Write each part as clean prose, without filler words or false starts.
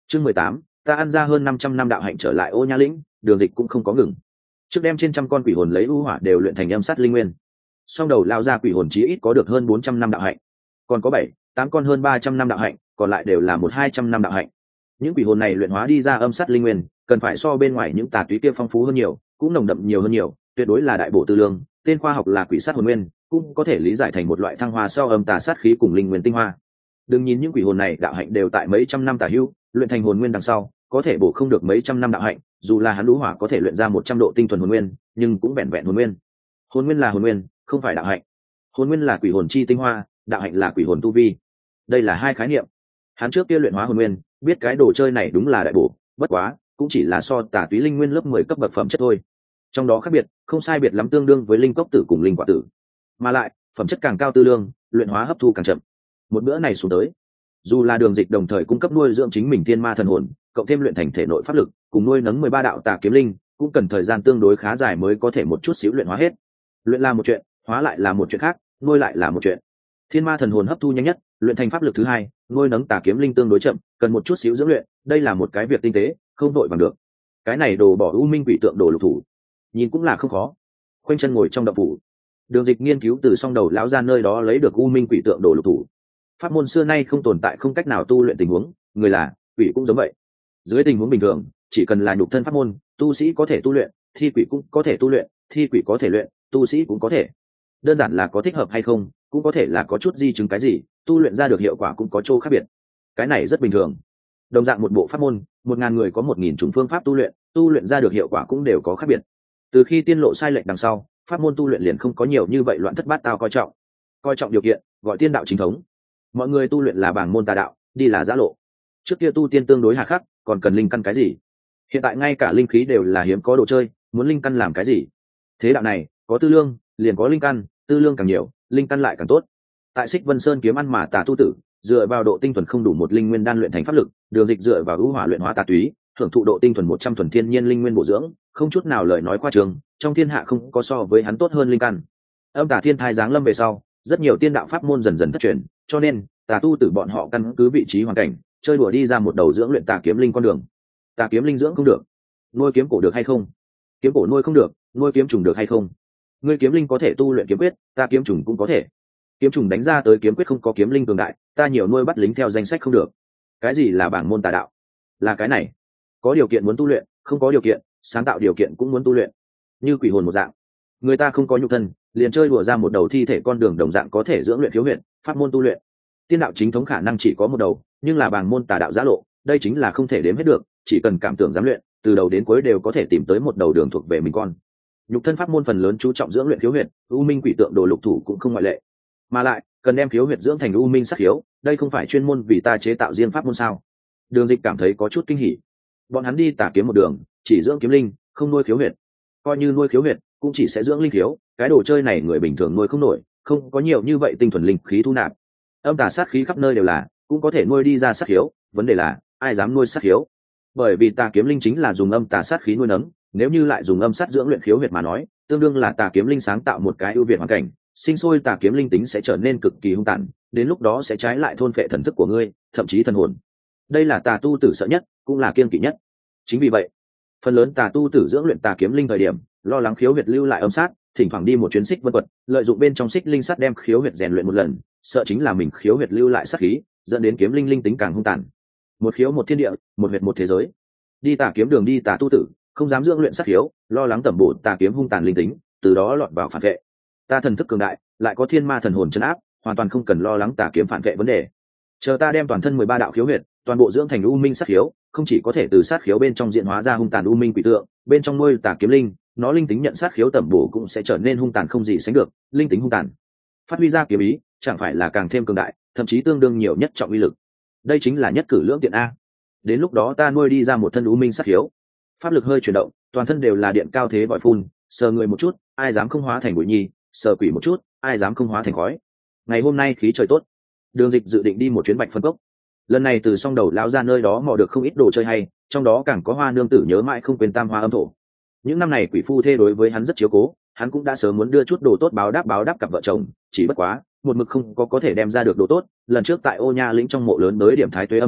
Chương 18, ta ăn ra hơn 500 năm đạo hạnh trở lại Ô Nha lĩnh, đường dịch cũng không có ngừng. Trước đem trên trăm con quỷ hồn lấy u hỏa đều luyện thành âm sát linh nguyên. Song đầu lao ra quỷ hồn chí ít có được hơn 400 năm đạo hạnh, còn có 7, 8 con hơn 300 năm đạo hạnh, còn lại đều là 100-200 năm đạo hạnh. Những quỷ hồn này luyện hóa đi ra âm sát linh nguyên, cần phải so bên ngoài những tà túy kia phong phú hơn nhiều, cũng nồng đậm nhiều hơn nhiều, tuyệt đối là đại bổ tư lương, tên khoa học là quỷ sát hồn nguyên, cũng có thể lý giải thành một loại thăng hoa sau âm tà sát khí cùng linh nguyên tinh hoa. Đừng nhìn những quỷ hồn này đạo hạnh đều tại mấy trăm năm tà hữu, luyện thành hồn nguyên đằng sau, có thể bổ không được mấy trăm năm đạo hạnh, dù là hắn lũ hỏa có thể luyện ra 100 độ tinh thuần hồn nguyên, nhưng cũng vẹn vẹn hồn nguyên. Hồn nguyên là hồn nguyên, không phải đạo hạnh. Hồn nguyên là quỷ hồn chi tinh hoa, đạo hạnh là quỷ hồn tu vi. Đây là hai khái niệm. Hắn trước kia luyện hóa hồn nguyên, biết cái đồ chơi này đúng là đại bổ, bất quá, cũng chỉ là so tà túy linh nguyên lớp 10 cấp bậc phẩm chất thôi. Trong đó khác biệt, không sai biệt lắm tương đương với linh cốc tử cùng linh quả tử. Mà lại, phẩm chất càng cao tư lương, luyện hóa hấp thu càng chậm. Một bữa này xuống tới, dù là đường dịch đồng thời cung cấp nuôi dưỡng chính mình thiên ma thần hồn, cộng thêm luyện thành thể nội pháp lực, cùng nuôi nấng 13 đạo tà kiếm linh, cũng cần thời gian tương đối khá dài mới có thể một chút xíu luyện hóa hết. Luyện là một chuyện, hóa lại là một chuyện khác, nuôi lại là một chuyện. Thiên ma thần hồn hấp thu nhanh nhất, luyện thành pháp lực thứ hai, nuôi nấng tà kiếm linh tương đối chậm, cần một chút xíu dưỡng luyện, đây là một cái việc tinh tế, không vội vàng được. Cái này đồ bỏ u minh quỷ tượng đồ lục thủ, nhìn cũng là không khó. Khoanh chân ngồi trong động phủ, đường dịch nghiên cứu từ song đầu lão ra nơi đó lấy được u minh quỷ tượng đồ lục thủ. Pháp môn xưa nay không tồn tại không cách nào tu luyện tình huống, người là quỷ cũng giống vậy. Dưới tình huống bình thường, chỉ cần là nhục thân pháp môn, tu sĩ có thể tu luyện, thi quỷ cũng có thể tu luyện, thi quỷ có thể luyện, tu sĩ cũng có thể. Đơn giản là có thích hợp hay không, cũng có thể là có chút di chứng cái gì, tu luyện ra được hiệu quả cũng có chỗ khác biệt. Cái này rất bình thường. Đồng dạng một bộ pháp môn, 1000 người có 1000 chủng phương pháp tu luyện ra được hiệu quả cũng đều có khác biệt. Từ khi tiên lộ sai lệch đằng sau, pháp môn tu luyện liền không có nhiều như vậy loạn thất bát tao coi trọng điều kiện, gọi tiên đạo chính thống. Mọi người tu luyện là bảng môn tà đạo, đi là giã lộ. Trước kia tu tiên tương đối hà khắc, còn cần linh căn cái gì? Hiện tại ngay cả linh khí đều là hiếm có đồ chơi, muốn linh căn làm cái gì? Thế đạo này, có tư lương, liền có linh căn, tư lương càng nhiều, linh căn lại càng tốt. Tại Xích Vân Sơn kiếm ăn mà tà tu tử, dựa vào độ tinh thuần không đủ một linh nguyên đan luyện thành pháp lực, đường dịch dựa vào ưu hỏa luyện hóa tà túy, hưởng thụ độ tinh thuần 100 thuần thiên nhiên linh nguyên bổ dưỡng, không chút nào lời nói khoa trương, trong thiên hạ không có so với hắn tốt hơn linh căn. Âm tà thiên thai giáng lâm về sau, rất nhiều tiên đạo pháp môn dần dần thất truyền, cho nên tà tu tử bọn họ căn cứ vị trí hoàn cảnh, chơi đùa đi ra một đầu dưỡng luyện tà kiếm linh con đường. Tà kiếm linh dưỡng không được, nuôi kiếm cổ được hay không? Kiếm cổ nuôi không được, nuôi kiếm trùng được hay không? Ngươi kiếm linh có thể tu luyện kiếm quyết, ta kiếm trùng cũng có thể. Kiếm trùng đánh ra tới kiếm quyết không có kiếm linh cường đại, ta nhiều nuôi bắt lính theo danh sách không được. Cái gì là bảng môn tà đạo? Là cái này. Có điều kiện muốn tu luyện, không có điều kiện, sáng tạo điều kiện cũng muốn tu luyện. Như quỷ hồn một dạng, người ta không có nhục thân, liền chơi đùa ra một đầu thi thể con đường đồng dạng có thể dưỡng luyện khiếu huyệt, pháp môn tu luyện. Tiên đạo chính thống khả năng chỉ có một đầu, nhưng là bảng môn tà đạo giã lộ, đây chính là không thể đếm hết được, chỉ cần cảm tưởng dám luyện, từ đầu đến cuối đều có thể tìm tới một đầu đường thuộc về mình con. Nhục thân pháp môn phần lớn chú trọng dưỡng luyện khiếu huyệt, u minh quỷ tượng đồ lục thủ cũng không ngoại lệ. Mà lại, cần đem khiếu huyệt dưỡng thành u minh sắc khiếu, đây không phải chuyên môn vì ta chế tạo riêng pháp môn sao? Đường dịch cảm thấy có chút kinh hỉ. Bọn hắn đi tà kiếm một đường, chỉ dưỡng kiếm linh, không nuôi khiếu huyệt. Coi như nuôi khiếu huyệt, cũng chỉ sẽ dưỡng linh khiếu, cái đồ chơi này người bình thường nuôi không nổi, không có nhiều như vậy tinh thuần linh khí thu nạp. Âm tà sát khí khắp nơi đều là, cũng có thể nuôi đi ra sát khiếu, vấn đề là ai dám nuôi sát khiếu? Bởi vì tà kiếm linh chính là dùng âm tà sát khí nuôi nấng, nếu như lại dùng âm sát dưỡng luyện khiếu huyệt mà nói, tương đương là tà kiếm linh sáng tạo một cái ưu việt hoàn cảnh, sinh sôi tà kiếm linh tính sẽ trở nên cực kỳ hung tàn, đến lúc đó sẽ trái lại thôn phệ thần thức của ngươi, thậm chí thần hồn. Đây là tà tu tử sợ nhất, cũng là kiêng kỵ nhất. Chính vì vậy, phần lớn tà tu tử dưỡng luyện tà kiếm linh thời điểm, lo lắng khiếu huyệt lưu lại âm sát, thỉnh thoảng đi một chuyến xích vân quật, lợi dụng bên trong xích linh sắt đem khiếu huyệt rèn luyện một lần, sợ chính là mình khiếu huyệt lưu lại sát khí, dẫn đến kiếm linh linh tính càng hung tàn. Một khiếu một thiên địa, một huyệt một thế giới. Đi tà kiếm đường đi tà tu tử, không dám dưỡng luyện sát khiếu, lo lắng tẩm bổ tà kiếm hung tàn linh tính, từ đó lọt vào phản vệ. Ta thần thức cường đại, lại có thiên ma thần hồn trấn áp, hoàn toàn không cần lo lắng tà kiếm phản vệ vấn đề. Chờ ta đem toàn thân 13 đạo khiếu huyệt, toàn bộ dưỡng thành u minh sát khiếu, không chỉ có thể từ sát khiếu bên trong diễn hóa ra hung tàn u minh quỷ tượng, bên trong nuôi tà kiếm linh, nó linh tính nhận sát khiếu tẩm bổ cũng sẽ trở nên hung tàn không gì sánh được, linh tính hung tàn, phát huy ra kiếm ý, chẳng phải là càng thêm cường đại, thậm chí tương đương nhiều nhất trọng uy lực. Đây chính là nhất cử lưỡng tiện a. Đến lúc đó ta nuôi đi ra một thân u minh sát khiếu, pháp lực hơi chuyển động, toàn thân đều là điện cao thế vòi phun, sờ người một chút, ai dám không hóa thành bụi nhi, sờ quỷ một chút, ai dám không hóa thành khói. Ngày hôm nay khí trời tốt, đường dịch dự định đi một chuyến Bạch Phân Cốc. Lần này từ song đầu lão ra nơi đó mò được không ít đồ chơi hay, trong đó càng có Hoa nương tử nhớ mãi không quên Tam Hoa âm thổ. Những năm này quỷ phu thê đối với hắn rất chiếu cố, hắn cũng đã sớm muốn đưa chút đồ tốt báo đáp cặp vợ chồng, chỉ bất quá một mực không có thể đem ra được đồ tốt. Lần trước tại Ô Nha lĩnh trong mộ lớn tới điểm thái tuế âm thổ,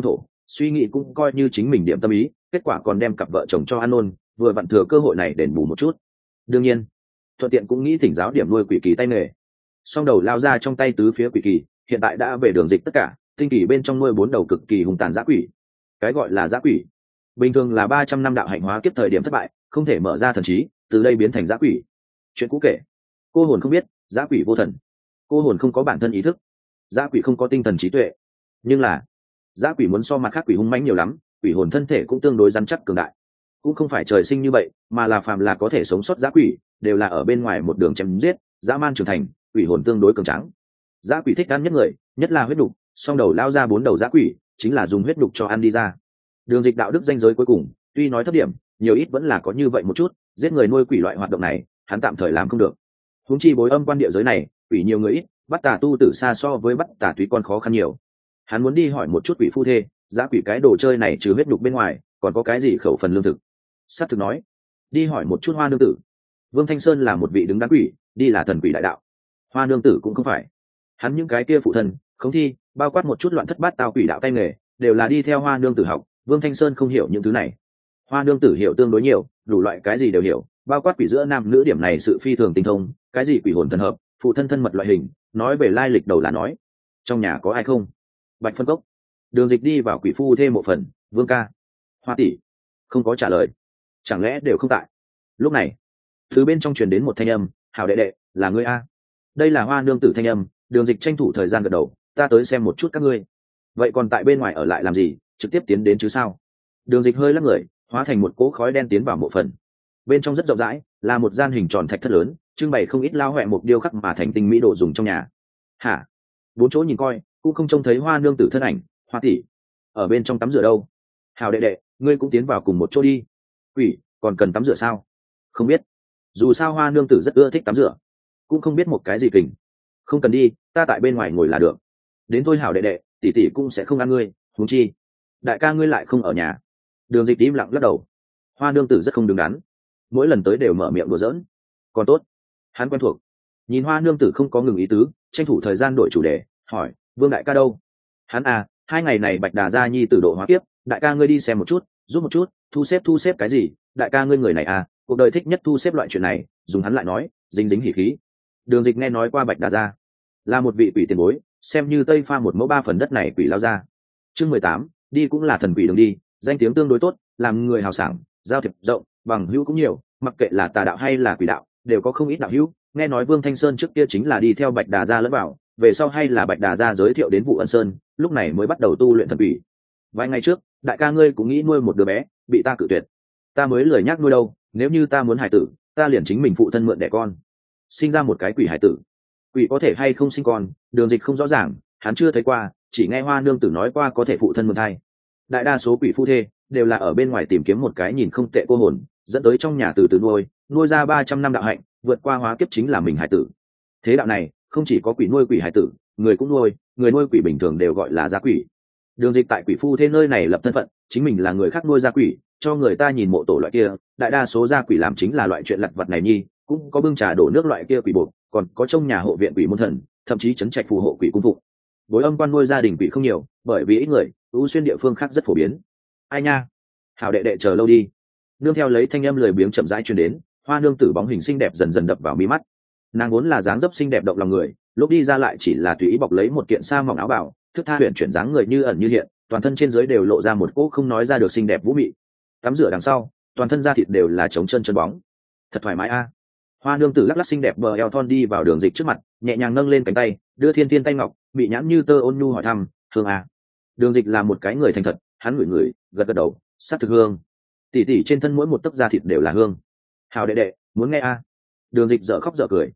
suy nghĩ cũng coi như chính mình điểm tâm ý, kết quả còn đem cặp vợ chồng cho ăn ôn, vừa vặn thừa cơ hội này đền bù một chút. Đương nhiên thuận tiện cũng nghĩ thỉnh giáo điểm nuôi quỷ kỳ tay nghề. Song đầu lao ra trong tay tứ phía quỷ kỳ hiện tại đã về đường dịch tất cả, tinh kỳ bên trong nuôi 4 đầu cực kỳ hung tàn dã quỷ. Cái gọi là dã quỷ bình thường là 300 năm đạo hạnh hóa kiếp thời điểm thất bại, không thể mở ra thần trí, từ đây biến thành dã quỷ. Chuyện cũ kể, cô hồn không biết, dã quỷ vô thần. Cô hồn không có bản thân ý thức, dã quỷ không có tinh thần trí tuệ, nhưng là dã quỷ muốn so mặt khác quỷ hung mãnh nhiều lắm, quỷ hồn thân thể cũng tương đối rắn chắc cường đại. Cũng không phải trời sinh như vậy, mà là phàm là có thể sống sót dã quỷ đều là ở bên ngoài một đường chém giết, dã man trưởng thành, quỷ hồn tương đối cường tráng. Dã quỷ thích ăn nhất người, nhất là huyết đục, song đầu lao ra 4 đầu dã quỷ chính là dùng huyết đục cho ăn đi ra. Đường dịch đạo đức danh giới cuối cùng tuy nói thấp điểm, nhiều ít vẫn là có như vậy một chút, giết người nuôi quỷ loại hoạt động này hắn tạm thời làm không được. Huống chi bối âm quan địa giới này quỷ nhiều người ít, bắt tà tu tử xa so với bắt tà túy con khó khăn nhiều. Hắn muốn đi hỏi một chút quỷ phu thê, dã quỷ cái đồ chơi này trừ huyết đục bên ngoài còn có cái gì khẩu phần lương thực. Sát thực nói, đi hỏi một chút Hoa nương tử. Vương Thanh Sơn là một vị đứng đắn quỷ, đi là thần quỷ đại đạo. Hoa nương tử cũng không phải. Hắn những cái kia phụ thân không thi, bao quát một chút loạn thất bát tao quỷ đạo tay nghề đều là đi theo Hoa nương tử học. Vương Thanh Sơn không hiểu những thứ này, Hoa nương tử hiểu tương đối nhiều, đủ loại cái gì đều hiểu, bao quát quỷ giữa nam nữ điểm này sự phi thường tinh thông, cái gì quỷ hồn thần hợp, phụ thân thân mật loại hình, nói về lai lịch đầu là nói. Trong nhà có ai không? Bạch Phân Cốc. Đường dịch đi vào quỷ phu thêm một phần. Vương ca, Hoa tỷ. Không có trả lời, chẳng lẽ đều không tại? Lúc này từ bên trong truyền đến một thanh âm, hảo đệ đệ, là ngươi a? Đây là Hoa nương tử thanh âm. Đường dịch tranh thủ thời gian gật đầu, ta tới xem một chút các ngươi. Vậy còn tại bên ngoài ở lại làm gì, trực tiếp tiến đến chứ sao? Đường dịch hơi lắc người, hóa thành một cỗ khói đen tiến vào mộ phần. Bên trong rất rộng rãi, là một gian hình tròn thạch thất lớn, trưng bày không ít lao hoẹ mục điêu khắc mà thành tinh mỹ đồ dùng trong nhà. Hả? 4 chỗ nhìn coi cũng không trông thấy Hoa nương tử thân ảnh. Hoa tỷ ở bên trong tắm rửa đâu? Hào đệ đệ, ngươi cũng tiến vào cùng một chỗ đi. Quỷ còn cần tắm rửa sao? Không biết, dù sao Hoa nương tử rất ưa thích tắm rửa, cũng không biết một cái gì kình. Không cần đi, ta tại bên ngoài ngồi là được. Đến thôi hảo đệ đệ, tỷ tỷ cũng sẽ không ăn ngươi, huống chi đại ca ngươi lại không ở nhà. Đường dịch im lặng lắc đầu. Hoa nương tử rất không đứng đắn, mỗi lần tới đều mở miệng đùa giỡn. Còn tốt hắn quen thuộc. Nhìn Hoa nương tử không có ngừng ý tứ, tranh thủ thời gian đổi chủ đề, hỏi Vương đại ca đâu? Hắn à, 2 ngày này Bạch Đà gia nhi tử độ hóa kiếp, đại ca ngươi đi xem một chút, giúp một chút, thu xếp cái gì? Đại ca ngươi người này à, cuộc đời thích nhất thu xếp loại chuyện này, dùng hắn lại nói dính dính hỉ khí. Đường dịch nghe nói qua Bạch Đà gia, là một vị quỷ tiền bối, xem như Tây Pha 1 mẫu 3 phần đất này quỷ lao ra. Chương 18, đi cũng là thần quỷ đường đi, danh tiếng tương đối tốt, làm người hào sảng, giao thiệp rộng, bằng hữu cũng nhiều, mặc kệ là tà đạo hay là quỷ đạo đều có không ít đạo hữu. Nghe nói Vương Thanh Sơn trước kia chính là đi theo Bạch Đà gia lẫn vào, về sau hay là Bạch Đà gia giới thiệu đến Vụ Ân Sơn, lúc này mới bắt đầu tu luyện thần quỷ. Vài ngày trước đại ca ngươi cũng nghĩ nuôi một đứa bé, bị ta cự tuyệt. Ta mới lười nhắc nuôi đâu, nếu như ta muốn hài tử, ta liền chính mình phụ thân mượn đẻ con, sinh ra một cái quỷ hài tử. Quỷ có thể hay không sinh con, Đường dịch không rõ ràng, hắn chưa thấy qua, chỉ nghe Hoa nương tử nói qua có thể phụ thân mượn thai. Đại đa số quỷ phu thê đều là ở bên ngoài tìm kiếm một cái nhìn không tệ cô hồn, dẫn tới trong nhà từ từ nuôi ra 300 năm đạo hạnh, vượt qua hóa kiếp chính là mình hải tử. Thế đạo này không chỉ có quỷ nuôi quỷ hải tử, người cũng nuôi, người nuôi quỷ bình thường đều gọi là gia quỷ. Đường dịch tại quỷ phu thê nơi này lập thân phận, chính mình là người khác nuôi gia quỷ, cho người ta nhìn mộ tổ loại kia. Đại đa số gia quỷ làm chính là loại chuyện lặt vặt này nhi, cũng có bưng trà đổ nước loại kia quỷ buộc, còn có trong nhà hộ viện quỷ môn thần, thậm chí trấn trạch phù hộ quỷ cung phụng. Bối âm quan nuôi gia đình quỷ không nhiều, bởi vì ít người, ưu xuyên địa phương khác rất phổ biến. Ai nha, hảo đệ đệ chờ lâu đi. Nương theo lấy thanh âm lười biếng chậm rãi truyền đến, Hoa nương tử bóng hình xinh đẹp dần dần đập vào mi mắt. Nàng vốn là dáng dấp xinh đẹp động lòng người, lúc đi ra lại chỉ là tùy ý bọc lấy một kiện sa mỏng áo bào, thức tha huyền chuyển dáng người như ẩn như hiện, toàn thân trên dưới đều lộ ra một cỗ không nói ra được xinh đẹp vũ mị. Tắm rửa đằng sau, toàn thân da thịt đều là trống chân chân bóng, thật thoải mái a. Hoa nương tử lắc lắc xinh đẹp bờ eo thon đi vào Đường dịch trước mặt, nhẹ nhàng nâng lên cánh tay, đưa thiên thiên tay ngọc bị nhãn như tơ ôn nhu hỏi thăm, hương a. Đường dịch là một cái người thành thật, hắn ngửi ngửi, gật gật đầu, sát thực hương. Tỷ tỷ trên thân mỗi một tấc da thịt đều là hương. Hào đệ đệ, muốn nghe a? Đường dịch dở khóc dở cười.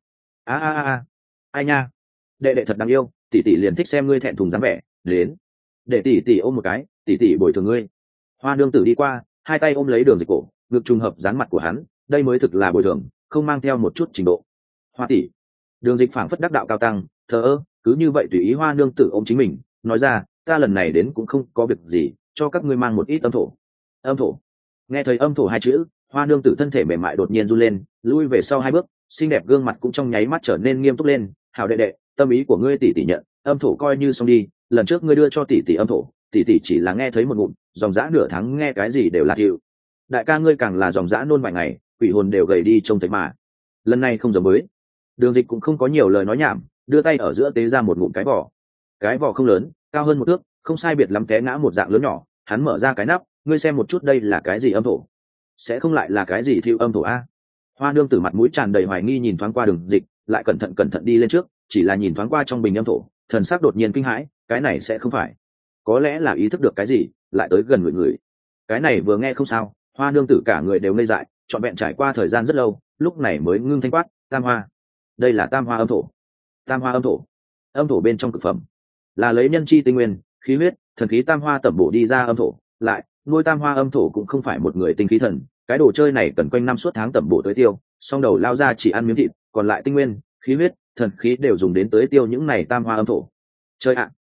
A, ai nha, đệ đệ thật đáng yêu, tỷ tỷ liền thích xem ngươi thẹn thùng dáng vẻ. Đến, để tỷ tỷ ôm một cái, tỷ tỷ bồi thường ngươi. Hoa nương tử đi qua, hai tay ôm lấy Đường dịch cổ, ngực trùng hợp dán mặt của hắn, đây mới thực là bồi thường, không mang theo một chút trình độ. Hoa tỷ. Đường dịch phảng phất đắc đạo cao tăng, thờ ơ, cứ như vậy tùy ý Hoa nương tử ôm chính mình, nói ra, ta lần này đến cũng không có việc gì, cho các ngươi mang một ít âm thổ. Âm thổ. Nghe thấy âm thổ 2 chữ, Hoa nương tử thân thể mềm mại đột nhiên run lên, lui về sau 2 bước, xinh đẹp gương mặt cũng trong nháy mắt trở nên nghiêm túc lên. Hảo đệ đệ, tâm ý của ngươi tỷ tỷ nhận, âm thổ coi như xong đi, lần trước ngươi đưa cho tỷ tỷ âm thổ, tỷ tỷ chỉ là nghe thấy một ngụm, dòng dã nửa tháng nghe cái gì đều là thiệu. Đại ca ngươi càng là dòng dã nôn vài ngày, quỷ hồn đều gầy đi trông thấy mà. Lần này không giống với. Đường Dịch cũng không có nhiều lời nói nhảm, đưa tay ở giữa tế ra một ngụm cái vỏ. Cái vỏ không lớn, cao hơn một thước, không sai biệt lắm té ngã một dạng lớn nhỏ. Hắn mở ra cái nắp, ngươi xem một chút đây là cái gì âm thổ? Sẽ không lại là cái gì thiệu âm thổ a? Hoa nương tử mặt mũi tràn đầy hoài nghi nhìn thoáng qua Đường Dịch, lại cẩn thận đi lên trước, chỉ là nhìn thoáng qua trong bình âm thổ, thần sắc đột nhiên kinh hãi, cái này sẽ không phải. Có lẽ là ý thức được cái gì, lại tới gần người. Cái này vừa nghe không sao, Hoa nương tử cả người đều ngây dại, trọn vẹn trải qua thời gian rất lâu, lúc này mới ngưng thanh quát, tam hoa. Đây là tam hoa âm thổ. Tam hoa âm thổ. Âm thổ bên trong cực phẩm, là lấy nhân chi tinh nguyên, khí huyết, thần khí tam hoa tẩm bổ đi ra âm thổ, lại nuôi tam hoa âm thổ cũng không phải một người tinh khí thần, cái đồ chơi này cần quanh năm suốt tháng tẩm bổ tới tiêu, song đầu lao ra chỉ ăn miếng thịt, còn lại tinh nguyên, khí huyết, thần khí đều dùng đến tới tiêu những này tam hoa âm thổ. Chơi ạ,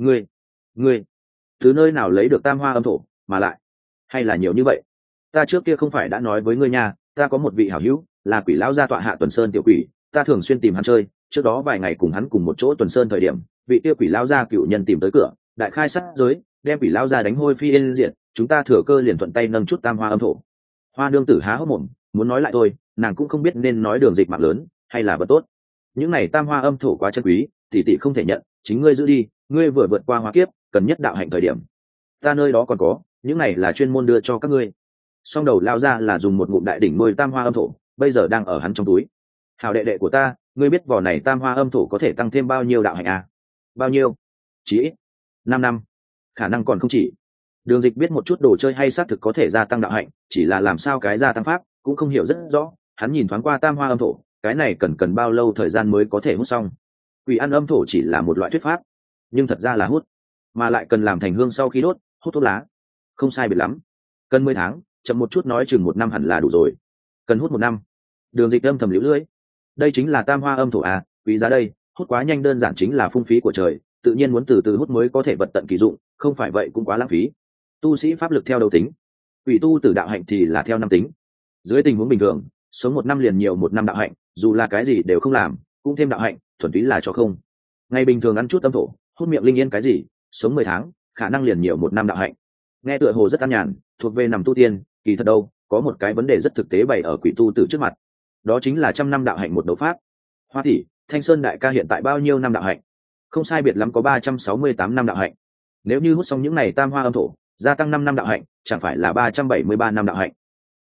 ngươi từ nơi nào lấy được tam hoa âm thổ, mà lại hay là nhiều như vậy? Ta trước kia không phải đã nói với ngươi nha, ta có một vị hảo hữu là quỷ lão gia tọa hạ Tuần Sơn tiểu quỷ, ta thường xuyên tìm hắn chơi, trước đó vài ngày cùng hắn cùng một chỗ Tuần Sơn thời điểm, vị kia quỷ lão gia cựu nhân tìm tới cửa, đại khai sát giới, đem quỷ lão gia đánh hôi phi yên diệt, chúng ta thừa cơ liền thuận tay nâng chút tam hoa âm thổ. Hoa nương tử há hốc mồm, muốn nói lại thôi, nàng cũng không biết nên nói Đường Dịch mạng lớn hay là vật tốt. Những này tam hoa âm thổ quá chân quý, tỷ tỷ không thể nhận, chính ngươi giữ đi, ngươi vừa vượt qua hóa kiếp, cần nhất đạo hạnh thời điểm. Ta nơi đó còn có, những này là chuyên môn đưa cho các ngươi. Song đầu lao ra là dùng một ngụm đại đỉnh nuôi tam hoa âm thổ, bây giờ đang ở hắn trong túi. Hào đệ đệ của ta, ngươi biết vỏ này tam hoa âm thổ có thể tăng thêm bao nhiêu đạo hạnh à? Bao nhiêu? Chỉ ít 5 năm, khả năng còn không chỉ. Đường Dịch biết một chút đồ chơi hay xác thực có thể gia tăng đạo hạnh, chỉ là làm sao cái gia tăng pháp cũng không hiểu rất rõ. Hắn nhìn thoáng qua tam hoa âm thổ, cái này cần bao lâu thời gian mới có thể hút xong? Quỷ ăn âm thổ chỉ là một loại thuyết pháp, nhưng thật ra là hút, mà lại cần làm thành hương sau khi đốt, hút thuốc lá. Không sai biệt lắm, cần 10 tháng, chậm một chút nói chừng 1 năm hẳn là đủ rồi. Cần hút 1 năm. Đường Dịch âm thầm liễu lưỡi. Đây chính là tam hoa âm thổ à, quý giá đây, hút quá nhanh đơn giản chính là phung phí của trời, tự nhiên muốn từ từ hút mới có thể vật tận kỳ dụng, không phải vậy cũng quá lãng phí. Tu sĩ pháp lực theo đầu tính, quỷ tu tử đạo hạnh thì là theo năm tính. Dưới tình huống bình thường, sống 1 năm liền nhiều 1 năm đạo hạnh, dù là cái gì đều không làm, cũng thêm đạo hạnh, thuần túy là cho không. Ngày bình thường ăn chút âm thổ, hút miệng linh yên cái gì, sống 10 tháng, khả năng liền nhiều 1 năm đạo hạnh. Nghe tựa hồ rất an nhàn, thuộc về nằm tu tiên, kỳ thật đâu, có một cái vấn đề rất thực tế bày ở quỷ tu tử trước mặt. Đó chính là 100 năm đạo hạnh một đấu pháp. Hoa tỷ, Thanh Sơn đại ca hiện tại bao nhiêu năm đạo hạnh? Không sai biệt lắm có 368 năm đạo hạnh. Nếu như hút xong những này tam hoa âm thổ, gia tăng 5 năm đạo hạnh, chẳng phải là 373 năm đạo hạnh.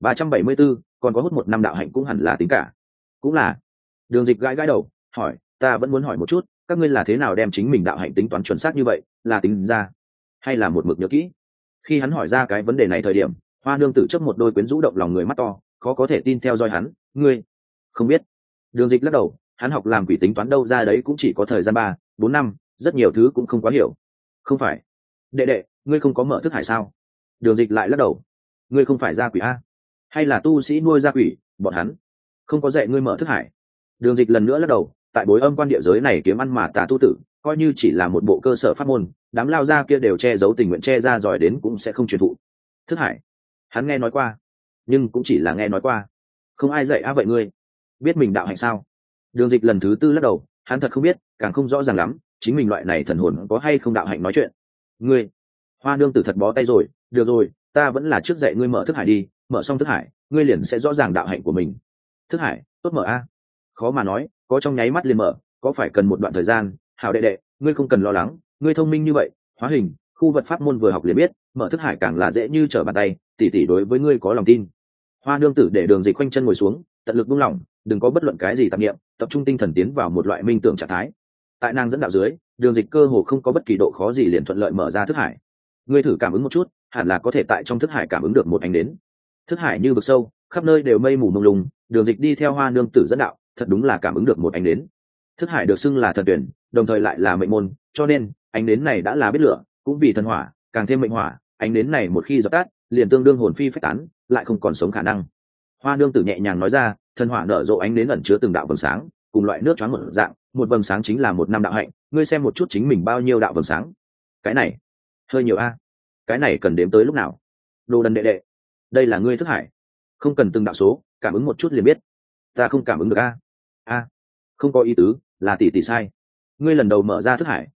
374, còn có hút 1 năm đạo hạnh cũng hẳn là tính cả. Cũng là. Đường Dịch gãi đầu, hỏi, ta vẫn muốn hỏi một chút, các ngươi là thế nào đem chính mình đạo hạnh tính toán chuẩn xác như vậy, là tính ra hay là một mực nhớ kỹ? Khi hắn hỏi ra cái vấn đề này thời điểm, Hoa nương tử chớp một đôi quyến rũ động lòng người mắt to, khó có thể tin theo dõi hắn, ngươi không biết? Đường Dịch lắc đầu, hắn học làm quỷ tính toán đâu ra đấy cũng chỉ có thời gian 3-4 năm, rất nhiều thứ cũng không quá hiểu. Không phải, đệ đệ, ngươi không có mở thức hải sao? Đường Dịch lại lắc đầu, ngươi không phải gia quỷ a, hay là tu sĩ nuôi gia quỷ? Bọn hắn không có dạy ngươi mở thức hải. Đường Dịch lần nữa lắc đầu, tại bối âm quan địa giới này kiếm ăn mà tà tu tử, coi như chỉ là một bộ cơ sở pháp môn, đám lao gia kia đều che giấu tình nguyện che ra giỏi đến cũng sẽ không truyền thụ. Thức hải, hắn nghe nói qua, nhưng cũng chỉ là nghe nói qua, không ai dạy. Vậy ngươi biết mình đạo hạnh sao? Đường Dịch lần thứ 4 lắc đầu, hắn thật không biết, càng không rõ ràng lắm, chính mình loại này thần hồn có hay không đạo hạnh nói chuyện. Ngươi, Hoa nương tử thật bó tay rồi, được rồi, ta vẫn là trước dạy ngươi mở thức hải đi, mở xong thức hải, ngươi liền sẽ rõ ràng đạo hạnh của mình. Thức hải, tốt mở a? Khó mà nói, có trong nháy mắt liền mở, có phải cần một đoạn thời gian. Hảo đệ đệ, ngươi không cần lo lắng, ngươi thông minh như vậy, hóa hình, khu vật pháp môn vừa học liền biết, mở thức hải càng là dễ như trở bàn tay, tỷ tỷ đối với ngươi có lòng tin. Hoa nương tử để Đường Dịch quanh chân ngồi xuống, tận lực buông lỏng, đừng có bất luận cái gì tạp niệm, tập trung tinh thần tiến vào một loại minh tưởng trạng thái. Tại nàng dẫn đạo dưới, Đường Dịch cơ hồ không có bất kỳ độ khó gì liền thuận lợi mở ra thức hải. Ngươi thử cảm ứng một chút, hẳn là có thể tại trong thức hải cảm ứng được một ánh đến. Thức hải như vực sâu, khắp nơi đều mây mù mông lung, Đường Dịch đi theo Hoa nương tử dẫn đạo, thật đúng là cảm ứng được một ánh đến. Thức hải được xưng là thần tuyển, đồng thời lại là mệnh môn, cho nên ánh đến này đã là biết lửa, cũng vì thần hỏa, càng thêm mệnh hỏa, ánh đến này một khi dập tắt, liền tương đương hồn phi phách tán, lại không còn sống khả năng. Hoa nương tử nhẹ nhàng nói ra, thần hỏa nở rộ ánh đến ẩn chứa từng đạo vầng sáng, cùng loại nước choáng một dạng, một vầng sáng chính là 1 năm đạo hạnh, ngươi xem một chút chính mình bao nhiêu đạo vầng sáng. Cái này hơi nhiều a, cái này cần đếm tới lúc nào? Đồ đần đệ đệ, đây là ngươi thức hải, không cần từng đạo số, cảm ứng một chút liền biết. Ta không cảm ứng được a. Không có ý tứ, là tỷ tỷ sai. Ngươi lần đầu mở ra thức hải,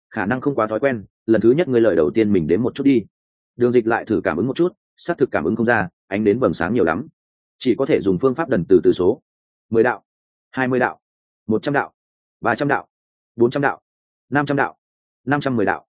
khả năng không quá thói quen, lần thứ nhất ngươi lời đầu tiên mình đến một chút đi. Đường Dịch lại thử cảm ứng một chút, xác thực cảm ứng không ra, ánh đến vầng sáng nhiều lắm, chỉ có thể dùng phương pháp đần từ số: 10 đạo, 20 đạo, 100 đạo, 300 đạo, 400 đạo, 500 đạo, 510 đạo,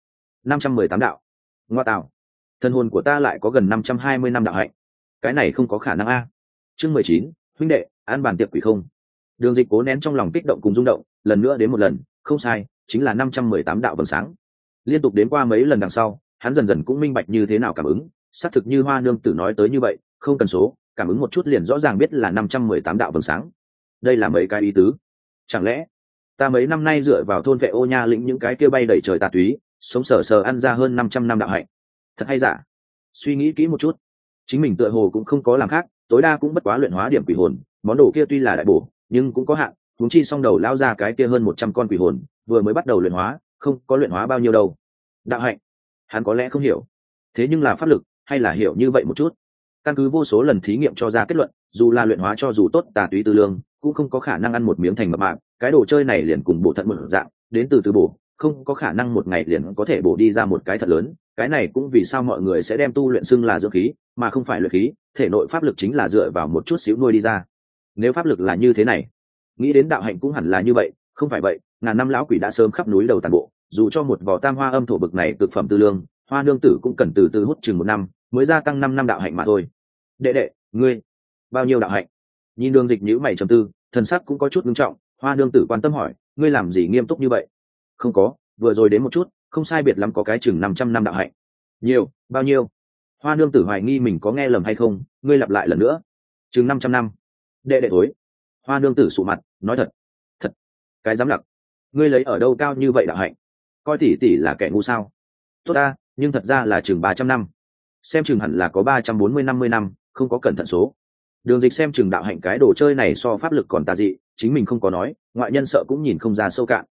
518 đạo. Ngoa tạo, thân hồn của ta lại có gần 520 năm đạo hạnh, cái này không có khả năng a. Chương 19, huynh đệ, ăn bàn tiệc quỷ không. Đường Dịch cố nén trong lòng kích động cùng rung động, lần nữa đến một lần, không sai, chính là 518 đạo vầng sáng. Liên tục đến qua mấy lần đằng sau, hắn dần dần cũng minh bạch như thế nào cảm ứng, xác thực như Hoa Nương Tử nói tới như vậy, không cần số, cảm ứng một chút liền rõ ràng biết là 518 đạo vầng sáng. Đây là mấy cái ý tứ? Chẳng lẽ ta mấy năm nay dựa vào thôn vệ Ô Nha lĩnh những cái kia bay đầy trời tà túy, sống sờ sờ ăn ra hơn 500 năm đạo hạnh? Thật hay giả? Suy nghĩ kỹ một chút, chính mình tựa hồ cũng không có làm khác, tối đa cũng bất quá luyện hóa điểm quỷ hồn, món đồ kia tuy là đại bổ, nhưng cũng có hạn, huống chi song đầu lao ra cái kia hơn 100 con quỷ hồn, vừa mới bắt đầu luyện hóa, không có luyện hóa bao nhiêu đâu. Đạo hạnh, hắn có lẽ không hiểu, thế nhưng là pháp lực, hay là hiểu như vậy một chút. Căn cứ vô số lần thí nghiệm cho ra kết luận, dù là luyện hóa cho dù tốt tà túy tư lương, cũng không có khả năng ăn một miếng thành mập mạp, cái đồ chơi này liền cùng bổ thận một dạng, đến từ bổ, không có khả năng một ngày liền có thể bổ đi ra một cái thật lớn. Cái này cũng vì sao mọi người sẽ đem tu luyện xưng là dưỡng khí, mà không phải luyện khí, thể nội pháp lực chính là dựa vào một chút xíu nuôi đi ra. Nếu pháp lực là như thế này, nghĩ đến đạo hạnh cũng hẳn là như vậy, không phải vậy, ngàn năm lão quỷ đã sớm khắp núi đầu tàn bộ, dù cho một vỏ tam hoa âm thổ bực này cực phẩm tư lương, Hoa Nương Tử cũng cần từ từ hút chừng 1 năm, mới gia tăng 5 năm đạo hạnh mà thôi. Đệ đệ, ngươi bao nhiêu đạo hạnh? Nhìn Đường Dịch nhíu mày trầm tư, thần sắc cũng có chút nghiêm trọng. Hoa Nương Tử quan tâm hỏi, ngươi làm gì nghiêm túc như vậy? Không có, vừa rồi đến một chút, không sai biệt lắm có cái chừng 500 năm đạo hạnh. Nhiều, bao nhiêu? Hoa Nương Tử hoài nghi mình có nghe lầm hay không, ngươi lặp lại lần nữa. Chừng 500 năm. Đệ đệ thối. Hoa Nương Tử sụ mặt, nói thật. Thật? Cái dám lặc. Ngươi lấy ở đâu cao như vậy đạo hạnh? Coi tỷ tỷ là kẻ ngu sao? Tốt ta, nhưng thật ra là chừng 300 năm. Xem chừng hẳn là có 340-50 năm, không có cẩn thận số. Đường Dịch xem chừng đạo hạnh cái đồ chơi này so pháp lực còn tà dị, chính mình không có nói, ngoại nhân sợ cũng nhìn không ra sâu cạn.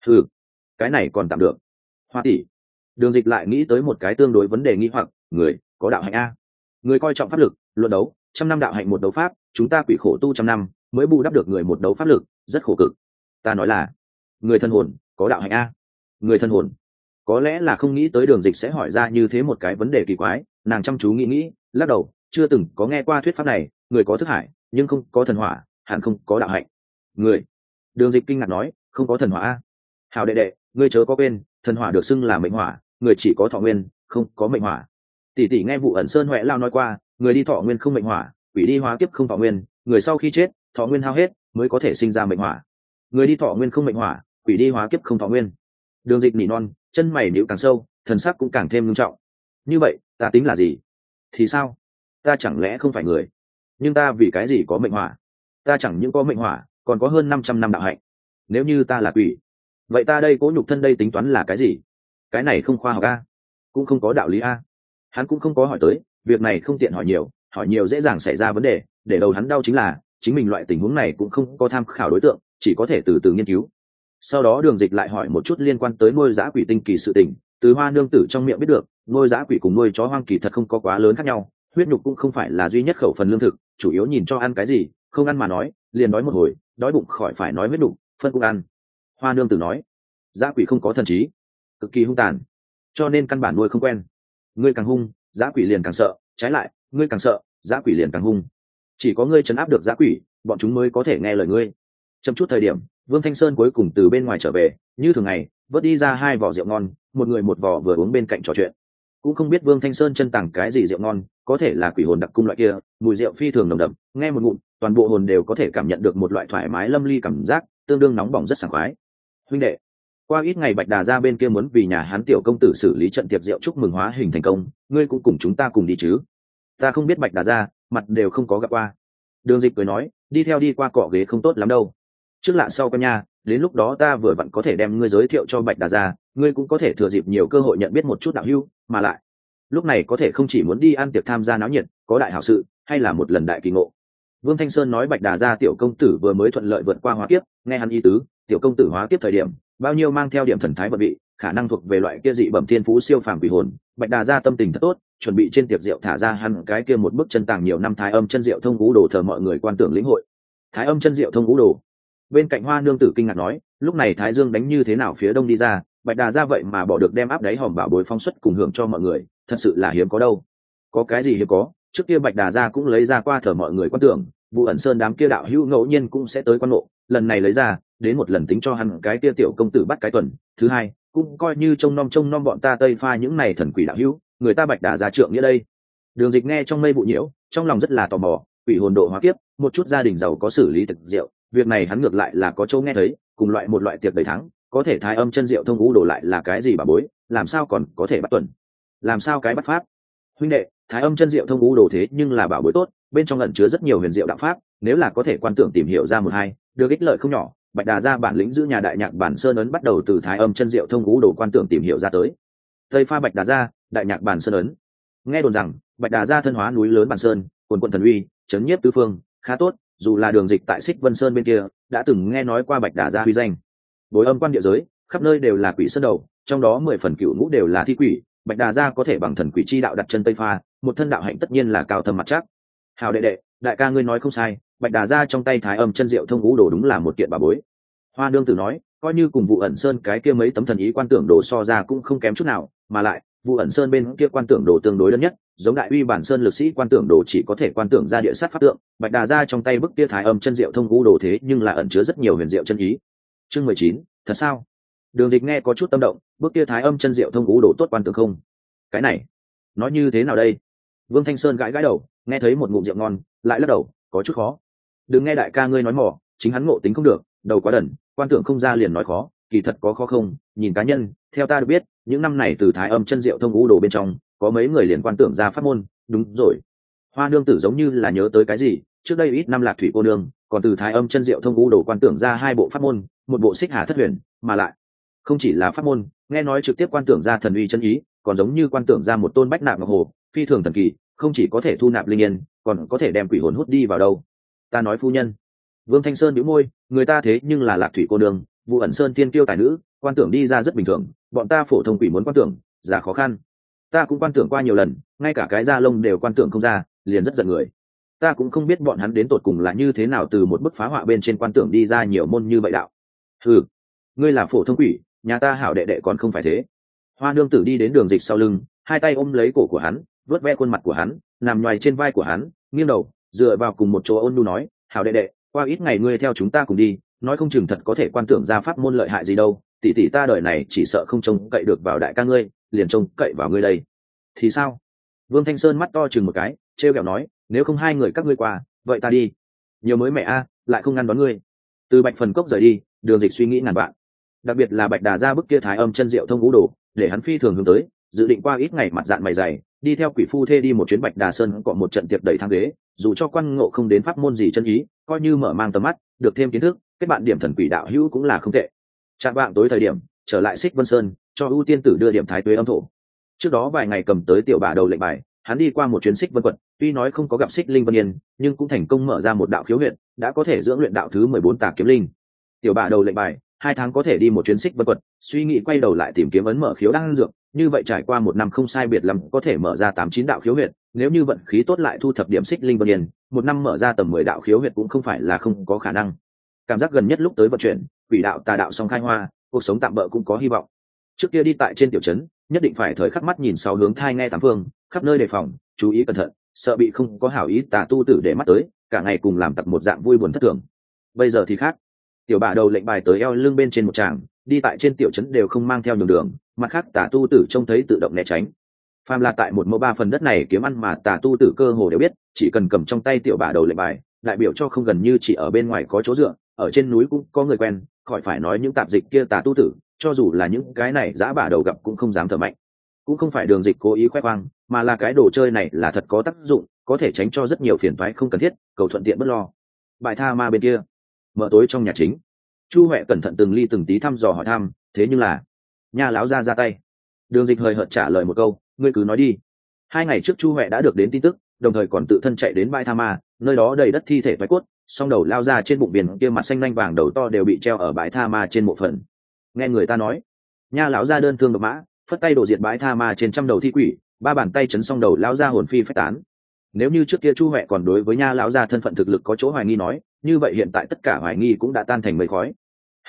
Cái này còn tạm được. Hoa tỷ. Đường Dịch lại nghĩ tới một cái tương đối vấn đề nghi hoặc, người có đạo hạnh a, người coi trọng pháp lực, luận đấu, 100 năm đạo hạnh một đấu pháp, chúng ta quỷ khổ tu 100 năm mới bù đắp được người một đấu pháp lực, rất khổ cực. Ta nói là, người thân hồn có đạo hạnh a. Người thân hồn. Có lẽ là không nghĩ tới Đường Dịch sẽ hỏi ra như thế một cái vấn đề kỳ quái, nàng chăm chú nghĩ, lắc đầu, chưa từng có nghe qua thuyết pháp này, người có thức hải nhưng không có thần hỏa, hẳn không có đạo hạnh. Người. Đường Dịch kinh ngạc nói, không có thần hỏa a? Hảo đệ đệ, ngươi chớ có quên, thần hỏa được xưng là mệnh hỏa, người chỉ có thọ nguyên, không có mệnh hỏa. Tỷ tỷ nghe Vụ Ẩn Sơn Huệ Lao nói qua, người đi thọ nguyên không mệnh hỏa, quỷ đi hóa kiếp không thọ nguyên, người sau khi chết, thọ nguyên hao hết, mới có thể sinh ra mệnh hỏa. Người đi thọ nguyên không mệnh hỏa, quỷ đi hóa kiếp không thọ nguyên. Đường Dịch nỉ non, chân mày nhíu càng sâu, thần sắc cũng càng thêm nghiêm trọng. Như vậy, ta tính là gì? Thì sao? Ta chẳng lẽ không phải người? Nhưng ta vì cái gì có mệnh hỏa? Ta chẳng những có mệnh hỏa, còn có hơn 500 năm đạo hạnh. Nếu như ta là quỷ, vậy ta đây cố nhục thân đây tính toán là cái gì? Cái này không khoa học a, cũng không có đạo lý a. Hắn cũng không có hỏi tới, việc này không tiện hỏi nhiều dễ dàng xảy ra vấn đề, để đầu hắn đau chính là chính mình loại tình huống này cũng không có tham khảo đối tượng, chỉ có thể từ từ nghiên cứu. Sau đó Đường Dịch lại hỏi một chút liên quan tới nuôi dã quỷ tinh kỳ sự tình, từ Hoa Nương Tử trong miệng biết được, nuôi dã quỷ cùng nuôi chó hoang kỳ thật không có quá lớn khác nhau, huyết nhục cũng không phải là duy nhất khẩu phần lương thực, chủ yếu nhìn cho ăn cái gì, không ăn mà nói, liền đói một hồi, đói bụng khỏi phải nói huyết nhục, phân cũng ăn. Hoa Nương Tử nói, dã quỷ không có thần trí, cực kỳ hung tàn, cho nên căn bản nuôi không quen. Ngươi càng hung, dã quỷ liền càng sợ, trái lại, ngươi càng sợ, dã quỷ liền càng hung. Chỉ có ngươi trấn áp được dã quỷ, bọn chúng mới có thể nghe lời ngươi. Chậm chút thời điểm, Vương Thanh Sơn cuối cùng từ bên ngoài trở về, như thường ngày, vớt đi ra 2 vỏ rượu ngon, một người một vỏ vừa uống bên cạnh trò chuyện. Cũng không biết Vương Thanh Sơn chân tàng cái gì rượu ngon, có thể là quỷ hồn đặc cung loại kia, mùi rượu phi thường nồng đậm, nghe một ngụm, toàn bộ hồn đều có thể cảm nhận được một loại thoải mái lâm ly cảm giác, tương đương nóng bỏng rất sảng khoái. Huynh đệ, qua ít ngày Bạch Đà ra bên kia muốn vì nhà hắn tiểu công tử xử lý trận tiệc rượu chúc mừng hóa hình thành công, ngươi cũng cùng chúng ta cùng đi chứ? Ta không biết Bạch Đà ra, mặt đều không có gặp qua. Đường Dịch cười nói, đi theo đi qua cọ ghế không tốt lắm đâu. Trước lạ sau con nha, đến lúc đó ta vừa vặn có thể đem ngươi giới thiệu cho Bạch Đà ra, ngươi cũng có thể thừa dịp nhiều cơ hội nhận biết một chút đạo hữu, mà lại lúc này có thể không chỉ muốn đi ăn tiệc tham gia náo nhiệt, có đại hảo sự, hay là một lần đại kỳ ngộ. Vương Thanh Sơn nói Bạch Đà ra tiểu công tử vừa mới thuận lợi vượt qua hóa kiếp, nghe hắn ý tứ, tiểu công tử hóa kiếp thời điểm, bao nhiêu mang theo điểm thần thái vận vị, khả năng thuộc về loại kia dị bẩm thiên phú siêu phàm quỷ hồn. Bạch Đà ra tâm tình thật tốt, chuẩn bị trên tiệc rượu thả ra hắn cái kia một bức chân tàng nhiều năm Thái Âm chân diệu thông ngũ đồ thờ mọi người quan tưởng lĩnh hội. Thái Âm chân diệu thông ngũ đồ. Bên cạnh Hoa Nương Tử kinh ngạc nói, lúc này Thái Dương đánh như thế nào phía đông đi ra, Bạch Đà Gia vậy mà bỏ được đem áp đáy hòm bảo bối phong suất cùng hưởng cho mọi người, thật sự là hiếm có đâu. Có cái gì hiếm có, trước kia Bạch Đà Gia cũng lấy ra qua thờ mọi người quan tưởng, Vụ Ẩn Sơn đám kia đạo hữu ngẫu nhiên cũng sẽ tới quan ngộ, lần này lấy ra, đến một lần tính cho hắn cái kia tiểu công tử bắt cái tuần, thứ hai, cũng coi như trông nom bọn ta Tây Pha những này thần quỷ đạo hữu, người ta Bạch Đà Gia trượng nghĩa đây. Đường Dịch nghe trong mây vụ nhiễu, trong lòng rất là tò mò, quỷ hồn độ hóa kiếp, một chút gia đình giàu có xử lý thực rượu, việc này hắn ngược lại là có châu nghe thấy, cùng một loại tiệc đầy thắng, có thể thái âm chân rượu thông ngũ đổ lại là cái gì bà bối, làm sao còn có thể bắt tuần, làm sao cái bắt pháp. Huynh đệ, thái âm chân rượu thông ngũ đồ thế nhưng là bảo bối tốt, bên trong ẩn chứa rất nhiều huyền diệu đạo pháp, nếu là có thể quan tưởng tìm hiểu ra một hai, được ích lợi không nhỏ. Bạch Đà Gia bản lĩnh giữ nhà đại nhạc bản sơn ấn bắt đầu từ thái âm chân diệu thông ngũ đồ quan tưởng tìm hiểu ra tới. Tây Pha Bạch Đà Gia, đại nhạc bản sơn ấn. Nghe đồn rằng Bạch Đà Gia thân hóa núi lớn bản sơn, quần quận thần uy, chấn nhiếp tứ phương, khá tốt. Dù là Đường Dịch tại Xích Vân Sơn bên kia đã từng nghe nói qua Bạch Đà Gia uy danh. Bối âm quan địa giới, khắp nơi đều là quỷ sơn đầu, trong đó 10 phần cửu ngũ đều là thi quỷ. Bạch Đà Gia có thể bằng thần quỷ chi đạo đặt chân Tây Pha, một thân đạo hạnh tất nhiên là cao thâm mặt chắc. Hào đệ đệ, đại ca ngươi nói không sai, Bạch Đà Gia trong tay thái âm chân diệu thông ngũ đồ đúng là một kiện bảo bối. Hoa Nương Tử nói, coi như cùng Vụ Ẩn Sơn cái kia mấy tấm thần ý quan tưởng đồ so ra cũng không kém chút nào, mà lại Vụ Ẩn Sơn bên kia quan tưởng đồ tương đối đơn nhất, giống đại uy bản sơn lực sĩ quan tưởng đồ chỉ có thể quan tưởng ra địa sát pháp tượng, Bạch Đà Gia trong tay bức kia thái âm chân diệu thông ngũ đồ thế nhưng là ẩn chứa rất nhiều huyền diệu chân ý. Chương 19, thật sao? Đường Dịch nghe có chút tâm động, bức kia thái âm chân diệu thông ngũ đồ tốt quan tưởng không? Cái này, nói như thế nào đây? Vương Thanh Sơn gãi đầu, nghe thấy một ngụm rượu ngon, lại lắc đầu, có chút khó. Đừng nghe đại ca ngươi nói mỏ, chính hắn ngộ tính không được, đầu quá đần, quan tưởng không ra liền nói khó, kỳ thật có khó không? Nhìn cá nhân, theo ta được biết, những năm này từ thái âm chân diệu thông ngũ đồ bên trong, có mấy người liền quan tưởng ra pháp môn. Đúng rồi. Hoa Nương Tử giống như là nhớ tới cái gì, trước đây ít năm Lạc Thủy cô nương, còn từ thái âm chân diệu thông ngũ đồ quan tưởng ra 2 bộ pháp môn, một bộ Xích Hà Thất Huyền, mà lại không chỉ là pháp môn, nghe nói trực tiếp quan tưởng ra thần uy chân ý, còn giống như quan tưởng ra một tôn bách nạp ngọc hồ, phi thường thần kỳ, không chỉ có thể thu nạp linh yên, còn có thể đem quỷ hồn hút đi vào đâu. Ta nói phu nhân. Vương Thanh Sơn bĩu môi, người ta thế nhưng là Lạc Thủy cô nương, Vụ Ẩn Sơn tiên kiêu tài nữ, quan tưởng đi ra rất bình thường, bọn ta phổ thông quỷ muốn quan tưởng, giả khó khăn. Ta cũng quan tưởng qua nhiều lần, ngay cả cái da lông đều quan tưởng không ra, liền rất giận người. Ta cũng không biết bọn hắn đến tột cùng là như thế nào từ một bức phá họa bên trên quan tưởng đi ra nhiều môn như vậy đạo. Ừ, ngươi là phổ thông quỷ, nhà ta hảo đệ đệ còn không phải thế. Hoa Nương Tử đi đến Đường Dịch sau lưng, hai tay ôm lấy cổ của hắn, vớt ve khuôn mặt của hắn, nằm nhoài trên vai của hắn, nghiêng đầu dựa vào cùng một chỗ ôn nhu nói, hảo đệ đệ, qua ít ngày ngươi theo chúng ta cùng đi, nói không chừng thật có thể quan tưởng ra pháp môn lợi hại gì đâu. Tỷ tỷ ta đời này chỉ sợ không trông cậy được vào đại ca ngươi, liền trông cậy vào ngươi đây. Thì sao? Vương Thanh Sơn mắt to chừng một cái, trêu ghẹo nói, nếu không hai người các ngươi qua, vậy ta đi. Nhiều mới mẹ a, lại không ngăn đón ngươi. Từ Bạch Phần Cốc rời đi, Đường Dịch suy nghĩ ngàn vạn, đặc biệt là Bạch Đà Gia bức kia thái âm chân diệu thông ngũ đồ, để hắn phi thường hướng tới, dự định qua ít ngày mặt dạng mày dày, đi theo quỷ phu thê đi một chuyến Bạch Đà Sơn, cọ một trận tiệc đầy thang ghế, dù cho quan ngộ không đến pháp môn gì chân ý, coi như mở mang tầm mắt, được thêm kiến thức, kết bạn điểm thần quỷ đạo hữu cũng là không tệ. Trạng vạng tối thời điểm, trở lại Xích Vân Sơn, cho ưu tiên tử đưa điểm thái tuế âm thổ. Trước đó vài ngày cầm tới tiểu bà đầu lệnh bài, hắn đi qua một chuyến Xích Vân quận, tuy nói không có gặp Xích Linh Vân Yên, nhưng cũng thành công mở ra một đạo khiếu huyệt, đã có thể dưỡng luyện đạo thứ 14 tà kiếm linh. Tiểu bà đầu lệnh bài, 2 tháng có thể đi một chuyến Xích Vân quận, suy nghĩ quay đầu lại tìm kiếm ấn mở khiếu đan dược, như vậy trải qua 1 năm không sai biệt lắm có thể mở ra 8-9 đạo khiếu huyệt, nếu như vận khí tốt lại thu thập điểm Xích Linh Vân Yên, 1 năm mở ra tầm 10 đạo khiếu huyệt cũng không phải là không có khả năng. Cảm giác gần nhất lúc tới vận chuyển, quỷ đạo tà đạo song khai hoa, cuộc sống tạm bỡ cũng có hy vọng. Trước kia đi tại trên tiểu trấn, nhất định phải thời khắc mắt nhìn 6 hướng thai nghe 8 phương, khắp nơi đề phòng, chú ý cẩn thận, sợ bị không có hảo ý tà tu tử để mắt tới, cả ngày cùng làm tập một dạng vui buồn thất thường. Bây giờ thì khác, tiểu bà đầu lệnh bài tới eo lưng bên trên một tràng, đi tại trên tiểu trấn đều không mang theo đường, mặt khác tà tu tử trông thấy tự động né tránh. Phàm là tại 1 mẫu 3 phần đất này kiếm ăn mà tà tu tử cơ hồ đều biết, chỉ cần cầm trong tay tiểu bà đầu lệnh bài, đại biểu cho không gần như chỉ ở bên ngoài có chỗ dựa, ở trên núi cũng có người quen, khỏi phải nói những tạp dịch kia tà tu tử, cho dù là những cái này dã bà đầu gặp cũng không dám thở mạnh. Cũng không phải Đường Dịch cố ý khoe khoang, mà là cái đồ chơi này là thật có tác dụng, có thể tránh cho rất nhiều phiền toái không cần thiết, cầu thuận tiện bất lo. Bại Tha Ma bên kia, mở tối trong nhà chính, Chu Huệ cẩn thận từng ly từng tí thăm dò hỏi thăm, thế nhưng là nha lão ra tay. Đường Dịch hời hợt trả lời một câu, ngươi cứ nói đi. 2 ngày trước Chu Huệ đã được đến tin tức, đồng thời còn tự thân chạy đến Bãi Tha Ma, nơi đó đầy đất thi thể phái cốt, song đầu lao ra trên bụng biển kia mặt xanh lanh vàng đầu to đều bị treo ở Bãi Tha Ma trên mộ phần. Nghe người ta nói, nha lão ra đơn thương độc mã, phất tay đổ diệt Bãi Tha Ma trên trăm đầu thi quỷ, 3 bàn tay chấn song đầu lão ra hồn phi phách tán. Nếu như trước kia Chu Huệ còn đối với nha lão ra thân phận thực lực có chỗ hoài nghi nói, như vậy hiện tại tất cả hoài nghi cũng đã tan thành mây khói. Hắn biết,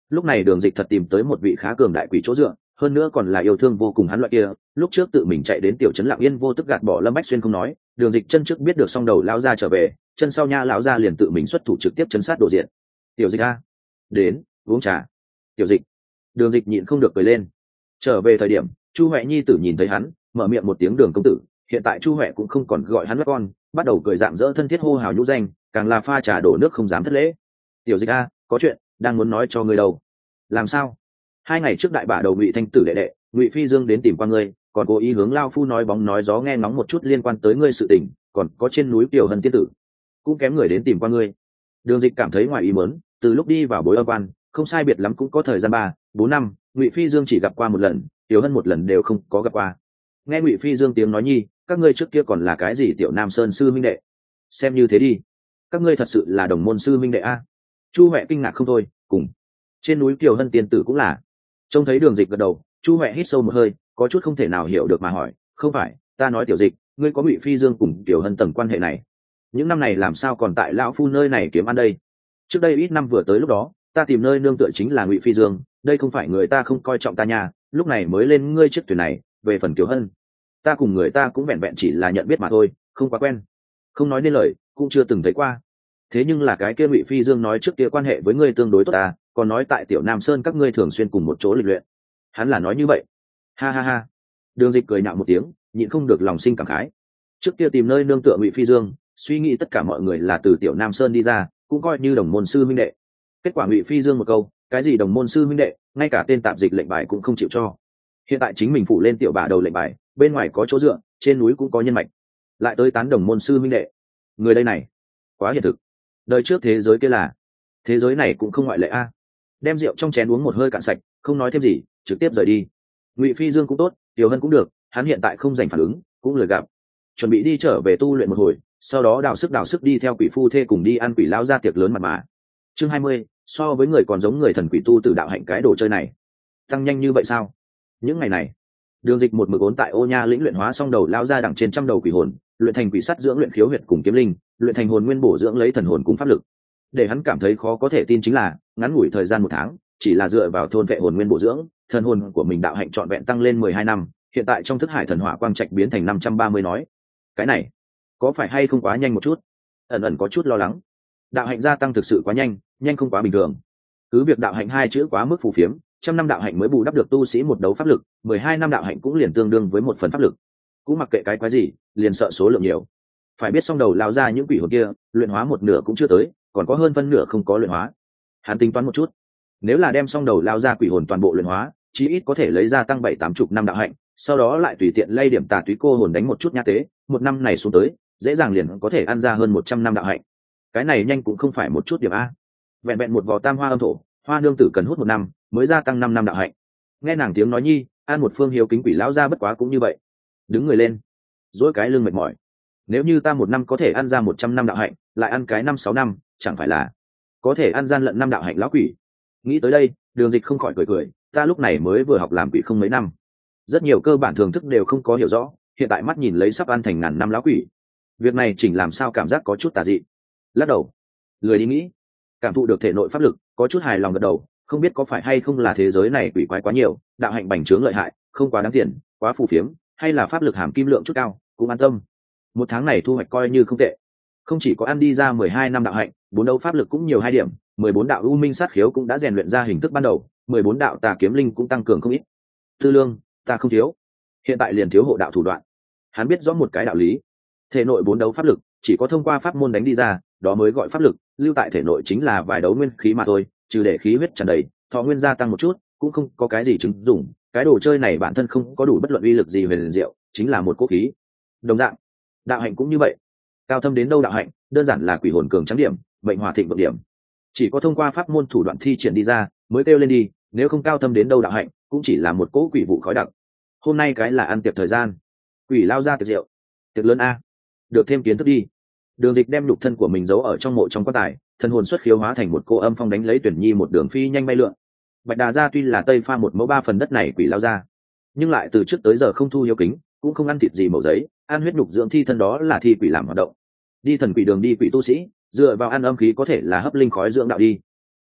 Lúc này Đường Dịch thật tìm tới một vị khá cường đại quỷ chỗ dựa, hơn nữa còn là yêu thương vô cùng hắn loại kia. Lúc trước tự mình chạy đến tiểu trấn Lặng Yên vô tức gạt bỏ Lâm Bách Xuyên không nói, Đường Dịch chân trước biết được song đầu lão gia trở về, chân sau nha lão gia liền tự mình xuất thủ trực tiếp chấn sát đồ diện. Tiểu Dịch a, đến uống trà. Tiểu Dịch. Đường Dịch nhịn không được cười lên. Trở về thời điểm, Chu Huệ nhi tử nhìn thấy hắn, mở miệng một tiếng Đường công tử. Hiện tại Chu Huệ cũng không còn gọi hắn là con, bắt đầu cười rạng rỡ thân thiết hô hào nhũ danh, càng là pha trà đổ nước không dám thất lễ. Tiểu Dịch a, có chuyện đang muốn nói cho ngươi đâu. Làm sao? 2 ngày trước đại bả đầu Ngụy Thanh tử đệ đệ Ngụy Phi Dương đến tìm qua ngươi, còn cố ý hướng lao phu nói bóng nói gió nghe ngóng một chút liên quan tới ngươi sự tình, còn có trên núi Tiểu Hân tiên tử cũng kém người đến tìm qua ngươi. Đường Dịch cảm thấy ngoài ý muốn, từ lúc đi vào Bối Âm quan không sai biệt lắm cũng có thời gian 3-4 năm, Ngụy Phi Dương chỉ gặp qua một lần, Tiểu Hân một lần đều không có gặp qua. Nghe Ngụy Phi Dương tiếng nói nhi, các ngươi trước kia còn là cái gì Tiểu Nam Sơn sư minh đệ? Xem như thế đi, các ngươi thật sự là đồng môn sư minh đệ a. Chu Huệ kinh ngạc không thôi, cùng trên núi Tiểu Hân tiên tử cũng là. Trông thấy Đường Dịch gật đầu, Chu Huệ hít sâu một hơi, có chút không thể nào hiểu được mà hỏi, không phải, ta nói Tiểu Dịch, ngươi có Ngụy Phi Dương cùng Tiểu Hân tầng quan hệ này, những năm này làm sao còn tại lão phu nơi này kiếm ăn đây? Trước đây ít năm vừa tới lúc đó, ta tìm nơi nương tựa chính là Ngụy Phi Dương, đây không phải người ta không coi trọng ta nhà, lúc này mới lên ngươi chiếc thuyền này. Về phần Tiểu Hân, ta cùng người ta cũng vẹn vẹn chỉ là nhận biết mà thôi, không quá quen, không nói nên lời, cũng chưa từng thấy qua. Thế nhưng là cái kia Ngụy Phi Dương nói trước kia quan hệ với ngươi tương đối tốt ta, còn nói tại Tiểu Nam Sơn các ngươi thường xuyên cùng một chỗ lịch luyện. Hắn là nói như vậy. Ha ha ha. Đường Dịch cười nhạo một tiếng, nhịn không được lòng sinh cảm khái. Trước kia tìm nơi nương tựa Ngụy Phi Dương, suy nghĩ tất cả mọi người là từ Tiểu Nam Sơn đi ra, cũng coi như đồng môn sư minh đệ. Kết quả Ngụy Phi Dương một câu, cái gì đồng môn sư minh đệ, ngay cả tên tạp dịch lệnh bài cũng không chịu cho. Hiện tại chính mình phủ lên tiểu bả đầu lệnh bài, bên ngoài có chỗ dựa, trên núi cũng có nhân mạch, lại tới tán đồng môn sư minh đệ. Người đây này, quá hiện thực. Đời trước thế giới kia là, thế giới này cũng không ngoại lệ a. Đem rượu trong chén uống một hơi cạn sạch, không nói thêm gì, trực tiếp rời đi. Ngụy Phi Dương cũng tốt, Tiểu Hân cũng được, hắn hiện tại không dành phản ứng, cũng lười gặp, chuẩn bị đi trở về tu luyện một hồi, sau đó đào sức đi theo quỷ phu thê cùng đi ăn quỷ lão gia tiệc lớn mặt mà. Chương 20, so với người còn giống người thần quỷ tu tử đạo hạnh cái đồ chơi này, tăng nhanh như vậy sao? Những ngày này, Đường Dịch một mực ốn tại Ô Nha lĩnh luyện hóa xong đầu lão gia đẳng trên trăm đầu quỷ hồn, luyện thành quỷ sắt dưỡng luyện khiếu huyệt cùng kiếm linh, luyện thành hồn nguyên bổ dưỡng lấy thần hồn cùng pháp lực. Để hắn cảm thấy khó có thể tin chính là, ngắn ngủi thời gian 1 tháng, chỉ là dựa vào thôn vệ hồn nguyên bổ dưỡng, thần hồn của mình đạo hạnh trọn vẹn tăng lên 12 năm, hiện tại trong thức hải thần hỏa quang trạch biến thành 530 nói. Cái này, có phải hay không quá nhanh một chút? Ẩn ẩn có chút lo lắng. Đạo hạnh gia tăng thực sự quá nhanh, nhanh không quá bình thường. Cứ việc đạo hạnh 2 chữ quá mức phù phiếm, 100 năm đạo hạnh mới bù đắp được tu sĩ một đấu pháp lực, 12 năm đạo hạnh cũng liền tương đương với 1 phần pháp lực. Cũng mặc kệ cái quái gì, liền sợ số lượng nhiều. Phải biết xong đầu lao ra những quỷ hồn kia, luyện hóa một nửa cũng chưa tới, còn có hơn phân nửa không có luyện hóa. Hắn tính toán một chút, nếu là đem xong đầu lao ra quỷ hồn toàn bộ luyện hóa, chí ít có thể lấy ra tăng 7-80 năm đạo hạnh, sau đó lại tùy tiện lay điểm tà túy cô hồn đánh một chút nhã tế, 1 năm này xuống tới, dễ dàng liền có thể ăn ra hơn 100 năm đạo hạnh. Cái này nhanh cũng không phải một chút điểm a. Vẹn vẹn một vò tam hoa âm thổ, Hoa nương tử cần hút 1 năm mới gia tăng 5 năm đạo hạnh. Nghe nàng tiếng nói nhi, An một phương hiếu kính quỷ lão ra bất quá cũng như vậy, đứng người lên, dỗi cái lưng mệt mỏi. Nếu như ta 1 năm có thể ăn ra 100 năm đạo hạnh, lại ăn cái 5-6 năm, chẳng phải là có thể ăn gian lận 5 đạo hạnh lão quỷ. Nghĩ tới đây, Đường Dịch không khỏi cười, ta lúc này mới vừa học làm quỷ không mấy năm, rất nhiều cơ bản thường thức đều không có hiểu rõ, hiện tại mắt nhìn lấy sắp ăn thành ngàn năm lão quỷ, việc này chỉnh làm sao cảm giác có chút tà dị. Lắc đầu, lười đi nghĩ, cảm thụ được thể nội pháp lực, có chút hài lòng gật đầu, không biết có phải hay không là thế giới này quỷ quái quá nhiều, đạo hạnh bành trướng lợi hại, không quá đáng tiền, quá phù phiếm, hay là pháp lực hàm kim lượng chút cao, cũng an tâm. 1 tháng này thu hoạch coi như không tệ, không chỉ có ăn đi ra 12 năm đạo hạnh, 4 đấu pháp lực cũng nhiều 2 điểm, 14 đạo u minh sát khiếu cũng đã rèn luyện ra hình thức ban đầu, 14 đạo tà kiếm linh cũng tăng cường không ít. Tư lương, ta không thiếu, hiện tại liền thiếu hộ đạo thủ đoạn. Hắn biết rõ một cái đạo lý, thể nội 4 đấu pháp lực chỉ có thông qua pháp môn đánh đi ra, đó mới gọi pháp lực, lưu tại thể nội chính là vài đấu nguyên khí mà thôi, trừ để khí huyết tràn đầy, thọ nguyên gia tăng một chút, cũng không có cái gì chứng dụng. Cái đồ chơi này bản thân không có đủ bất luận uy lực gì về liền diệu, chính là một cố khí. Đồng dạng, đạo hạnh cũng như vậy, cao thâm đến đâu đạo hạnh, đơn giản là quỷ hồn cường trắng điểm, mệnh hòa thịnh vượng điểm. Chỉ có thông qua pháp môn thủ đoạn thi triển đi ra, mới kêu lên đi, nếu không cao thâm đến đâu đạo hạnh, cũng chỉ là một cỗ quỷ vụ khói đặc. Hôm nay cái là ăn tiệc thời gian, quỷ lao ra tiệc rượu, tiệc lớn a, được thêm kiến thức đi. Đường Dịch đem nhục thân của mình giấu ở trong mộ trong quan tài, thân hồn xuất khiếu hóa thành một cô âm phong đánh lấy Tuyển Nhi một đường phi nhanh bay lượn. Bạch Đà gia tuy là tây pha 1 mẫu 3 phần đất này quỷ lao ra, nhưng lại từ trước tới giờ không thu hiếu kính, cũng không ăn thịt gì mẩu giấy, ăn huyết nhục dưỡng thi thân, đó là thi quỷ làm hoạt động. Đi thần quỷ đường đi quỷ tu sĩ, dựa vào ăn âm khí có thể là hấp linh khói dưỡng đạo đi.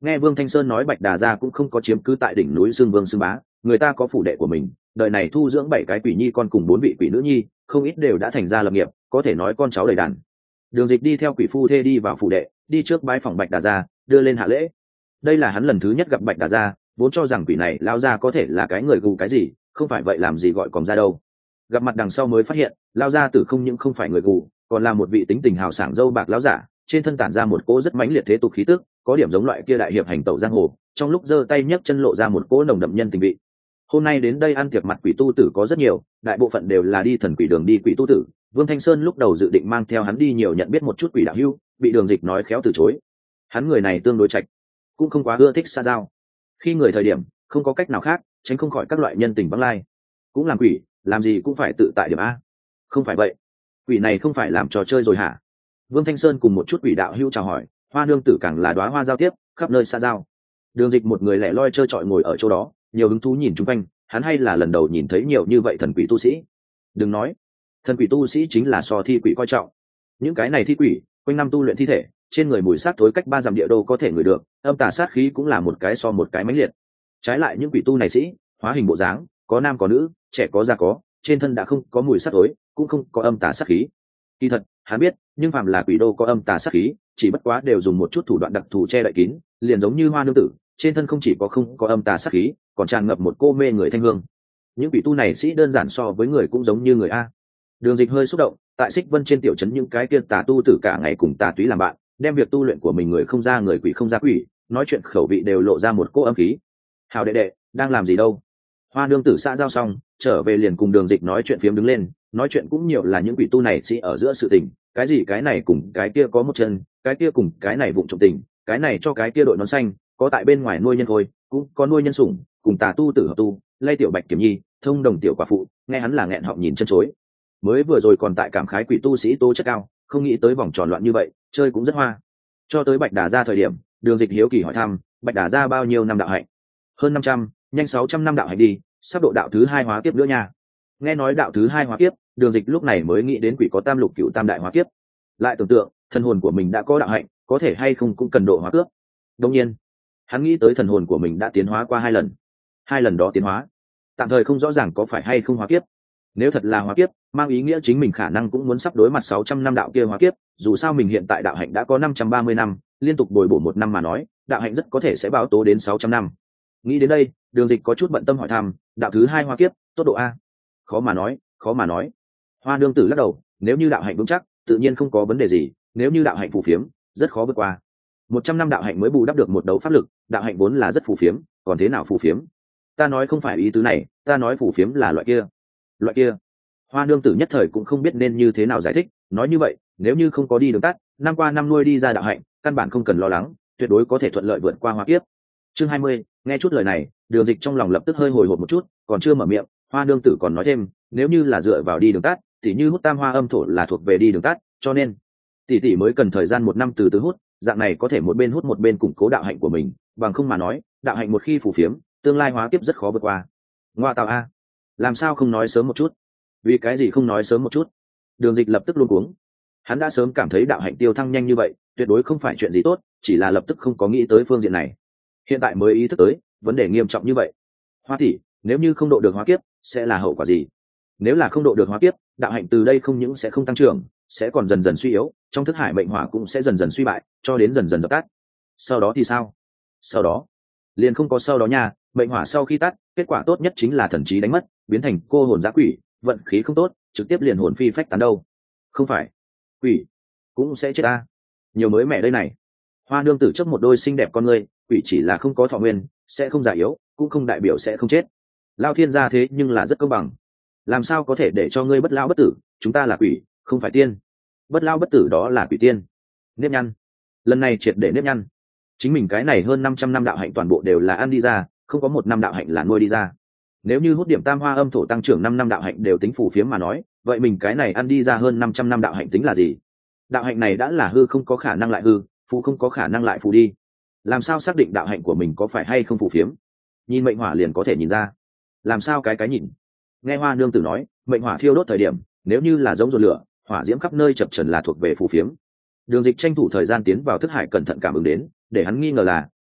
Nghe Vương Thanh Sơn nói Bạch Đà gia cũng không có chiếm cứ tại đỉnh núi Sương Vương Sương Bá, người ta có phủ đệ của mình, đời này thu dưỡng 7 cái quỷ nhi con cùng 4 vị quỷ nữ nhi, không ít đều đã thành gia lập nghiệp, có thể nói con cháu đầy đàn. Đường Dịch đi theo quỷ phu thê đi vào phủ đệ, đi trước bái phòng Bạch Đà gia, đưa lên hạ lễ. Đây là hắn lần thứ nhất gặp Bạch Đà gia, vốn cho rằng quỷ này lao ra có thể là cái người gù cái gì, không phải vậy làm gì gọi còm ra đâu. Gặp mặt đằng sau mới phát hiện, lao ra tử không những không phải người gù, còn là một vị tính tình hào sảng dâu bạc lão giả, trên thân tản ra một cỗ rất mãnh liệt thế tục khí tức, có điểm giống loại kia đại hiệp hành tẩu giang hồ, trong lúc giơ tay nhấc chân lộ ra một cỗ nồng đậm nhân tình vị. Hôm nay đến đây ăn tiệc mặt quỷ tu tử có rất nhiều, đại bộ phận đều là đi thần quỷ đường đi quỷ tu tử. Vương Thanh Sơn lúc đầu dự định mang theo hắn đi nhiều nhận biết một chút quỷ đạo hưu, bị Đường Dịch nói khéo từ chối. Hắn người này tương đối trạch, cũng không quá ưa thích xa giao. Khi người thời điểm không có cách nào khác, tránh không khỏi các loại nhân tình vắng lai. Cũng làm quỷ, làm gì cũng phải tự tại điểm a. Không phải vậy, quỷ này không phải làm trò chơi rồi hả? Vương Thanh Sơn cùng một chút quỷ đạo hưu chào hỏi, Hoa nương tử càng là đóa hoa giao tiếp, khắp nơi xa giao. Đường Dịch một người lẻ loi chơi trọi ngồi ở chỗ đó, nhiều hứng thú nhìn chung quanh, hắn hay là lần đầu nhìn thấy nhiều như vậy thần quỷ tu sĩ. Đừng nói, thần quỷ tu sĩ chính là so thi quỷ coi trọng. Những cái này thi quỷ, quanh năm tu luyện thi thể, trên người mùi sát thối cách 3 dặm địa đô có thể ngửi được, âm tà sát khí cũng là một cái so một cái mãnh liệt. Trái lại những quỷ tu này sĩ, hóa hình bộ dáng, có nam có nữ, trẻ có già có, trên thân đã không có mùi sát thối, cũng không có âm tà sát khí. Kỳ thật, hắn biết, nhưng phàm là quỷ đô có âm tà sát khí, chỉ bất quá đều dùng một chút thủ đoạn đặc thù che đậy kín, liền giống như Hoa nương tử, trên thân không chỉ có không có âm tà sát khí, còn tràn ngập một cô mê người thanh hương. Những quỷ tu này sĩ đơn giản so với người cũng giống như người a. Đường Dịch hơi xúc động, tại Xích Vân trên tiểu trấn những cái kia tà tu tử cả ngày cùng tà túy làm bạn, đem việc tu luyện của mình người không ra người quỷ không ra quỷ, nói chuyện khẩu vị đều lộ ra một cô âm khí. Hào đệ đệ, đang làm gì đâu? Hoa nương tử xã giao xong, trở về liền cùng Đường Dịch nói chuyện phiếm đứng lên, nói chuyện cũng nhiều là những quỷ tu này sĩ ở giữa sự tình, cái gì cái này cùng cái kia có một chân, cái kia cùng cái này vụng trộm tình, cái này cho cái kia đội nón xanh, có tại bên ngoài nuôi nhân khôi, cũng có nuôi nhân sủng, cùng tà tu tử hợp tu, lay tiểu bạch kiểm nhi, thông đồng tiểu quả phụ, nghe hắn là nghẹn họng nhìn chân chối. Mới vừa rồi còn tại cảm khái quỷ tu sĩ tố chất cao, không nghĩ tới vòng tròn loạn như vậy, chơi cũng rất hoa. Cho tới Bạch Đà gia thời điểm, Đường Dịch hiếu kỳ hỏi thăm, Bạch Đà gia bao nhiêu năm đạo hạnh? Hơn 500, nhanh 600 năm đạo hạnh đi, sắp độ đạo thứ 2 hóa kiếp nữa nha. Nghe nói đạo thứ 2 hóa kiếp, Đường Dịch lúc này mới nghĩ đến quỷ có tam lục cửu tam đại hóa kiếp. Lại tưởng tượng, thân hồn của mình đã có đạo hạnh, có thể hay không cũng cần độ hóa cướp. Đương nhiên, hắn nghĩ tới thần hồn của mình đã tiến hóa qua 2 lần. 2 lần đó tiến hóa, tạm thời không rõ ràng có phải hay không hóa kiếp. Nếu thật là hóa kiếp, mang ý nghĩa chính mình khả năng cũng muốn sắp đối mặt 600 năm đạo kia hóa kiếp, dù sao mình hiện tại đạo hạnh đã có 530 năm, liên tục bồi bổ 1 năm mà nói, đạo hạnh rất có thể sẽ báo tố đến 600 năm. Nghĩ đến đây, Đường Dịch có chút bận tâm hỏi thăm, đạo thứ 2 hóa kiếp, tốt độ a? Khó mà nói, khó mà nói. Hoa nương tử lắc đầu, nếu như đạo hạnh vững chắc, tự nhiên không có vấn đề gì, nếu như đạo hạnh phù phiếm, rất khó vượt qua. 100 năm đạo hạnh mới bù đắp được một đấu pháp lực, đạo hạnh vốn là rất phù phiếm, còn thế nào phù phiếm? Ta nói không phải ý tứ này, ta nói phù phiếm là loại kia. Loại kia? Hoa nương tử nhất thời cũng không biết nên như thế nào giải thích, nói như vậy, nếu như không có đi đường tắt, năm qua năm nuôi đi ra đạo hạnh, căn bản không cần lo lắng, tuyệt đối có thể thuận lợi vượt qua hóa kiếp. Chương 20, nghe chút lời này, Đường Dịch trong lòng lập tức hơi hồi hộp một chút, còn chưa mở miệng, Hoa nương tử còn nói thêm, nếu như là dựa vào đi đường tắt, thì như hút tam hoa âm thổ là thuộc về đi đường tắt, cho nên tỷ tỷ mới cần thời gian 1 năm từ từ hút, dạng này có thể một bên hút một bên củng cố đạo hạnh của mình, bằng không mà nói, đạo hạnh một khi phù phiếm, tương lai hóa kiếp rất khó vượt qua. Ngoa tạo a, làm sao không nói sớm một chút? Vì cái gì không nói sớm một chút? Đường Dịch lập tức luống cuống. Hắn đã sớm cảm thấy đạo hạnh tiêu thăng nhanh như vậy, tuyệt đối không phải chuyện gì tốt, chỉ là lập tức không có nghĩ tới phương diện này. Hiện tại mới ý thức tới, vấn đề nghiêm trọng như vậy. Hoa tỷ, nếu như không độ được hóa kiếp, sẽ là hậu quả gì? Nếu là không độ được hóa kiếp, đạo hạnh từ đây không những sẽ không tăng trưởng, sẽ còn dần dần suy yếu, trong thức hải mệnh hỏa cũng sẽ dần dần suy bại, cho đến dần dần dập tắt. Sau đó thì sao? Sau đó, liền không có sau đó nha, mệnh hỏa sau khi tắt, kết quả tốt nhất chính là thần trí đánh mất, biến thành cô hồn dã quỷ, vận khí không tốt, trực tiếp liền hồn phi phách tán đâu. Không phải, quỷ cũng sẽ chết a. Nhiều mới mẻ đây này. Hoa nương tử chớp một đôi xinh đẹp con ngươi, quỷ chỉ là không có thọ nguyên, sẽ không già yếu, cũng không đại biểu sẽ không chết. Lao thiên gia thế nhưng là rất công bằng, làm sao có thể để cho ngươi bất lão bất tử? Chúng ta là quỷ, không phải tiên. Bất lão bất tử đó là quỷ tiên. Nếp nhăn, lần này triệt để nếp nhăn. Chính mình cái này hơn 500 năm đạo hạnh toàn bộ đều là ăn đi ra, không có 1 năm đạo hạnh là nuôi đi ra. Nếu như hút điểm tam hoa âm thổ tăng trưởng 5 năm đạo hạnh đều tính phù phiếm mà nói, vậy mình cái này ăn đi ra hơn 500 năm đạo hạnh tính là gì? Đạo hạnh này đã là hư không có khả năng lại hư, phù không có khả năng lại phù đi. Làm sao xác định đạo hạnh của mình có phải hay không phù phiếm? Nhìn mệnh hỏa liền có thể nhìn ra. Làm sao cái nhìn? Nghe Hoa nương tử nói, mệnh hỏa thiêu đốt thời điểm, nếu như là giống ruột lửa, hỏa diễm khắp nơi chập trần là thuộc về phù phiếm. Đường Dịch tranh thủ thời gian tiến vào thức hải cẩn thận cảm ứng đến, để hắn nghi ngờ là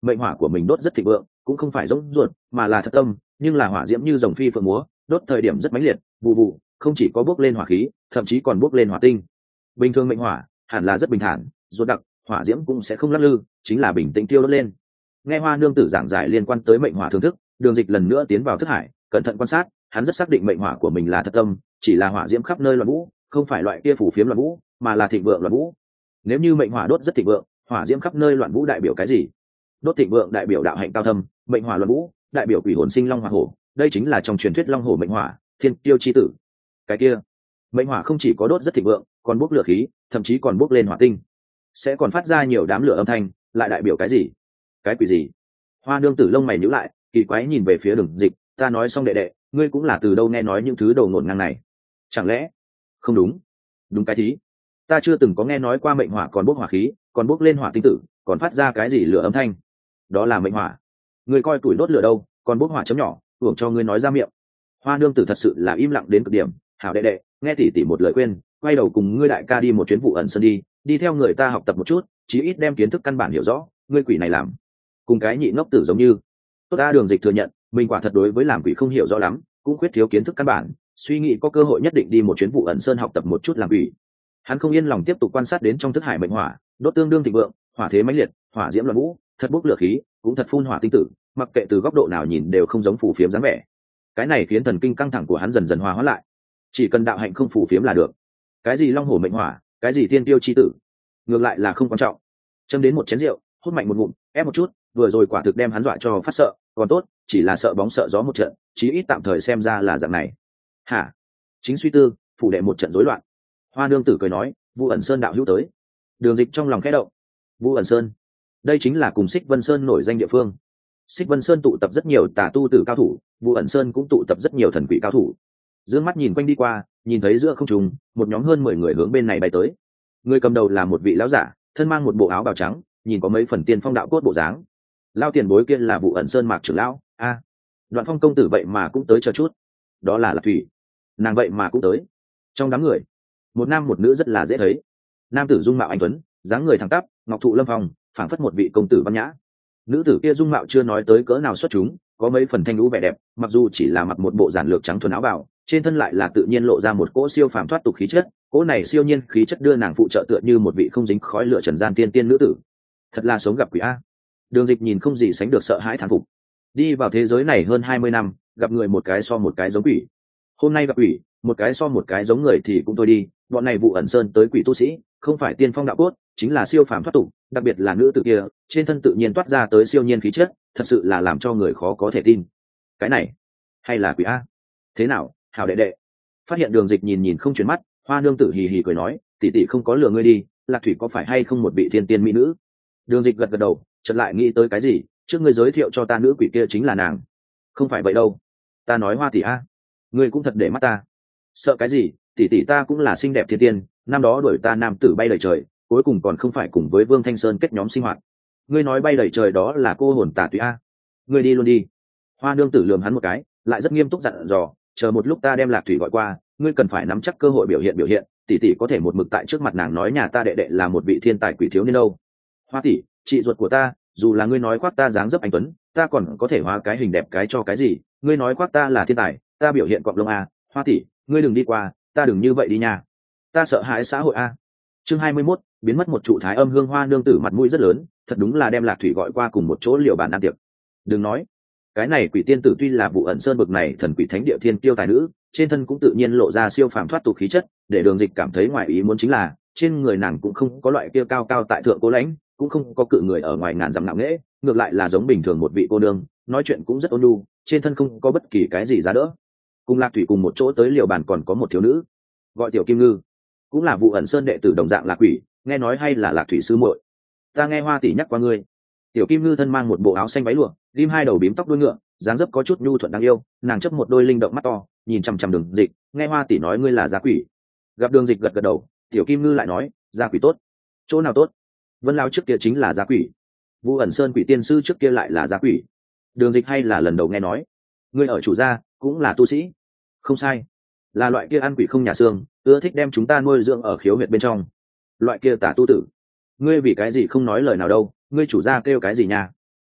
mệnh hỏa của mình đốt rất thịnh vượng, cũng không phải giống ruột mà là thật tâm, nhưng là hỏa diễm như rồng phi phượng múa, đốt thời điểm rất mãnh liệt, vụ vụ, không chỉ có bốc lên hỏa khí, thậm chí còn bốc lên hỏa tinh. Bình thường mệnh hỏa hẳn là rất bình thản, ruột đặc, hỏa diễm cũng sẽ không lắc lư, chính là bình tĩnh tiêu đốt lên. Nghe Hoa nương tử giảng giải liên quan tới mệnh hỏa thưởng thức, Đường Dịch lần nữa tiến vào thức hải, cẩn thận quan sát, hắn rất xác định mệnh hỏa của mình là thật tâm, chỉ là hỏa diễm khắp nơi loạn vũ, không phải loại kia phủ phiếm loạn vũ, mà là thịnh vượng loạn vũ. Nếu như mệnh hỏa đốt rất thịnh vượng, hỏa diễm khắp nơi loạn vũ đại biểu cái gì? Đốt thịnh vượng đại biểu đạo hạnh cao thâm, mệnh hỏa loạn vũ đại biểu quỷ hồn sinh long hỏa hổ, đây chính là trong truyền thuyết long hổ mệnh hỏa, thiên tiêu chi tử. Cái kia, mệnh hỏa không chỉ có đốt rất thịnh vượng, còn bốc lửa khí, thậm chí còn bốc lên hỏa tinh, sẽ còn phát ra nhiều đám lửa âm thanh, lại đại biểu cái gì? Cái quỷ gì? Hoa nương tử lông mày nhíu lại, kỳ quái nhìn về phía Đường Dịch, ta nói xong đệ đệ, ngươi cũng là từ đâu nghe nói những thứ đầu ngổn ngang này? Chẳng lẽ? Không đúng. Đúng cái thí. Ta chưa từng có nghe nói qua mệnh hỏa còn bốc hỏa khí, còn bốc lên hỏa tinh tử, còn phát ra cái gì lửa âm thanh? Đó là mệnh hỏa. Ngươi coi tuổi đốt lửa đâu, còn bốc hỏa chấm nhỏ, hưởng cho ngươi nói ra miệng. Hoa nương tử thật sự là im lặng đến cực điểm, hảo đệ đệ, nghe tỷ tỷ một lời khuyên, quay đầu cùng ngươi đại ca đi một chuyến vụ ẩn sơn đi theo người ta học tập một chút, chí ít đem kiến thức căn bản hiểu rõ, ngươi quỷ này làm cùng cái nhị ngốc tử giống như. Tốt ta. Đường Dịch thừa nhận mình quả thật đối với làm quỷ không hiểu rõ lắm, cũng khuyết thiếu kiến thức căn bản, suy nghĩ có cơ hội nhất định đi một chuyến vụ ẩn sơn học tập một chút làm quỷ. Hắn không yên lòng tiếp tục quan sát đến trong thức hải mệnh hỏa đốt tương đương thịnh vượng, hỏa thế mãnh liệt, hỏa diễm loạn vũ, thật bốc lửa khí, cũng thật phun hỏa tinh tử, mặc kệ từ góc độ nào nhìn đều không giống phù phiếm dáng vẻ. Cái này khiến thần kinh căng thẳng của hắn dần dần hòa hóa lại, chỉ cần đạo hạnh không phù phiếm là được. Cái gì long hổ mệnh hỏa, cái gì thiên tiêu chi tử, ngược lại là không quan trọng. Châm đến một chén rượu, hút mạnh một ngụm, ép một chút, vừa rồi quả thực đem hắn dọa cho phát sợ, còn tốt chỉ là sợ bóng sợ gió một trận, chí ít tạm thời xem ra là dạng này. Hả? Chính suy tư, phủ đệ một trận rối loạn. Hoa nương tử cười nói, Vu ẩn sơn đạo hữu tới. Đường Dịch trong lòng khẽ động. Vu ẩn sơn, đây chính là cùng Xích Vân Sơn nổi danh địa phương. Xích Vân Sơn tụ tập rất nhiều tà tu tử cao thủ, Vu ẩn sơn cũng tụ tập rất nhiều thần quỷ cao thủ. Dương mắt nhìn quanh đi qua, nhìn thấy giữa không trung một nhóm hơn 10 người hướng bên này bay tới. Người cầm đầu là một vị lão giả, thân mang một bộ áo bào trắng, nhìn có mấy phần tiên phong đạo cốt bộ dáng. Lao tiền bối kia là Vu ẩn sơn Mạc trưởng lão. A, Đoạn Phong công tử vậy mà cũng tới chờ chút. Đó là Lạc Thủy, nàng vậy mà cũng tới. Trong đám người, một nam một nữ rất là dễ thấy. Nam tử dung mạo anh tuấn, dáng người thẳng tắp, ngọc thụ lâm phong, phảng phất một vị công tử văn nhã. Nữ tử kia dung mạo chưa nói tới cỡ nào xuất chúng, có mấy phần thanh lũ vẻ đẹp, mặc dù chỉ là mặc một bộ giản lược trắng thuần áo bào, trên thân lại là tự nhiên lộ ra một cỗ siêu phàm thoát tục khí chất. Cỗ này siêu nhiên khí chất đưa nàng phụ trợ tựa như một vị không dính khói lửa trần gian tiên tiên nữ tử. Thật là sống gặp quỷ a. Đường Dịch nhìn không gì sánh được sợ hãi thán phục. Đi vào thế giới này hơn 20 năm, gặp người một cái so một cái giống quỷ. Hôm nay gặp quỷ, một cái so một cái giống người thì cũng thôi đi, bọn này Vụ ẩn sơn tới quỷ tu sĩ, không phải tiên phong đạo cốt, chính là siêu phàm thoát tục, đặc biệt là nữ tử kia, trên thân tự nhiên toát ra tới siêu nhiên khí chất, thật sự là làm cho người khó có thể tin. Cái này, hay là quỷ a? Thế nào, hảo đệ đệ? Phát hiện Đường Dịch nhìn nhìn không chuyển mắt, Hoa nương tử hì hì cười nói, tỷ tỷ không có lừa ngươi đi, Lạc Thủy có phải hay không một vị thiên tiên mỹ nữ? Đường Dịch gật gật đầu, chợt lại nghĩ tới cái gì, trước ngươi giới thiệu cho ta nữ quỷ kia chính là nàng. Không phải vậy đâu, ta nói Hoa tỷ a, ngươi cũng thật để mắt ta. Sợ cái gì, tỷ tỷ ta cũng là xinh đẹp thiên tiên, năm đó đuổi ta nam tử bay đầy trời, cuối cùng còn không phải cùng với Vương Thanh Sơn kết nhóm sinh hoạt. Ngươi nói bay đầy trời đó là cô hồn tà tùy a? Ngươi đi luôn đi. Hoa nương tử lườm hắn một cái, lại rất nghiêm túc dặn dò, chờ một lúc ta đem Lạc Thủy gọi qua, ngươi cần phải nắm chắc cơ hội biểu hiện, tỷ tỷ có thể một mực tại trước mặt nàng nói nhà ta đệ đệ là một vị thiên tài quỷ thiếu niên đâu. Hoa tỷ, chị ruột của ta, dù là ngươi nói khoác ta dáng dấp anh tuấn, ta còn có thể hóa cái hình đẹp cái cho cái gì, ngươi nói khoác ta là thiên tài, ta biểu hiện cọp lông a. Hoa tỷ, ngươi đừng đi qua, ta đừng như vậy đi nha, ta sợ hãi xã hội a. Chương 21, biến mất một trụ thái âm hương. Hoa nương tử mặt mũi rất lớn, thật đúng là đem Lạc Thủy gọi qua cùng một chỗ liều bàn ăn tiệc. Đừng nói, cái này quỷ tiên tử tuy là Vụ ẩn sơn bực này thần quỷ thánh địa thiên kiêu tài nữ, trên thân cũng tự nhiên lộ ra siêu phàm thoát tục khí chất, để Đường Dịch cảm thấy ngoài ý muốn chính là trên người nàng cũng không có loại kia cao cao tại thượng cố lãnh, cũng không có cự người ở ngoài ngàn dặm ngạo nghễ, ngược lại là giống bình thường một vị cô nương, nói chuyện cũng rất ôn nhu, trên thân không có bất kỳ cái gì giá đỡ. Cùng Lạc Thủy cùng một chỗ tới liều bàn còn có một thiếu nữ, gọi Tiểu Kim Ngư, cũng là Vụ ẩn sơn đệ tử đồng dạng là quỷ, nghe nói hay là Lạc Thủy sư muội. Ta nghe Hoa tỷ nhắc qua ngươi. Tiểu Kim Ngư thân mang một bộ áo xanh váy lụa, ghim hai đầu bím tóc đuôi ngựa, dáng dấp có chút nhu thuận đáng yêu, nàng chớp một đôi linh động mắt to, nhìn chằm chằm Đường Dịch, nghe Hoa tỷ nói ngươi là gia quỷ. Gặp Đường Dịch gật gật đầu, Tiểu Kim Ngư lại nói, gia quỷ tốt. Chỗ nào tốt? Vân Lão trước kia chính là gia quỷ, Vụ ẩn sơn quỷ tiên sư trước kia lại là gia quỷ. Đường Dịch hay là lần đầu nghe nói. Ngươi ở chủ gia cũng là tu sĩ? Không sai, là loại kia ăn quỷ không nhà xương, ưa thích đem chúng ta nuôi dưỡng ở khiếu huyệt bên trong, loại kia tà tu tử. Ngươi vì cái gì không nói lời nào đâu, ngươi chủ gia kêu cái gì nha?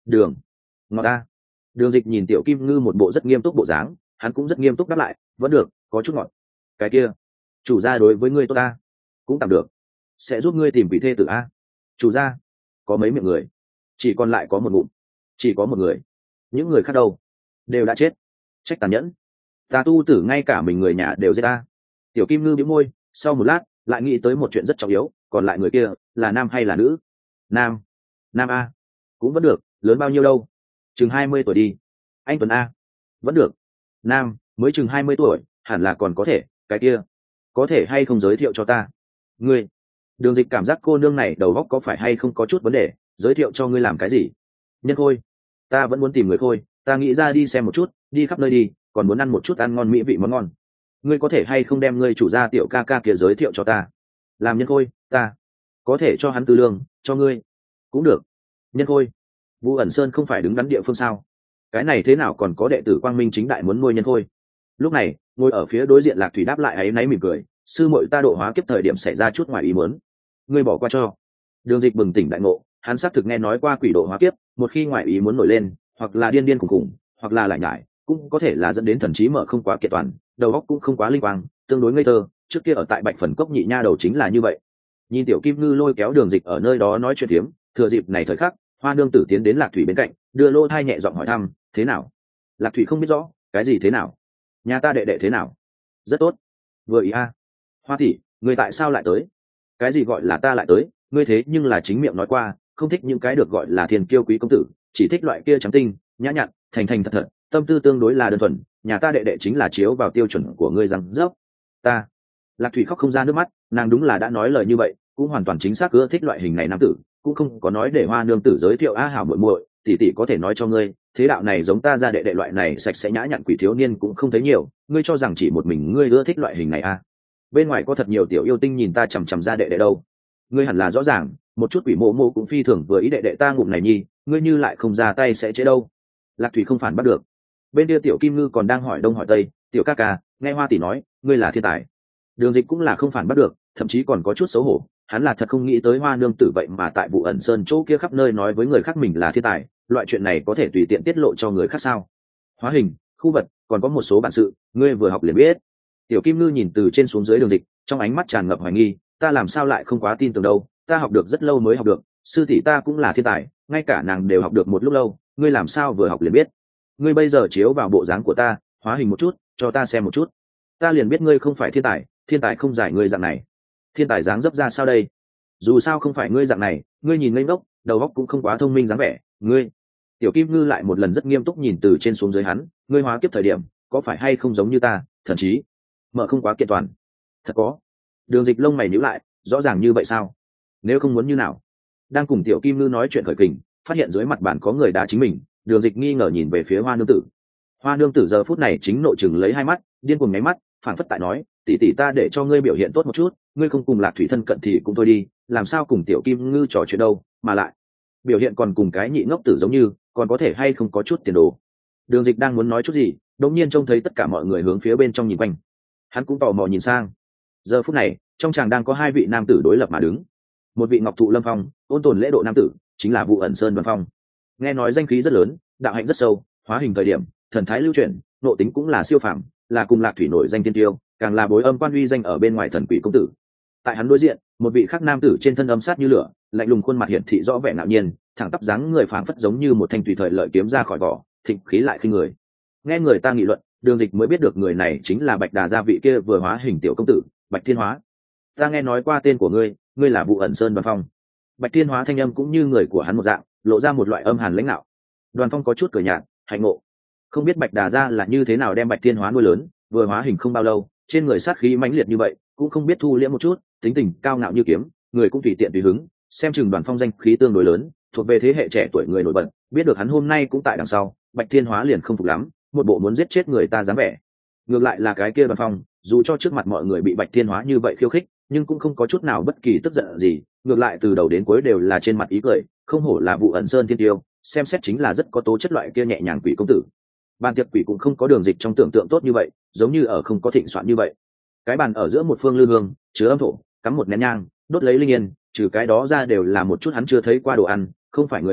đường ngọt ta. Đường Dịch nhìn Tiểu Kim Ngư một bộ rất nghiêm túc bộ dáng, hắn cũng rất nghiêm túc đáp lại, vẫn được, có chút ngọt. Cái kia, chủ gia đối với ngươi tốt ta, cũng tạm được, sẽ giúp ngươi tìm vị thê tử a. Chủ gia, có mấy miệng người, chỉ còn lại có một ngụm, chỉ có một người, những người khác đâu, đều đã chết. Trách tàn nhẫn, ta tu tử ngay cả mình người nhà đều giết ta. Tiểu Kim Ngư bĩu môi, sau một lát lại nghĩ tới một chuyện rất trọng yếu, còn lại người kia là nam hay là nữ? Nam. Nam a, cũng vẫn được, lớn bao nhiêu đâu? Chừng 20 tuổi đi. Anh Tuấn a, vẫn được. Nam, mới chừng 20 tuổi, hẳn là còn có thể. Cái kia, có thể hay không giới thiệu cho ta? Ngươi. Đường Dịch cảm giác cô nương này đầu óc có phải hay không có chút vấn đề, giới thiệu cho ngươi làm cái gì? Nhân Khôi, ta vẫn muốn tìm người Khôi, ta nghĩ ra đi xem một chút, đi khắp nơi đi, còn muốn ăn một chút ăn ngon mỹ vị món ngon. Ngươi có thể hay không đem ngươi chủ gia Tiểu ca ca kia giới thiệu cho ta? Làm Nhân Khôi, ta có thể cho hắn tư lương, cho ngươi cũng được. Nhân Khôi, Vũ ẩn sơn không phải đứng đắn địa phương sao? Cái này thế nào còn có đệ tử quang minh chính đại muốn nuôi Nhân Khôi? Lúc này ngồi ở phía đối diện Lạc Thủy đáp lại áy náy mỉm cười, sư muội ta độ hóa kiếp thời điểm xảy ra chút ngoài ý muốn, ngươi bỏ qua cho. Đường Dịch bừng tỉnh đại ngộ, hắn xác thực nghe nói qua quỷ độ hóa kiếp, một khi ngoài ý muốn nổi lên, hoặc là điên điên khủng khủng, hoặc là lại nhải, cũng có thể là dẫn đến thần trí mở không quá kiện toàn, đầu óc cũng không quá linh quang, tương đối ngây thơ. Trước kia ở tại Bạch Phần Cốc nhị nha đầu chính là như vậy. Nhìn Tiểu Kim Ngư lôi kéo Đường Dịch ở nơi đó nói chuyện tiếm, thừa dịp này thời khắc, Hoa Nương Tử tiến đến Lạc Thủy bên cạnh, đưa lô thai nhẹ giọng hỏi thăm, thế nào? Lạc Thủy không biết rõ, cái gì thế nào? Nhà ta đệ đệ thế nào? Rất tốt. Vừa ý a. Hoa tỷ, ngươi tại sao lại tới? Cái gì gọi là ta lại tới? Ngươi thế nhưng là chính miệng nói qua, không thích những cái được gọi là thiên kiêu quý công tử, chỉ thích loại kia trắng tinh, nhã nhặn, thành thành thật thật, tâm tư tương đối là đơn thuần. Nhà ta đệ đệ chính là chiếu vào tiêu chuẩn của ngươi rằng dốc. Ta. Lạc Thủy khóc không ra nước mắt, nàng đúng là đã nói lời như vậy, cũng hoàn toàn chính xác ưa thích loại hình này nam tử, cũng không có nói để Hoa Nương Tử giới thiệu a hảo muội muội, tỷ tỷ có thể nói cho ngươi, thế đạo này giống ta ra đệ đệ loại này sạch sẽ nhã nhặn quỷ thiếu niên cũng không thấy nhiều, ngươi cho rằng chỉ một mình ngươi ưa thích loại hình này a? Bên ngoài có thật nhiều tiểu yêu tinh nhìn ta chằm chằm ra đệ đệ đâu. Ngươi hẳn là rõ ràng, một chút quỷ mộ mộ cũng phi thường vừa ý đệ đệ ta ngụm này nhi, ngươi như lại không ra tay sẽ chế đâu. Lạc Thủy không phản bắt được. Bên kia Tiểu Kim Ngư còn đang hỏi đông hỏi tây, Tiểu ca ca, nghe Hoa tỷ nói, ngươi là thiên tài. Đường Dịch cũng là không phản bắt được, thậm chí còn có chút xấu hổ, hắn là thật không nghĩ tới Hoa Nương Tử vậy mà tại Vụ Ẩn Sơn chỗ kia khắp nơi nói với người khác mình là thiên tài, loại chuyện này có thể tùy tiện tiết lộ cho người khác sao? Hóa hình, khu vật, còn có một số bản sự, ngươi vừa học liền biết. Tiểu Kim Ngư nhìn từ trên xuống dưới Đường Dịch, trong ánh mắt tràn ngập hoài nghi, ta làm sao lại không quá tin tưởng đâu, ta học được rất lâu mới học được, sư tỷ ta cũng là thiên tài, ngay cả nàng đều học được một lúc lâu, ngươi làm sao vừa học liền biết? Ngươi bây giờ chiếu vào bộ dáng của ta, hóa hình một chút, cho ta xem một chút, ta liền biết ngươi không phải thiên tài không giải ngươi dạng này. Thiên tài dáng dấp ra sao đây? Dù sao không phải ngươi dạng này, ngươi nhìn ngây ngốc, đầu óc cũng không quá thông minh dáng vẻ, ngươi. Tiểu Kim Ngư lại một lần rất nghiêm túc nhìn từ trên xuống dưới hắn, ngươi hóa kiếp thời điểm, có phải hay không giống như ta, thần chí mở không quá kiện toàn? Thật có. Đường Dịch lông mày nhíu lại, rõ ràng như vậy sao? Nếu không muốn như nào? Đang cùng Tiểu Kim Ngư nói chuyện khởi kình, phát hiện dưới mặt bàn có người đá chính mình, Đường Dịch nghi ngờ nhìn về phía Hoa Nương Tử. Hoa Nương Tử giờ phút này chính nội chừng lấy hai mắt, điên cuồng nháy mắt, phảng phất tại nói, tỷ tỷ ta để cho ngươi biểu hiện tốt một chút, ngươi không cùng Lạc Thủy thân cận thì cũng thôi đi, làm sao cùng Tiểu Kim Ngư trò chuyện đâu, mà lại biểu hiện còn cùng cái nhị ngốc tử giống như, còn có thể hay không có chút tiền đồ. Đường Dịch đang muốn nói chút gì, đột nhiên trông thấy tất cả mọi người hướng phía bên trong nhìn quanh, hắn cũng tò mò nhìn sang. Giờ phút này trong tràng đang có hai vị nam tử đối lập mà đứng, một vị ngọc thụ lâm phong, ôn tồn lễ độ nam tử, chính là Vụ Ẩn Sơn Đoàn Phong. Nghe nói danh khí rất lớn, đạo hạnh rất sâu, hóa hình thời điểm thần thái lưu chuyển, nội tính cũng là siêu phàm, là cùng Lạc Thủy nổi danh tiên tiêu, càng là bối âm quan uy danh ở bên ngoài thần quỷ công tử. Tại hắn đối diện, một vị khác nam tử trên thân âm sát như lửa, lạnh lùng khuôn mặt hiển thị rõ vẻ ngạo nhiên, thẳng tắp dáng người phảng phất giống như một thanh tùy thời lợi kiếm ra khỏi vỏ, thịnh khí lại khinh người. Nghe người ta nghị luận, Đường Dịch mới biết được người này chính là Bạch Đà gia vị kia vừa hóa hình tiểu công tử, Bạch Thiên Hóa. Ta nghe nói qua tên của ngươi, ngươi là Vụ Ẩn Sơn Đoàn Phong. Bạch Thiên Hóa thanh âm cũng như người của hắn một dạng, lộ ra một loại âm hàn lãnh nạo. Đoàn Phong có chút cười nhạt, hạnh ngộ. Không biết Bạch Đà gia là như thế nào đem Bạch Thiên Hóa nuôi lớn, vừa hóa hình không bao lâu, trên người sát khí mãnh liệt như vậy, cũng không biết thu liễm một chút, tính tình cao ngạo như kiếm, người cũng tùy tiện tùy hứng, xem chừng Đoàn Phong danh khí tương đối lớn, thuộc về thế hệ trẻ tuổi người nổi bật, biết được hắn hôm nay cũng tại đằng sau, Bạch Thiên Hóa liền không phục lắm, một bộ muốn giết chết người ta dáng vẻ. Ngược lại là cái kia Đoàn Phong, dù cho trước mặt mọi người bị Bạch Thiên Hóa như vậy khiêu khích, nhưng cũng không có chút nào bất kỳ tức giận gì, ngược lại từ đầu đến cuối đều là trên mặt ý cười, không hổ là Vụ Ẩn Sơn thiên tiêu, xem xét chính là rất có tố chất loại kia nhẹ nhàng quỷ công tử. Bàn tiệc quỷ cũng không có Đường Dịch trong tưởng tượng tốt như vậy, giống như ở không có thịnh soạn như vậy. Cái bàn ở giữa một phương lư hương, chứa âm thổ, cắm một nén nhang, đốt lấy linh yên, trừ cái đó ra đều là một chút hắn chưa thấy qua đồ ăn, không phải người ăn,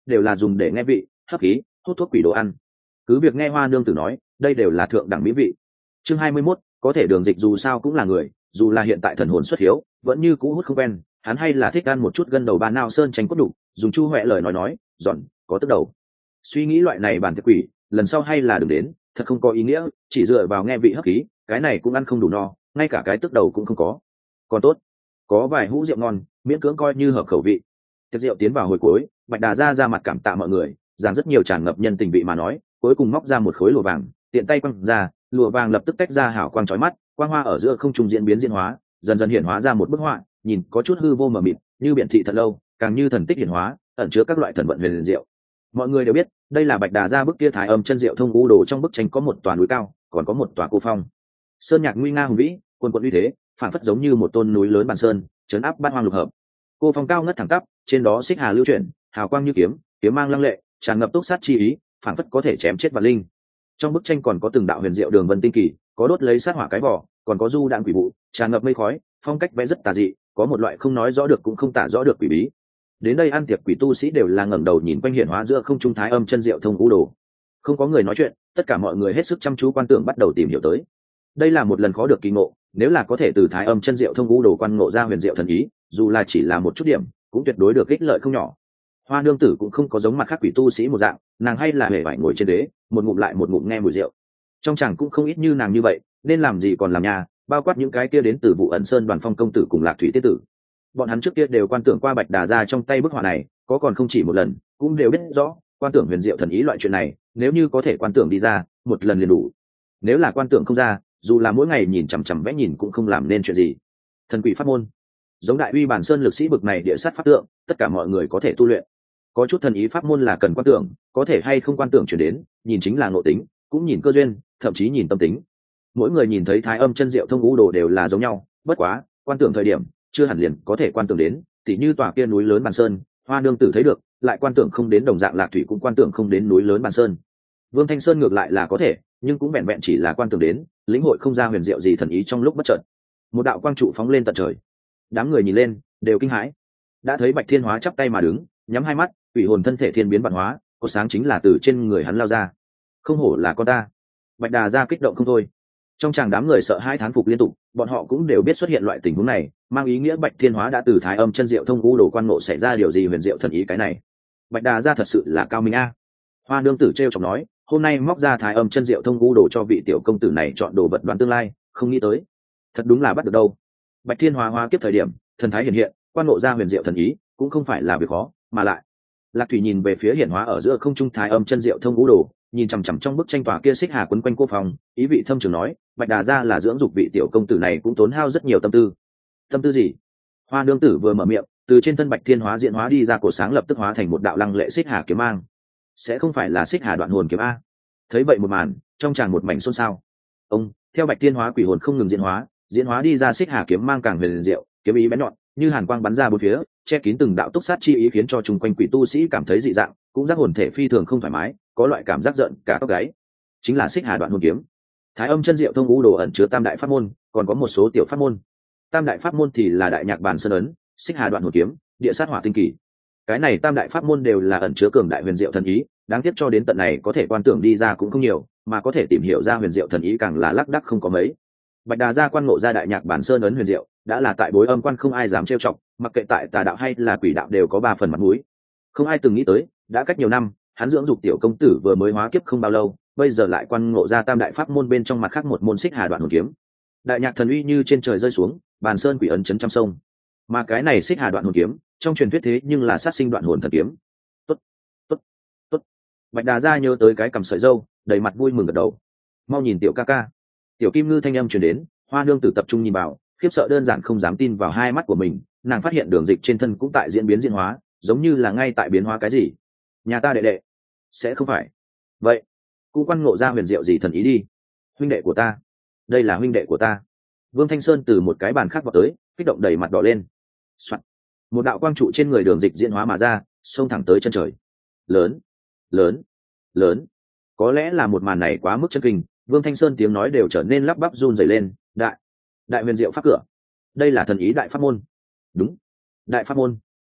đều là dùng để nghe vị, hấp khí, hút thuốc quỷ đồ ăn. Cứ việc nghe Hoa nương tử nói, đây đều là thượng đẳng mỹ vị. Chương 21, có thể Đường Dịch dù sao cũng là người, dù là hiện tại thần hồn xuất hiếu, vẫn như cũ hút không quen, hắn hay là thích ăn một chút gân đầu ba nao sơn chanh cốt đủ, dùng Chu Huệ lời nói, giòn, có tức đầu. Suy nghĩ loại này bản tiệc quỷ, lần sau hay là đừng đến, thật không có ý nghĩa, chỉ dựa vào nghe vị hấp khí, cái này cũng ăn không đủ no, ngay cả cái tức đầu cũng không có. Còn tốt, có vài hũ rượu ngon, miễn cưỡng coi như hợp khẩu vị. Tiệc rượu tiến vào hồi cuối, Bạch Đà ra mặt cảm tạ mọi người, giảng rất nhiều tràn ngập nhân tình vị mà nói, cuối cùng móc ra một khối lụa vàng, tiện tay quăng ra, lụa vàng lập tức tách ra hào quang chói mắt, quang hoa ở giữa không trung diễn biến diễn hóa, dần dần hiện hóa ra một bức họa, nhìn có chút hư vô mờ mịt, như biện thị thật lâu, càng như thần tích hiển hóa, ẩn chứa các loại thần vận huyền diệu. Mọi người đều biết, đây là Bạch Đà bức kia Thái Âm chân diệu thông u đồ trong bức tranh có một tòa núi cao, còn có một tòa cô phong. Sơn nhạc nguy nga hùng vĩ, quần quần uy thế, phản phất giống như một tôn núi lớn bàn sơn, trấn áp bát hoang lục hợp. Cô phong cao ngất thẳng tắp, trên đó xích hà lưu chuyển, hào quang như kiếm, kiếm mang lăng lệ, tràn ngập túc sát chi ý, phản phất có thể chém chết vạn linh. Trong bức tranh còn có từng đạo huyền diệu đường vân tinh kỳ, có đốt lấy sát hỏa cái vỏ, còn có du đạn quỷ vụ, tràn ngập mây khói, phong cách vẽ rất tà dị, có một loại không nói rõ được cũng không tả rõ được quỷ bí. Đến đây ăn tiệc quỷ tu sĩ đều là ngẩng đầu nhìn quanh hiện hóa giữa không trung Thái Âm chân diệu thông u đồ. Không có người nói chuyện, tất cả mọi người hết sức chăm chú quan tưởng bắt đầu tìm hiểu tới. Đây là một lần khó được kỳ ngộ, nếu là có thể từ Thái Âm chân diệu thông u đồ quan ngộ ra huyền diệu thần ý, dù là chỉ là một chút điểm, cũng tuyệt đối được ích lợi không nhỏ. Hoa nương tử cũng không có giống mặt khác quỷ tu sĩ một dạng, nàng hay là hề phải ngồi trên đế, một ngụm lại một ngụm nghe mùi rượu. Trong chàng cũng không ít như nàng như vậy, nên làm gì còn làm nhà, bao quát những cái kia đến từ Vụ Ẩn Sơn Đoàn Phong công tử cùng Lạc Thủy tiết tử. Bọn hắn trước kia đều quan tưởng qua Bạch Đà ra trong tay bức họa này, có còn không chỉ một lần, cũng đều biết rõ, quan tưởng huyền diệu thần ý loại chuyện này, nếu như có thể quan tưởng đi ra, một lần liền đủ. Nếu là quan tưởng không ra, dù là mỗi ngày nhìn chằm chằm vẽ nhìn cũng không làm nên chuyện gì. Thần quỷ pháp môn, giống Đại Uy Bản Sơn lực sĩ bực này địa sát pháp tượng, tất cả mọi người có thể tu luyện. Có chút thần ý pháp môn là cần quan tưởng, có thể hay không quan tưởng chuyển đến, nhìn chính là ngộ tính, cũng nhìn cơ duyên, thậm chí nhìn tâm tính. Mỗi người nhìn thấy Thái Âm chân diệu thông ngũ đồ đều là giống nhau, bất quá quan tưởng thời điểm chưa hẳn liền có thể quan tưởng đến, tỉ như tòa kia núi lớn Bàn Sơn, Hoa nương tử thấy được, lại quan tưởng không đến, đồng dạng Lạc Thủy cũng quan tưởng không đến núi lớn Bàn Sơn. Vương Thanh Sơn ngược lại là có thể, nhưng cũng vẹn vẹn chỉ là quan tưởng đến, lĩnh hội không ra huyền diệu gì thần ý trong lúc bất chợt. Một đạo quang trụ phóng lên tận trời, đám người nhìn lên đều kinh hãi. Đã thấy Bạch Thiên Hóa chắp tay mà đứng, nhắm hai mắt, quỷ hồn thân thể thiên biến vạn hóa, có sáng chính là từ trên người hắn lao ra. Không hổ là con ta. Bạch Đà ra kích động không thôi. Trong chàng đám người sợ hãi thán phục liên tục, bọn họ cũng đều biết xuất hiện loại tình huống này, mang ý nghĩa Bạch Thiên Hóa đã từ Thái Âm chân diệu thông ngũ đồ quan ngộ xảy ra điều gì huyền diệu thần ý cái này. Bạch Đà ra thật sự là cao minh a. Hoa nương tử trêu chọc nói, hôm nay móc ra Thái Âm chân diệu thông ngũ đồ cho vị tiểu công tử này chọn đồ vật đoán tương lai, không nghĩ tới, thật đúng là bắt được đâu. Bạch Thiên Hóa hóa kiếp thời điểm, thần thái hiện hiện, quan ngộ ra huyền diệu thần ý, cũng không phải là việc khó, mà lại. Lạc Thủy nhìn về phía hiển hóa ở giữa không trung Thái Âm chân diệu thông ngũ đồ, nhìn chằm chằm trong bức tranh tòa kia xích hà quấn quanh cô phòng, ý vị thâm trường nói, Bạch Đà ra là dưỡng dục vị tiểu công tử này cũng tốn hao rất nhiều tâm tư. Tâm tư gì? Hoa nương tử vừa mở miệng, từ trên thân Bạch Thiên Hóa diễn hóa đi ra cổ sáng lập tức hóa thành một đạo lăng lệ xích hà kiếm mang. Sẽ không phải là xích hà đoạn hồn kiếm a? Thấy vậy một màn, trong tràng một mảnh xôn xao. Ông, theo Bạch Thiên Hóa quỷ hồn không ngừng diễn hóa đi ra xích hà kiếm mang càng huyền diệu, kiếm ý bén nhọn, như hàn quang bắn ra bốn phía, che kín từng đạo túc sát chi ý khiến cho chung quanh quỷ tu sĩ cảm thấy dị dạng, cũng giác hồn thể phi thường không thoải mái, có loại cảm giác giận cả tóc gáy. Chính là xích hà đoạn hồn kiếm. Thái Âm chân diệu thông ngũ đồ ẩn chứa tam đại pháp môn, còn có một số tiểu pháp môn. Tam đại pháp môn thì là đại nhạc bàn sơn ấn, xích hà đoạn hồn kiếm, địa sát hỏa tinh kỳ. Cái này tam đại pháp môn đều là ẩn chứa cường đại huyền diệu thần ý, đáng tiếc cho đến tận này có thể quan tưởng đi ra cũng không nhiều, mà có thể tìm hiểu ra huyền diệu thần ý càng là lác đác không có mấy. Bạch Đà gia quan ngộ ra đại nhạc bản sơn ấn huyền diệu, đã là tại bối âm quan không ai dám trêu chọc, mặc kệ tại tà đạo hay là quỷ đạo đều có 3 phần mặt mũi. Không ai từng nghĩ tới, đã cách nhiều năm, hắn dưỡng dục tiểu công tử vừa mới hóa kiếp không bao lâu, bây giờ lại quan ngộ ra tam đại pháp môn bên trong mặt khác một môn xích hà đoạn hồn kiếm. Đại nhạc thần uy như trên trời rơi xuống, bàn sơn quỷ ấn chấn trăm sông. Mà cái này xích hà đoạn hồn kiếm, trong truyền thuyết thế nhưng là sát sinh đoạn hồn thần kiếm. Tốt, tốt, tốt. Bạch Đà gia nhớ tới cái cầm sợi dâu, đầy mặt vui mừng gật đầu. Mau nhìn tiểu ca ca. Tiểu Kim Ngư thanh âm truyền đến, Hoa nương tử tập trung nhìn vào, khiếp sợ đơn giản không dám tin vào hai mắt của mình, nàng phát hiện đường dịch trên thân cũng tại diễn biến diễn hóa, giống như là ngay tại biến hóa cái gì. Nhà ta đệ đệ, sẽ không phải vậy cũng quan ngộ ra huyền diệu gì thần ý đi. Huynh đệ của ta, đây là huynh đệ của ta. Vương Thanh Sơn từ một cái bàn khác vào tới, kích động đầy mặt đỏ lên. Một đạo quang trụ trên người đường dịch diễn hóa mà ra, xông thẳng tới chân trời. Lớn, lớn, lớn. Có lẽ là một màn này quá mức chân kinh, Vương Thanh Sơn tiếng nói đều trở nên lắp bắp run rẩy lên. Đại huyền diệu pháp cửa, đây là thần ý đại pháp môn. Đúng, đại pháp môn.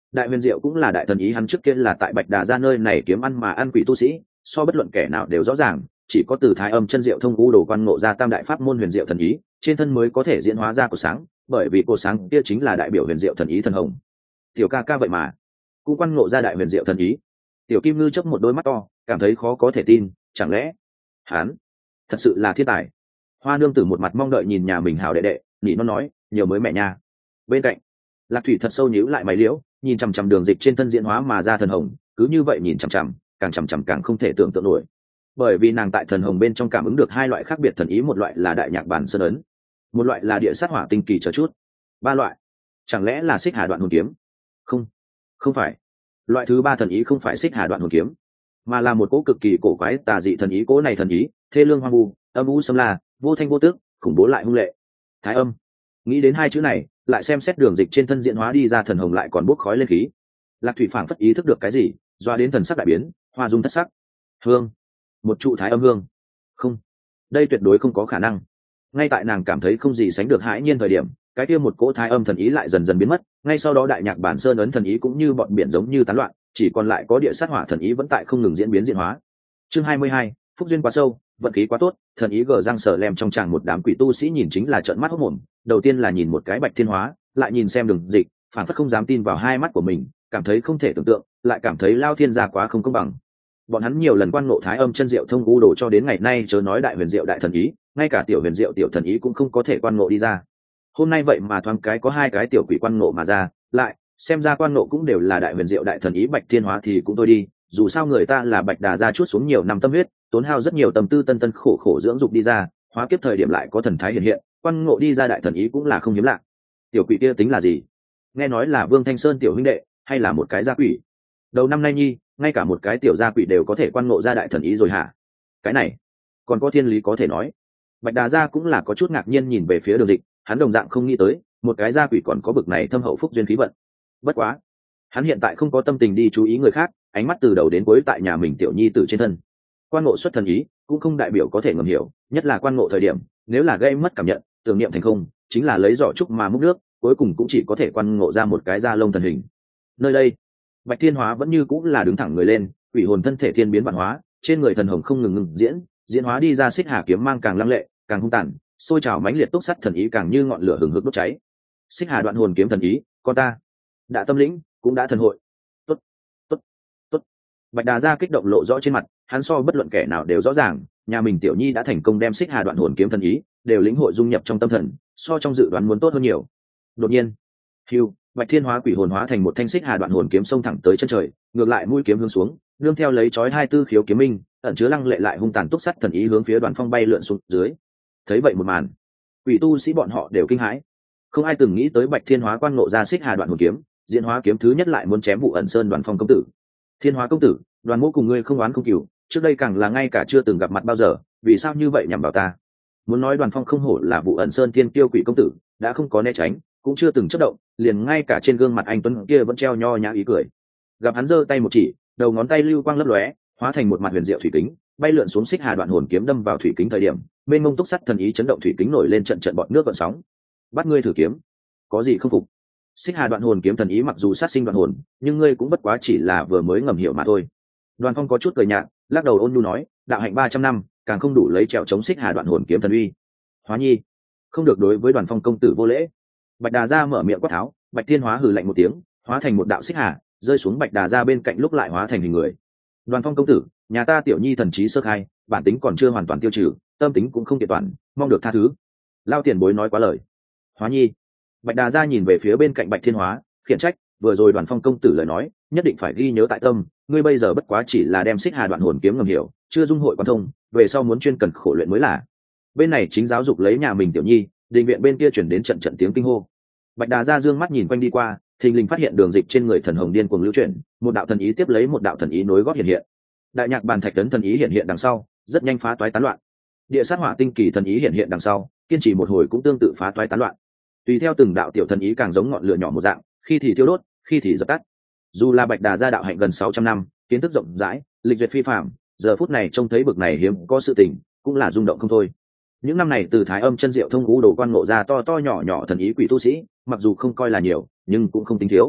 Đại huyền diệu cũng là đại thần ý, hắn trước kia là tại Bạch Đà Gia nơi này kiếm ăn mà ăn quỷ tu sĩ, so bất luận kẻ nào đều rõ ràng, chỉ có từ Thái Âm chân diệu thông u đồ quan ngộ ra tam đại pháp môn huyền diệu thần ý, trên thân mới có thể diễn hóa ra cột sáng, bởi vì cột sáng kia chính là đại biểu huyền diệu thần ý thần hồng. Tiểu ca ca vậy mà cũng quan ngộ ra đại huyền diệu thần ý. Tiểu Kim Ngư chớp một đôi mắt to, cảm thấy khó có thể tin, chẳng lẽ hắn thật sự là thiên tài? Hoa nương tử một mặt mong đợi nhìn nhà mình hào đệ đệ, nhị nó nói, nhiều mới mẹ nha. Bên cạnh Lạc Thủy thật sâu nhíu lại mày liễu, nhìn chằm chằm đường dịch trên thân diễn hóa mà ra thần hồng, cứ như vậy nhìn chằm chằm càng không thể tưởng tượng nổi. Bởi vì nàng tại thần hồng bên trong cảm ứng được hai loại khác biệt thần ý, một loại là đại nhạc bản sơn ấn, một loại là địa sát hỏa tinh kỳ chờ chút. Ba loại, chẳng lẽ là xích hà đoạn hồn kiếm? Không, không phải. Loại thứ ba thần ý không phải xích hà đoạn hồn kiếm, mà là một cỗ cực kỳ cổ quái tà dị thần ý. Cỗ này thần ý thê lương hoang vu, âm u xâm la, vô thanh vô tước, khủng bố lại hung lệ. Thái Âm. Nghĩ đến hai chữ này, lại xem xét đường dịch trên thân diễn hóa đi ra thần hồng lại còn bốc khói lên khí. Lạc Thủy phảng phất ý thức được cái gì, doa đến thần sắc đại biến, hoa dung thất sắc. Hương, một trụ Thái Âm hương. Không, đây tuyệt đối không có khả năng. Ngay tại nàng cảm thấy không gì sánh được hãi nhiên thời điểm, cái kia một cỗ Thái Âm thần ý lại dần dần biến mất, ngay sau đó đại nhạc bản sơn ấn thần ý cũng như bọn biển giống như tán loạn, chỉ còn lại có địa sát hỏa thần ý vẫn tại không ngừng diễn biến diễn hóa. Chương 22, phúc duyên quá sâu, vận khí quá tốt, thần ý gờ răng sở lem trong tràng. Một đám quỷ tu sĩ nhìn chính là trợn mắt hốt mồm, đầu tiên là nhìn một cái Bạch Thiên Hóa, lại nhìn xem đường dịch, phản phất không dám tin vào hai mắt của mình, cảm thấy không thể tưởng tượng, lại cảm thấy Lao Thiên gia quá không công bằng. Bọn hắn nhiều lần quan ngộ Thái Âm chân diệu thông u đồ cho đến ngày nay, chớ nói đại huyền diệu đại thần ý, ngay cả tiểu huyền diệu tiểu thần ý cũng không có thể quan ngộ đi ra. Hôm nay vậy mà thoáng cái có hai cái tiểu quỷ quan ngộ mà ra, lại xem ra quan ngộ cũng đều là đại huyền diệu đại thần ý. Bạch Thiên Hóa thì cũng thôi đi, dù sao người ta là Bạch Đà Gia chuốt xuống nhiều năm tâm huyết, tốn hao rất nhiều tâm tư, tân khổ khổ dưỡng dục đi ra, hóa kiếp thời điểm lại có thần thái hiện hiện, quan ngộ đi ra đại thần ý cũng là không hiếm lạ. Tiểu quỷ kia tính là gì? Nghe nói là Vương Thanh Sơn tiểu huynh đệ, hay là một cái gia quỷ? Đầu năm nay nhi, ngay cả một cái tiểu gia quỷ đều có thể quan ngộ ra đại thần ý rồi hả? Cái này còn có thiên lý có thể nói. Bạch Đà Gia cũng là có chút ngạc nhiên nhìn về phía đường dịch, hắn đồng dạng không nghĩ tới một cái gia quỷ còn có bực này thâm hậu phúc duyên khí vận. Bất quá hắn hiện tại không có tâm tình đi chú ý người khác, ánh mắt từ đầu đến cuối tại nhà mình tiểu nhi tử trên thân. Quan ngộ xuất thần ý cũng không đại biểu có thể ngầm hiểu, nhất là quan ngộ thời điểm, nếu là gây mất cảm nhận, tưởng niệm thành không, chính là lấy giỏ trúc mà múc nước, cuối cùng cũng chỉ có thể quan ngộ ra một cái da lông thần hình. Nơi đây Bạch Thiên Hóa vẫn như cũng là đứng thẳng người lên, quỷ hồn thân thể thiên biến vạn hóa, trên người thần hồng không ngừng diễn hóa đi ra xích hà kiếm mang càng lăng lệ, càng hung tàn, sôi trào mãnh liệt túc sắt thần ý càng như ngọn lửa hừng hực đốt cháy. Xích hà đoạn hồn kiếm thần ý, con ta đã tâm lĩnh, cũng đã thần hội. Tốt, tốt, tốt. Bạch Đà Gia kích động lộ rõ trên mặt, hắn so bất luận kẻ nào đều rõ ràng, nhà mình tiểu nhi đã thành công đem xích hà đoạn hồn kiếm thần ý đều lĩnh hội dung nhập trong tâm thần, so trong dự đoán muốn tốt hơn nhiều. Đột nhiên, hưu, Bạch Thiên Hóa quỷ hồn hóa thành một thanh xích hà đoạn hồn kiếm xông thẳng tới chân trời, ngược lại mũi kiếm hướng xuống, nương theo lấy chói hai tư khiếu kiếm minh, ẩn chứa lăng lệ lại hung tàn túc sắt thần ý hướng phía Đoàn Phong bay lượn xuống dưới. Thấy vậy một màn, quỷ tu sĩ bọn họ đều kinh hãi. Không ai từng nghĩ tới Bạch Thiên Hóa quan ngộ ra xích hà đoạn hồn kiếm, diễn hóa kiếm thứ nhất lại muốn chém Vụ Ẩn Sơn Đoàn Phong công tử. Thiên Hóa công tử, Đoàn mỗ cùng ngươi không oán không cừu, trước đây càng là ngay cả chưa từng gặp mặt bao giờ, vì sao như vậy nhằm vào ta? Muốn nói Đoàn Phong không hổ là Vụ Ẩn Sơn Thiên Tiêu quỷ công tử, đã không có né tránh, cũng chưa từng chớp động, liền ngay cả trên gương mặt anh tuấn kia vẫn treo nho nhã ý cười. Gặp hắn giơ tay một chỉ, đầu ngón tay lưu quang lấp lóe, hóa thành một mặt huyền diệu thủy kính, bay lượn xuống xích hà đoạn hồn kiếm đâm vào thủy kính thời điểm, bên mông túc sắt thần ý chấn động thủy kính nổi lên trận trận bọt nước gợn sóng. Bắt ngươi thử kiếm, có gì không phục? Xích hà đoạn hồn kiếm thần ý mặc dù sát sinh đoạn hồn, nhưng ngươi cũng bất quá chỉ là vừa mới ngầm hiểu mà thôi. Đoàn Phong có chút cười nhạt, lắc đầu ôn nhu nói, đạo hạnh 300 năm, càng không đủ lấy trèo chống xích hà đoạn hồn kiếm thần uy. Hóa nhi, không được đối với Đoàn Phong công tử vô lễ. Bạch Đà Gia mở miệng quát tháo, Bạch Thiên Hóa hừ lạnh một tiếng, hóa thành một đạo xích hà, rơi xuống Bạch Đà Gia bên cạnh lúc lại hóa thành hình người. Đoàn Phong công tử, nhà ta tiểu nhi thần trí sơ khai, bản tính còn chưa hoàn toàn tiêu trừ, tâm tính cũng không kiện toàn, mong được tha thứ. Lao tiền bối nói quá lời. Hóa nhi. Bạch Đà Gia nhìn về phía bên cạnh Bạch Thiên Hóa, khiển trách, vừa rồi Đoàn Phong công tử lời nói, nhất định phải ghi nhớ tại tâm, ngươi bây giờ bất quá chỉ là đem xích hà đoạn hồn kiếm ngầm hiểu, chưa dung hội quan thông, về sau muốn chuyên cần khổ luyện mới là. Bên này chính giáo dục lấy nhà mình tiểu nhi, đình viện bên kia chuyển đến trận trận tiếng kinh hô. Bạch Đà Gia dương mắt nhìn quanh đi qua, thình lình phát hiện đường dịch trên người thần hồng điên cuồng lưu chuyển, một đạo thần ý tiếp lấy một đạo thần ý nối gót hiện hiện. Đại nhạc bàn thạch tấn thần ý hiện hiện đằng sau, rất nhanh phá toái tán loạn. Địa sát hỏa tinh kỳ thần ý hiện hiện đằng sau, kiên trì một hồi cũng tương tự phá toái tán loạn. Tùy theo từng đạo tiểu thần ý càng giống ngọn lửa nhỏ một dạng, khi thì thiêu đốt, khi thì dập tắt. Dù là Bạch Đà Gia đạo hạnh gần 600 năm, kiến thức rộng rãi, lịch duyệt phi phàm, giờ phút này trông thấy bực này hiếm có sự tình, cũng là rung động không thôi. Những năm này từ Thái Âm chân diệu thông ngũ đồ quan ngộ ra to to nhỏ nhỏ thần ý quỷ tu sĩ, mặc dù không coi là nhiều, nhưng cũng không tính thiếu.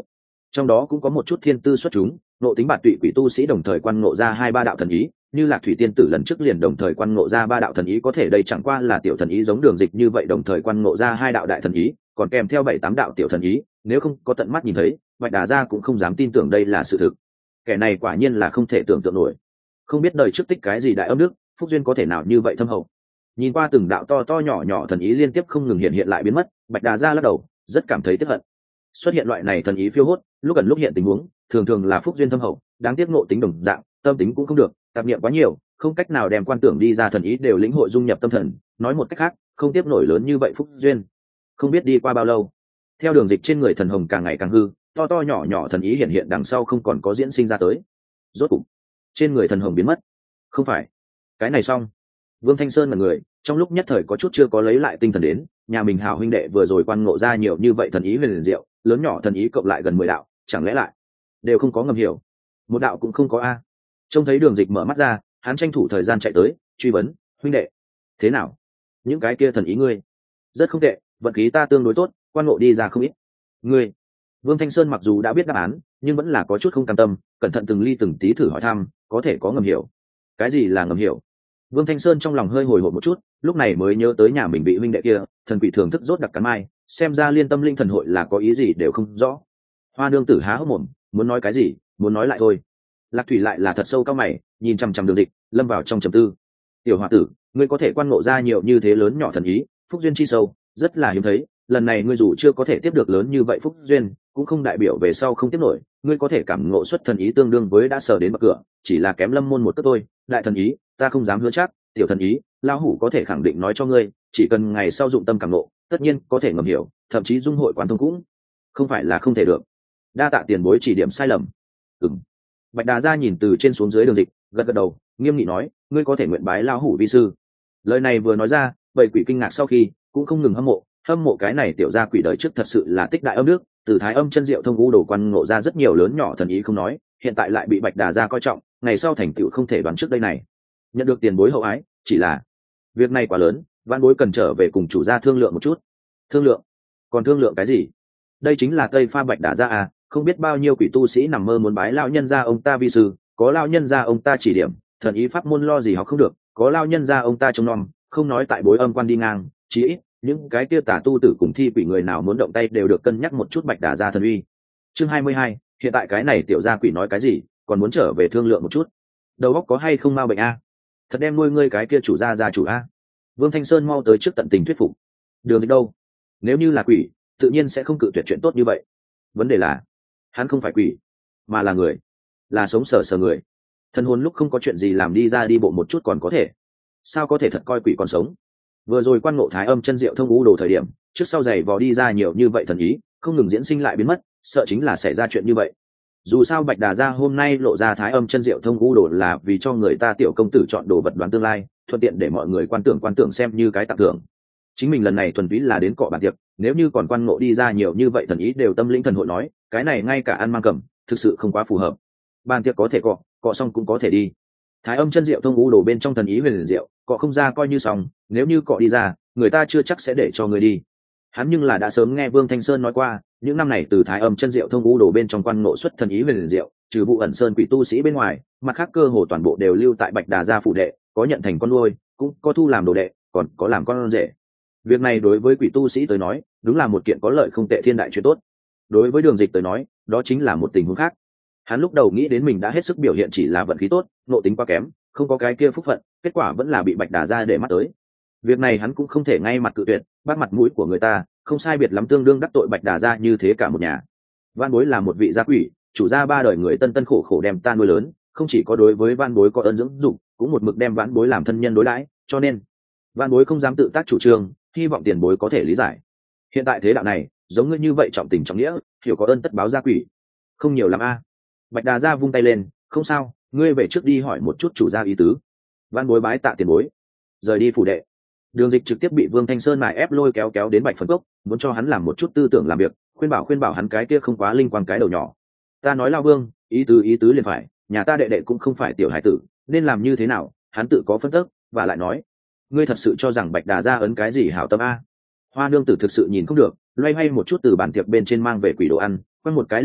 trong đó cũng có một chút thiên tư xuất chúng, nộ tính bạt tụy quỷ tu sĩ đồng thời quan ngộ ra 2-3 đạo thần ý, như Lạc Thủy tiên tử lần trước liền đồng thời quan ngộ ra 3 đạo thần ý, có thể đây chẳng qua là tiểu thần ý giống Đường Dịch như vậy đồng thời quan ngộ ra 2 đạo đại thần ý, còn kèm theo 7-8 đạo tiểu thần ý, nếu không có tận mắt nhìn thấy, Bạch Đà gia cũng không dám tin tưởng đây là sự thực. Kẻ này quả nhiên là không thể tưởng tượng nổi. Không biết đời trước tích cái gì đại âm đức, phúc duyên có thể nào như vậy thâm hậu. Nhìn qua từng đạo to to nhỏ nhỏ thần ý liên tiếp không ngừng hiện lại biến mất, Bạch Đà gia lắc đầu, rất cảm thấy tiếc hận. Xuất hiện loại này thần ý phiêu hốt, lúc gần lúc hiện tình huống, thường thường là phúc duyên thâm hậu, đáng tiếc ngộ tính đồng dạng, tâm tính cũng không được, tạp niệm quá nhiều, không cách nào đem quan tưởng đi ra thần ý đều lĩnh hội dung nhập tâm thần, nói một cách khác, không tiếp nổi lớn như vậy phúc duyên. Không biết đi qua bao lâu, theo Đường Dịch trên người thần hồng càng ngày càng hư, to to nhỏ nhỏ thần ý hiện đằng sau không còn có diễn sinh ra tới. Rốt cục, trên người thần hồng biến mất. Không phải, cái này xong. Vương Thanh Sơn là người, trong lúc nhất thời có chút chưa có lấy lại tinh thần đến, nhà mình hào huynh đệ vừa rồi quan ngộ ra nhiều như vậy thần ý huyền diệu, lớn nhỏ thần ý cộng lại gần 10 đạo, chẳng lẽ lại đều không có ngầm hiểu, một đạo cũng không có a. Trông thấy Đường Dịch mở mắt ra, hắn tranh thủ thời gian chạy tới, truy vấn, huynh đệ, thế nào? Những cái kia thần ý ngươi rất không tệ, vận khí ta tương đối tốt, quan ngộ đi ra không ít. Ngươi, Vương Thanh Sơn mặc dù đã biết đáp án, nhưng vẫn là có chút không cam tâm, cẩn thận từng ly từng tí thử hỏi thăm, có thể có ngầm hiểu. Cái gì là ngầm hiểu? Vương Thanh Sơn trong lòng hơi hồi hộp một chút, lúc này mới nhớ tới nhà mình bị huynh đệ kia, thần quỷ thường thức rốt đặc cắn mai, xem ra Liên Tâm Linh thần hội là có ý gì đều không rõ. Hoa nương tử há hốc mồm, muốn nói cái gì, muốn nói lại thôi. Lạc Thủy lại là thật sâu cao mày, nhìn chằm chằm Đường Dịch, lâm vào trong trầm tư. Tiểu hòa tử, ngươi có thể quan ngộ ra nhiều như thế lớn nhỏ thần ý, phúc duyên chi sâu, rất là hiếm thấy. Lần này ngươi dù chưa có thể tiếp được lớn như vậy phúc duyên, cũng không đại biểu về sau không tiếp nổi. Ngươi có thể cảm ngộ xuất thần ý tương đương với đã sờ đến bậc cửa, chỉ là kém Lâm môn một cấp thôi. Đại thần ý, ta không dám hứa chắc. Tiểu thần ý, lão hủ có thể khẳng định nói cho ngươi, chỉ cần ngày sau dụng tâm cảm ngộ, tất nhiên có thể ngầm hiểu, thậm chí dung hội quán thông cũng không phải là không thể được. Đa tạ tiền bối chỉ điểm sai lầm. Ừm. Bạch Đà gia nhìn từ trên xuống dưới Đường Dịch, gật gật đầu, nghiêm nghị nói, ngươi có thể nguyện bái lão hủ vi sư. Lời này vừa nói ra, bảy quỷ kinh ngạc sau khi cũng không ngừng hâm mộ cái này tiểu gia quỷ đời trước thật sự là tích đại âm đức, từ Thái Âm chân diệu thông ngũ đồ quan ngộ ra rất nhiều lớn nhỏ thần ý không nói, hiện tại lại bị Bạch Đà gia coi trọng, ngày sau thành tựu không thể đoán trước đây này. Nhận được tiền bối hậu ái, chỉ là việc này quá lớn, văn bối cần trở về cùng chủ gia thương lượng một chút. Thương lượng? Còn thương lượng cái gì? Đây chính là Tây Pha Bạch Đà gia à, không biết bao nhiêu quỷ tu sĩ nằm mơ muốn bái lão nhân gia ông ta vi sư, có lão nhân gia ông ta chỉ điểm, thần ý pháp môn lo gì học không được, có lão nhân gia ông ta trông nom, không nói tại bối âm quan đi ngang, chí ít những cái kia tà tu tử cùng thi quỷ người nào muốn động tay đều được cân nhắc một chút Bạch Đà gia thần uy. Chương 22, hiện tại cái này tiểu gia quỷ nói cái gì, còn muốn trở về thương lượng một chút. Đầu óc có hay không mau bệnh a? Thật đem nuôi ngươi cái kia chủ gia chủ a. Vương Thanh Sơn mau tới trước tận tình thuyết phục. Đường Dịch đâu? Nếu như là quỷ, tự nhiên sẽ không cự tuyệt chuyện tốt như vậy. Vấn đề là, hắn không phải quỷ, mà là người, là sống sờ sờ người. Thần hồn lúc không có chuyện gì làm đi ra đi bộ một chút còn có thể, sao có thể thật coi quỷ còn sống? Vừa rồi quan ngộ Thái Âm chân diệu thông ngũ đồ thời điểm, trước sau giày vò đi ra nhiều như vậy thần ý, không ngừng diễn sinh lại biến mất, sợ chính là xảy ra chuyện như vậy. Dù sao Bạch Đà gia hôm nay lộ ra Thái Âm chân diệu thông ngũ đồ là vì cho người ta tiểu công tử chọn đồ vật đoán tương lai, thuận tiện để mọi người quan tưởng xem như cái tặng thưởng. Chính mình lần này thuần túy là đến cọ bàn tiệc, nếu như còn quan ngộ đi ra nhiều như vậy thần ý đều tâm linh thần hội nói, cái này ngay cả ăn mang cầm, thực sự không quá phù hợp. Bàn tiệc có thể cọ xong cũng có thể đi. Thái Âm chân diệu thông ngũ đồ bên trong thần ý huyền diệu, cọ không ra coi như xong, nếu như cọ đi ra, người ta chưa chắc sẽ để cho người đi. Hắn nhưng là đã sớm nghe Vương Thanh Sơn nói qua, những năm này từ Thái Âm chân diệu thông ngũ đồ bên trong quan ngộ xuất thần ý huyền diệu, trừ vụ ẩn sơn quỷ tu sĩ bên ngoài, mặt khác cơ hồ toàn bộ đều lưu tại Bạch Đà gia phủ đệ, có nhận thành con nuôi, cũng có thu làm đồ đệ, còn có làm con rể. Việc này đối với quỷ tu sĩ tới nói, đúng là một kiện có lợi không tệ thiên đại chuyện tốt. Đối với Đường Dịch tới nói, đó chính là một tình huống khác. Hắn lúc đầu nghĩ đến mình đã hết sức biểu hiện chỉ là vận khí tốt, ngộ tính quá kém, không có cái kia phúc phận, kết quả vẫn là bị Bạch Đà gia để mắt tới. Việc này hắn cũng không thể ngay mặt cự tuyệt, bắt mặt mũi của người ta, không sai biệt lắm tương đương đắc tội Bạch Đà gia như thế cả một nhà. Van Bối là một vị gia quỷ, chủ gia 3 đời người tân khổ khổ đem ta nuôi lớn, không chỉ có đối với Van Bối có ơn dưỡng dục, cũng một mực đem Van Bối làm thân nhân đối đãi, cho nên Van Bối không dám tự tác chủ trương, hy vọng tiền bối có thể lý giải. Hiện tại thế đạo này, giống ngươi như vậy trọng tình trọng nghĩa, hiểu có ơn tất báo gia quỷ, không nhiều lắm a. Bạch Đà gia vung tay lên, không sao, ngươi về trước đi hỏi một chút chủ gia ý tứ. Van Bối bái tạ tiền bối, rời đi phủ đệ. Đường Dịch trực tiếp bị Vương Thanh Sơn mài ép lôi kéo đến Bạch Phấn Cốc, muốn cho hắn làm một chút tư tưởng làm việc, khuyên bảo hắn cái kia không quá linh quang cái đầu nhỏ. Ta nói Lao Vương, ý tứ liền phải, nhà ta đệ đệ cũng không phải tiểu hải tử, nên làm như thế nào, hắn tự có phân tích, và lại nói, ngươi thật sự cho rằng Bạch Đà gia ấn cái gì hảo tâm a? Hoa nương tử thực sự nhìn không được, loay hoay một chút từ bàn tiệc bên trên mang về quỷ đồ ăn, quăng một cái liếc mắt,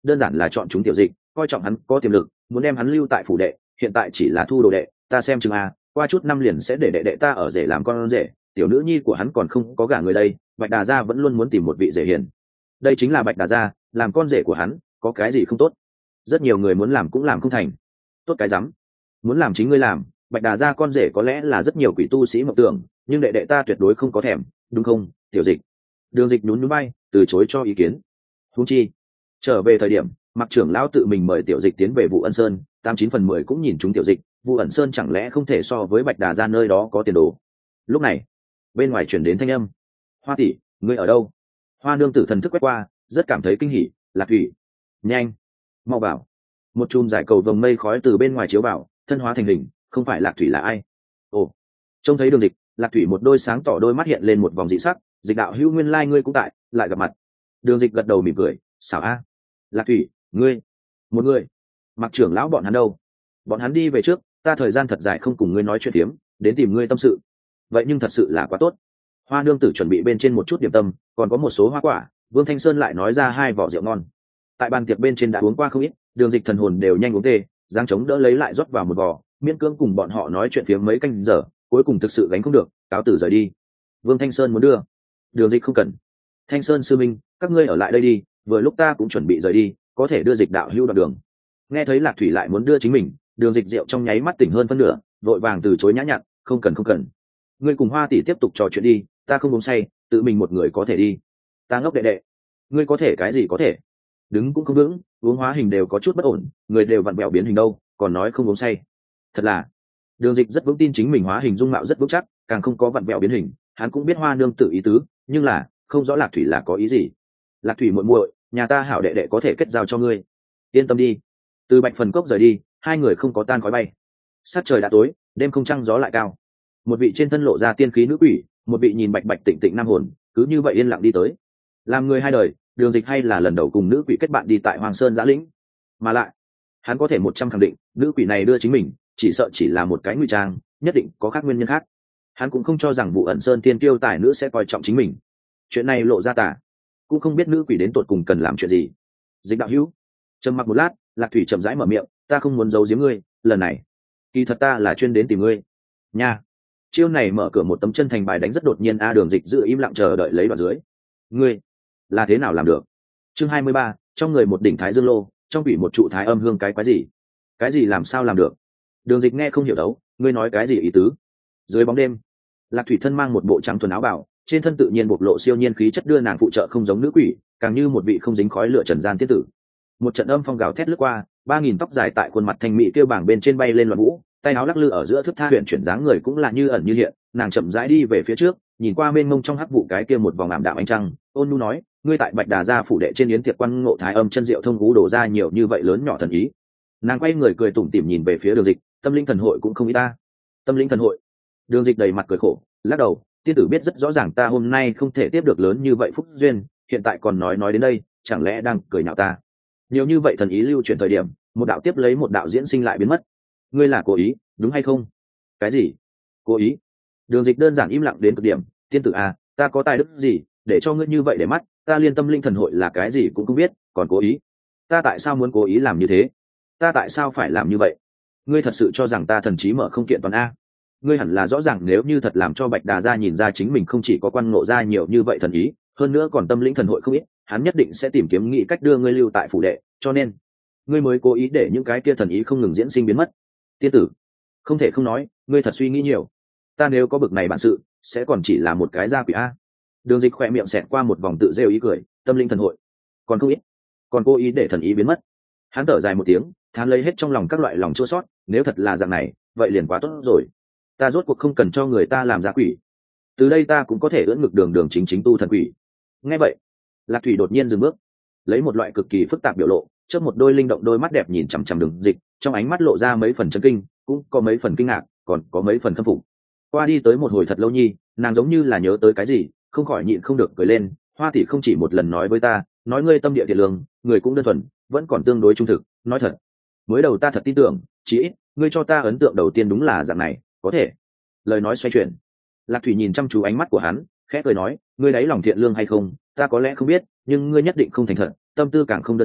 đơn giản là chọn chúng tiểu dịch, coi trọng hắn có tiềm lực, muốn đem hắn lưu tại phủ đệ, hiện tại chỉ là thu đồ đệ, ta xem chừng a, qua chút năm liền sẽ để đệ đệ ta ở rể làm con rể, tiểu nữ nhi của hắn còn không có gả người đây, Bạch Đà gia vẫn luôn muốn tìm một vị rể hiền. Đây chính là Bạch Đà gia, làm con rể của hắn, có cái gì không tốt? Rất nhiều người muốn làm cũng làm không thành. Tốt cái rắm, muốn làm chính ngươi làm, Bạch Đà gia con rể có lẽ là rất nhiều quỷ tu sĩ mộng tưởng, nhưng đệ đệ ta tuyệt đối không có thèm, đúng không, tiểu dịch? Đường Dịch nhún nhún bay, từ chối cho ý kiến. Huống chi, trở về thời điểm Mặc trưởng lão tự mình mời tiểu dịch tiến về Vụ Ân Sơn, 89/10 cũng nhìn chúng tiểu dịch, Vụ Ẩn Sơn chẳng lẽ không thể so với Bạch Đà gia nơi đó có tiền đồ? Lúc này, bên ngoài chuyển đến thanh âm. Hoa tỷ, ngươi ở đâu? Hoa nương tử thần thức quét qua, rất cảm thấy kinh hỉ. Lạc Thủy, nhanh, mau vào. Một chùm giải cầu vồng mây khói từ bên ngoài chiếu vào, thân hóa thành hình, không phải Lạc Thủy là ai? Ồ, trông thấy Đường Dịch, Lạc Thủy một đôi sáng tỏ đôi mắt hiện lên một vòng dị sắc. Dịch đạo hữu, nguyên lai ngươi cũng tại, lại gặp mặt. Đường Dịch gật đầu mỉm cười, xảo a. Lạc Thủy, ngươi, một người. Mặc trưởng lão bọn hắn đâu? Bọn hắn đi về trước, ta thời gian thật dài không cùng ngươi nói chuyện tiếm, đến tìm ngươi tâm sự. Vậy nhưng thật sự là quá tốt. Hoa nương tử chuẩn bị bên trên một chút điểm tâm, còn có một số hoa quả. Vương Thanh Sơn lại nói ra 2 vỏ rượu ngon. Tại bàn tiệc bên trên đã uống qua không ít, Đường Dịch thần hồn đều nhanh uống tê, giang chống đỡ lấy lại rót vào một vỏ, miễn cưỡng cùng bọn họ nói chuyện phiếm mấy canh giờ, cuối cùng thực sự gánh không được, cáo từ rời đi. Vương Thanh Sơn muốn đưa, Đường Dịch không cần. Thanh Sơn sư minh, các ngươi ở lại đây đi, vừa lúc ta cũng chuẩn bị rời đi, có thể đưa Dịch đạo hữu đoạn đường. Nghe thấy Lạc Thủy lại muốn đưa chính mình, Đường Dịch rượu trong nháy mắt tỉnh hơn phân nửa, vội vàng từ chối nhã nhặn, không cần không cần. Ngươi cùng Hoa tỷ tiếp tục trò chuyện đi, ta không uống say, tự mình một người có thể đi. Ta ngốc đệ đệ, ngươi có thể cái gì có thể? Đứng cũng không vững, uống hóa hình đều có chút bất ổn, người đều vặn vẹo biến hình đâu, còn nói không uống say. Thật là, Đường Dịch rất vững tin chính mình hóa hình dung mạo rất vững chắc, càng không có vặn vẹo biến hình, hắn cũng biết Hoa nương tử ý tứ, nhưng là không rõ Lạc Thủy là có ý gì. Lạc Thủy muội muội, nhà ta hảo đệ đệ có thể kết giao cho ngươi, yên tâm đi. Từ Bạch Phần Cốc rời đi, 2 người không có tan khói bay. Sát trời đã tối, đêm không trăng gió lại cao. Một vị trên thân lộ ra tiên khí nữ quỷ, một vị nhìn bạch bạch tịnh tịnh nam hồn, cứ như vậy yên lặng đi tới. Làm người hai đời, Đường Dịch hay là lần đầu cùng nữ quỷ kết bạn đi tại Hoàng Sơn Giã Lĩnh, mà lại hắn có thể 100 khẳng định, nữ quỷ này đưa chính mình, chỉ sợ chỉ là một cái ngụy trang, nhất định có khác nguyên nhân khác. Hắn cũng không cho rằng Vụ Ẩn Sơn tiên tiêu tài nữ sẽ coi trọng chính mình. Chuyện này lộ ra tà, cũng không biết nữ quỷ đến tột cùng cần làm chuyện gì. Dịch đạo hữu, trầm mặc một lát, Lạc Thủy chậm rãi mở miệng, ta không muốn giấu giếm ngươi, lần này kỳ thật ta là chuyên đến tìm ngươi nha. Chiêu này mở cửa một tấm chân thành bài đánh rất đột nhiên. Đường Dịch giữ im lặng chờ đợi lấy đoạn dưới. Ngươi là thế nào làm được? Chương 23, trong người một đỉnh thái dương lô, trong bị một trụ thái âm hương, cái quái gì? Cái gì làm sao làm được? Đường Dịch nghe không hiểu đấu, ngươi nói cái gì ý tứ? Dưới bóng đêm, Lạc Thủy thân mang một bộ trắng thuần áo bào, trên thân tự nhiên bộc lộ siêu nhiên khí chất, đưa nàng phụ trợ không giống nữ quỷ, càng như một vị không dính khói lửa trần gian tiên tử. Một trận âm phong gào thét lướt qua, 3000 tóc dài tại khuôn mặt thanh mỹ kêu bảng bên trên bay lên loạn vũ, tay áo lắc lư ở giữa thước tha huyền chuyển dáng người cũng là như ẩn như hiện. Nàng chậm rãi đi về phía trước, nhìn qua mênh mông trong hắc vụ cái kia một vòng ảm đạm ánh trăng, ôn nhu nói, ngươi tại Bạch Đà gia phủ đệ trên yến tiệc quan ngộ thái âm chân diệu thông cú đổ ra nhiều như vậy lớn nhỏ thần ý. Nàng quay người cười tủm tỉm nhìn về phía Đường Dịch, tâm linh thần hội cũng không ý ta. Tâm linh thần hội? Đường Dịch đầy mặt cười khổ, lắc đầu, tiên tử biết rất rõ ràng ta hôm nay không thể tiếp được lớn như vậy phúc duyên, hiện tại còn nói đến đây, chẳng lẽ đang cười nhạo ta? Nhiều như vậy thần ý lưu chuyển thời điểm, một đạo tiếp lấy một đạo diễn sinh lại biến mất. Ngươi là cố ý, đúng hay không? Cái gì? Cố ý? Đường Dịch đơn giản im lặng đến cực điểm, tiên tử à, ta có tài đức gì để cho ngươi như vậy để mắt, ta liên tâm linh thần hội là cái gì cũng không biết, còn cố ý? Ta tại sao muốn cố ý làm như thế? Ta tại sao phải làm như vậy? Ngươi thật sự cho rằng ta thần trí mở không kiện toàn a? Ngươi hẳn là rõ ràng nếu như thật làm cho Bạch Đà gia nhìn ra chính mình không chỉ có quan ngộ ra nhiều như vậy thần ý, hơn nữa còn tâm linh thần hội không ít, hắn nhất định sẽ tìm kiếm nghĩ cách đưa ngươi lưu tại phủ đệ, cho nên ngươi mới cố ý để những cái kia thần ý không ngừng diễn sinh biến mất. Tiên tử, không thể không nói, ngươi thật suy nghĩ nhiều. Ta nếu có bực này bản sự, sẽ còn chỉ là một cái gia quỷ a. Đường Dịch khỏe miệng xẹt qua một vòng tự rêu ý cười, tâm linh thần hội còn không ít, còn cố ý để thần ý biến mất. Hắn thở dài một tiếng, thán lấy hết trong lòng các loại lòng chua sót, nếu thật là dạng này, vậy liền quá tốt rồi. Ta rốt cuộc không cần cho người ta làm gia quỷ, từ đây ta cũng có thể ưỡn ngực đường đường chính chính tu thần quỷ. Nghe vậy, Lạc Thủy đột nhiên dừng bước, lấy một loại cực kỳ phức tạp biểu lộ, chớp một đôi linh động đôi mắt đẹp nhìn chằm chằm Đường Dịch, trong ánh mắt lộ ra mấy phần chấn kinh, cũng có mấy phần kinh ngạc, còn có mấy phần khâm phục. Qua đi tới một hồi thật lâu nhi, nàng giống như là nhớ tới cái gì, không khỏi nhịn không được cười lên. Hoa tỷ không chỉ một lần nói với ta, nói ngươi tâm địa thiện lương, người cũng đơn thuần, vẫn còn tương đối trung thực. Nói thật, mới đầu ta thật tin tưởng, chỉ ít ngươi cho ta ấn tượng đầu tiên đúng là dạng này. Có thể. Lời nói xoay chuyển, Lạc Thủy nhìn chăm chú ánh mắt của hắn, khẽ cười nói, ngươi đáy lòng thiện lương hay không, ta có lẽ không biết, nhưng ngươi nhất định không thành thật, tâm tư càng không đơn thuần,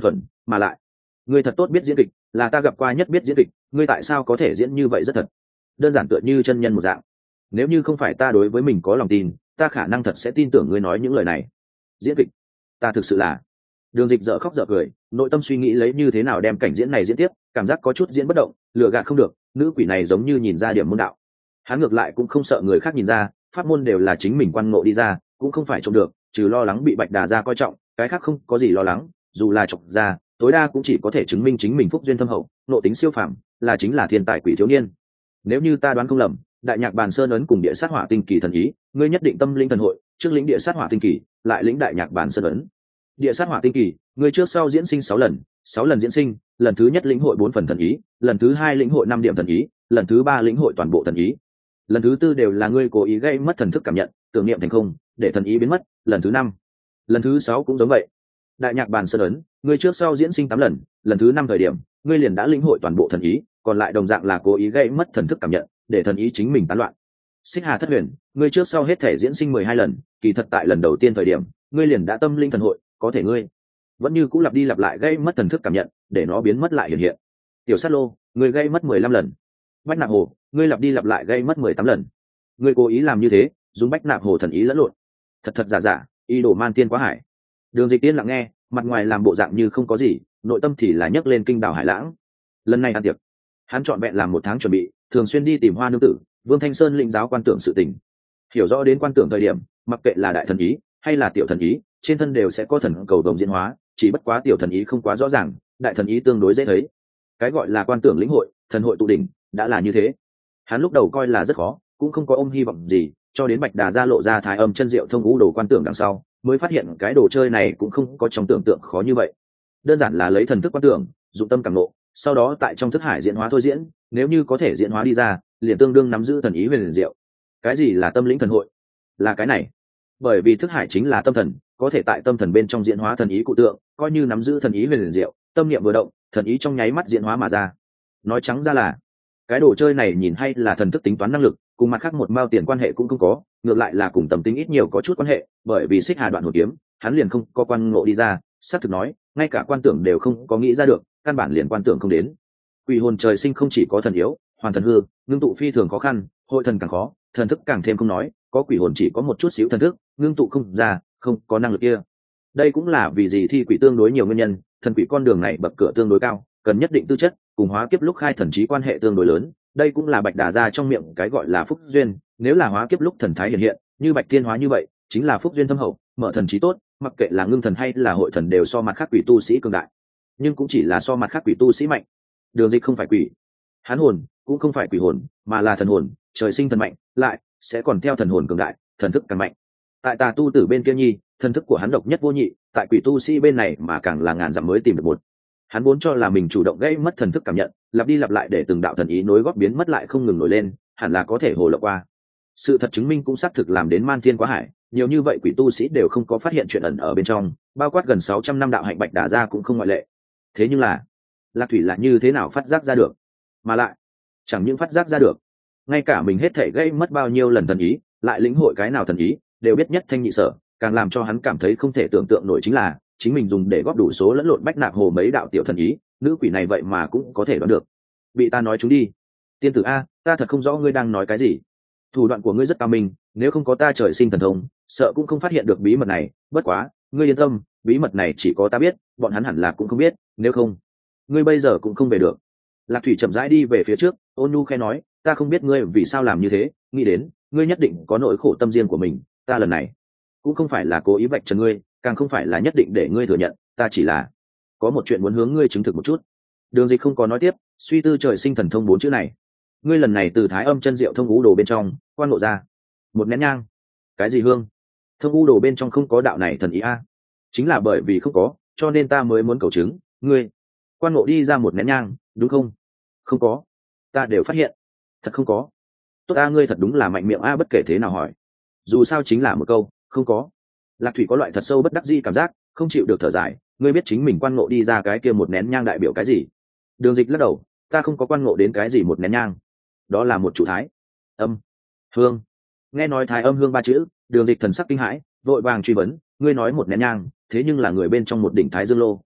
mà lại ngươi thật tốt biết diễn kịch, là ta gặp qua nhất biết diễn kịch, ngươi tại sao có thể diễn như vậy rất thật, đơn giản tựa như chân nhân một dạng. Nếu như không phải ta đối với mình có lòng tin, ta khả năng thật sẽ tin tưởng ngươi nói những lời này. Diễn kịch, ta thực sự là. Đường Dịch dở khóc dở cười, nội tâm suy nghĩ lấy như thế nào đem cảnh diễn này diễn tiếp, cảm giác có chút diễn bất động, lừa gạt không được, nữ quỷ này giống như nhìn ra điểm môn đạo. Hắn ngược lại cũng không sợ người khác nhìn ra, pháp môn đều là chính mình quan ngộ đi ra, cũng không phải trộm được, trừ lo lắng bị Bạch Đà gia coi trọng, cái khác không có gì lo lắng, dù là trộm ra, tối đa cũng chỉ có thể chứng minh chính mình phúc duyên thâm hậu, nộ tính siêu phàm, là chính là thiên tài quỷ thiếu niên. Nếu như ta đoán không lầm, đại nhạc bàn sơn ấn cùng địa sát hỏa tinh kỳ thần ý, ngươi nhất định tâm linh thần hội, trước lĩnh địa sát hỏa tinh kỳ, lại lĩnh đại nhạc bàn sơn ấn. Địa sát hỏa tinh kỳ, ngươi trước sau diễn sinh 6 lần diễn sinh, lần thứ nhất lĩnh hội 4 phần thần ý, lần thứ hai lĩnh hội 5 điểm thần ý, lần thứ ba lĩnh hội toàn bộ thần ý, lần thứ tư đều là ngươi cố ý gây mất thần thức cảm nhận, tưởng niệm thành không, để thần ý biến mất, lần thứ 5, lần thứ 6 cũng giống vậy. Đại nhạc bàn sơn ấn, ngươi trước sau diễn sinh 8 lần, lần thứ 5 thời điểm, ngươi liền đã lĩnh hội toàn bộ thần ý, còn lại đồng dạng là cố ý gây mất thần thức cảm nhận, để thần ý chính mình tán loạn. Xích Hà Thất Huyền, ngươi trước sau hết thể diễn sinh 12 lần, kỳ thật tại lần đầu tiên thời điểm, ngươi liền đã tâm linh thần hội, có thể ngươi vẫn như cũng lặp đi lặp lại gây mất thần thức cảm nhận, để nó biến mất lại hiện hiện. Tiểu Sát Lô, ngươi gây mất 15 lần. Bách Nạp Hồ, ngươi lặp đi lặp lại gây mất 18 lần. Ngươi cố ý làm như thế, dùng Bách Nạp Hồ thần ý lẫn lộn, thật thật giả giả, ý đồ man tiên quá hải. Đường Dịch Tiên lặng nghe, mặt ngoài làm bộ dạng như không có gì, nội tâm thì là nhấc lên kinh đảo hải lãng. Lần này ăn tiệc, hắn chọn vẹn làm 1 tháng chuẩn bị, thường xuyên đi tìm Hoa nương tử, Vương Thanh Sơn lĩnh giáo quan tưởng sự tình. Hiểu rõ đến quan tưởng thời điểm, mặc kệ là đại thần ý hay là tiểu thần ý, trên thân đều sẽ có thần cầu đồng diễn hóa, chỉ bất quá tiểu thần ý không quá rõ ràng, đại thần ý tương đối dễ thấy. Cái gọi là quan tưởng lĩnh hội, thần hội tụ đỉnh, đã là như thế. Hắn lúc đầu coi là rất khó, cũng không có ôm hy vọng gì, cho đến Bạch Đà gia lộ ra thái âm chân diệu thông ngũ đồ quan tưởng đằng sau, mới phát hiện cái đồ chơi này cũng không có trong tưởng tượng khó như vậy. Đơn giản là lấy thần thức quan tưởng, dụng tâm cảm ngộ, sau đó tại trong thức hải diễn hóa thôi diễn, nếu như có thể diễn hóa đi ra, liền tương đương nắm giữ thần ý huyền diệu. Cái gì là tâm lĩnh thần hội? Là cái này. Bởi vì thức hải chính là tâm thần, có thể tại tâm thần bên trong diễn hóa thần ý cụ tượng, coi như nắm giữ thần ý huyền diệu, tâm niệm vừa động, thần ý trong nháy mắt diễn hóa mà ra. Nói trắng ra là, cái đồ chơi này nhìn hay là thần thức tính toán năng lực, cùng mặt khác một mao tiền quan hệ cũng không có, ngược lại là cùng tâm tính ít nhiều có chút quan hệ, bởi vì Xích Hà đoạn hồn kiếm, hắn liền không có quan ngộ đi ra, xác thực nói, ngay cả quan tưởng đều không có nghĩ ra được, căn bản liền quan tưởng không đến. Quỷ hồn trời sinh không chỉ có thần yếu, hoàn thần hư, ngưng tụ phi thường khó khăn, hội thần càng khó, thần thức càng thêm không nói, có quỷ hồn chỉ có một chút xíu thần thức, ngưng tụ không ra, không có năng lực kia. Đây cũng là vì gì thi quỷ tương đối nhiều nguyên nhân, thần quỷ con đường này bậc cửa tương đối cao, cần nhất định tư chất, cùng hóa kiếp lúc khai thần trí quan hệ tương đối lớn. Đây cũng là Bạch Đà gia trong miệng cái gọi là phúc duyên, nếu là hóa kiếp lúc thần thái hiện hiện, như Bạch Thiên hóa như vậy, chính là phúc duyên thâm hậu, mở thần trí tốt, mặc kệ là ngưng thần hay là hội thần đều so mặt khác quỷ tu sĩ cường đại, nhưng cũng chỉ là so mặt khác quỷ tu sĩ mạnh. Đường Dịch không phải quỷ, hắn hồn cũng không phải quỷ hồn, mà là thần hồn, trời sinh thần mạnh, lại sẽ còn theo thần hồn cường đại, thần thức càng mạnh. Tại tà tu tử bên kia nhi, thần thức của hắn độc nhất vô nhị, tại quỷ tu sĩ bên này mà càng là ngàn dặm mới tìm được một. Hắn vốn cho là mình chủ động gây mất thần thức cảm nhận, lặp đi lặp lại để từng đạo thần ý nối góp biến mất lại không ngừng nổi lên, hẳn là có thể hồ lộng qua. Sự thật chứng minh cũng xác thực làm đến man thiên quá hải, nhiều như vậy quỷ tu sĩ đều không có phát hiện chuyện ẩn ở bên trong, bao quát gần 600 năm đạo hạnh Bạch Đà gia cũng không ngoại lệ. Thế nhưng là, Lạc Thủy là như thế nào phát giác ra được? Mà lại, chẳng những phát giác ra được, ngay cả mình hết thể gây mất bao nhiêu lần thần ý, lại lĩnh hội cái nào thần ý, đều biết nhất thanh nhị sở, càng làm cho hắn cảm thấy không thể tưởng tượng nổi chính là chính mình dùng để góp đủ số lẫn lộn Bách Nạp Hồ mấy đạo tiểu thần ý, nữ quỷ này vậy mà cũng có thể đoán được. Bị ta nói chúng đi. Tiên tử a, ta thật không rõ ngươi đang nói cái gì. Thủ đoạn của ngươi rất cao minh, nếu không có ta trời sinh thần thông, sợ cũng không phát hiện được bí mật này, bất quá, ngươi yên tâm, bí mật này chỉ có ta biết, bọn hắn hẳn là cũng không biết, nếu không, ngươi bây giờ cũng không về được. Lạc Thủy chậm rãi đi về phía trước, ôn nhu khẽ nói, ta không biết ngươi vì sao làm như thế, nghĩ đến, ngươi nhất định có nỗi khổ tâm riêng của mình, ta lần này cũng không phải là cố ý vạch trần ngươi, càng không phải là nhất định để ngươi thừa nhận, ta chỉ là có một chuyện muốn hướng ngươi chứng thực một chút. Đường Dịch không có nói tiếp, suy tư trời sinh thần thông 4 chữ này. Ngươi lần này từ thái âm chân diệu thông ngũ đồ bên trong quan ngộ ra một nén nhang. Cái gì hương? Thông ngũ đồ bên trong không có đạo này thần ý a? Chính là bởi vì không có, cho nên ta mới muốn cầu chứng, ngươi quan ngộ đi ra một nén nhang, đúng không? Không có, ta đều phát hiện, thật không có. Tốt a, ngươi thật đúng là mạnh miệng a, bất kể thế nào hỏi, dù sao chính là một câu không có. Lạc Thủy có loại thật sâu bất đắc dĩ cảm giác, không chịu được thở dài, ngươi biết chính mình quan ngộ đi ra cái kia một nén nhang đại biểu cái gì? Đường Dịch lắc đầu, ta không có quan ngộ đến cái gì một nén nhang, đó là một chủ thái âm hương. Nghe nói thái âm hương 3 chữ, Đường Dịch thần sắc kinh hãi, vội vàng truy vấn, ngươi nói một nén nhang, thế nhưng là người bên trong một đỉnh thái dương lô,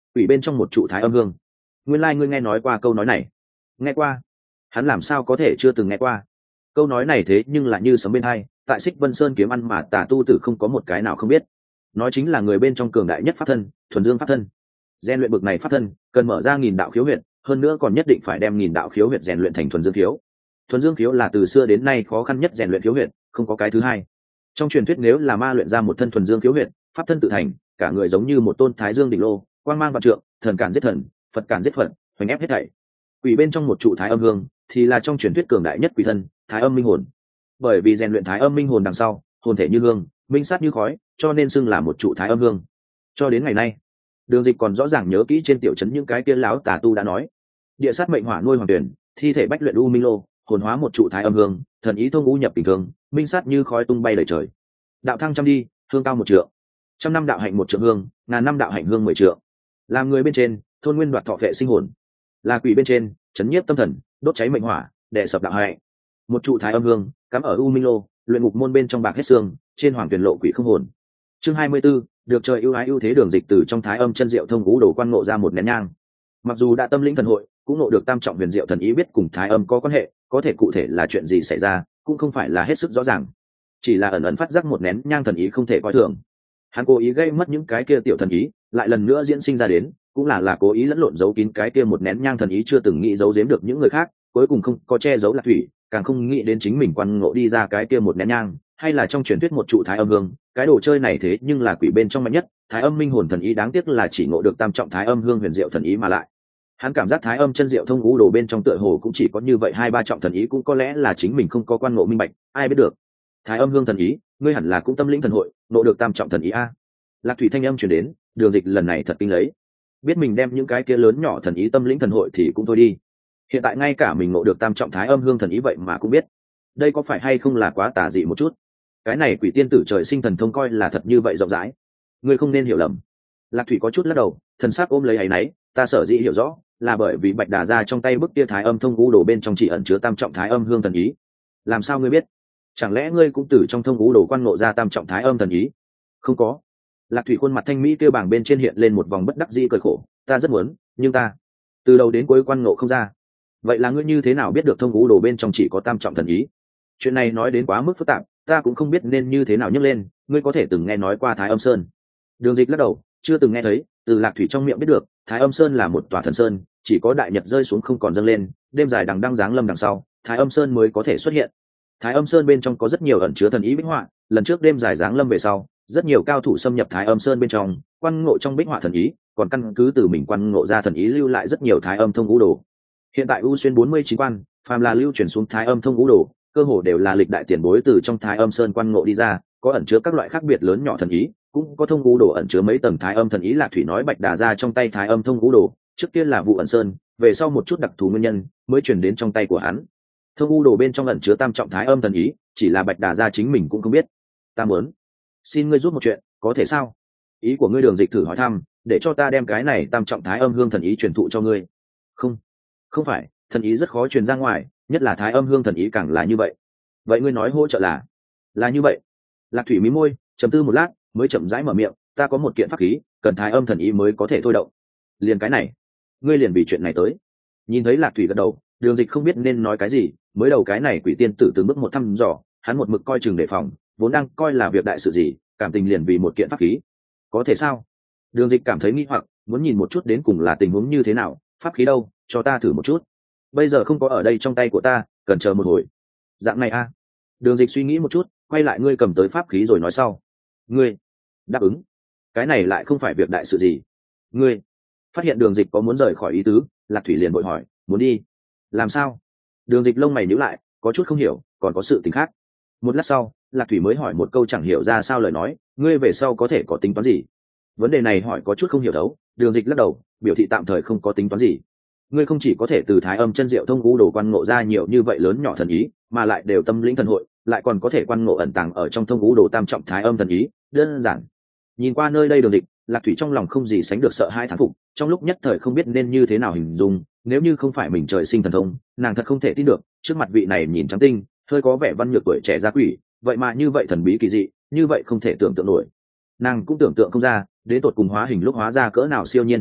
quỷ bên trong một trụ thái âm hương. Nguyên lai ngươi nghe nói qua câu nói này. Nghe qua? Hắn làm sao có thể chưa từng nghe qua? Câu nói này thế nhưng là như sấm bên hai, tại Xích Vân Sơn kiếm ăn mà tà tu tử không có một cái nào không biết. Nói chính là người bên trong cường đại nhất pháp thân, thuần dương pháp thân. Rèn luyện bực này pháp thân, cần mở ra 1000 đạo khiếu huyệt, hơn nữa còn nhất định phải đem 1000 đạo khiếu huyệt rèn luyện thành thuần dương khiếu. Thuần dương khiếu là từ xưa đến nay khó khăn nhất rèn luyện khiếu huyệt, không có cái thứ hai. Trong truyền thuyết nếu là ma luyện ra một thân thuần dương khiếu huyệt, pháp thân tự thành, cả người giống như một tôn thái dương đỉnh lô, quang mang vạn trượng, thần cản giết thần, Phật cản giết Phật, hoành ép hết thảy. Quỷ bên trong một trụ thái âm hương thì là trong truyền thuyết cường đại nhất quỷ thân, thái âm minh hồn. Bởi vì rèn luyện thái âm minh hồn đằng sau, hồn thể như hương, minh sát như khói, cho nên xưng là một trụ thái âm hương. Cho đến ngày nay, Đường Dịch còn rõ ràng nhớ kỹ trên tiểu trấn những cái kia láo tà tu đã nói: địa sát mệnh hỏa nuôi hoàng tuyển, thi thể bách luyện u minh lô, hồn hóa một trụ thái âm hương, thần ý thông u nhập bình thường, minh sát như khói tung bay đầy trời. Đạo thăng trăm đi, hương cao 1 trượng. 100 năm đạo hạnh 1 trượng hương, ngàn năm đạo hạnh hương 10 trượng. Làm người bên trên, thôn nguyên đoạt thọ vệ sinh hồn. Là quỷ bên trên, chấn nhiếp tâm thần, đốt cháy mệnh hỏa, đè sập đạo hạnh. Một trụ thái âm hương, cắm ở u minh lô, luyện ngục môn bên trong bạc hết xương, trên hoàng tuyển lộ quỷ không hồn. Chương 24, được trời ưu ái ưu thế. Đường Dịch từ trong thái âm chân diệu thông ngũ đồ quan ngộ ra một nén nhang. Mặc dù đã tâm lĩnh thần hội, cũng ngộ được tam trọng huyền diệu thần ý, biết cùng thái âm có quan hệ, có thể cụ thể là chuyện gì xảy ra cũng không phải là hết sức rõ ràng, chỉ là ẩn ẩn phát giác một nén nhang thần ý không thể coi thường. Hắn cố ý gây mất những cái kia tiểu thần ý, lại lần nữa diễn sinh ra đến, cũng là cố ý lẫn lộn giấu kín cái kia một nén nhang thần ý chưa từng nghĩ giấu giếm được những người khác, cuối cùng không có che giấu Lạc Thủy, càng không nghĩ đến chính mình quan ngộ đi ra cái kia một nén nhang, hay là trong truyền thuyết một trụ thái âm hương. Cái đồ chơi này thế nhưng là quỷ bên trong mạnh nhất, thái âm minh hồn thần ý, đáng tiếc là chỉ ngộ được tam trọng thái âm hương huyền diệu thần ý mà lại. Hắn cảm giác thái âm chân diệu thông ngũ đồ bên trong tựa hồ cũng chỉ có như vậy 2-3 trọng thần ý, cũng có lẽ là chính mình không có quan ngộ minh bạch, ai biết được. Thái âm hương thần ý, ngươi hẳn là cũng tâm lĩnh thần hội, ngộ được tam trọng thần ý a. Lạc Thủy thanh âm truyền đến, Đường Dịch lần này thật kinh lấy, biết mình đem những cái kia lớn nhỏ thần ý tâm lĩnh thần hội thì cũng thôi đi, hiện tại ngay cả mình ngộ được tam trọng thái âm hương thần ý vậy mà cũng biết, đây có phải hay không là quá tà dị một chút? Cái này quỷ tiên tử trời sinh thần thông coi là thật như vậy rộng rãi, ngươi không nên hiểu lầm. Lạc Thủy có chút lắc đầu, thần sắc ôm lấy áy náy, ta sở dĩ hiểu rõ là bởi vì Bạch Đà ra trong tay bức tia thái âm thông ngũ đồ bên trong chỉ ẩn chứa tam trọng thái âm hương thần ý. Làm sao ngươi biết? Chẳng lẽ ngươi cũng từ trong thông ngũ đồ quan ngộ ra tam trọng thái âm thần ý? Không có. Lạc Thủy khuôn mặt thanh mỹ kêu bảng bên trên hiện lên một vòng bất đắc dĩ cười khổ, ta rất muốn, nhưng ta từ đầu đến cuối quan ngộ không ra. Vậy là ngươi như thế nào biết được thông ngũ đồ bên trong chỉ có tam trọng thần ý? Chuyện này nói đến quá mức phức tạp, ta cũng không biết nên như thế nào nhắc lên. Ngươi có thể từng nghe nói qua Thái Âm Sơn? Đường Dịch lắc đầu, chưa từng nghe thấy. Từ Lạc Thủy trong miệng biết được, Thái Âm Sơn là một tòa thần sơn, chỉ có đại nhật rơi xuống không còn dâng lên, đêm dài đằng đăng giáng lâm đằng sau, Thái Âm Sơn mới có thể xuất hiện. Thái Âm Sơn bên trong có rất nhiều ẩn chứa thần ý bích họa, lần trước đêm dài giáng lâm về sau, rất nhiều cao thủ xâm nhập Thái Âm Sơn bên trong, quan ngộ trong bích họa thần ý, còn căn cứ từ mình quan ngộ ra thần ý lưu lại rất nhiều Thái Âm thông ngũ đồ. Hiện tại U Xuyên 49 quan, phàm là lưu truyền xuống Thái Âm thông ngũ đồ, cơ hồ đều là lịch đại tiền bối từ trong Thái Âm Sơn quan ngộ đi ra, có ẩn chứa các loại khác biệt lớn nhỏ thần ý, cũng có thông ngũ đồ ẩn chứa mấy tầng Thái Âm thần ý. Lạc Thủy nói Bạch Đà ra trong tay Thái Âm thông ngũ đồ, trước tiên là vụ ẩn sơn, về sau một chút đặc thù nguyên nhân mới chuyển đến trong tay của hắn. Thông ngũ đồ bên trong ẩn chứa tam trọng Thái Âm thần ý, chỉ là Bạch Đà ra chính mình cũng không biết. Ta muốn xin ngươi giúp một chuyện, có thể sao? Ý của ngươi? Đường Dịch thử hỏi thăm, để cho ta đem cái này tam trọng Thái Âm hương thần ý truyền thụ cho ngươi. Không, không phải, thần ý rất khó truyền ra ngoài, nhất là Thái Âm hương thần ý càng là như vậy. Vậy ngươi nói hỗ trợ là như vậy? Lạc Thủy mí môi, trầm tư một lát, mới chậm rãi mở miệng, ta có một kiện pháp khí, cần Thái Âm thần ý mới có thể thôi động. Liền cái này? Ngươi liền vì chuyện này tới? Nhìn thấy Lạc Thủy gật đầu, Đường Dịch không biết nên nói cái gì. Mới đầu cái này quỷ tiên tử từng bước một thăm dò, hắn một mực coi chừng đề phòng, vốn đang coi là việc đại sự gì, cảm tình liền vì một kiện pháp khí. Có thể sao? Đường Dịch cảm thấy nghi hoặc, muốn nhìn một chút đến cùng là tình huống như thế nào. Pháp khí đâu, cho ta thử một chút. Bây giờ không có ở đây trong tay của ta, cần chờ một hồi. Dạng này a? Đường Dịch suy nghĩ một chút, quay lại, ngươi cầm tới pháp khí rồi nói sau. Ngươi đáp ứng? Cái này lại không phải việc đại sự gì. Ngươi phát hiện Đường Dịch có muốn rời khỏi ý tứ, Lạc Thủy liền vội hỏi, muốn đi? Làm sao? Đường Dịch lông mày nhíu lại, có chút không hiểu, còn có sự tình khác. Một lát sau, Lạc Thủy mới hỏi một câu chẳng hiểu ra sao lời nói, ngươi về sau có thể có tính toán gì? Vấn đề này hỏi có chút không hiểu thấu. Đường Dịch lắc đầu, biểu thị tạm thời không có tính toán gì. Ngươi không chỉ có thể từ Thái Âm chân diệu thông ngũ đồ quan ngộ ra nhiều như vậy lớn nhỏ thần ý, mà lại đều tâm lĩnh thần hội, lại còn có thể quan ngộ ẩn tàng ở trong thông ngũ đồ tam trọng Thái Âm thần ý, đơn giản. Nhìn qua nơi đây Đường Dịch, Lạc Thủy trong lòng không gì sánh được sợ hai thán phục, trong lúc nhất thời không biết nên như thế nào hình dung. Nếu như không phải mình trời sinh thần thông, nàng thật không thể tin được, trước mặt vị này nhìn trắng tinh, hơi có vẻ văn nhược tuổi trẻ gia quỷ, vậy mà như vậy thần bí kỳ dị, như vậy không thể tưởng tượng nổi. Nàng cũng tưởng tượng không ra, đến tột cùng hóa hình lúc hóa ra cỡ nào siêu nhiên thần thái,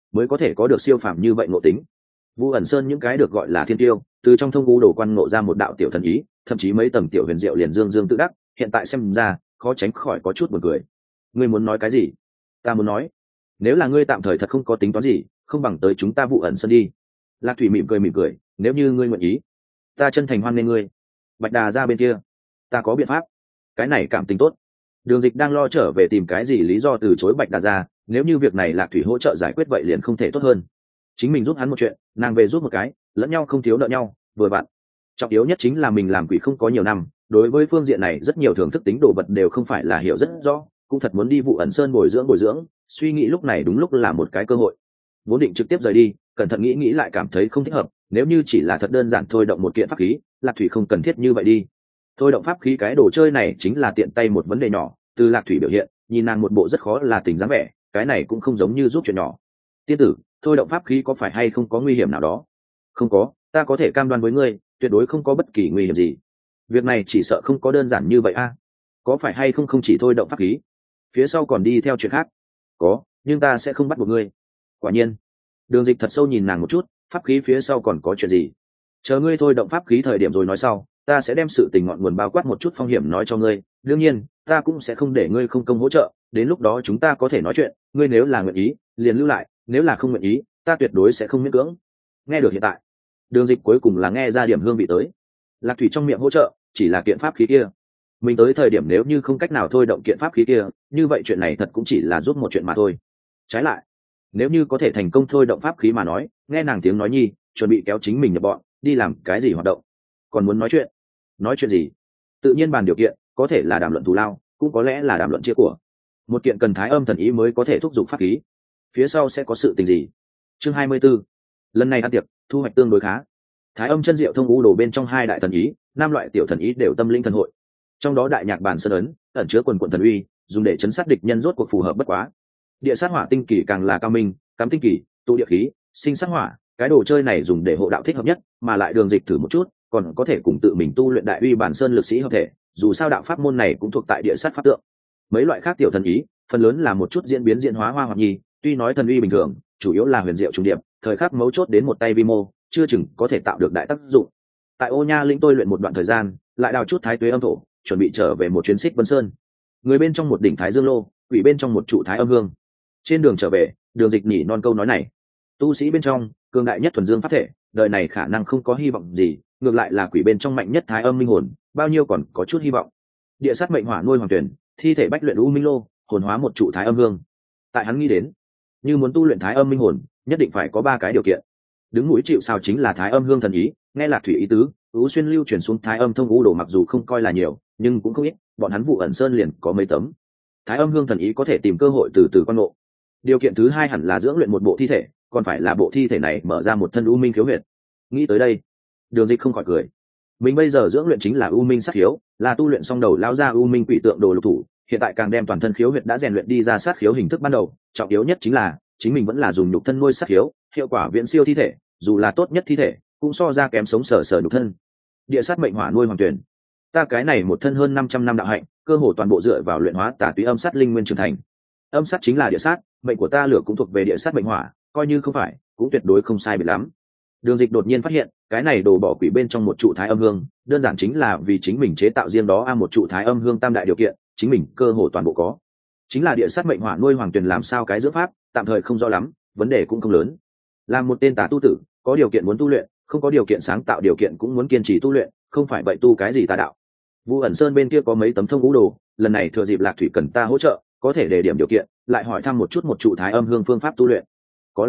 mới có thể có được siêu phàm như vậy ngộ tính. Vu ẩn sơn những cái được gọi là thiên tiêu, từ trong thông u đồ quan ngộ ra một đạo tiểu thần ý, thậm chí mấy tầng tiểu huyền diệu liền dương dương tự đắc, hiện tại xem ra khó tránh khỏi có chút buồn cười. Ngươi muốn nói cái gì? Ta muốn nói, nếu là ngươi tạm thời thật không có tính toán gì, không bằng tới chúng ta Vu ẩn sơn đi. Lạc Thủy mỉm cười, nếu như ngươi nguyện ý, ta chân thành hoan nghênh ngươi. Bạch Đà ra bên kia, ta có biện pháp. Cái này cảm tình tốt. Đường Dịch đang lo trở về tìm cái gì lý do từ chối Bạch Đà ra, nếu như việc này Lạc Thủy hỗ trợ giải quyết vậy liền không thể tốt hơn. Chính mình giúp hắn một chuyện, nàng về giúp một cái, lẫn nhau không thiếu nợ nhau, vừa vặn. Trọng yếu nhất chính là mình làm quỷ không có nhiều năm, đối với phương diện này rất nhiều thưởng thức tính đồ vật đều không phải là hiểu rất rõ, cũng thật muốn đi Vụ Ẩn Sơn bồi dưỡng, suy nghĩ lúc này đúng lúc là một cái cơ hội. Vốn định trực tiếp rời đi, cẩn thận nghĩ lại cảm thấy không thích hợp, nếu như chỉ là thật đơn giản thôi động một kiện pháp khí, Lạc Thủy không cần thiết như vậy đi. Thôi động pháp khí cái đồ chơi này chính là tiện tay một vấn đề nhỏ, từ Lạc Thủy biểu hiện, nhìn nàng một bộ rất khó là tình dáng vẻ, cái này cũng không giống như giúp chuyện nhỏ. Tiên tử, thôi động pháp khí có phải hay không có nguy hiểm nào đó? Không có, ta có thể cam đoan với ngươi, tuyệt đối không có bất kỳ nguy hiểm gì. Việc này chỉ sợ không có đơn giản như vậy a. Có phải hay không chỉ thôi động pháp khí, phía sau còn đi theo chuyện khác? Có, nhưng ta sẽ không bắt buộc ngươi. Quả nhiên. Đường Dịch thật sâu nhìn nàng một chút, pháp khí phía sau còn có chuyện gì? Chờ ngươi thôi động pháp khí thời điểm rồi nói sau, ta sẽ đem sự tình ngọn nguồn bao quát một chút phong hiểm nói cho ngươi, đương nhiên ta cũng sẽ không để ngươi không công hỗ trợ, đến lúc đó chúng ta có thể nói chuyện, ngươi nếu là nguyện ý liền lưu lại, nếu là không nguyện ý ta tuyệt đối sẽ không miễn cưỡng. Nghe được hiện tại, Đường Dịch cuối cùng là nghe ra điểm hương vị tới. Lạc Thủy trong miệng hỗ trợ chỉ là kiện pháp khí kia, mình tới thời điểm nếu như không cách nào thôi động kiện pháp khí kia, như vậy chuyện này thật cũng chỉ là giúp một chuyện mà thôi. Trái lại, nếu như có thể thành công thôi động pháp khí mà nói, nghe nàng tiếng nói nhi, chuẩn bị kéo chính mình nhập bọn, đi làm cái gì hoạt động. Còn muốn nói chuyện? Nói chuyện gì? Tự nhiên bàn điều kiện, có thể là đàm luận thù lao, cũng có lẽ là đàm luận chia của. Một kiện cần Thái Âm thần ý mới có thể thúc giục pháp khí. Phía sau sẽ có sự tình gì? Chương 24. Lần này ăn tiệc, thu hoạch tương đối khá. Thái Âm chân diệu thông u đồ bên trong hai đại thần ý, năm loại tiểu thần ý đều tâm linh thần hội. Trong đó đại nhạc bản sơn ấn ẩn chứa quần quần thần uy, dùng để chấn sát địch nhân rốt cuộc phù hợp bất quá. Địa sát hỏa tinh kỳ càng là cao minh, cắm tinh kỳ, tụ địa khí, sinh sát hỏa, cái đồ chơi này dùng để hộ đạo thích hợp nhất, mà lại Đường Dịch thử một chút, còn có thể cùng tự mình tu luyện đại uy bản sơn lực sĩ hợp thể, dù sao đạo pháp môn này cũng thuộc tại địa sát pháp tượng. Mấy loại khác tiểu thần ý, phần lớn là một chút diễn biến diễn hóa hoa hoặc nhi, tuy nói thần uy bình thường, chủ yếu là huyền diệu trùng điệp, thời khắc mấu chốt đến một tay vi mô, chưa chừng có thể tạo được đại tác dụng. Tại Ô Nha Linh tôi luyện một đoạn thời gian, lại đào chút thái tuế âm thổ, chuẩn bị trở về một chuyến Xích Vân Sơn. Người bên trong một đỉnh Thái Dương Lô, quỷ bên trong một trụ Thái Âm Hương. Trên đường trở về, Đường Dịch nhỉ non câu nói này: tu sĩ bên trong cường đại nhất thuần dương pháp thể, đời này khả năng không có hy vọng gì, ngược lại là quỷ bên trong mạnh nhất Thái Âm minh hồn, bao nhiêu còn có chút hy vọng. Địa sát mệnh hỏa nuôi hoàng tuyển, thi thể bách luyện u minh lô, hồn hóa một trụ Thái Âm Hương. Tại hắn nghĩ đến, như muốn tu luyện Thái Âm minh hồn, nhất định phải có ba cái điều kiện. Đứng mũi chịu sào chính là Thái Âm Hương thần ý, nghe Lạc Thủy ý tứ, ú xuyên lưu truyền xuống Thái Âm thông u đồ mặc dù không coi là nhiều, nhưng cũng không ít, bọn hắn Vụ Ẩn Sơn liền có mấy tấm. Thái Âm Hương thần ý có thể tìm cơ hội từ từ quan ngộ. Điều kiện thứ hai hẳn là dưỡng luyện một bộ thi thể, còn phải là bộ thi thể này mở ra một thân u minh khiếu huyệt. Nghĩ tới đây, Đường Dịch không khỏi cười. Mình bây giờ dưỡng luyện chính là u minh sát khiếu, là tu luyện xong đầu lao ra u minh quỷ tượng đồ lục thủ, hiện tại càng đem toàn thân khiếu huyệt đã rèn luyện đi ra sát khiếu hình thức ban đầu, trọng yếu nhất chính là chính mình vẫn là dùng nhục thân nuôi sát khiếu, hiệu quả viễn siêu thi thể, dù là tốt nhất thi thể, cũng so ra kém sống sờ nhục thân. Địa sát mệnh hỏa nuôi hoàng tuyển. Ta cái này một thân hơn 500 năm đạo hạnh, cơ hồ toàn bộ dựa vào luyện hóa tà túy âm sát linh nguyên trưởng thành. Âm sát chính là địa sát, mệnh của ta lửa cũng thuộc về địa sát mệnh hỏa, coi như không phải, cũng tuyệt đối không sai biệt lắm. Đường Dịch đột nhiên phát hiện, cái này đồ bỏ quỷ bên trong một trụ Thái Âm Hương, đơn giản chính là vì chính mình chế tạo riêng đó một trụ Thái Âm Hương tam đại điều kiện, chính mình cơ hồ toàn bộ có. Chính là địa sát mệnh hỏa nuôi hoàng tuyển làm sao cái dưỡng pháp, tạm thời không rõ lắm, vấn đề cũng không lớn. Làm một tên tà tu tử, có điều kiện muốn tu luyện, không có điều kiện sáng tạo điều kiện cũng muốn kiên trì tu luyện, không phải vậy tu cái gì tà đạo. Vu Ẩn Sơn bên kia có mấy tấm thông ngũ đồ, lần này thừa dịp Lạc Thủy cần ta hỗ trợ, có thể đề điểm điều kiện, lại hỏi thăm một chút một trụ Thái Âm Hương phương pháp tu luyện. Có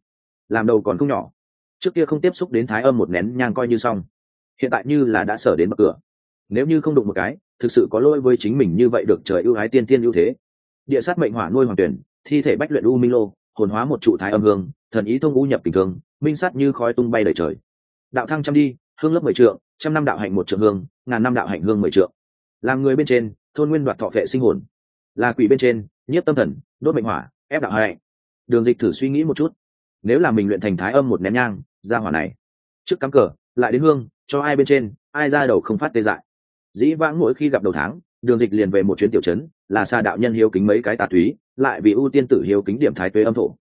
làm đầu còn không nhỏ. Trước kia không tiếp xúc đến Thái Âm một nén nhang coi như xong, hiện tại như là đã sở đến bậc cửa. Nếu như không đụng một cái, thực sự có lỗi với chính mình như vậy được trời ưu ái tiên tiên ưu thế. Địa sát mệnh hỏa nuôi hoàng tuyển, thi thể bách luyện u minh lô, hồn hóa một trụ Thái Âm Hương, thần ý thông u nhập tình thường, minh sát như khói tung bay đầy trời. Đạo thăng trăm đi, hương lớp 10 trượng, trăm năm đạo hạnh một trượng hương, ngàn năm đạo hạnh hương 10 trượng. Làm người bên trên, thôn nguyên đoạt thọ vệ sinh hồn. Là quỷ bên trên, nhiếp tâm thần, đốt mệnh hỏa, ép đạo hạnh. Đường Dịch thử suy nghĩ một chút, nếu là mình luyện thành Thái Âm một nén nhang, ra hỏa này, trước cắm cờ, lại đến hương, cho ai bên trên, ai ra đầu không phát tê dại. Dĩ vãng mỗi khi gặp đầu tháng, Đường Dịch liền về một chuyến tiểu trấn, là xa đạo nhân hiếu kính mấy cái tà túy, lại vì ưu tiên tử hiếu kính điểm thái tuế âm thổ.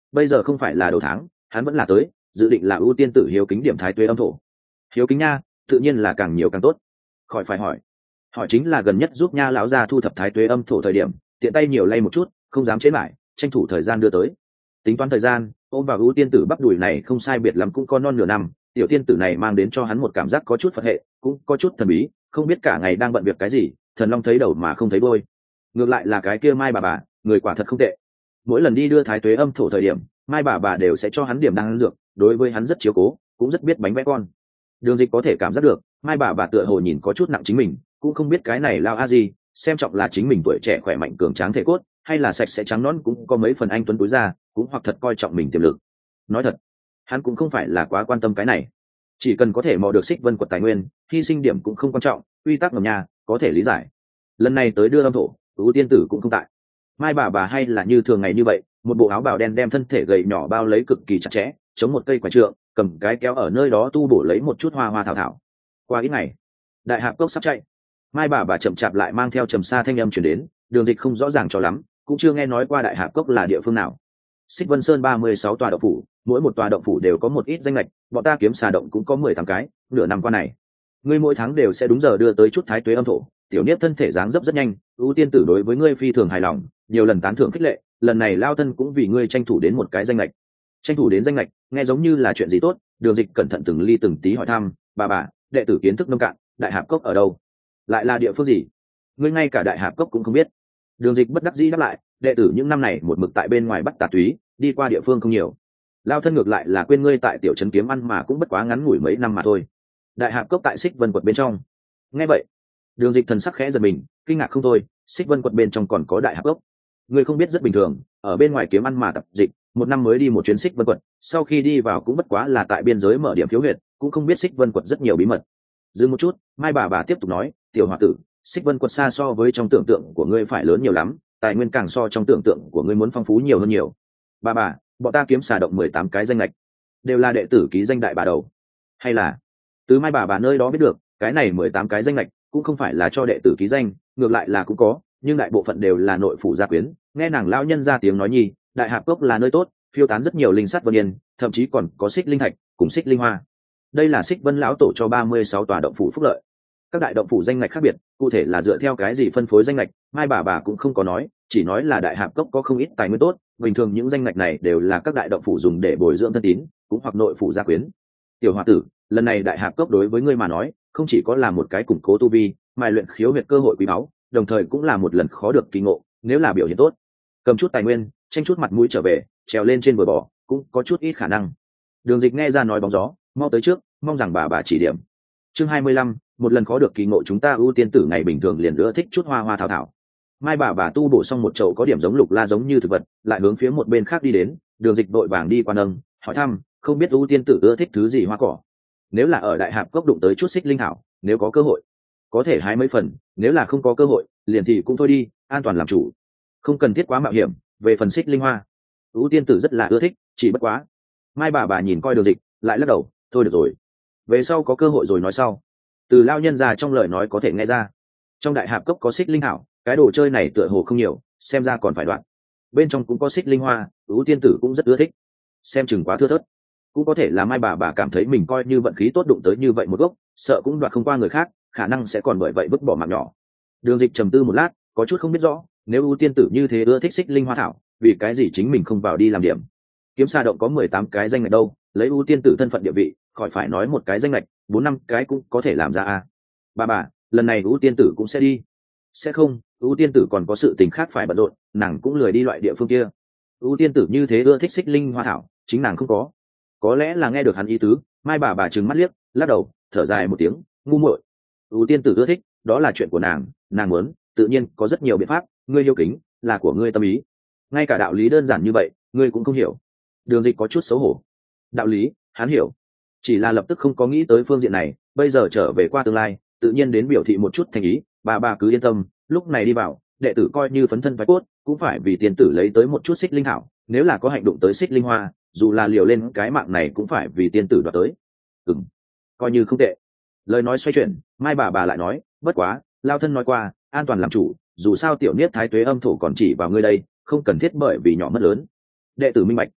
bây giờ không phải là đầu tháng, hắn vẫn là tới, dự định là ưu tiên tử hiếu kính điểm thái tuế âm thổ. Hiếu kính nha, tự nhiên là càng nhiều càng tốt. Khỏi phải hỏi, hỏi chính là gần nhất giúp nha lão gia thu thập thái tuế âm thổ thời điểm, tiện tay nhiều lay một chút, không dám chế lại, tranh thủ thời gian đưa tới. Tính toán thời gian, ôm vào ưu tiên tử bắp đùi này không sai biệt lắm cũng có non nửa năm, tiểu tiên tử này mang đến cho hắn một cảm giác có chút phật hệ, cũng có chút thần bí, không biết cả ngày đang bận việc cái gì, thần long thấy đầu mà không thấy đuôi. Ngược lại là cái kia Mai bà, người quả thật không tệ. Mỗi lần đi đưa thái tuế âm thổ thời điểm, Mai bà đều sẽ cho hắn điểm đan dược, đối với hắn rất chiếu cố, cũng rất biết bánh vẽ con. Đường Dịch có thể cảm giác được, Mai bà tựa hồ nhìn có chút nặng chính mình, cũng không biết cái này lao a gì, xem trọng là chính mình tuổi trẻ khỏe mạnh cường tráng thể cốt, hay là sạch sẽ trắng nõn cũng có mấy phần anh tuấn túi ra, cũng hoặc thật coi trọng mình tiềm lực. Nói thật, hắn cũng không phải là quá quan tâm cái này, chỉ cần có thể mò được Xích Vân quật tài nguyên, hy sinh điểm cũng không quan trọng, quy tắc ngầm nhà có thể lý giải. Lần này tới đưa âm thổ, ưu tiên tử cũng không tại. Mai bà hay là như thường ngày như vậy, một bộ áo bào đen đem thân thể gầy nhỏ bao lấy cực kỳ chặt chẽ, chống một cây quả trượng, cầm cái kéo ở nơi đó tu bổ lấy một chút hoa hoa thảo thảo. Qua ít ngày, đại hạp cốc sắp chạy, Mai bà chậm chạp lại mang theo trầm xa thanh âm chuyển đến. Đường Dịch không rõ ràng cho lắm, cũng chưa nghe nói qua đại hạp cốc là địa phương nào. Xích Vân Sơn 36 tòa động phủ, mỗi một tòa động phủ đều có một ít danh lệch, bọn ta kiếm xà động cũng có 18 cái, nửa năm qua này, ngươi mỗi tháng đều sẽ đúng giờ đưa tới chút thái tuế âm thổ. Tiểu Niếp thân thể dáng dấp rất nhanh, ưu tiên tử đối với ngươi phi thường hài lòng, nhiều lần tán thưởng khích lệ, lần này lao thân cũng vì ngươi tranh thủ đến một cái danh lệch. Tranh thủ đến danh lệch, nghe giống như là chuyện gì tốt. Đường Dịch cẩn thận từng ly từng tí hỏi thăm, bà, đệ tử kiến thức nông cạn, đại hạp cốc ở đâu, lại là địa phương gì? Ngươi ngay cả đại hạp cốc cũng không biết. Đường Dịch bất đắc dĩ đáp lại, đệ tử những năm này một mực tại bên ngoài bắt tà túy, đi qua địa phương không nhiều. Lao thân ngược lại là quên ngươi tại tiểu trấn kiếm ăn mà cũng bất quá ngắn ngủi mấy năm mà thôi. Đại hạp cốc tại Xích Vân quật bên trong. Nghe vậy, Đường Dịch thần sắc khẽ giật mình, kinh ngạc không thôi. Xích Vân quật bên trong còn có đại hạp cốc? Ngươi không biết rất bình thường, ở bên ngoài kiếm ăn mà tập dịch, một năm mới đi một chuyến Xích Vân quật, sau khi đi vào cũng bất quá là tại biên giới mở điểm khiếu huyệt, cũng không biết Xích Vân quật rất nhiều bí mật. Dừng một chút, Mai bà tiếp tục nói, tiểu hòa tử, Xích Vân quật xa so với trong tưởng tượng của ngươi phải lớn nhiều lắm, tài nguyên càng so trong tưởng tượng của ngươi muốn phong phú nhiều hơn nhiều. Bà, bọn ta kiếm xà động 18 cái danh lệch, đều là đệ tử ký danh đại bà đầu. Hay là từ Mai bà nơi đó biết được, cái này 18 cái danh lệch cũng không phải là cho đệ tử ký danh, ngược lại là cũng có, nhưng đại bộ phận đều là nội phủ gia quyến. Nghe nàng lão nhân ra tiếng nói nhi, đại hạp cốc là nơi tốt, phiêu tán rất nhiều linh sắt vân yên, thậm chí còn có xích linh thạch cùng xích linh hoa. Đây là Xích Vân lão tổ cho 36 tòa động phủ phúc lợi. Các đại động phủ danh ngạch khác biệt, cụ thể là dựa theo cái gì phân phối danh ngạch, Mai bà cũng không có nói, chỉ nói là đại hạp cốc có không ít tài nguyên tốt. Bình thường những danh ngạch này đều là các đại động phủ dùng để bồi dưỡng thân tín, cũng hoặc nội phủ gia quyến. Tiểu hòa tử, lần này đại hạp cốc đối với ngươi mà nói, không chỉ có là một cái củng cố tu vi, mài luyện khiếu huyệt cơ hội quý báu, đồng thời cũng là một lần khó được kỳ ngộ. Nếu là biểu hiện tốt, cầm chút tài nguyên, tranh chút mặt mũi trở về, trèo lên trên bờ bò, cũng có chút ít khả năng. Đường Dịch nghe ra nói bóng gió, mau tới trước, mong rằng bà chỉ điểm. Chương 25, một lần khó được kỳ ngộ, chúng ta ưu tiên tử ngày bình thường liền ưa thích chút hoa hoa thảo thảo. Mai bà tu bổ xong một chậu có điểm giống lục la giống như thực vật, lại hướng phía một bên khác đi đến. Đường Dịch đội vàng đi qua nâng, hỏi thăm, không biết ưu tiên tử ưa thích thứ gì hoa cỏ. Nếu là ở đại hạp cốc đụng tới chút xích linh thảo, nếu có cơ hội có thể hái mấy phần, nếu là không có cơ hội liền thì cũng thôi đi, an toàn làm chủ, không cần thiết quá mạo hiểm. Về phần xích linh hoa, ưu tiên tử rất là ưa thích, chỉ bất quá. Mai bà nhìn coi Đường Dịch, lại lắc đầu, thôi được rồi, về sau có cơ hội rồi nói sau. Từ lao nhân già trong lời nói có thể nghe ra, trong đại hạp cốc có xích linh thảo, cái đồ chơi này tựa hồ không nhiều, xem ra còn phải đoạn. Bên trong cũng có xích linh hoa, ưu tiên tử cũng rất ưa thích, xem chừng quá thưa thớt. Cũng có thể là Mai bà cảm thấy mình coi như vận khí tốt đụng tới như vậy một gốc, sợ cũng đoạt không qua người khác, khả năng sẽ còn bởi vậy vứt bỏ mạng nhỏ. Đường Dịch trầm tư một lát, có chút không biết rõ, nếu ưu tiên tử như thế ưa thích xích linh hoa thảo, vì cái gì chính mình không vào đi làm điểm. Kiếm Sa động có 18 cái danh ngạch đâu, lấy ưu tiên tử thân phận địa vị, khỏi phải nói một cái danh ngạch, 4-5 cái cũng có thể làm ra à. Bà, lần này ưu tiên tử cũng sẽ đi. Sẽ không, ưu tiên tử còn có sự tình khác phải bận rộn, nàng cũng lười đi loại địa phương kia. Ưu tiên tử như thế ưa thích xích linh hoa thảo, chính nàng không có lẽ là nghe được hắn ý tứ. Mai bà trừng mắt liếc, lắc đầu, thở dài một tiếng, ngu muội. Ưu tiên tử ưa thích, đó là chuyện của nàng muốn, tự nhiên có rất nhiều biện pháp, ngươi hiếu kính là của ngươi tâm ý, ngay cả đạo lý đơn giản như vậy ngươi cũng không hiểu. Đường Dịch có chút xấu hổ. Đạo lý hắn hiểu, chỉ là lập tức không có nghĩ tới phương diện này, bây giờ trở về qua tương lai, tự nhiên đến biểu thị một chút thành ý. Bà cứ yên tâm, lúc này đi vào, đệ tử coi như phấn thân phái cốt, cũng phải vì tiền tử lấy tới một chút xích linh thảo, nếu là có hành động tới xích linh hoa, dù là liều lên cái mạng này cũng phải vì tiên tử đoạt tới. Coi như không tệ. Lời nói xoay chuyển, Mai bà lại nói, bất quá lao thân nói qua, an toàn làm chủ, dù sao tiểu niết thái tuế âm thổ còn chỉ vào ngươi đây, không cần thiết bởi vì nhỏ mất lớn. Đệ tử minh bạch.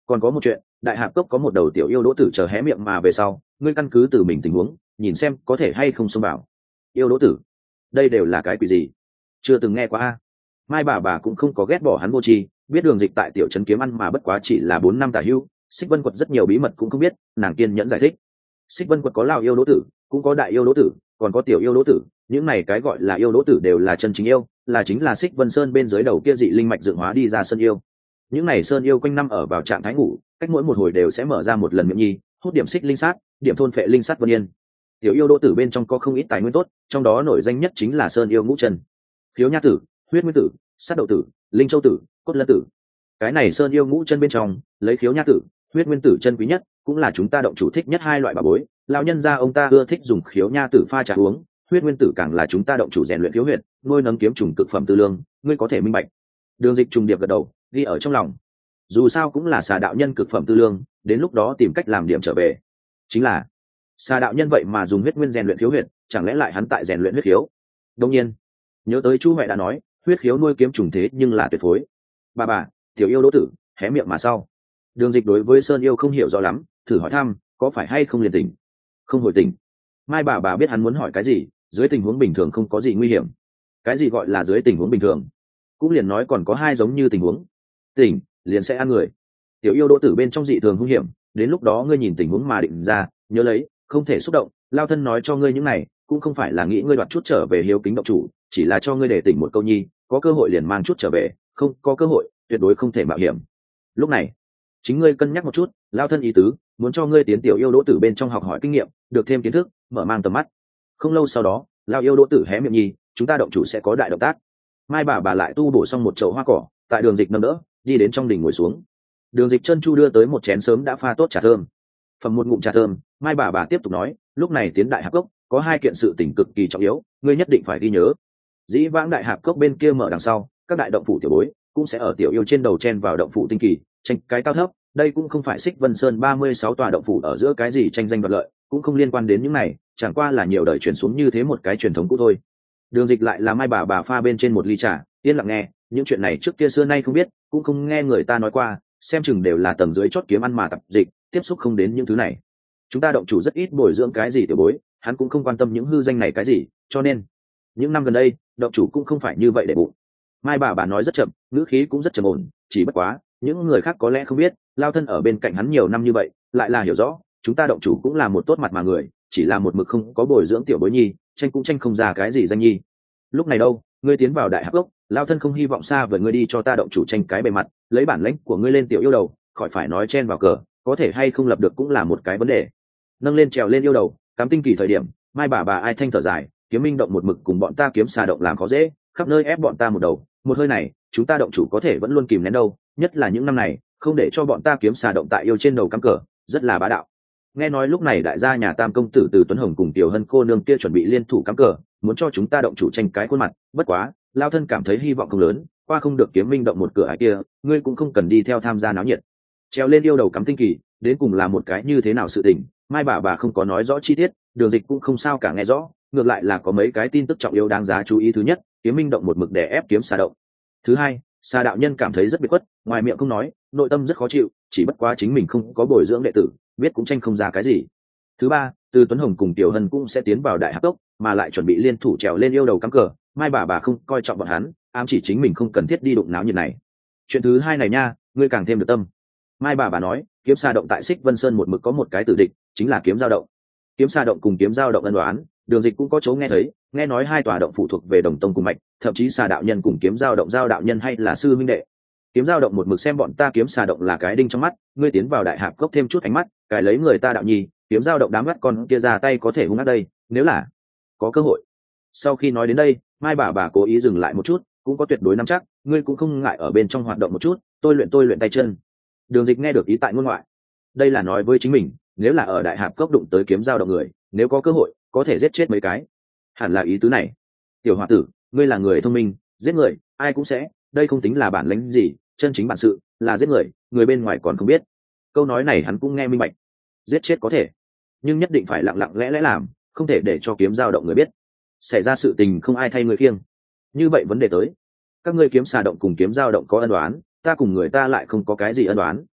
Còn có một chuyện, đại hạp cốc có một đầu tiểu yêu đỗ tử chờ hé miệng mà về sau, ngươi căn cứ từ mình tình huống nhìn xem có thể hay không xông vào. Yêu đỗ tử, đây đều là cái quỷ gì? Chưa từng nghe qua a. Mai bà cũng không có ghét bỏ hắn vô tri, biết Đường Dịch tại tiểu trấn kiếm ăn mà bất quá chỉ là 4 năm tả hưu, Xích Vân Quật rất nhiều bí mật cũng không biết, nàng kiên nhẫn giải thích. Xích Vân Quật có lão yêu đỗ tử, cũng có đại yêu đỗ tử, còn có tiểu yêu đỗ tử, những này cái gọi là yêu đỗ tử đều là chân chính yêu, là chính là Xích Vân Sơn bên dưới đầu kia dị linh mạch dựng hóa đi ra sơn yêu. Những này sơn yêu quanh năm ở vào trạng thái ngủ, cách mỗi một hồi đều sẽ mở ra một lần miệng nhi, hút điểm xích linh sát, điểm thôn phệ linh sát vân yên. Tiểu yêu đỗ tử bên trong có không ít tài nguyên tốt, trong đó nổi danh nhất chính là sơn yêu ngũ chân, khiếu nha tử, huyết nguyên tử, sát đậu tử, linh châu tử, cốt lân tử. Cái này sơn yêu ngũ chân bên trong lấy khiếu nha tử, huyết nguyên tử chân quý nhất, cũng là chúng ta động chủ thích nhất hai loại bảo bối. Lão nhân gia ông ta ưa thích dùng khiếu nha tử pha trà uống, huyết nguyên tử càng là chúng ta động chủ rèn luyện khiếu huyệt, nuôi nấng kiếm trùng cực phẩm tư lương, ngươi có thể minh bạch. Đường Dịch trùng điệp gật đầu, ghi ở trong lòng. Dù sao cũng là xà đạo nhân cực phẩm tư lương, đến lúc đó tìm cách làm điểm trở về. Chính là xà đạo nhân vậy mà dùng huyết nguyên rèn luyện khiếu huyệt, chẳng lẽ lại hắn tại rèn luyện huyết khiếu? Đương nhiên, nhớ tới Chu Huệ đã nói, huyết khiếu nuôi kiếm trùng thế nhưng là tuyệt phối. Bà, tiểu yêu đỗ tử, hé miệng mà sau. Đường Dịch đối với sơn yêu không hiểu rõ lắm, thử hỏi thăm, có phải hay không liền tỉnh? Không hồi tỉnh. Mai bà biết hắn muốn hỏi cái gì, dưới tình huống bình thường không có gì nguy hiểm. Cái gì gọi là dưới tình huống bình thường? Cũng liền nói còn có hai giống như tình huống. Tỉnh, liền sẽ ăn người. Tiểu yêu đỗ tử bên trong dị thường hung hiểm, đến lúc đó ngươi nhìn tình huống mà định ra, nhớ lấy, không thể xúc động. Lao thân nói cho ngươi những này, cũng không phải là nghĩ ngươi đoạt chút trở về hiếu kính động chủ, chỉ là cho ngươi để tỉnh một câu nhi, có cơ hội liền mang chút trở về, không có cơ hội tuyệt đối không thể mạo hiểm. Lúc này chính ngươi cân nhắc một chút, Lao thân ý tứ muốn cho ngươi tiến tiểu yêu đỗ tử bên trong học hỏi kinh nghiệm, được thêm kiến thức, mở mang tầm mắt. Không lâu sau đó, Lao yêu đỗ tử hé miệng nhi, chúng ta động chủ sẽ có đại động tác. Mai bà lại tu bổ xong một chậu hoa cỏ, tại Đường Dịch nâng đỡ đi đến trong đỉnh ngồi xuống. Đường Dịch chân chu đưa tới một chén sớm đã pha tốt trà thơm. Phẩm một ngụm trà thơm, Mai bà tiếp tục nói, lúc này tiến đại hạp cốc có hai kiện sự tình cực kỳ trọng yếu, ngươi nhất định phải ghi nhớ. Dĩ vãng đại hạp cốc bên kia mở đằng sau, các đại động phủ tiểu bối cũng sẽ ở tiểu yêu trên đầu chen vào động phủ tinh kỳ, tranh cái cao thấp. Đây cũng không phải Xích Vân Sơn 36 tòa động phủ ở giữa cái gì tranh danh đoạt lợi, cũng không liên quan đến những này, chẳng qua là nhiều đời truyền xuống như thế một cái truyền thống cũ thôi. Đường Dịch lại là Mai bà pha bên trên một ly trà, yên lặng nghe, những chuyện này trước kia xưa nay không biết, cũng không nghe người ta nói qua, xem chừng đều là tầng dưới chót kiếm ăn mà tập dịch, tiếp xúc không đến những thứ này. Chúng ta động chủ rất ít bồi dưỡng cái gì tiểu bối, hắn cũng không quan tâm những hư danh này cái gì, cho nên những năm gần đây động chủ cũng không phải như vậy để bụng. Mai bà nói rất chậm, ngữ khí cũng rất trầm ổn, chỉ bất quá những người khác có lẽ không biết, Lao thân ở bên cạnh hắn nhiều năm như vậy, lại là hiểu rõ, chúng ta động chủ cũng là một tốt mặt mà người, chỉ là một mực không có bồi dưỡng tiểu bối nhi, tranh cũng tranh không ra cái gì danh nhi. Lúc này đâu, ngươi tiến vào đại hạp gốc, Lao thân không hy vọng xa vời ngươi đi cho ta động chủ tranh cái bề mặt, lấy bản lãnh của ngươi lên tiểu yêu đầu, khỏi phải nói chen vào cờ, có thể hay không lập được cũng là một cái vấn đề. Nâng lên trèo lên yêu đầu, cắm tinh kỳ thời điểm, Mai bà ai thanh thở dài, kiếm minh động một mực cùng bọn ta kiếm xà động làm khó dễ, khắp nơi ép bọn ta một đầu, một hơi này chúng ta động chủ có thể vẫn luôn kìm nén đâu, nhất là những năm này không để cho bọn ta kiếm xà động tại yêu trên đầu cắm cờ, rất là bá đạo. Nghe nói lúc này đại gia nhà Tam công tử Từ Tuấn Hồng cùng Tiểu Hân cô nương kia chuẩn bị liên thủ cắm cờ, muốn cho chúng ta động chủ tranh cái khuôn mặt, bất quá Lao thân cảm thấy hy vọng không lớn, qua không được kiếm minh động một cửa ải kia, ngươi cũng không cần đi theo tham gia náo nhiệt. Treo lên yêu đầu cắm tinh kỳ đến cùng là một cái như thế nào sự tình, Mai bà không có nói rõ chi tiết, Đường Dịch cũng không sao cả nghe rõ, ngược lại là có mấy cái tin tức trọng yếu đáng giá chú ý. Thứ nhất, kiếm minh động một mực đè ép kiếm xà động. Thứ hai, xà đạo nhân cảm thấy rất biệt khuất, ngoài miệng không nói, nội tâm rất khó chịu, chỉ bất quá chính mình không có bồi dưỡng đệ tử, biết cũng tranh không ra cái gì. Thứ ba, Từ Tuấn Hồng cùng Tiểu Hân cũng sẽ tiến vào đại hạp cốc, mà lại chuẩn bị liên thủ trèo lên yêu đầu cắm cờ, Mai bà không coi trọng bọn hắn, ám chỉ chính mình không cần thiết đi đụng náo nhiệt này. Chuyện thứ hai này nha, ngươi càng thêm được tâm. Mai bà nói, kiếm xà động tại Xích Vân Sơn một mực có một cái tử địch, chính là kiếm giao động. Kiếm xà động cùng kiếm giao động ân đoán, Đường Dịch cũng có chỗ nghe thấy, nghe nói hai tòa động phụ thuộc về đồng tông cùng mạch, thậm chí xà đạo nhân cùng kiếm giao đạo nhân hay là sư minh đệ. Kiếm giao động một mực xem bọn ta kiếm xà động là cái đinh trong mắt, ngươi tiến vào đại hạp cốc thêm chút ánh mắt, cài lấy người ta đạo nhi, kiếm giao động đám mắt con kia ra tay có thể hung ác đây, nếu là có cơ hội. Sau khi nói đến đây, Mai bà cố ý dừng lại một chút, cũng có tuyệt đối nắm chắc, ngươi cũng không ngại ở bên trong hoạt động một chút, tôi luyện tay chân. Đường Dịch nghe được ý tại ngôn ngoại, đây là nói với chính mình, nếu là ở đại hạp cốc đụng tới kiếm giao động người, nếu có cơ hội có thể giết chết mấy cái, hẳn là ý tứ này. Tiểu hòa tử, ngươi là người thông minh, giết người ai cũng sẽ, đây không tính là bản lĩnh gì, chân chính bản sự là giết người, người bên ngoài còn không biết. Câu nói này hắn cũng nghe minh bạch, giết chết có thể, nhưng nhất định phải lặng lặng lẽ làm, không thể để cho kiếm giao động người biết, xảy ra sự tình không ai thay người khiêng. Như vậy vấn đề tới, các ngươi kiếm xà động cùng kiếm giao động có ân đoán, ta cùng người ta lại không có cái gì ân đoán.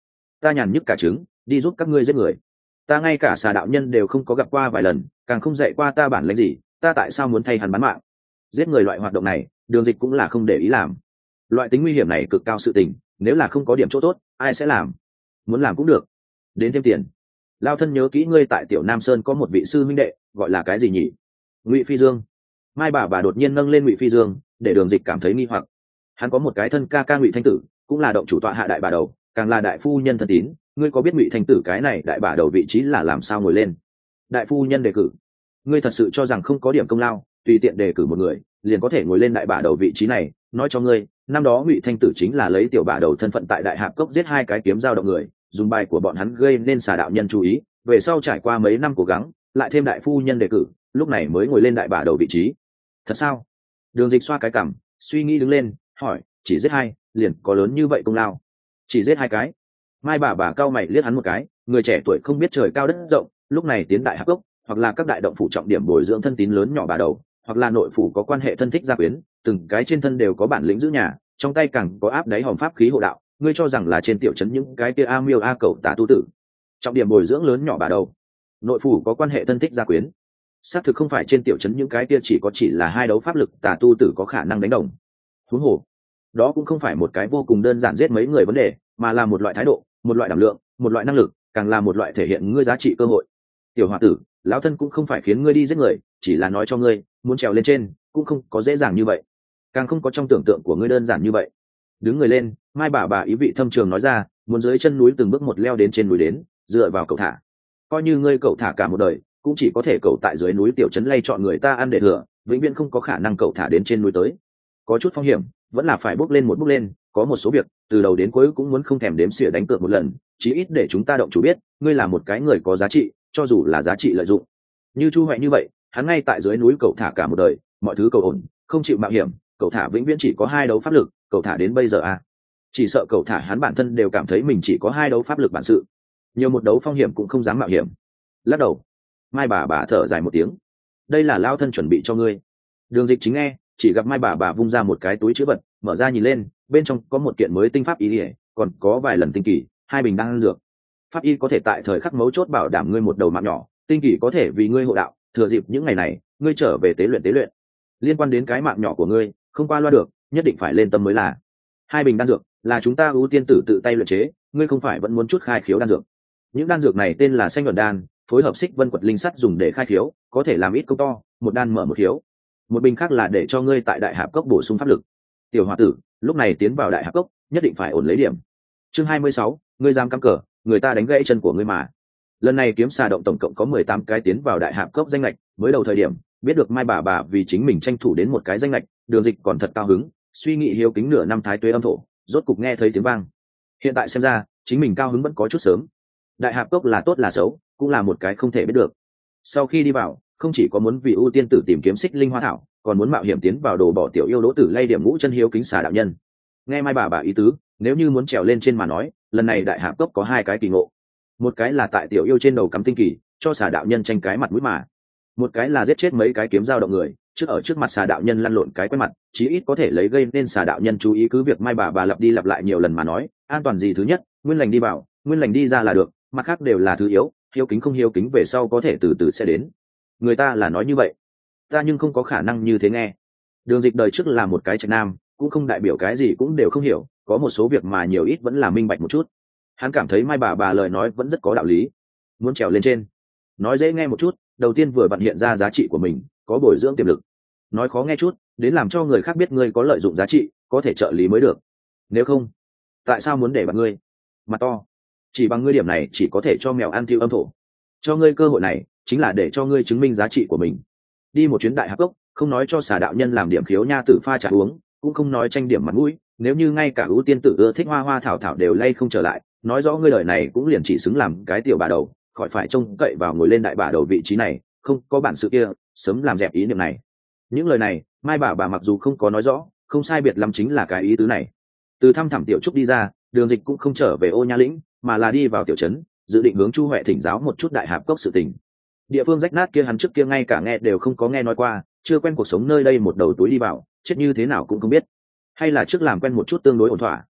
ta nhàn nhức cả trứng đi giúp các ngươi giết người. Ta ngay cả xà đạo nhân đều không có gặp qua vài lần, càng không dạy qua ta bản lĩnh gì, ta tại sao muốn thay hắn bán mạng? Giết người loại hoạt động này Đường Dịch cũng là không để ý làm. Loại tính nguy hiểm này cực cao sự tình, nếu là không có điểm chỗ tốt ai sẽ làm? Muốn làm cũng được, đến thêm tiền. Lao thân nhớ kỹ ngươi tại Tiểu Nam Sơn có một vị sư minh đệ, gọi là cái gì nhỉ? Ngụy Phi Dương. Mai bà đột nhiên nâng lên Ngụy Phi Dương, để Đường Dịch cảm thấy nghi hoặc. Hắn có một cái thân ca ca Ngụy Thanh Tử, cũng là động chủ tọa hạ đại bà đầu, càng là đại phu nhân thân tín. Ngươi có biết Ngụy Thanh Tử cái này đại bà đầu vị trí là làm sao ngồi lên? Đại phu nhân đề cử. Ngươi thật sự cho rằng không có điểm công lao, tùy tiện đề cử một người liền có thể ngồi lên đại bà đầu vị trí này? Nói cho ngươi, năm đó Ngụy Thanh Tử chính là lấy tiểu bà đầu thân phận tại đại hạp cốc giết 2 cái kiếm giao động người, dùng bài của bọn hắn gây nên xà đạo nhân chú ý, về sau trải qua mấy năm cố gắng lại thêm đại phu nhân đề cử, lúc này mới ngồi lên đại bà đầu vị trí. Thật sao? Đường Dịch xoa cái cằm, suy nghĩ đứng lên, hỏi, chỉ giết 2 liền có lớn như vậy công lao? Chỉ giết 2 cái? Mai bà cau mày liếc hắn một cái, người trẻ tuổi không biết trời cao đất rộng, lúc này tiến đại hạp cốc hoặc là các đại động phủ trọng điểm bồi dưỡng thân tín lớn nhỏ bà đầu, hoặc là nội phủ có quan hệ thân thích gia quyến, từng cái trên thân đều có bản lĩnh giữ nhà, trong tay càng có áp đáy hòm pháp khí hộ đạo. Ngươi cho rằng là trên tiểu trấn những cái kia a miêu a cẩu tà tu tử? Trọng điểm bồi dưỡng lớn nhỏ bà đầu, nội phủ có quan hệ thân thích gia quyến, xác thực không phải trên tiểu trấn những cái kia chỉ là 2 đấu pháp lực tà tu tử có khả năng đánh đồng. Huống hồ đó cũng không phải một cái vô cùng đơn giản giết mấy người vấn đề, mà là một loại thái độ, một loại đảm lượng, một loại năng lực, càng là một loại thể hiện ngươi giá trị cơ hội. Tiểu hòa tử, lão thân cũng không phải khiến ngươi đi giết người, chỉ là nói cho ngươi, muốn trèo lên trên cũng không có dễ dàng như vậy, càng không có trong tưởng tượng của ngươi đơn giản như vậy. Đứng người lên, Mai bà ý vị thâm trường nói ra, muốn dưới chân núi từng bước một leo đến trên núi đến, dựa vào cậu thả. Coi như ngươi cậu thả cả một đời, cũng chỉ có thể cậu tại dưới núi tiểu trấn lay chọn người ta ăn để thừa, vĩnh viễn không có khả năng cậu thả đến trên núi tới. Có chút phong hiểm, vẫn là phải bước lên, có một số việc từ đầu đến cuối cũng muốn không thèm đếm xỉa đánh cược một lần, chí ít để chúng ta động chủ biết, ngươi là một cái người có giá trị, cho dù là giá trị lợi dụng. Như Chu Huệ như vậy, hắn ngay tại dưới núi cậu thả cả một đời, mọi thứ cầu ổn, không chịu mạo hiểm, cậu thả vĩnh viễn chỉ có 2 đấu pháp lực, cậu thả đến bây giờ chỉ sợ cậu thả hắn bản thân đều cảm thấy mình chỉ có 2 đấu pháp lực bản sự, nhiều một đấu phong hiểm cũng không dám mạo hiểm. Lắc đầu, Mai bà thở dài một tiếng, đây là lao thân chuẩn bị cho ngươi. Đường Dịch chính nghe, chỉ gặp Mai bà vung ra một cái túi chữ vật, mở ra nhìn lên, bên trong có một kiện mới tinh pháp y, còn có vài lần tinh kỳ, 2 bình đan dược. Pháp y có thể tại thời khắc mấu chốt bảo đảm ngươi một đầu mạng nhỏ, tinh kỳ có thể vì ngươi hộ đạo, thừa dịp những ngày này ngươi trở về tế luyện. Liên quan đến cái mạng nhỏ của ngươi, không qua loa được, nhất định phải lên tâm mới là. 2 bình đan dược là chúng ta ưu tiên tử tự tay luyện chế, ngươi không phải vẫn muốn chút khai khiếu đan dược? Những đan dược này tên là xanh luận đan, phối hợp xích vân quật linh sắt dùng để khai khiếu, có thể làm ít công to, một đan mở một khiếu. Một bình khác là để cho ngươi tại đại hạp cốc bổ sung pháp lực. Tiểu hòa tử, lúc này tiến vào đại hạp cốc nhất định phải ổn lấy điểm. Chương 26, ngươi dám cắm cờ, người ta đánh gãy chân của ngươi mà. Lần này kiếm xà động tổng cộng có 18 cái tiến vào đại hạp cốc danh lệch, mới đầu thời điểm biết được Mai bà vì chính mình tranh thủ đến một cái danh lệch, Đường Dịch còn thật cao hứng, suy nghĩ hiếu kính nửa năm thái tuế âm thổ, rốt cục nghe thấy tiếng vang. Hiện tại xem ra chính mình cao hứng vẫn có chút sớm. Đại hạp cốc là tốt là xấu cũng là một cái không thể biết được. Sau khi đi vào, không chỉ có muốn vì ưu tiên tử tìm kiếm xích linh hoa thảo, còn muốn mạo hiểm tiến vào đồ bỏ tiểu yêu đỗ tử lay điểm ngũ chân hiếu kính xà đạo nhân. Nghe Mai bà ý tứ, nếu như muốn trèo lên trên mà nói, lần này đại hạp cốc có 2 cái kỳ ngộ. Một cái là tại tiểu yêu trên đầu cắm tinh kỳ, cho xà đạo nhân tranh cái mặt mũi mà. Một cái là giết chết mấy cái kiếm giao động người, trước ở trước mặt xà đạo nhân lăn lộn cái quen mặt, chí ít có thể lấy gây nên xà đạo nhân chú ý. Cứ việc Mai bà lặp đi lặp lại nhiều lần mà nói, an toàn gì thứ nhất, nguyên lành đi vào, nguyên lành đi ra là được, mặt khác đều là thứ yếu, hiếu kính không hiếu kính về sau có thể từ từ sẽ đến. Người ta là nói như vậy, ta nhưng không có khả năng như thế nghe. Đường Dịch đời trước là một cái trạch nam, cũng không đại biểu cái gì cũng đều không hiểu, có một số việc mà nhiều ít vẫn là minh bạch một chút. Hắn cảm thấy Mai bà lời nói vẫn rất có đạo lý. Muốn trèo lên trên, nói dễ nghe một chút, đầu tiên vừa vặn hiện ra giá trị của mình, có bồi dưỡng tiềm lực. Nói khó nghe chút, đến làm cho người khác biết ngươi có lợi dụng giá trị, có thể trợ lý mới được. Nếu không, tại sao muốn để bạn ngươi mặt to? Chỉ bằng ngươi điểm này chỉ có thể cho mèo ăn thiêu âm thổ. Cho ngươi cơ hội này chính là để cho ngươi chứng minh giá trị của mình. Đi một chuyến đại hạp cốc, không nói cho xà đạo nhân làm điểm khiếu nha tử pha trà uống, cũng không nói tranh điểm mặt mũi, nếu như ngay cả ưu tiên tử ưa thích hoa thảo thảo đều lay không trở lại, nói rõ ngươi đời này cũng liền chỉ xứng làm cái tiểu bà đầu, khỏi phải trông cậy vào ngồi lên đại bà đầu vị trí này, không có bản sự kia sớm làm dẹp ý niệm này. Những lời này Mai bà mặc dù không có nói rõ, không sai biệt lắm chính là cái ý tứ này. Từ thăm thẳm tiểu trúc đi ra, Đường Dịch cũng không trở về Ô Nha lĩnh, mà là đi vào tiểu trấn, dự định hướng Chu Huệ thỉnh giáo một chút đại hạp cốc sự tình. Địa phương rách nát kia hắn trước kia ngay cả nghe đều không có nghe nói qua, chưa quen cuộc sống nơi đây, một đầu túi đi vào chết như thế nào cũng không biết, hay là trước làm quen một chút tương đối ổn thỏa,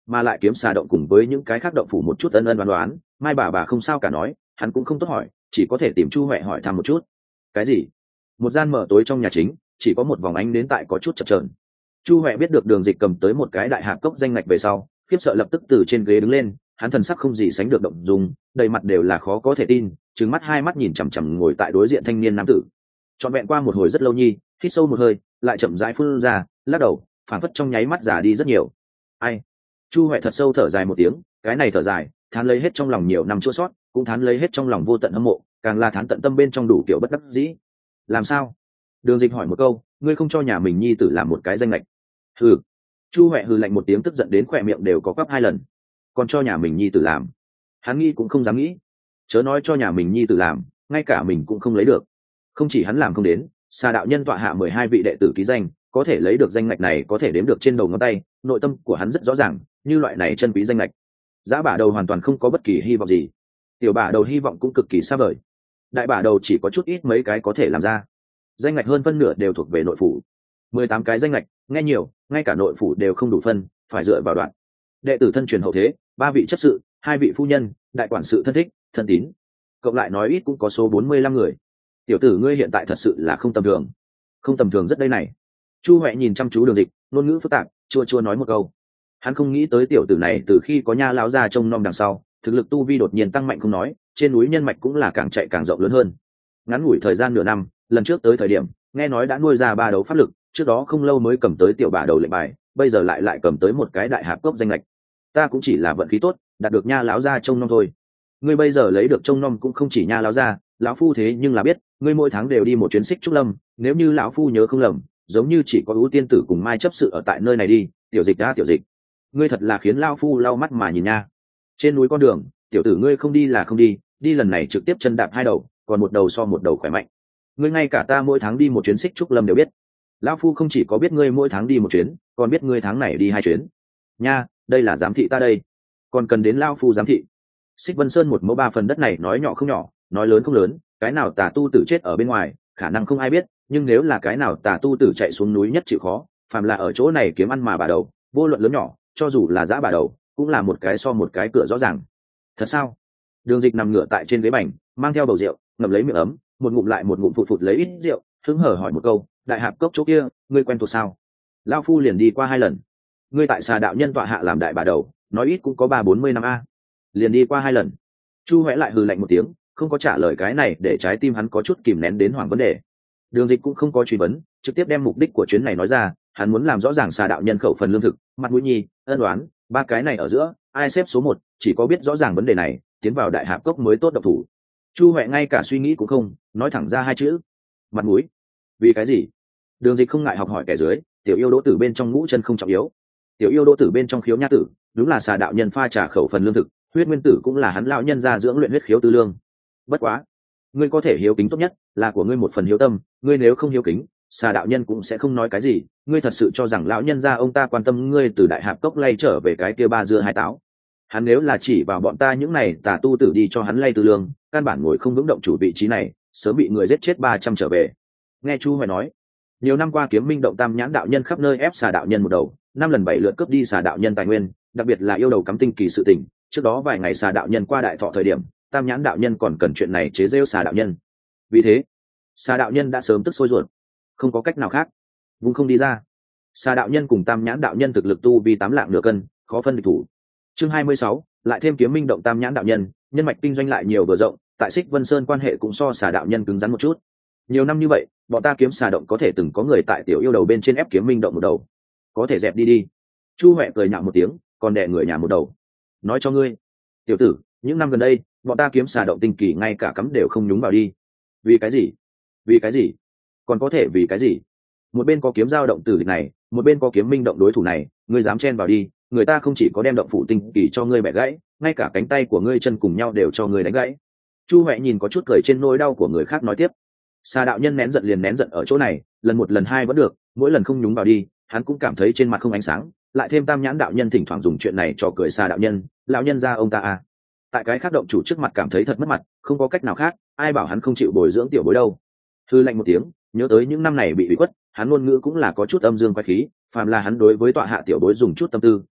mà lại kiếm xà động cùng với những cái khác động phủ một chút ân ân đoán đoán, mai bà không sao cả nói, hắn cũng không tốt hỏi, chỉ có thể tìm Chu Huệ hỏi thăm một chút. Cái gì? Một gian mở tối trong nhà chính, chỉ có một vòng ánh đến tại có chút chập chờn. Chu Huệ biết được Đường Dịch cầm tới một cái đại hạp cốc danh ngạch về sau, khiếp sợ lập tức từ trên ghế đứng lên, hắn thần sắc không gì sánh được động dung, đầy mặt đều là khó có thể tin, trừng mắt hai mắt nhìn chằm chằm ngồi tại đối diện thanh niên nam tử. Trọn vẹn qua một hồi rất lâu nhi, hít sâu một hơi, lại chậm rãi phun ra, lắc đầu, phảng phất trong nháy mắt già đi rất nhiều. Ai? Chu Huệ thật sâu thở dài một tiếng, cái này thở dài, thán lấy hết trong lòng nhiều năm chua sót, cũng thán lấy hết trong lòng vô tận hâm mộ, càng là thán tận tâm bên trong đủ kiểu bất đắc dĩ. Làm sao? Đường Dịch hỏi một câu, ngươi không cho nhà mình nhi tử làm một cái danh lệch? Hừ. Chu Huệ hừ lạnh một tiếng, tức giận đến khỏe miệng đều có quắp hai lần. Còn cho nhà mình nhi tử làm? Hắn nghĩ cũng không dám nghĩ. Chớ nói cho nhà mình nhi tử làm, ngay cả mình cũng không lấy được. Không chỉ hắn làm không đến, Xà đạo nhân tọa hạ 12 vị đệ tử ký danh, có thể lấy được danh ngạch này có thể đếm được trên đầu ngón tay, nội tâm của hắn rất rõ ràng, như loại này chân quý danh ngạch. Giá bả đầu hoàn toàn không có bất kỳ hy vọng gì. Tiểu bả đầu hy vọng cũng cực kỳ xa vời. Đại bả đầu chỉ có chút ít mấy cái có thể làm ra. Danh ngạch hơn phân nửa đều thuộc về nội phủ. 18 cái danh ngạch, nghe nhiều, ngay cả nội phủ đều không đủ phân, phải dựa vào đoạn. Đệ tử thân truyền hậu thế, 3 vị chấp sự, 2 vị phu nhân, đại quản sự thân thích, thân tín. Cộng lại nói ít cũng có số 45 người. Tiểu tử ngươi hiện tại thật sự là không tầm thường. Không tầm thường rất đây này. Chu Huệ nhìn chăm chú Đường Dịch, ngôn ngữ phức tạp, chua nói một câu. Hắn không nghĩ tới tiểu tử này từ khi có nha lão gia trông nom đằng sau, thực lực tu vi đột nhiên tăng mạnh không nói, trên núi nhân mạch cũng là càng chạy càng rộng lớn hơn. Ngắn ngủi thời gian nửa năm, lần trước tới thời điểm, nghe nói đã nuôi ra 3 đấu pháp lực, trước đó không lâu mới cầm tới tiểu bả đầu lệnh bài, bây giờ lại cầm tới một cái đại hạp cốc danh lệch. Ta cũng chỉ là vận khí tốt, đạt được nha lão gia trông nom thôi. Ngươi bây giờ lấy được trông nom cũng không chỉ nha lão gia, lão phu thế nhưng là biết, ngươi mỗi tháng đều đi một chuyến xích trúc lâm, nếu như lão phu nhớ không lầm, giống như chỉ có ưu tiên tử cùng mai chấp sự ở tại nơi này đi. Tiểu Dịch đã tiểu Dịch, ngươi thật là khiến lão phu lau mắt mà nhìn nha. Trên núi con đường, tiểu tử ngươi không đi là không đi, đi lần này trực tiếp chân đạp 2 đầu, còn một đầu so một đầu khỏe mạnh. Ngươi ngay cả ta mỗi tháng đi một chuyến xích trúc lâm đều biết. Lão phu không chỉ có biết ngươi mỗi tháng đi một chuyến, còn biết ngươi tháng này đi 2 chuyến. Nha, đây là giám thị ta đây, còn cần đến lão phu giám thị. Xích Vân Sơn 1 mẫu 3 phần đất này nói nhỏ không nhỏ, nói lớn không lớn, cái nào tà tu tử chết ở bên ngoài, khả năng không ai biết, nhưng nếu là cái nào tà tu tử chạy xuống núi nhất chịu khó, phàm là ở chỗ này kiếm ăn mà bà đầu, vô luận lớn nhỏ, cho dù là dã bà đầu, cũng là một cái so một cái cửa rõ ràng. Thật sao? Đường Dịch nằm ngửa tại trên ghế bành, mang theo bầu rượu, ngậm lấy miệng ấm, một ngụm lại một ngụm phụt lấy ít rượu, hứng hở hỏi một câu, đại hạp cốc chỗ kia, ngươi quen thuộc sao? Lão phu liền đi qua 2 lần. Ngươi tại Xà đạo nhân tọa hạ làm đại bà đầu, nói ít cũng có 30-40 năm a. Liền đi qua 2 lần. Chu Huệ lại hừ lạnh một tiếng, không có trả lời cái này để trái tim hắn có chút kìm nén đến hoảng vấn đề. Đường Dịch cũng không có truy vấn, trực tiếp đem mục đích của chuyến này nói ra, hắn muốn làm rõ ràng Xà đạo nhân khẩu phần lương thực, mặt mũi nhi, ân đoán, 3 cái này ở giữa, ai xếp số 1, chỉ có biết rõ ràng vấn đề này, tiến vào đại hạp cốc mới tốt độc thủ. Chu Huệ ngay cả suy nghĩ cũng không, nói thẳng ra 2 chữ: mặt mũi. Vì cái gì? Đường Dịch không ngại học hỏi kẻ dưới, tiểu yêu đỗ tử bên trong ngũ chân không trọng yếu. Tiểu yêu đỗ tử bên trong khiếu nha tử, đúng là Xà đạo nhân pha trà khẩu phần lương thực, huyết nguyên tử cũng là hắn lão nhân gia dưỡng luyện huyết khiếu tư lương. Bất quá, ngươi có thể hiếu kính tốt nhất là của ngươi một phần hiếu tâm, ngươi nếu không hiếu kính, Xà đạo nhân cũng sẽ không nói cái gì. Ngươi thật sự cho rằng lão nhân gia ông ta quan tâm ngươi từ đại hạp cốc lay trở về cái kia 3 dưa 2 táo? Hắn nếu là chỉ vào bọn ta những này tà tu tử đi cho hắn lay tư lương, căn bản ngồi không vững động chủ vị trí này, sớm bị người giết chết 300 trở về. Nghe Chu Huệ nói, nhiều năm qua Kiếm Minh động Tam Nhãn đạo nhân khắp nơi ép Xà đạo nhân một đầu, 5 lần 7 lượt cướp đi Xà đạo nhân tài nguyên, đặc biệt là yêu đầu cắm tinh kỳ sự tình. Trước đó vài ngày Xà đạo nhân qua đại thọ thời điểm, Tam Nhãn đạo nhân còn cần chuyện này chế giễu Xà đạo nhân. Vì thế, Xà đạo nhân đã sớm tức sôi ruột, không có cách nào khác, vung không đi ra. Xà đạo nhân cùng Tam Nhãn đạo nhân thực lực tu vi 8 lạng nửa cân, khó phân địch thủ. Chương 26, lại thêm Kiếm Minh động Tam Nhãn đạo nhân, nhân mạch kinh doanh lại nhiều vừa rộng, tại Xích Vân Sơn quan hệ cũng so Xà đạo nhân cứng rắn một chút. Nhiều năm như vậy, bọn ta kiếm Xà động có thể từng có người tại tiểu yêu đầu bên trên ép Kiếm Minh động một đầu, có thể dẹp đi đi. Chu Huệ cười nhạo một tiếng, còn đè người nhà một đầu. Nói cho ngươi, tiểu tử, những năm gần đây, bọn ta kiếm Xà động tinh kỳ ngay cả cắm đều không nhúng vào đi. Vì cái gì? Vì cái gì? Còn có thể vì cái gì? Một bên có kiếm giao động tử địch này, một bên có Kiếm Minh động đối thủ này, ngươi dám chen vào đi, người ta không chỉ có đem động phủ tinh kỳ cho ngươi bẻ gãy, ngay cả cánh tay của ngươi chân cùng nhau đều cho ngươi đánh gãy. Chu Huệ nhìn có chút cười trên nỗi đau của người khác nói tiếp. Xà đạo nhân nén giận liền nén giận ở chỗ này, lần một lần hai vẫn được, mỗi lần không nhúng vào đi, hắn cũng cảm thấy trên mặt không ánh sáng, lại thêm Tam Nhãn đạo nhân thỉnh thoảng dùng chuyện này cho cười Xà đạo nhân, lão nhân ra ông ta à. Tại cái khác động chủ trước mặt cảm thấy thật mất mặt, không có cách nào khác, ai bảo hắn không chịu bồi dưỡng tiểu bối đâu. Hư lạnh một tiếng, nhớ tới những năm này bị ủy khuất, hắn ngôn ngữ cũng là có chút âm dương quái khí, phàm là hắn đối với tọa hạ tiểu bối dùng chút tâm tư,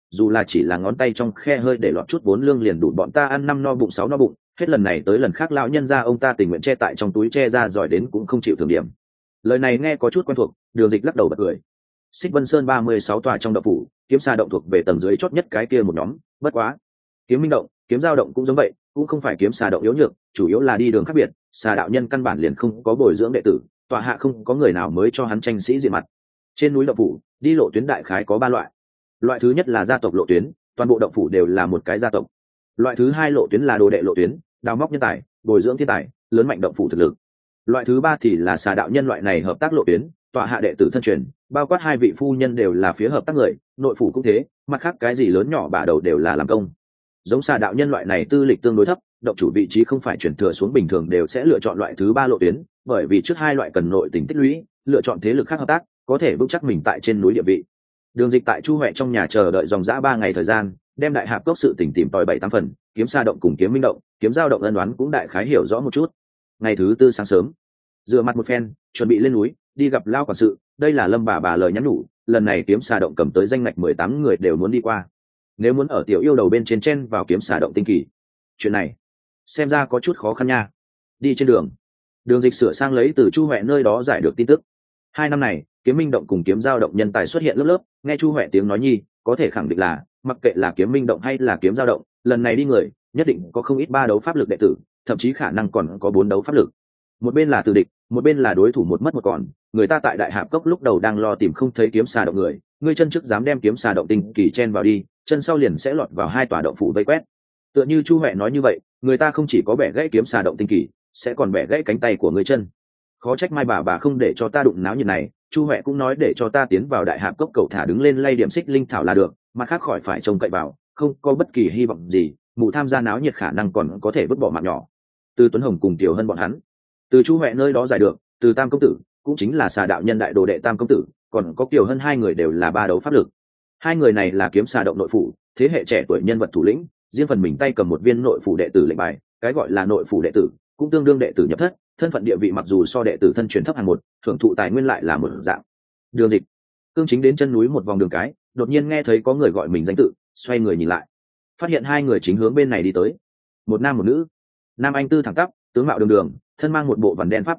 dù là chỉ là ngón tay trong khe hơi để lọt chút vốn lương liền đủ bọn ta ăn 5 no bụng 6 no bụng, hết lần này tới lần khác lão nhân gia ông ta tình nguyện che tại trong túi che ra giỏi đến cũng không chịu thưởng điểm. Lời này nghe có chút quen thuộc, Đường Dịch lắc đầu bật cười. Xích Vân Sơn 36 tòa trong động phủ, kiếm xà động thuộc về tầng dưới chót nhất cái kia một nhóm, bất quá. Kiếm Minh động, kiếm giao động cũng giống vậy, cũng không phải kiếm xà động yếu nhược, chủ yếu là đi đường khác biệt, xà đạo nhân căn bản liền không có bồi dưỡng đệ tử, tọa hạ không có người nào mới cho hắn tranh sĩ diện mặt. Trên núi động phủ, đi lộ tuyến đại khái có 3 loại. Loại thứ nhất là gia tộc lộ tuyến, toàn bộ động phủ đều là một cái gia tộc. Loại thứ hai lộ tuyến là đồ đệ lộ tuyến, đào móc nhân tài, bồi dưỡng thiên tài, lớn mạnh động phủ thực lực. Loại thứ ba thì là xà đạo nhân loại này hợp tác lộ tuyến, tọa hạ đệ tử thân truyền, bao quát 2 vị phu nhân đều là phía hợp tác người, nội phủ cũng thế, mặt khác cái gì lớn nhỏ bả đầu đều là làm công. Giống xà đạo nhân loại này tư lịch tương đối thấp, động chủ vị trí không phải chuyển thừa xuống bình thường đều sẽ lựa chọn loại thứ ba lộ tuyến, bởi vì trước 2 loại cần nội tình tích lũy, lựa chọn thế lực khác hợp tác, có thể vững chắc mình tại trên núi địa vị. Đường Dịch tại Chu Huệ trong nhà chờ đợi dòng dã 3 ngày thời gian, đem đại hạp cốc sự tình tìm tòi 7-8 phần, kiếm sa động cùng kiếm minh động, kiếm giao động ân đoán cũng đại khái hiểu rõ một chút. Ngày thứ tư sáng sớm, rửa mặt một phen, chuẩn bị lên núi, đi gặp lao quản sự, đây là Lâm bà lời nhắn nhủ, lần này kiếm sa động cầm tới danh ngạch 18 người đều muốn đi qua. Nếu muốn ở tiểu yêu đầu bên trên chen vào kiếm sa động tinh kỳ, chuyện này xem ra có chút khó khăn nha. Đi trên đường, Đường Dịch sửa sang lấy từ Chu Huệ nơi đó giải được tin tức. 2 năm này, kiếm minh động cùng kiếm giao động nhân tài xuất hiện lớp lớp, nghe Chu Huệ tiếng nói nhi, có thể khẳng định là mặc kệ là kiếm minh động hay là kiếm giao động, lần này đi người nhất định có không ít 3 đấu pháp lực đệ tử, thậm chí khả năng còn có 4 đấu pháp lực. Một bên là từ địch, một bên là đối thủ một mất một còn, người ta tại đại hạp cốc lúc đầu đang lo tìm không thấy kiếm xà động người, ngươi chân trước dám đem kiếm xà động tinh kỳ chen vào đi, chân sau liền sẽ lọt vào 2 tòa động phủ vây quét. Tựa như Chu Huệ nói như vậy, người ta không chỉ có bẻ gãy kiếm xà động tinh kỳ, sẽ còn bẻ gãy cánh tay của ngươi chân. Khó trách Mai bà không để cho ta đụng náo nhiệt này, Chu Huệ cũng nói để cho ta tiến vào đại hạp cốc cầu thả đứng lên lay điểm xích linh thảo là được, mặt khác khỏi phải trông cậy vào, không có bất kỳ hy vọng gì, mụ tham gia náo nhiệt khả năng còn có thể vứt bỏ mạng nhỏ. Từ Tuấn Hồng cùng Tiểu Hân bọn hắn, từ Chu Huệ nơi đó giải được, từ Tam công tử, cũng chính là xà đạo nhân đại đồ đệ Tam công tử, còn có Tiểu Hân 2 người đều là 3 đấu pháp lực. 2 người này là kiếm xà động nội phủ, thế hệ trẻ tuổi nhân vật thủ lĩnh, riêng phần mình tay cầm một viên nội phủ đệ tử lệnh bài, cái gọi là nội phủ đệ tử, cũng tương đương đệ tử nhập thất, thân phận địa vị mặc dù so đệ tử thân truyền thấp hàng một, thưởng thụ tài nguyên lại là một dạng. Đường Dịch cương chính đến chân núi một vòng đường cái, đột nhiên nghe thấy có người gọi mình danh tự, xoay người nhìn lại, phát hiện 2 người chính hướng bên này đi tới, một nam một nữ. Nam anh tư thẳng tắp, tướng mạo đường đường, thân mang một bộ vằn đen pháp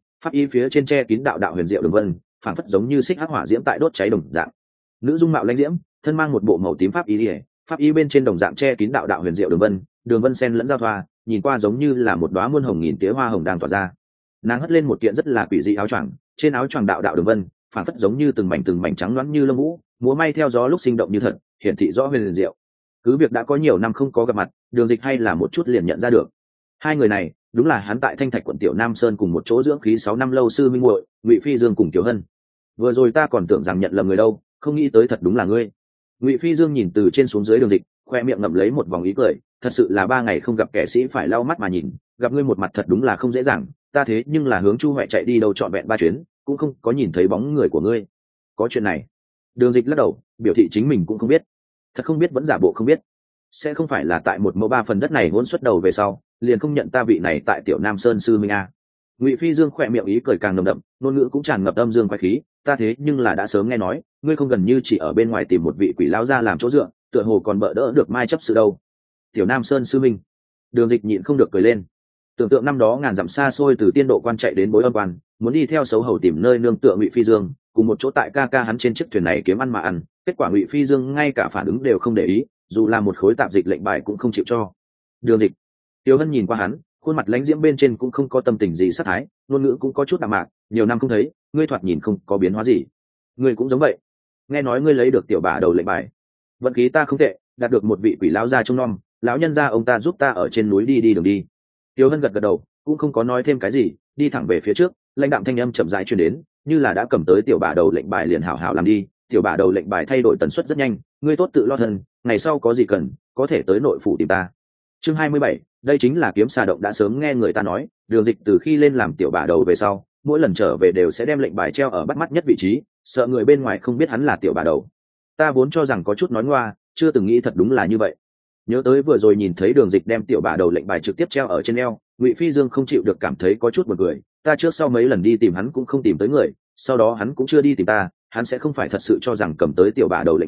y phía trên che kín đạo đạo huyền diệu đường vân, phảng phất giống như xích hắc hỏa diễm tại đốt cháy đồng dạng. Nữ dung mạo lãnh diễm, thân mang một bộ màu tím pháp y bên trên đồng dạng che kín đạo đạo huyền diệu đường vân xen lẫn giao thoa, nhìn qua giống như là một đóa muôn hồng nghìn tía hoa hồng đang tỏa ra. Nàng hất lên một kiện rất là quỷ dị áo choàng, trên áo choàng đạo đạo đường vân, phảng phất giống như từng mảnh trắng loáng như lông vũ, múa may theo gió lúc sinh động như thật, hiển thị rõ huyền diệu. Cứ việc đã có nhiều năm không có gặp mặt, Đường Dịch hay là một chút liền nhận ra được. 2 người này, đúng là hắn tại Thanh Thạch quận Tiểu Nam Sơn cùng một chỗ dưỡng khí 6 năm lâu sư minh muội, Ngụy Phi Dương cùng Tiểu Hân. Vừa rồi ta còn tưởng rằng nhận lầm người đâu, không nghĩ tới thật đúng là ngươi. Ngụy Phi Dương nhìn từ trên xuống dưới Đường Dịch, khoe miệng ngậm lấy một vòng ý cười, thật sự là 3 ngày không gặp kẻ sĩ phải lau mắt mà nhìn, gặp ngươi một mặt thật đúng là không dễ dàng, ta thế nhưng là hướng Chu Huệ chạy đi đâu trọn vẹn 3 chuyến, cũng không có nhìn thấy bóng người của ngươi. Có chuyện này? Đường Dịch lắc đầu, biểu thị chính mình cũng không biết. Thật không biết vẫn giả bộ không biết. Sẽ không phải là tại một mẫu 3 phần đất này hỗn xuất đầu về sau, liền không nhận ta vị này tại Tiểu Nam Sơn sư minh a. Ngụy Phi Dương khỏe miệng ý cười càng nồng đậm, ngôn ngữ cũng tràn ngập âm dương quái khí, ta thế nhưng là đã sớm nghe nói, ngươi không gần như chỉ ở bên ngoài tìm một vị quỷ lão gia làm chỗ dựa, tựa hồ còn bợ đỡ được mai chấp sự đâu. Tiểu Nam Sơn sư minh. Đường Dịch nhịn không được cười lên. Tưởng tượng năm đó ngàn dặm xa xôi từ tiên độ quan chạy đến Bối Âm quan, muốn đi theo xấu hầu tìm nơi nương tựa Ngụy Phi Dương, cùng một chỗ tại ca ca hắn trên chiếc thuyền này kiếm ăn mà ăn, kết quả Ngụy Phi Dương ngay cả phản ứng đều không để ý, dù là một khối tạp dịch lệnh bài cũng không chịu cho. Đường Dịch. Tiểu Hân nhìn qua hắn, khuôn mặt lãnh diễm bên trên cũng không có tâm tình gì sát thái, ngôn ngữ cũng có chút đạm mạc, nhiều năm không thấy, ngươi thoạt nhìn không có biến hóa gì. Ngươi cũng giống vậy. Nghe nói ngươi lấy được tiểu bả đầu lệnh bài. Vận khí ta không tệ, đạt được một vị quỷ lão gia trông nom, lão nhân gia ông ta giúp ta ở trên núi đi đường đi. Tiểu Hân gật gật đầu, cũng không có nói thêm cái gì, đi thẳng về phía trước, lãnh đạm thanh âm chậm rãi truyền đến, như là đã cầm tới tiểu bả đầu lệnh bài liền hảo hảo làm đi, tiểu bả đầu lệnh bài thay đổi tần suất rất nhanh, ngươi tốt tự lo thân, ngày sau có gì cần, có thể tới nội phủ tìm ta. Chương 27, đây chính là kiếm xà động đã sớm nghe người ta nói, Đường Dịch từ khi lên làm tiểu bả đầu về sau, mỗi lần trở về đều sẽ đem lệnh bài treo ở bắt mắt nhất vị trí, sợ người bên ngoài không biết hắn là tiểu bả đầu. Ta vốn cho rằng có chút nói ngoa, chưa từng nghĩ thật đúng là như vậy. Nhớ tới vừa rồi nhìn thấy Đường Dịch đem tiểu bả đầu lệnh bài trực tiếp treo ở trên eo, Ngụy Phi Dương không chịu được cảm thấy có chút buồn cười, ta trước sau mấy lần đi tìm hắn cũng không tìm tới người, sau đó hắn cũng chưa đi tìm ta, hắn sẽ không phải thật sự cho rằng cầm tới tiểu bả đầu lệnh bài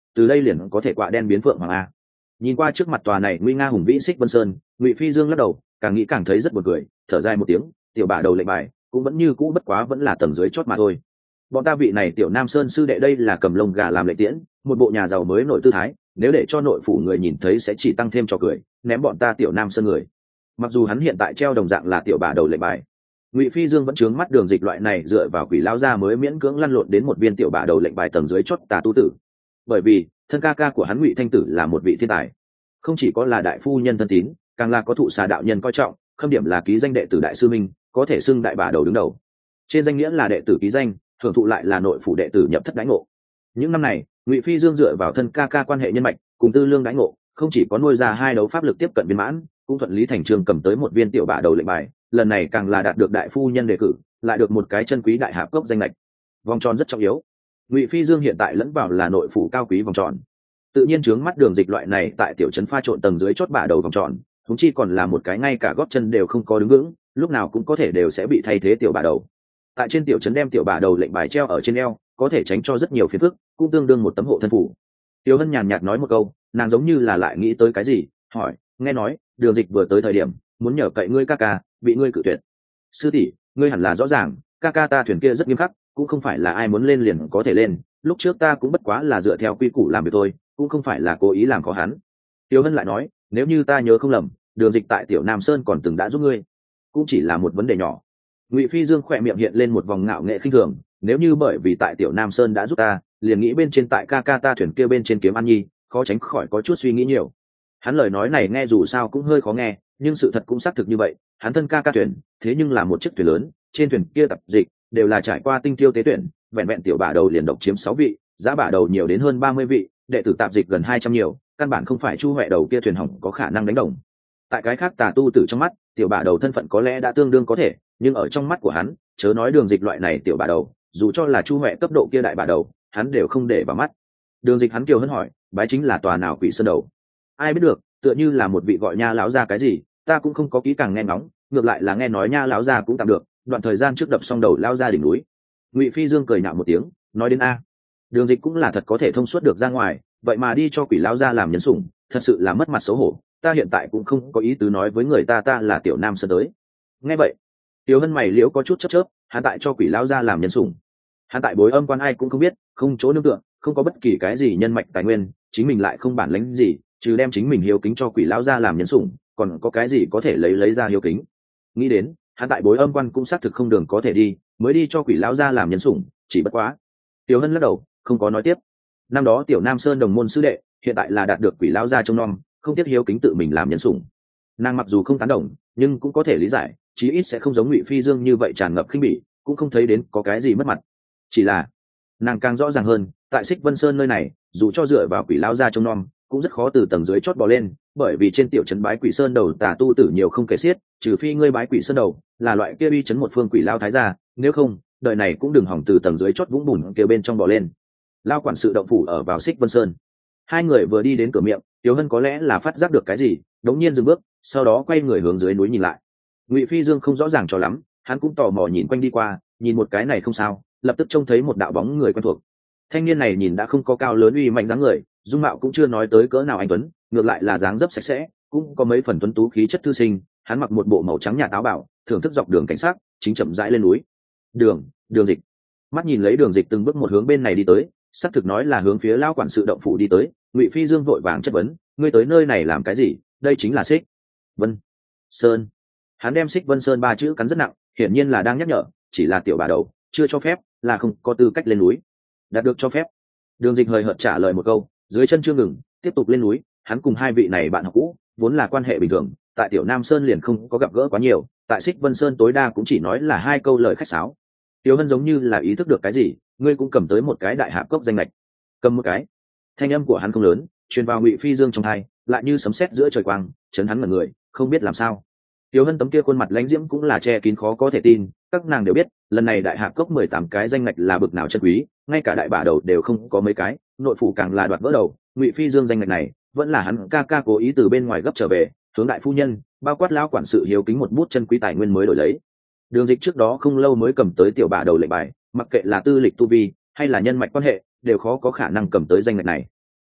từ đây liền có thể quạ đen biến phượng hoàng a. Nhìn qua trước mặt tòa này nguy nga hùng vĩ Xích Vân Sơn, Ngụy Phi Dương lắc đầu, càng nghĩ càng thấy rất buồn cười, thở dài một tiếng, tiểu bả đầu lệnh bài cũng vẫn như cũ, bất quá vẫn là tầng dưới chót mà thôi. Bọn ta vị này tiểu Nam Sơn sư đệ đây là cầm lông gà làm lệ tiễn, một bộ nhà giàu mới nổi tư thái, nếu để cho nội phủ người nhìn thấy sẽ chỉ tăng thêm trò cười, ném bọn ta tiểu Nam Sơn người. Mặc dù hắn hiện tại treo đồng dạng là tiểu bả đầu lệnh bài, Ngụy Phi Dương vẫn trướng mắt Đường Dịch loại này dựa vào quỷ lao ra mới miễn cưỡng lăn lộn đến một viên tiểu bả đầu lệnh bài tầng dưới chót tà tu tử. Bởi vì thân ca ca của hắn Ngụy Thanh Tử là một vị thiên tài, không chỉ có là đại phu nhân thân tín, càng là có thụ xà đạo nhân coi trọng, khâm điểm là ký danh đệ tử đại sư minh, có thể xưng đại bả đầu đứng đầu. Trên danh nghĩa là đệ tử ký danh, thưởng thụ lại là nội phủ đệ tử nhập thất đãi ngộ. Những năm này, Ngụy Phi Dương dựa vào thân ca ca quan hệ nhân mạch cùng tư lương đãi ngộ, không chỉ có nuôi ra hai đấu pháp lực tiếp cận viên mãn, cũng thuận lý thành trường cầm tới một viên tiểu bả đầu lệnh bài, lần này càng là đạt được đại phu nhân đề cử, lại được một cái chân quý đại hạp cốc danh lệch. Vòng tròn rất trọng yếu. Ngụy Phi Dương hiện tại lẫn vào là nội phủ cao quý vòng tròn, tự nhiên trướng mắt Đường Dịch loại này tại tiểu trấn pha trộn tầng dưới chót bả đầu vòng tròn, thúng chi còn là một cái ngay cả gót chân đều không có đứng vững, lúc nào cũng có thể đều sẽ bị thay thế tiểu bả đầu. Tại trên tiểu trấn đem tiểu bả đầu lệnh bài treo ở trên eo, có thể tránh cho rất nhiều phiền phức, cũng tương đương một tấm hộ thân phủ. Tiêu Hân nhàn nhạt nói một câu, nàng giống như là lại nghĩ tới cái gì, hỏi, nghe nói Đường Dịch vừa tới thời điểm muốn nhờ cậy ngươi ca ca, bị ngươi cự tuyệt. Sư tỷ, ngươi hẳn là rõ ràng, ca ca ta thuyền kia rất nghiêm khắc, cũng không phải là ai muốn lên liền có thể lên, lúc trước ta cũng bất quá là dựa theo quy củ làm việc thôi, cũng không phải là cố ý làm khó hắn. Tiêu Hân lại nói, nếu như ta nhớ không lầm, Đường Dịch tại tiểu Nam Sơn còn từng đã giúp ngươi, cũng chỉ là một vấn đề nhỏ. Ngụy Phi Dương khỏe miệng hiện lên một vòng ngạo nghệ khinh thường, nếu như bởi vì tại tiểu Nam Sơn đã giúp ta, liền nghĩ bên trên tại ca ca ta thuyền kia bên trên kiếm ăn nhi, khó tránh khỏi có chút suy nghĩ nhiều. Hắn lời nói này nghe dù sao cũng hơi khó nghe, nhưng sự thật cũng xác thực như vậy, hắn thân ca ca thuyền, thế nhưng là một chiếc thuyền lớn, trên thuyền kia tập dịch đều là trải qua tinh tiêu tế tuyển, vẹn vẹn tiểu bả đầu liền độc chiếm 6 vị, giá bả đầu nhiều đến hơn 30 vị, đệ tử tạp dịch gần 200 nhiều, căn bản không phải Chu Huệ đầu kia thuyền hỏng có khả năng đánh đồng. Tại cái khác tà tu tử trong mắt, tiểu bả đầu thân phận có lẽ đã tương đương có thể, nhưng ở trong mắt của hắn, chớ nói Đường Dịch loại này tiểu bả đầu, dù cho là Chu Huệ cấp độ kia đại bả đầu, hắn đều không để vào mắt. Đường Dịch hắn kiều hân hỏi, bái chính là tòa nào quỷ sơn đầu? Ai biết được, tựa như là một vị gọi Nha lão gia cái gì, ta cũng không có kỹ càng nghe ngóng, ngược lại là nghe nói Nha lão gia cũng tạm được, đoạn thời gian trước đập xong đầu lao ra đỉnh núi. Ngụy Phi Dương cười nhạo một tiếng, nói đến a, Đường Dịch cũng là thật có thể thông suốt được ra ngoài, vậy mà đi cho quỷ lão gia làm nhân sủng, thật sự là mất mặt xấu hổ, ta hiện tại cũng không có ý tứ nói với người ta là tiểu Nam Sơn tới. Nghe vậy, Tiêu Hân mày liễu có chút chớp, hắn tại cho quỷ lão gia làm nhân sủng, hắn tại Bối Âm quan ai cũng không biết, không chỗ nương tựa, không có bất kỳ cái gì nhân mạch tài nguyên, chính mình lại không bản lĩnh gì, trừ đem chính mình hiếu kính cho quỷ lão gia làm nhân sủng, còn có cái gì có thể lấy ra hiếu kính. Nghĩ đến, hắn tại Bối Âm quan cũng xác thực không đường có thể đi, mới đi cho quỷ lão gia làm nhân sủng, chỉ bất quá. Tiêu Hân lắc đầu, không có nói tiếp. Năm đó tiểu Nam Sơn đồng môn sư đệ, hiện tại là đạt được quỷ lão gia trông nom, không tiếc hiếu kính tự mình làm nhân sủng. Nàng mặc dù không tán đồng, nhưng cũng có thể lý giải, chí ít sẽ không giống Ngụy Phi Dương như vậy tràn ngập khinh bỉ, cũng không thấy đến có cái gì mất mặt. Chỉ là, nàng càng rõ ràng hơn, tại Xích Vân Sơn nơi này, dù cho dựa vào quỷ lão gia trông nom, cũng rất khó từ tầng dưới chót bò lên, bởi vì trên tiểu trấn bái quỷ sơn đầu tà tu tử nhiều không kể xiết, trừ phi ngươi bái quỷ sơn đầu, là loại kia uy trấn một phương quỷ lao thái gia, nếu không, đời này cũng đừng hỏng từ tầng dưới chót vũng bùn kia bên trong bò lên. Lao quản sự động phủ ở vào Xích Vân Sơn. Hai người vừa đi đến cửa miệng, Tiểu Hân có lẽ là phát giác được cái gì, đống nhiên dừng bước, sau đó quay người hướng dưới núi nhìn lại. Ngụy Phi Dương không rõ ràng cho lắm, hắn cũng tò mò nhìn quanh đi qua, nhìn một cái này không sao, lập tức trông thấy một đạo bóng người quen thuộc. Thanh niên này nhìn đã không có cao lớn uy mạnh dáng người, dung mạo cũng chưa nói tới cỡ nào anh tuấn, ngược lại là dáng dấp sạch sẽ, cũng có mấy phần tuấn tú khí chất thư sinh. Hắn mặc một bộ màu trắng nhạt áo bảo, thưởng thức dọc đường cảnh sát, chính chậm rãi lên núi. Đường Dịch. Mắt nhìn lấy Đường Dịch từng bước một hướng bên này đi tới, xác thực nói là hướng phía lao quản sự động phủ đi tới. Ngụy Phi Dương vội vàng chất vấn, ngươi tới nơi này làm cái gì? Đây chính là Xích Vân Sơn. Hắn đem Xích Vân Sơn ba chữ cắn rất nặng, hiển nhiên là đang nhắc nhở, chỉ là tiểu bà đầu, chưa cho phép, là không có tư cách lên núi. Đạt được cho phép. Đường Dịch hời hợt trả lời một câu, dưới chân chưa ngừng, tiếp tục lên núi. Hắn cùng hai vị này bạn học cũ, vốn là quan hệ bình thường, tại tiểu Nam Sơn liền không có gặp gỡ quá nhiều, tại Xích Vân Sơn tối đa cũng chỉ nói là hai câu lời khách sáo. Tiểu Hân giống như là ý thức được cái gì, ngươi cũng cầm tới một cái đại hạp cốc danh lệch. Cầm một cái. Thanh âm của hắn không lớn, truyền vào Ngụy Phi Dương trong tai, lại như sấm sét giữa trời quang, chấn hắn ngẩn người, không biết làm sao. Tiểu Hân tấm kia khuôn mặt lãnh diễm cũng là che kín khó có thể tin, các nàng đều biết, lần này đại hạp cốc 18 cái danh ngạch là bực nào chân quý, ngay cả đại bả đầu đều không có mấy cái, nội phủ càng là đoạt vỡ đầu. Ngụy Phi Dương danh ngạch này, vẫn là hắn ca ca cố ý từ bên ngoài gấp trở về, hướng đại phu nhân, bao quát lão quản sự hiếu kính một bút chân quý tài nguyên mới đổi lấy. Đường Dịch trước đó không lâu mới cầm tới tiểu bả đầu lệnh bài, mặc kệ là tư lịch tu vi hay là nhân mạch quan hệ, đều khó có khả năng cầm tới danh ngạch này.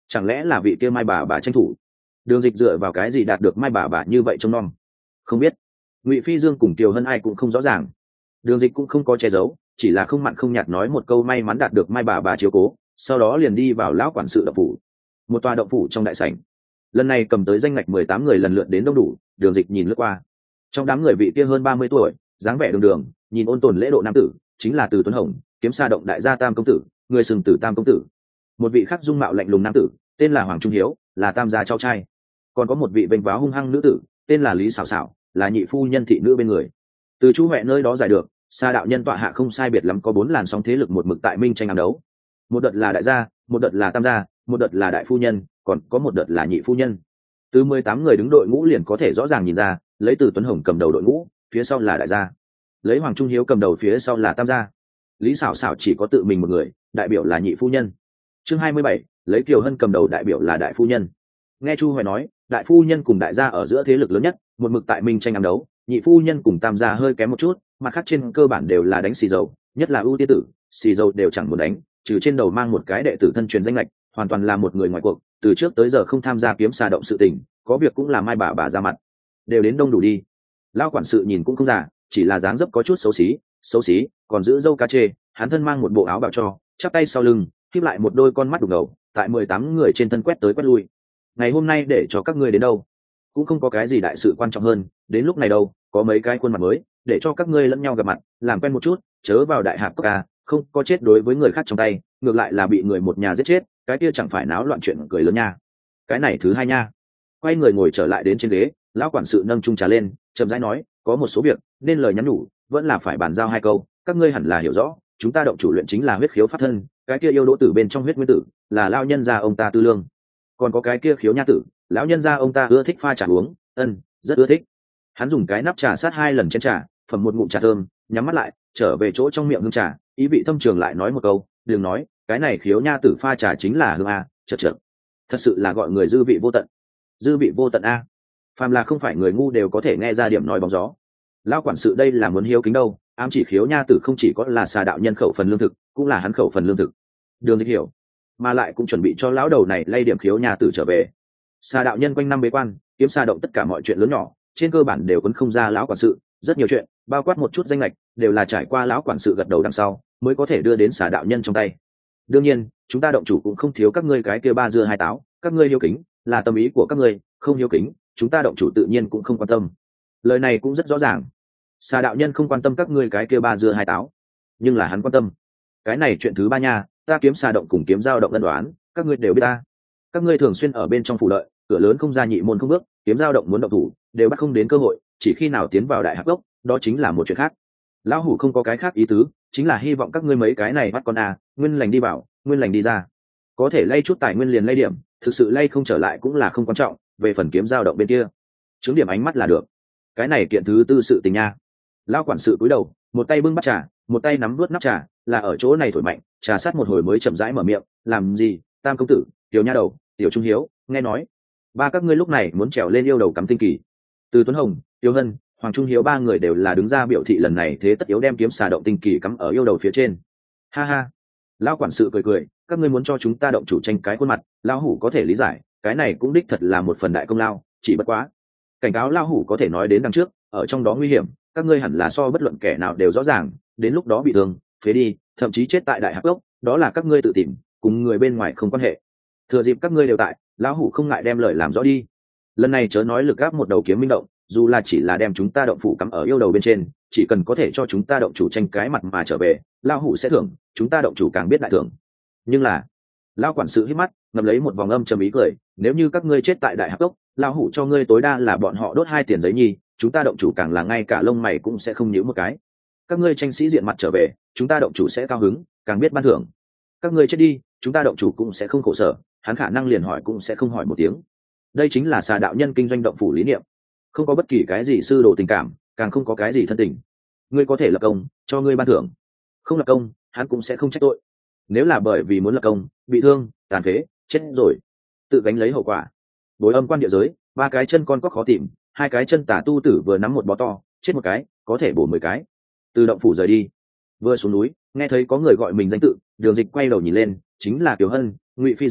Chẳng lẽ là vị kia mai bà tranh thủ? Đường Dịch dựa vào cái gì đạt được mai bà như vậy trông nom? Không biết. Ngụy Phi Dương cùng Kiều Hân ai cũng không rõ ràng. Đường Dịch cũng không có che giấu, chỉ là không mặn không nhạt nói một câu may mắn đạt được mai bà chiếu cố, sau đó liền đi vào lão quản sự động phủ. Một tòa động phủ trong đại sảnh. Lần này cầm tới danh ngạch 18 người lần lượt đến đông đủ. Đường Dịch nhìn lướt qua, trong đám người vị kia hơn 30 tuổi, dáng vẻ đường đường, nhìn ôn tồn lễ độ nam tử, chính là Từ Tuấn Hồng, kiếm sa động đại gia Tam công tử, người sừng tử Tam công tử. Một vị khác dung mạo lạnh lùng nam tử, tên là Hoàng Trung Hiếu, là Tam gia cháu trai. Còn có một vị vênh váo hung hăng nữ tử, tên là Lý Sảo Sảo, là nhị phu nhân thị nữ bên người. Từ chú mẹ nơi đó giải được, sa đạo nhân tọa hạ không sai biệt lắm có 4 làn sóng thế lực một mực tại minh tranh ám đấu. Một đợt là đại gia, một đợt là Tam gia, một đợt là đại phu nhân, còn có một đợt là nhị phu nhân. Từ 18 người đứng đội ngũ liền có thể rõ ràng nhìn ra, lấy Từ Tuấn Hồng cầm đầu đội ngũ, phía sau là đại gia. Lấy Hoàng Trung Hiếu cầm đầu phía sau là Tam gia. Lý Sảo Sảo chỉ có tự mình một người, đại biểu là nhị phu nhân. Chương 27, lấy Kiều Hân cầm đầu đại biểu là đại phu nhân. Nghe Chu Hoài nói, đại phu nhân cùng đại gia ở giữa thế lực lớn nhất, một mực tại minh tranh ám đấu, nhị phu nhân cùng Tam gia hơi kém một chút, mặt khác trên cơ bản đều là đánh xì dầu, nhất là ưu tiên tử, xì dầu đều chẳng muốn đánh, trừ trên đầu mang một cái đệ tử thân truyền danh lệch, hoàn toàn là một người ngoài cuộc, từ trước tới giờ không tham gia kiếm xà động sự tình, có việc cũng là mai bà ra mặt, đều đến đông đủ đi. Lão quản sự nhìn cũng không già, chỉ là dáng dấp có chút xấu xí, còn giữ râu cá chê, hắn thân mang một bộ áo bào cho, chắp tay sau lưng, khép lại một đôi con mắt đục ngầu, tại 18 người trên thân quét tới quét lui. Ngày hôm nay để cho các ngươi đến đâu, cũng không có cái gì đại sự quan trọng hơn, đến lúc này đâu, có mấy cái khuôn mặt mới, để cho các ngươi lẫn nhau gặp mặt, làm quen một chút, chớ vào đại hạp cốc ca, không có chết đối với người khác trong tay, ngược lại là bị người một nhà giết chết, cái kia chẳng phải náo loạn chuyện cười lớn nha. Cái này thứ hai nha. Quay người ngồi trở lại đến trên ghế, lão quản sự nâng chung trà lên, chậm rãi nói, có một số việc nên lời nhắn nhủ vẫn là phải bàn giao hai câu, các ngươi hẳn là hiểu rõ, chúng ta động chủ luyện chính là huyết khiếu pháp thân, cái kia yêu đỗ tử bên trong huyết nguyên tử là lao nhân gia ông ta tư lương, còn có cái kia khiếu nha tử, lão nhân gia ông ta ưa thích pha trà uống, rất ưa thích. Hắn dùng cái nắp trà sát 2 lần chén trà, phẩm một ngụm trà thơm, nhắm mắt lại, trở về chỗ trong miệng hương trà, ý vị thâm trường lại nói một câu, đừng nói, cái này khiếu nha tử pha trà chính là hương a, chật, thật sự là gọi người dư vị vô tận. Dư vị vô tận a, phàm là không phải người ngu đều có thể nghe ra điểm nói bóng gió. Lão quản sự đây là muốn hiếu kính đâu, ám chỉ khiếu nha tử không chỉ có là xà đạo nhân khẩu phần lương thực, cũng là hắn khẩu phần lương thực. Đường Dịch hiểu, mà lại cũng chuẩn bị cho lão đầu này lay điểm khiếu nha tử trở về. Xà đạo nhân quanh năm bế quan, kiếm xà động tất cả mọi chuyện lớn nhỏ, trên cơ bản đều quấn không ra lão quản sự, rất nhiều chuyện, bao quát một chút danh lệch, đều là trải qua lão quản sự gật đầu đằng sau, mới có thể đưa đến xà đạo nhân trong tay. Đương nhiên, chúng ta động chủ cũng không thiếu các ngươi cái kia ba dưa hai táo, các ngươi hiếu kính, là tâm ý của các ngươi, không hiếu kính, chúng ta động chủ tự nhiên cũng không quan tâm. Lời này cũng rất rõ ràng. Xà đạo nhân không quan tâm các ngươi cái kia ba dưa hai táo, nhưng là hắn quan tâm. Cái này chuyện thứ ba nha, ta kiếm xà động cùng kiếm giao động ân đoán, các ngươi đều biết ta. Các ngươi thường xuyên ở bên trong phủ lợi, cửa lớn không ra nhị môn không bước, kiếm giao động muốn động thủ, đều bắt không đến cơ hội, chỉ khi nào tiến vào đại hạp gốc, đó chính là một chuyện khác. Lão hủ không có cái khác ý tứ, chính là hy vọng các ngươi mấy cái này bắt con nguyên lành đi vào, nguyên lành đi ra. Có thể lay chút tài nguyên liền lay điểm, thực sự lay không trở lại cũng là không quan trọng, về phần kiếm giao động bên kia, chứng điểm ánh mắt là được. Cái này kiện thứ tư sự tình nha. Lão quản sự cúi đầu, một tay bưng bát trà, một tay nắm nuốt nắp trà, là ở chỗ này thổi mạnh, trà sát một hồi mới chậm rãi mở miệng, làm gì, Tam công tử, tiểu nha đầu, tiểu trung hiếu, nghe nói ba các ngươi lúc này muốn trèo lên yêu đầu cắm tinh kỳ. Từ Tuấn Hồng, Tiêu Hân, Hoàng Trung Hiếu ba người đều là đứng ra biểu thị lần này thế tất yếu đem kiếm xà động tinh kỳ cắm ở yêu đầu phía trên. Ha ha. Lão quản sự cười, các ngươi muốn cho chúng ta động chủ tranh cái khuôn mặt, lão hủ có thể lý giải, cái này cũng đích thật là một phần đại công lao, chỉ bất quá cảnh cáo lão hủ có thể nói đến đằng trước, ở trong đó nguy hiểm, các ngươi hẳn là so bất luận kẻ nào đều rõ ràng, đến lúc đó bị thương, phế đi, thậm chí chết tại đại hạp gốc, đó là các ngươi tự tìm, cùng người bên ngoài không quan hệ. Thừa dịp các ngươi đều tại, lão hủ không ngại đem lời làm rõ đi. Lần này chớ nói lực gáp một đầu kiếm minh động, dù là chỉ là đem chúng ta động phủ cắm ở yêu đầu bên trên, chỉ cần có thể cho chúng ta động chủ tranh cái mặt mà trở về, lão hủ sẽ thưởng, chúng ta động chủ càng biết đại thưởng. Nhưng là, lão quản sự hít mắt, ngậm lấy một vòng âm trầm ý cười, nếu như các ngươi chết tại đại hạp gốc, lão hủ cho ngươi tối đa là bọn họ đốt 2 tiền giấy nhi, chúng ta động chủ càng là ngay cả lông mày cũng sẽ không nhíu một cái. Các ngươi tranh sĩ diện mặt trở về, chúng ta động chủ sẽ cao hứng, càng biết ban thưởng. Các ngươi chết đi, chúng ta động chủ cũng sẽ không khổ sở, hắn khả năng liền hỏi cũng sẽ không hỏi một tiếng. Đây chính là xà đạo nhân kinh doanh động phủ lý niệm, không có bất kỳ cái gì sư đồ tình cảm, càng không có cái gì thân tình. Ngươi có thể lập công, cho ngươi ban thưởng; không lập công, hắn cũng sẽ không trách tội. Nếu là bởi vì muốn lập công, bị thương, tàn phế, chết rồi, tự gánh lấy hậu quả. Bối âm quan địa giới, 3 cái chân con có khó tìm, 2 cái chân tà tu tử vừa nắm một bó to, chết một cái, có thể bổ 10 cái. Từ động phủ rời đi, vừa xuống núi, nghe thấy có người gọi mình danh tự, Đường Dịch quay đầu nhìn lên, chính là Kiều Hân, Ngụy Phi Dương,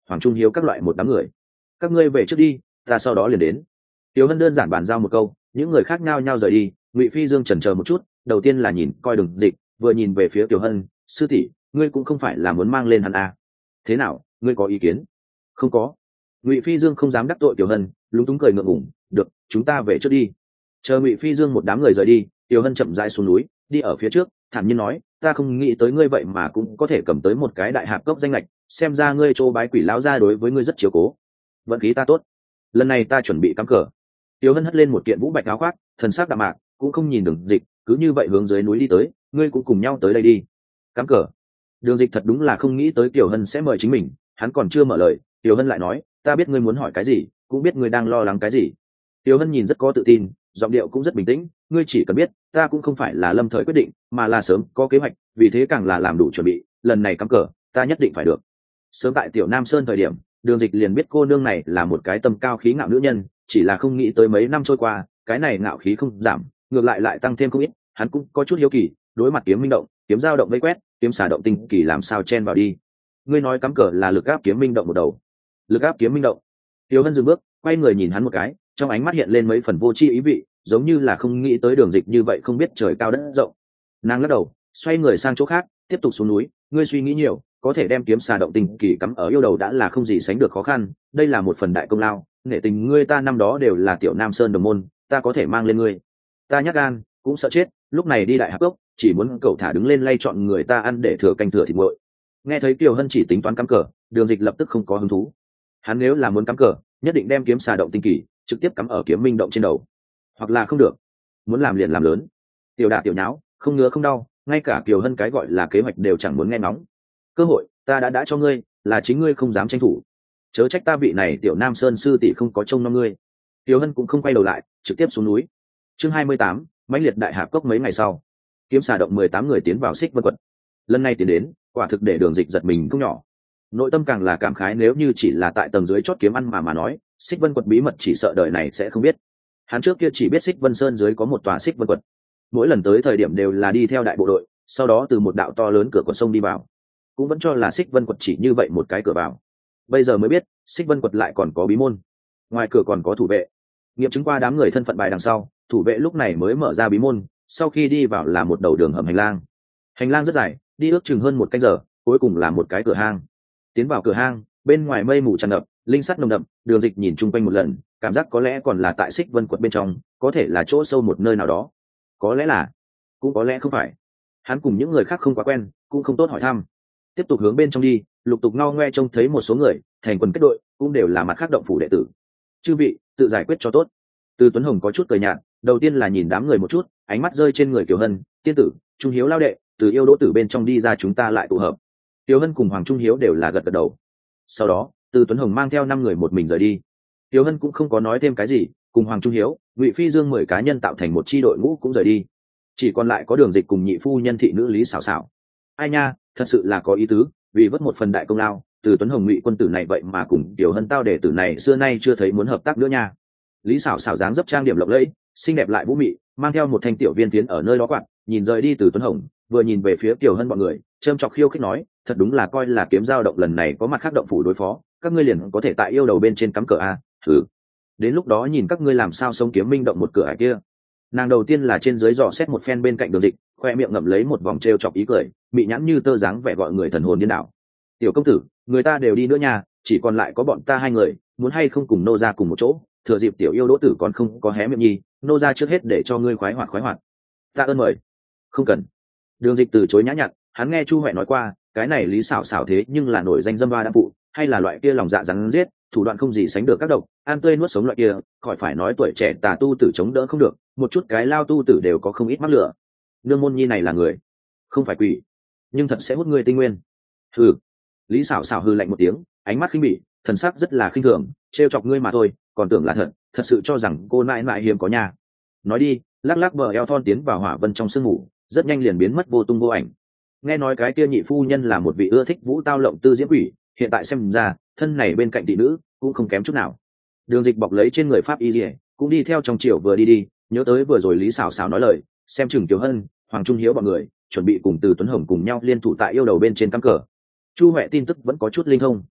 Hoàng Trung Hiếu các loại một đám người. Các ngươi về trước đi, ta sau đó liền đến. Tiểu Hân đơn giản bàn giao một câu, những người khác nhao nhao rời đi. Ngụy Phi Dương chần chờ một chút, đầu tiên là nhìn coi Đường Dịch, vừa nhìn về phía Tiểu Hân, sư tỷ, ngươi cũng không phải là muốn mang lên hắn à? Thế nào, ngươi có ý kiến? Không có. Ngụy Phi Dương không dám đắc tội Tiểu Hân, lúng túng cười ngượng ngùng, được, chúng ta về trước đi. Chờ Ngụy Phi Dương một đám người rời đi, Tiểu Hân chậm rãi xuống núi, đi ở phía trước, thản nhiên nói, ta không nghĩ tới ngươi vậy mà cũng có thể cầm tới một cái đại hạp cốc danh lệch, xem ra ngươi Châu bái quỷ lão gia đối với ngươi rất chiếu cố. Vận khí ta tốt, lần này ta chuẩn bị cắm cờ. Tiểu Hân hất lên một kiện vũ bạch áo khoác, thần sắc đạm mạc, cũng không nhìn Đường Dịch, cứ như vậy hướng dưới núi đi tới, ngươi cũng cùng nhau tới đây đi. Cắm cờ. Đường Dịch thật đúng là không nghĩ tới Tiểu Hân sẽ mời chính mình, hắn còn chưa mở lời, Tiểu Hân lại nói, ta biết ngươi muốn hỏi cái gì, cũng biết ngươi đang lo lắng cái gì. Tiểu Hân nhìn rất có tự tin, giọng điệu cũng rất bình tĩnh, ngươi chỉ cần biết, ta cũng không phải là lâm thời quyết định, mà là sớm có kế hoạch, vì thế càng là làm đủ chuẩn bị, lần này cắm cờ, ta nhất định phải được. Sớm tại Tiểu Nam Sơn thời điểm, Đường Dịch liền biết cô nương này là một cái tâm cao khí ngạo nữ nhân, chỉ là không nghĩ tới mấy năm trôi qua, cái này ngạo khí không giảm, ngược lại tăng thêm không ít, hắn cũng có chút hiếu kỳ, đối mặt kiếm minh động, kiếm giao động vây quét, kiếm xà động tinh kỳ làm sao chen vào đi. Ngươi nói cắm cờ là lực áp kiếm minh động một đầu. Lực áp kiếm minh động. Tiểu Hân dừng bước, quay người nhìn hắn một cái, trong ánh mắt hiện lên mấy phần vô tri ý vị, giống như là không nghĩ tới Đường Dịch như vậy không biết trời cao đất rộng. Nàng lắc đầu, xoay người sang chỗ khác, tiếp tục xuống núi, ngươi suy nghĩ nhiều, có thể đem kiếm xà động tinh kỳ cắm ở yêu đầu đã là không gì sánh được khó khăn, đây là một phần đại công lao, nghệ tình ngươi ta năm đó đều là Tiểu Nam Sơn đồng môn, ta có thể mang lên ngươi. Ta nhát gan, cũng sợ chết, lúc này đi đại hạp cốc, chỉ muốn cậu thả đứng lên lay chọn người ta ăn để thừa canh thừa thịt nguội. Nghe thấy Tiểu Hân chỉ tính toán cắm cờ, Đường Dịch lập tức không có hứng thú. Hắn nếu là muốn cắm cờ, nhất định đem kiếm xà động tinh kỳ trực tiếp cắm ở kiếm minh động trên đầu, hoặc là không được, muốn làm liền làm lớn, tiểu đả tiểu nháo, không ngứa không đau, ngay cả Kiều Hân cái gọi là kế hoạch đều chẳng muốn nghe ngóng. Cơ hội ta đã cho ngươi, là chính ngươi không dám tranh thủ, chớ trách ta vị này Tiểu Nam Sơn sư tỷ không có trông nom ngươi. Kiều Hân cũng không quay đầu lại, trực tiếp xuống núi. Chương 28, mãnh liệt đại hạp cốc. Mấy ngày sau, kiếm xà động 18 người tiến vào Xích Vân quật. Lần này tiến đến, quả thực để Đường Dịch giật mình không nhỏ. Nội tâm càng là cảm khái, nếu như chỉ là tại tầng dưới chót kiếm ăn mà nói, Xích Vân quật bí mật chỉ sợ đời này sẽ không biết. Hắn trước kia chỉ biết Xích Vân Sơn dưới có một tòa Xích Vân quật, mỗi lần tới thời điểm đều là đi theo đại bộ đội, sau đó từ một đạo to lớn cửa quật sông đi vào, cũng vẫn cho là Xích Vân quật chỉ như vậy một cái cửa vào. Bây giờ mới biết, Xích Vân quật lại còn có bí môn, ngoài cửa còn có thủ vệ. Nghiệm chứng qua đám người thân phận bài đằng sau, thủ vệ lúc này mới mở ra bí môn, sau khi đi vào là một đầu đường hầm hành lang. Hành lang rất dài, đi ước chừng hơn một canh giờ, cuối cùng là một cái cửa hang. Tiến vào cửa hang, bên ngoài mây mù tràn ngập, linh sắt nồng đậm, Đường Dịch nhìn chung quanh một lần, cảm giác có lẽ còn là tại Xích Vân quật bên trong, có thể là chỗ sâu một nơi nào đó, có lẽ là, cũng có lẽ không phải. Hắn cùng những người khác không quá quen, cũng không tốt hỏi thăm. Tiếp tục hướng bên trong đi, lục tục ngao ngoe trông thấy một số người thành quần kết đội, cũng đều là mặt khác động phủ đệ tử. Chư vị tự giải quyết cho tốt. Từ Tuấn Hồng có chút cười nhạt, đầu tiên là nhìn đám người một chút, ánh mắt rơi trên người Kiều Hân, tiên tử, Trung Hiếu lao đệ, từ yêu đỗ tử bên trong đi ra, chúng ta lại tụ hợp. Kiều Hân cùng Hoàng Trung Hiếu đều là gật gật đầu. Sau đó, từ Tuấn Hồng mang theo 5 người một mình rời đi. Kiều Hân cũng không có nói thêm cái gì, cùng Hoàng Trung Hiếu, Ngụy Phi Dương 10 cá nhân tạo thành một chi đội ngũ cũng rời đi. Chỉ còn lại có Đường Dịch cùng nhị phu nhân thị nữ Lý Sảo Sảo. Ai nha, thật sự là có ý tứ, vì vớt một phần đại công lao, từ Tuấn Hồng Ngụy quân tử này vậy mà cùng Kiều Hân tao đệ tử này xưa nay chưa thấy muốn hợp tác nữa nha. Lý Sảo Sảo dáng dấp trang điểm lộng lẫy, xinh đẹp lại vũ mị, mang theo một thanh tiểu viên phiến ở nơi đó quạt, nhìn rời đi từ Tuấn Hồng, vừa nhìn về phía Kiều Hân bọn người, châm chọc khiêu khích nói, thật đúng là coi là kiếm giao động lần này có mặt khác động phủ đối phó, các ngươi liền có thể tại yêu đầu bên trên cắm cờ a, thử. Đến lúc đó nhìn các ngươi làm sao sống kiếm minh động một cửa ải kia. Nàng đầu tiên là trên dưới dò xét một phen bên cạnh Đường Dịch, khoe miệng ngậm lấy một vòng trêu chọc ý cười, mị nhãn như tơ dáng vẻ gọi người thần hồn điên đảo. Tiểu công tử, người ta đều đi nữa nha, chỉ còn lại có bọn ta 2 người, muốn hay không cùng nô ra cùng một chỗ, thừa dịp tiểu yêu đỗ tử còn không có hé miệng nhi, nô ra trước hết để cho ngươi khoái hoạt. Ta ơn mời. Không cần. Đường Dịch từ chối nhã nhặn, hắn nghe Chu Huệ nói qua, cái này Lý Sảo Sảo thế nhưng là nổi danh dâm ba đã phụ, hay là loại kia lòng dạ rắn giết, thủ đoạn không gì sánh được các độc, ăn tươi nuốt sống loại kia, khỏi phải nói tuổi trẻ tà tu tử chống đỡ không được, một chút cái lao tu tử đều có không ít mắc lửa. Nương môn nhi này là người, không phải quỷ, nhưng thật sẽ hút người tinh nguyên. Hừ. Lý Sảo Sảo hừ lạnh một tiếng, ánh mắt khinh bỉ, thần sắc rất là khinh thường, trêu chọc ngươi mà thôi, còn tưởng là thật sự cho rằng cô mãi mãi hiếm có nhà. Nói đi, lắc lắc bờ eo thon tiến vào hỏa vân trong sương mù, rất nhanh liền biến mất vô tung vô ảnh. Nghe nói cái kia nhị phu nhân là một vị ưa thích vũ tao lộng tư diễm quỷ, hiện tại xem ra thân này bên cạnh tỷ nữ cũng không kém chút nào. Đường Dịch bọc lấy trên người pháp y liễu, cũng đi theo trong triều vừa đi, nhớ tới vừa rồi Lý Sảo Sảo nói lời, xem chừng Kiều Hân, Hoàng Trung Hiếu bọn người chuẩn bị cùng từ Tuấn Hồng cùng nhau liên thủ tại yêu đầu bên trên cắm cờ. Chu Huệ tin tức vẫn có chút linh thông.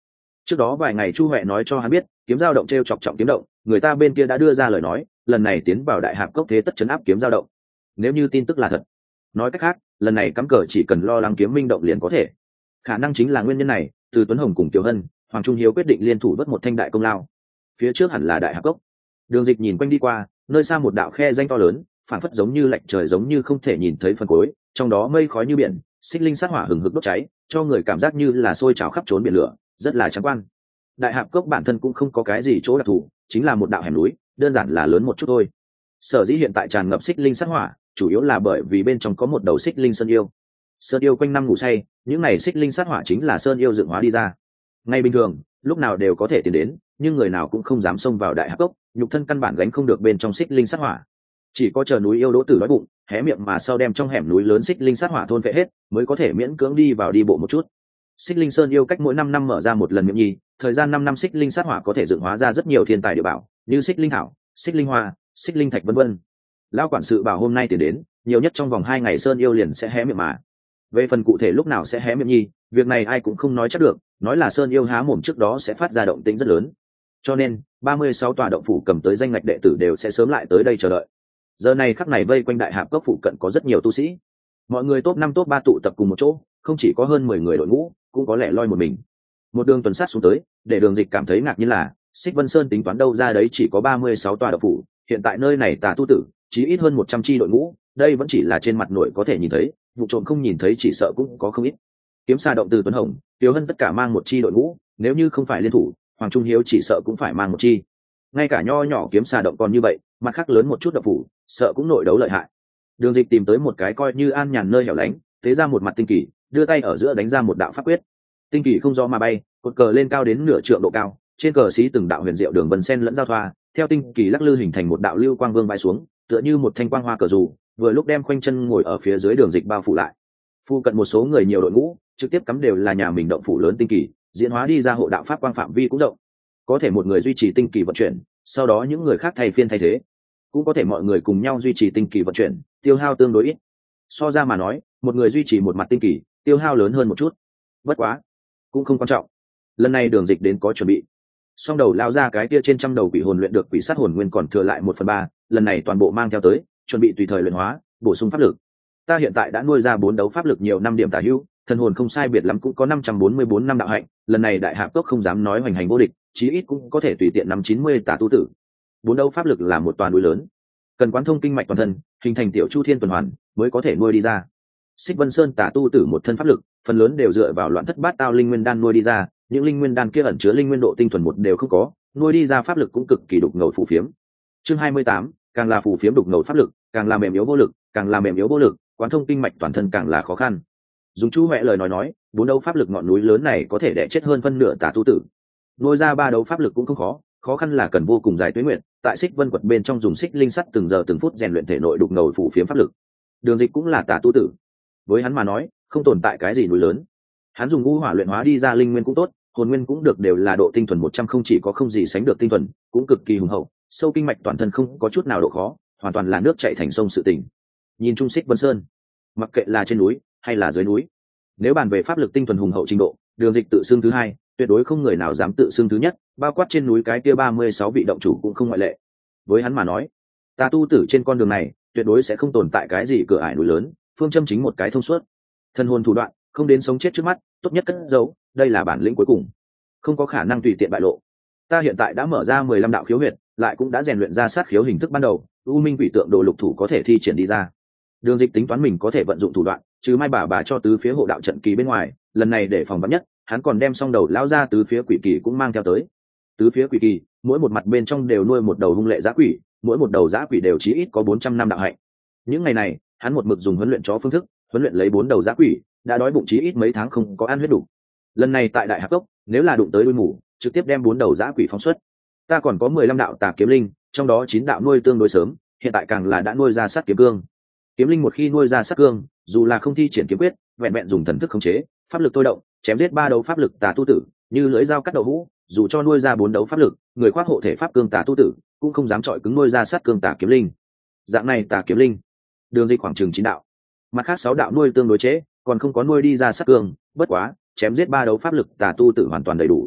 Trước đó vài ngày Chu Huệ nói cho hắn biết kiếm dao động t chọc trọng kiếm động, người ta bên kia đã đưa ra lời nói lần này tiến vào đại hạp cốc thế tất chấn áp kiếm dao động. Nếu như tin tức là thật, nói cách khác lần này cắm cờ chỉ cần lo lắng kiếm minh động liền có thể. Khả năng chính là nguyên nhân này, từ Tuấn Hồng cùng Tiểu Hân, Hoàng Trung Hiếu quyết định liên thủ vớt một thanh đại công lao. Phía trước hẳn là đại hạp cốc. Đường Dịch nhìn quanh đi qua, nơi xa một đạo khe danh to lớn, phảng phất giống như lệch trời, giống như không thể nhìn thấy phần cuối, trong đó mây khói như biển, xích linh sát hỏa hừng hực đốt cháy, cho người cảm giác như là sôi trào khắp trốn biển lửa, rất là trắng quan. Đại hạp cốc bản thân cũng không có cái gì chỗ đặc thù, chính là một đạo hẻm núi, đơn giản là lớn một chút thôi. Sở dĩ hiện tại tràn ngập xích linh sát hỏa, chủ yếu là bởi vì bên trong có một đầu xích linh sơn yêu. Sơn yêu quanh năm ngủ say, những này xích linh sát hỏa chính là sơn yêu dựng hóa đi ra. Ngay bình thường, lúc nào đều có thể tiến đến, nhưng người nào cũng không dám xông vào đại hạp cốc, nhục thân căn bản gánh không được bên trong xích linh sát hỏa. Chỉ có chờ núi yêu đỗ tử đói bụng, hé miệng mà sau đem trong hẻm núi lớn xích linh sát hỏa thôn phệ hết, mới có thể miễn cưỡng đi vào đi bộ một chút. Xích linh sơn yêu cách mỗi 5 năm mở ra một lần miệng nhi, thời gian 5 năm xích linh sát hỏa có thể dựng hóa ra rất nhiều thiên tài địa bảo, như xích linh thảo, xích linh hoa, xích linh thạch vân vân. Lão quản sự bảo hôm nay tiền đến, nhiều nhất trong vòng 2 ngày sơn yêu liền sẽ hé miệng mà. Về phần cụ thể lúc nào sẽ hé miệng nhi, việc này ai cũng không nói chắc được, nói là sơn yêu há mồm trước đó sẽ phát ra động tĩnh rất lớn. Cho nên 36 tòa động phủ cầm tới danh ngạch đệ tử đều sẽ sớm lại tới đây chờ đợi. Giờ này khắc này vây quanh đại hạp cốc phụ cận có rất nhiều tu sĩ, mọi người top 5 top 3 tụ tập cùng một chỗ, không chỉ có hơn 10 người đội ngũ, cũng có lẽ loi một mình. Một đường tuần sát xuống tới, để Đường Dịch cảm thấy ngạc nhiên là Xích Vân Sơn tính toán đâu ra đấy chỉ có 36 tòa động phủ, hiện tại nơi này tà tu tử chí ít hơn 100 chi đội ngũ, đây vẫn chỉ là trên mặt nội có thể nhìn thấy, vụ trộm không nhìn thấy chỉ sợ cũng có không ít. Kiếm Sa động từ Tuấn Hồng, Tiểu Hân tất cả mang một chi đội ngũ, nếu như không phải liên thủ, Hoàng Trung Hiếu chỉ sợ cũng phải mang một chi. Ngay cả nho nhỏ Kiếm Sa động còn như vậy, mặt khác lớn một chút động phủ, sợ cũng nội đấu lợi hại. Đường Dịch tìm tới một cái coi như an nhàn nơi hẻo lánh, tế ra một mặt tinh kỳ, đưa tay ở giữa đánh ra một đạo pháp quyết. Tinh kỳ không do mà bay, cột cờ lên cao đến nửa trượng độ cao, trên cờ xí từng đạo huyền diệu đường vân sen lẫn giao thoa, theo tinh kỳ lắc lư hình thành một đạo lưu quang vương bay xuống, tựa như một thanh quang hoa cờ dù, vừa lúc đem khoanh chân ngồi ở phía dưới Đường Dịch bao phủ lại. Phu cận một số người nhiều đội ngũ, trực tiếp cắm đều là nhà mình động phủ lớn tinh kỳ, diễn hóa đi ra hộ đạo pháp quang phạm vi cũng rộng, có thể một người duy trì tinh kỳ vận chuyển, sau đó những người khác thay phiên thay thế, cũng có thể mọi người cùng nhau duy trì tinh kỳ vận chuyển, tiêu hao tương đối ít. So ra mà nói, một người duy trì một mặt tinh kỳ, tiêu hao lớn hơn một chút. Bất quá, cũng không quan trọng. Lần này Đường Dịch đến có chuẩn bị. Song đầu lao ra cái kia trên trăm đầu quỷ hồn luyện được quỷ sát hồn nguyên còn thừa lại 1/3, lần này toàn bộ mang theo tới, chuẩn bị tùy thời luyện hóa, bổ sung pháp lực. Ta hiện tại đã nuôi ra 4 đấu pháp lực nhiều 5 điểm tả hữu, thần hồn không sai biệt lắm cũng có 544 năm đạo hạnh, lần này đại hạp cốc không dám nói hoành hành vô địch, chí ít cũng có thể tùy tiện nắm 90 tả tu tử. 4 đấu pháp lực là một toàn núi lớn, cần quán thông kinh mạch toàn thân, hình thành tiểu chu thiên tuần hoàn mới có thể nuôi đi ra. Xích Vân Sơn tả tu tử một thân pháp lực, phần lớn đều dựa vào loạn thất bát tao linh nguyên đan nuôi đi ra, những linh nguyên đan kia ẩn chứa linh nguyên độ tinh thuần một đều không có, nuôi đi ra pháp lực cũng cực kỳ đục ngầu phù phiếm. Chương 28, càng là phù phiếm đục ngầu pháp lực, càng là mềm yếu vô lực, càng là mềm yếu vô lực, quán thông kinh mạch toàn thân càng là khó khăn. Dùng Chu Huệ lời nói, 4 đấu pháp lực ngọn núi lớn này có thể đè chết hơn phân nửa tả tu tử. Nuôi ra 3 đấu pháp lực cũng không khó, khó khăn là cần vô cùng dài tuế nguyện, tại Xích Vân quật bên trong dùng xích linh sắt từng giờ từng phút rèn luyện thể nội đục ngầu phù phiếm pháp lực. Đường Dịch cũng là tả tu tử, với hắn mà nói, không tồn tại cái gì núi lớn. Hắn dùng ngũ hỏa luyện hóa đi ra linh nguyên cũng tốt, hồn nguyên cũng được, đều là độ tinh thuần 100, không chỉ có không gì sánh được tinh thuần, cũng cực kỳ hùng hậu, sâu kinh mạch toàn thân không có chút nào độ khó, hoàn toàn là nước chảy thành sông sự tình. Nhìn chung Xích Vân Sơn, mặc kệ là trên núi hay là dưới núi, nếu bàn về pháp lực tinh thuần hùng hậu trình độ, Đường Dịch tự xưng thứ hai, tuyệt đối không người nào dám tự xưng thứ nhất, bao quát trên núi cái kia 36 vị động chủ cũng không ngoại lệ. Với hắn mà nói, ta tu tử trên con đường này, tuyệt đối sẽ không tồn tại cái gì cửa ải núi lớn, phương châm chính một cái thông suốt. Thân hồn thủ đoạn, không đến sống chết trước mắt, tốt nhất cất giấu, đây là bản lĩnh cuối cùng, không có khả năng tùy tiện bại lộ. Ta hiện tại đã mở ra 15 đạo khiếu huyệt, lại cũng đã rèn luyện ra sát khiếu hình thức ban đầu, U Minh Quỷ Tượng Đồ lục thủ có thể thi triển đi ra. Đường Dịch tính toán mình có thể vận dụng thủ đoạn, chứ mai bà cho tứ phía hộ đạo trận kỳ bên ngoài, lần này để phòng vắn nhất, hắn còn đem song đầu lão ra tứ phía quỷ kỳ cũng mang theo tới. Tứ phía quỷ kỳ, mỗi một mặt bên trong đều nuôi một đầu hung lệ dã quỷ, mỗi một đầu dã quỷ đều chí ít có 400 năm đạo hạnh. Những ngày này, hắn một mực dùng huấn luyện chó phương thức, huấn luyện lấy 4 đầu dã quỷ, đã đói bụng chí ít mấy tháng không có ăn huyết đủ. Lần này tại đại hạp cốc, nếu là đụng tới đuôi mù, trực tiếp đem 4 đầu dã quỷ phóng xuất. Ta còn có 15 đạo tà kiếm linh, trong đó 9 đạo nuôi tương đối sớm, hiện tại càng là đã nuôi ra sát kiếm cương. Kiếm linh một khi nuôi ra sát cương, dù là không thi triển kiếm quyết, vẹn vẹn dùng thần thức khống chế, pháp lực thôi động, chém giết 3 đấu pháp lực tà tu tử, như lưỡi dao cắt đầu hũ, dù cho nuôi ra 4 đấu pháp lực, người khoác hộ thể pháp cương tà tu tử, cũng không dám chọi cứng nuôi ra sát cương tà kiếm linh. Dạng này tà kiếm linh, Đường Dịch khoảng chừng 9 đạo. Mặt khác 6 đạo nuôi tương đối chế, còn không có nuôi đi ra sát cương, bất quá, chém giết 3 đấu pháp lực tà tu tử hoàn toàn đầy đủ.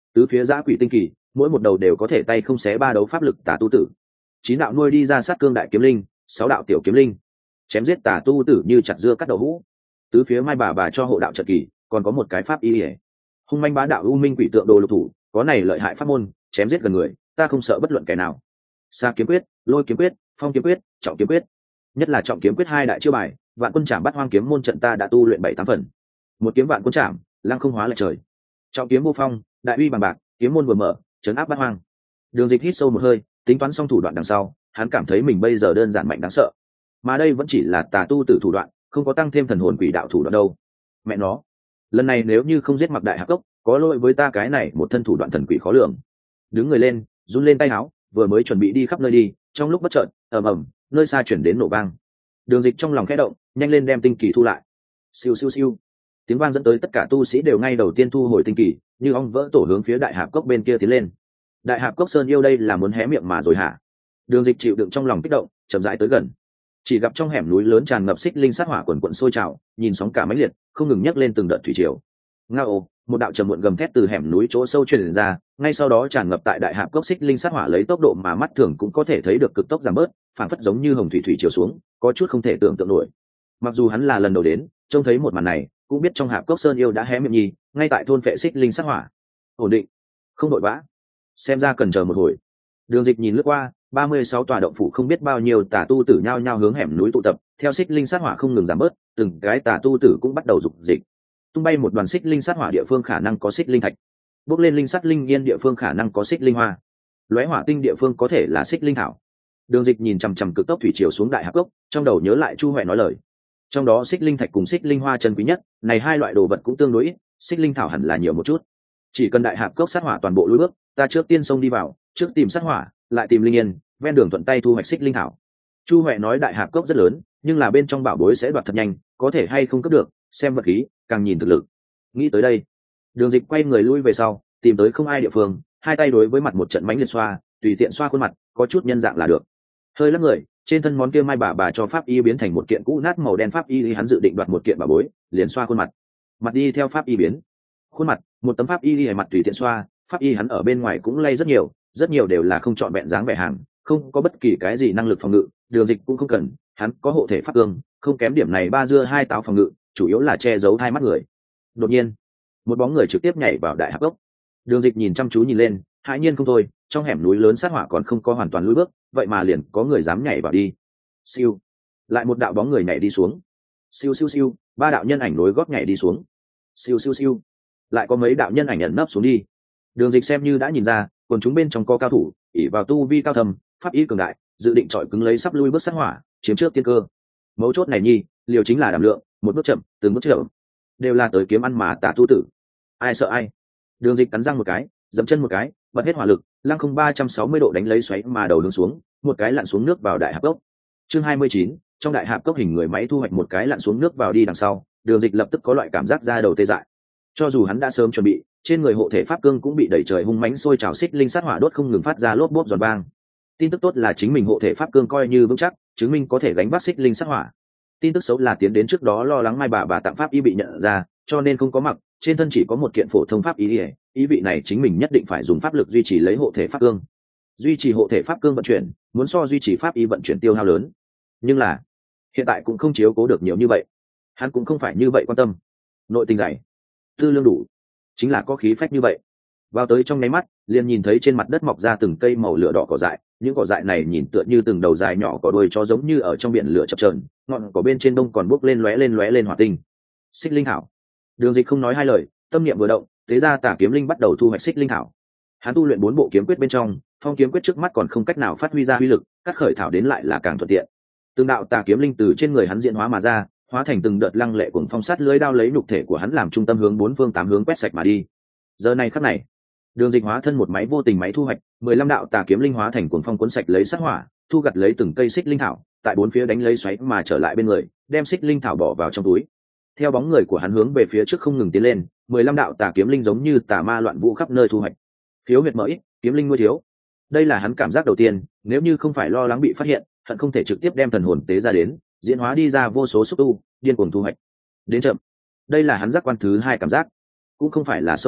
Tứ phía giã quỷ tinh kỳ, mỗi một đầu đều có thể tay không xé ba đấu pháp lực tà tu tử. 9 đạo nuôi đi ra sát cương đại kiếm linh, 6 đạo tiểu kiếm linh, chém giết tà tu tử như chặt dưa cắt đậu hũ. Tứ phía mai bà cho hộ đạo trận kỳ, còn có một cái pháp y liễu. Hung manh bá đạo u minh quỷ tượng đồ lục thủ, có này lợi hại pháp môn, chém giết gần người, ta không sợ bất luận kẻ nào. Sa kiếm quyết, lôi kiếm quyết, phong kiếm quyết, trọng kiếm quyết, nhất là trọng kiếm quyết hai đại chiêu bài, vạn quân trảm bắt hoang kiếm môn trận ta đã tu luyện 7-8 phần. Một kiếm vạn quân trảm, lăng không hóa lại trời. Trọng kiếm vô phong, đại uy bằng bạc, kiếm môn vừa mở, trấn áp bắt hoang. Đường Dịch hít sâu một hơi, tính toán xong thủ đoạn đằng sau, hắn cảm thấy mình bây giờ đơn giản mạnh đáng sợ. Mà đây vẫn chỉ là tà tu tử thủ đoạn, không có tăng thêm thần hồn quỷ đạo thủ đoạn đâu. Mẹ nó, lần này nếu như không giết Mặc Đại Hạc Cốc, có lỗi với ta cái này một thân thủ đoạn thần quỷ khó lường. Đứng người lên, run lên tay áo, vừa mới chuẩn bị đi khắp nơi đi, trong lúc bất chợt, ầm ầm, nơi xa chuyển đến nổ vang. Đường Dịch trong lòng khẽ động, nhanh lên đem tinh kỳ thu lại. Siêu siêu siêu. Tiếng vang dẫn tới tất cả tu sĩ đều ngay đầu tiên thu hồi tinh kỳ, như ong vỡ tổ hướng phía Đại Hạp Cốc bên kia tiến lên. Đại Hạp Cốc sơn yêu đây là muốn hé miệng mà rồi hả? Đường Dịch chịu đựng trong lòng kích động, chậm rãi tới gần. Chỉ gặp trong hẻm núi lớn tràn ngập xích linh sát hỏa quần quần sôi trào, nhìn sóng cả mãnh liệt, không ngừng nhấc lên từng đợt thủy triều. Ngao, một đạo trầm muộn gầm thét từ hẻm núi chỗ sâu truyền ra, ngay sau đó tràn ngập tại Đại Hạp Cốc xích linh sát hỏa lấy tốc độ mà mắt thường cũng có thể thấy được cực tốc giảm bớt, phản phất giống như hồng thủy chiều xuống, có chút không thể tưởng tượng nổi. Mặc dù hắn là lần đầu đến, trông thấy một màn này, cũng biết trong Hạp Cốc sơn yêu đã hé miệng nhi, ngay tại thôn phệ xích linh sát hỏa. Ổn định, không đội vã, xem ra cần chờ một hồi. Đường Dịch nhìn lướt qua, 36 tòa động phủ không biết bao nhiêu tà tu tử nhao nhao hướng hẻm núi tụ tập, theo xích linh sát hỏa không ngừng giảm bớt, từng cái tà tu tử cũng bắt đầu dục dịch. Tung bay một đoàn xích linh sát hỏa địa phương khả năng có xích linh thạch, bước lên linh sắt linh yên địa phương khả năng có xích linh hoa, lóe hỏa tinh địa phương có thể là xích linh thảo. Đường Dịch nhìn chằm chằm cực tốc thủy triều xuống Đại Hạp Cốc, trong đầu nhớ lại Chu Huệ nói lời. Trong đó xích linh thạch cùng xích linh hoa chân quý nhất, này hai loại đồ vật cũng tương đối ít, xích linh thảo hẳn là nhiều một chút. Chỉ cần Đại Hạp Cốc sát hỏa toàn bộ lùi bước, ta trước tiên xông đi vào, trước tìm sát hỏa, lại tìm linh yên, ven đường thuận tay thu hoạch xích linh thảo. Chu Huệ nói Đại Hạp Cốc rất lớn, nhưng là bên trong bảo bối sẽ đoạt thật nhanh, có thể hay không cấp được, xem vật khí, càng nhìn thực lực. Nghĩ tới đây, Đường Dịch quay người lui về sau, tìm tới không ai địa phương, hai tay đối với mặt một trận mánh liệt xoa, tùy tiện xoa khuôn mặt, có chút nhân dạng là được. Hơi lắc người, trên thân món kia mai bà cho pháp y biến thành một kiện cũ nát màu đen pháp y, hắn dự định đoạt một kiện bảo bối, liền xoa khuôn mặt. Mặt đi theo pháp y biến. Khuôn mặt, một tấm pháp y mặt tùy tiện xoa, pháp y hắn ở bên ngoài cũng lay rất nhiều đều là không chọn vẹn dáng vẻ hàng, không có bất kỳ cái gì năng lực phòng ngự, Đường Dịch cũng không cần, hắn có hộ thể pháp cương, không kém điểm này ba dưa hai táo phòng ngự, chủ yếu là che giấu hai mắt người. Đột nhiên, một bóng người trực tiếp nhảy vào Đại Hạp Cốc. Đường Dịch nhìn chăm chú nhìn lên, hãi nhiên không thôi, trong hẻm núi lớn sát hỏa còn không có hoàn toàn lùi bước, vậy mà liền có người dám nhảy vào đi. Siêu, lại một đạo bóng người nhảy đi xuống. Siêu siêu siêu, ba đạo nhân ảnh nối gót nhảy đi xuống. Siêu siêu siêu, lại có mấy đạo nhân ảnh ẩn nấp xuống đi. Đường Dịch xem như đã nhìn ra, quần chúng bên trong có cao thủ, ỷ vào tu vi cao thâm, pháp ý cường đại, dự định chọi cứng lấy sắp lui bước sát hỏa, chiếm trước tiên cơ. Mấu chốt này nhi, liều chính là đảm lượng, một bước chậm, từng bước chậm, đều là tới kiếm ăn mà tả tu tử. Ai sợ ai? Đường Dịch cắn răng một cái, dậm chân một cái, bật hết hỏa lực, lăng không 360 độ đánh lấy xoáy mà đầu hướng xuống, một cái lặn xuống nước vào Đại Hạp Cốc. Chương 29, trong Đại Hạp Cốc hình người máy thu hoạch một cái lặn xuống nước vào đi đằng sau, Đường Dịch lập tức có loại cảm giác da đầu tê dại. Cho dù hắn đã sớm chuẩn bị, trên người hộ thể pháp cương cũng bị đẩy trời hung mãnh sôi trào xích linh sát hỏa đốt không ngừng phát ra lốp bốp giòn vang. Tin tức tốt là chính mình hộ thể pháp cương coi như vững chắc, chứng minh có thể gánh vác xích linh sát hỏa. Tin tức xấu là tiến đến trước đó lo lắng mai bà tặng pháp y bị nhận ra, cho nên không có mặc, trên thân chỉ có một kiện phổ thông pháp y, ý vị này chính mình nhất định phải dùng pháp lực duy trì lấy hộ thể pháp cương. Duy trì hộ thể pháp cương vận chuyển, muốn so duy trì pháp y vận chuyển tiêu hao lớn. Nhưng là, hiện tại cũng không chiếu cố được nhiều như vậy. Hắn cũng không phải như vậy quan tâm. Nội tình dày, tư lương đủ, chính là có khí phách như vậy. Vào tới trong nháy mắt, liền nhìn thấy trên mặt đất mọc ra từng cây màu lửa đỏ cỏ dại, những cỏ dại này nhìn tựa như từng đầu dài nhỏ cỏ đuôi cho giống như ở trong biển lửa chập chờn, ngọn cỏ bên trên đông còn bốc lên lóe lên hỏa tinh. Xích linh thảo. Đường Dịch không nói hai lời, tâm niệm vừa động, thế ra Tà Kiếm Linh bắt đầu thu hoạch xích linh thảo. Hắn tu luyện 4 bộ kiếm quyết bên trong, Phong kiếm quyết trước mắt còn không cách nào phát huy ra uy lực, cắt khởi thảo đến lại là càng thuận tiện. Từng đạo Tà Kiếm Linh từ trên người hắn diễn hóa mà ra, hóa thành từng đợt lăng lệ cuồng phong sát lưới đao lấy nhục thể của hắn làm trung tâm hướng 4 phương 8 hướng quét sạch mà đi. Giờ này khắc này, Đường Dịch hóa thân một máy vô tình máy thu hoạch, 15 đạo Tà Kiếm Linh hóa thành cuồng phong cuốn sạch lấy sát hỏa, thu gặt lấy từng cây xích linh thảo, tại 4 phía đánh lấy xoáy mà trở lại bên người, đem xích linh thảo bỏ vào trong túi. Theo bóng người của hắn hướng về phía trước không ngừng tiến lên, 15 đạo Tà Kiếm Linh giống như tà ma loạn vũ khắp nơi thu hoạch. Phiếu huyệt mở ít, kiếm linh nuôi thiếu. Đây là hắn cảm giác đầu tiên, nếu như không phải lo lắng bị phát hiện, hắn không thể trực tiếp đem thần hồn tế ra đến, diễn hóa đi ra vô số xúc tu, điên cuồng thu hoạch. Đến chậm. Đây là hắn giác quan thứ 2 cảm giác, cũng không phải là xông tới muộn,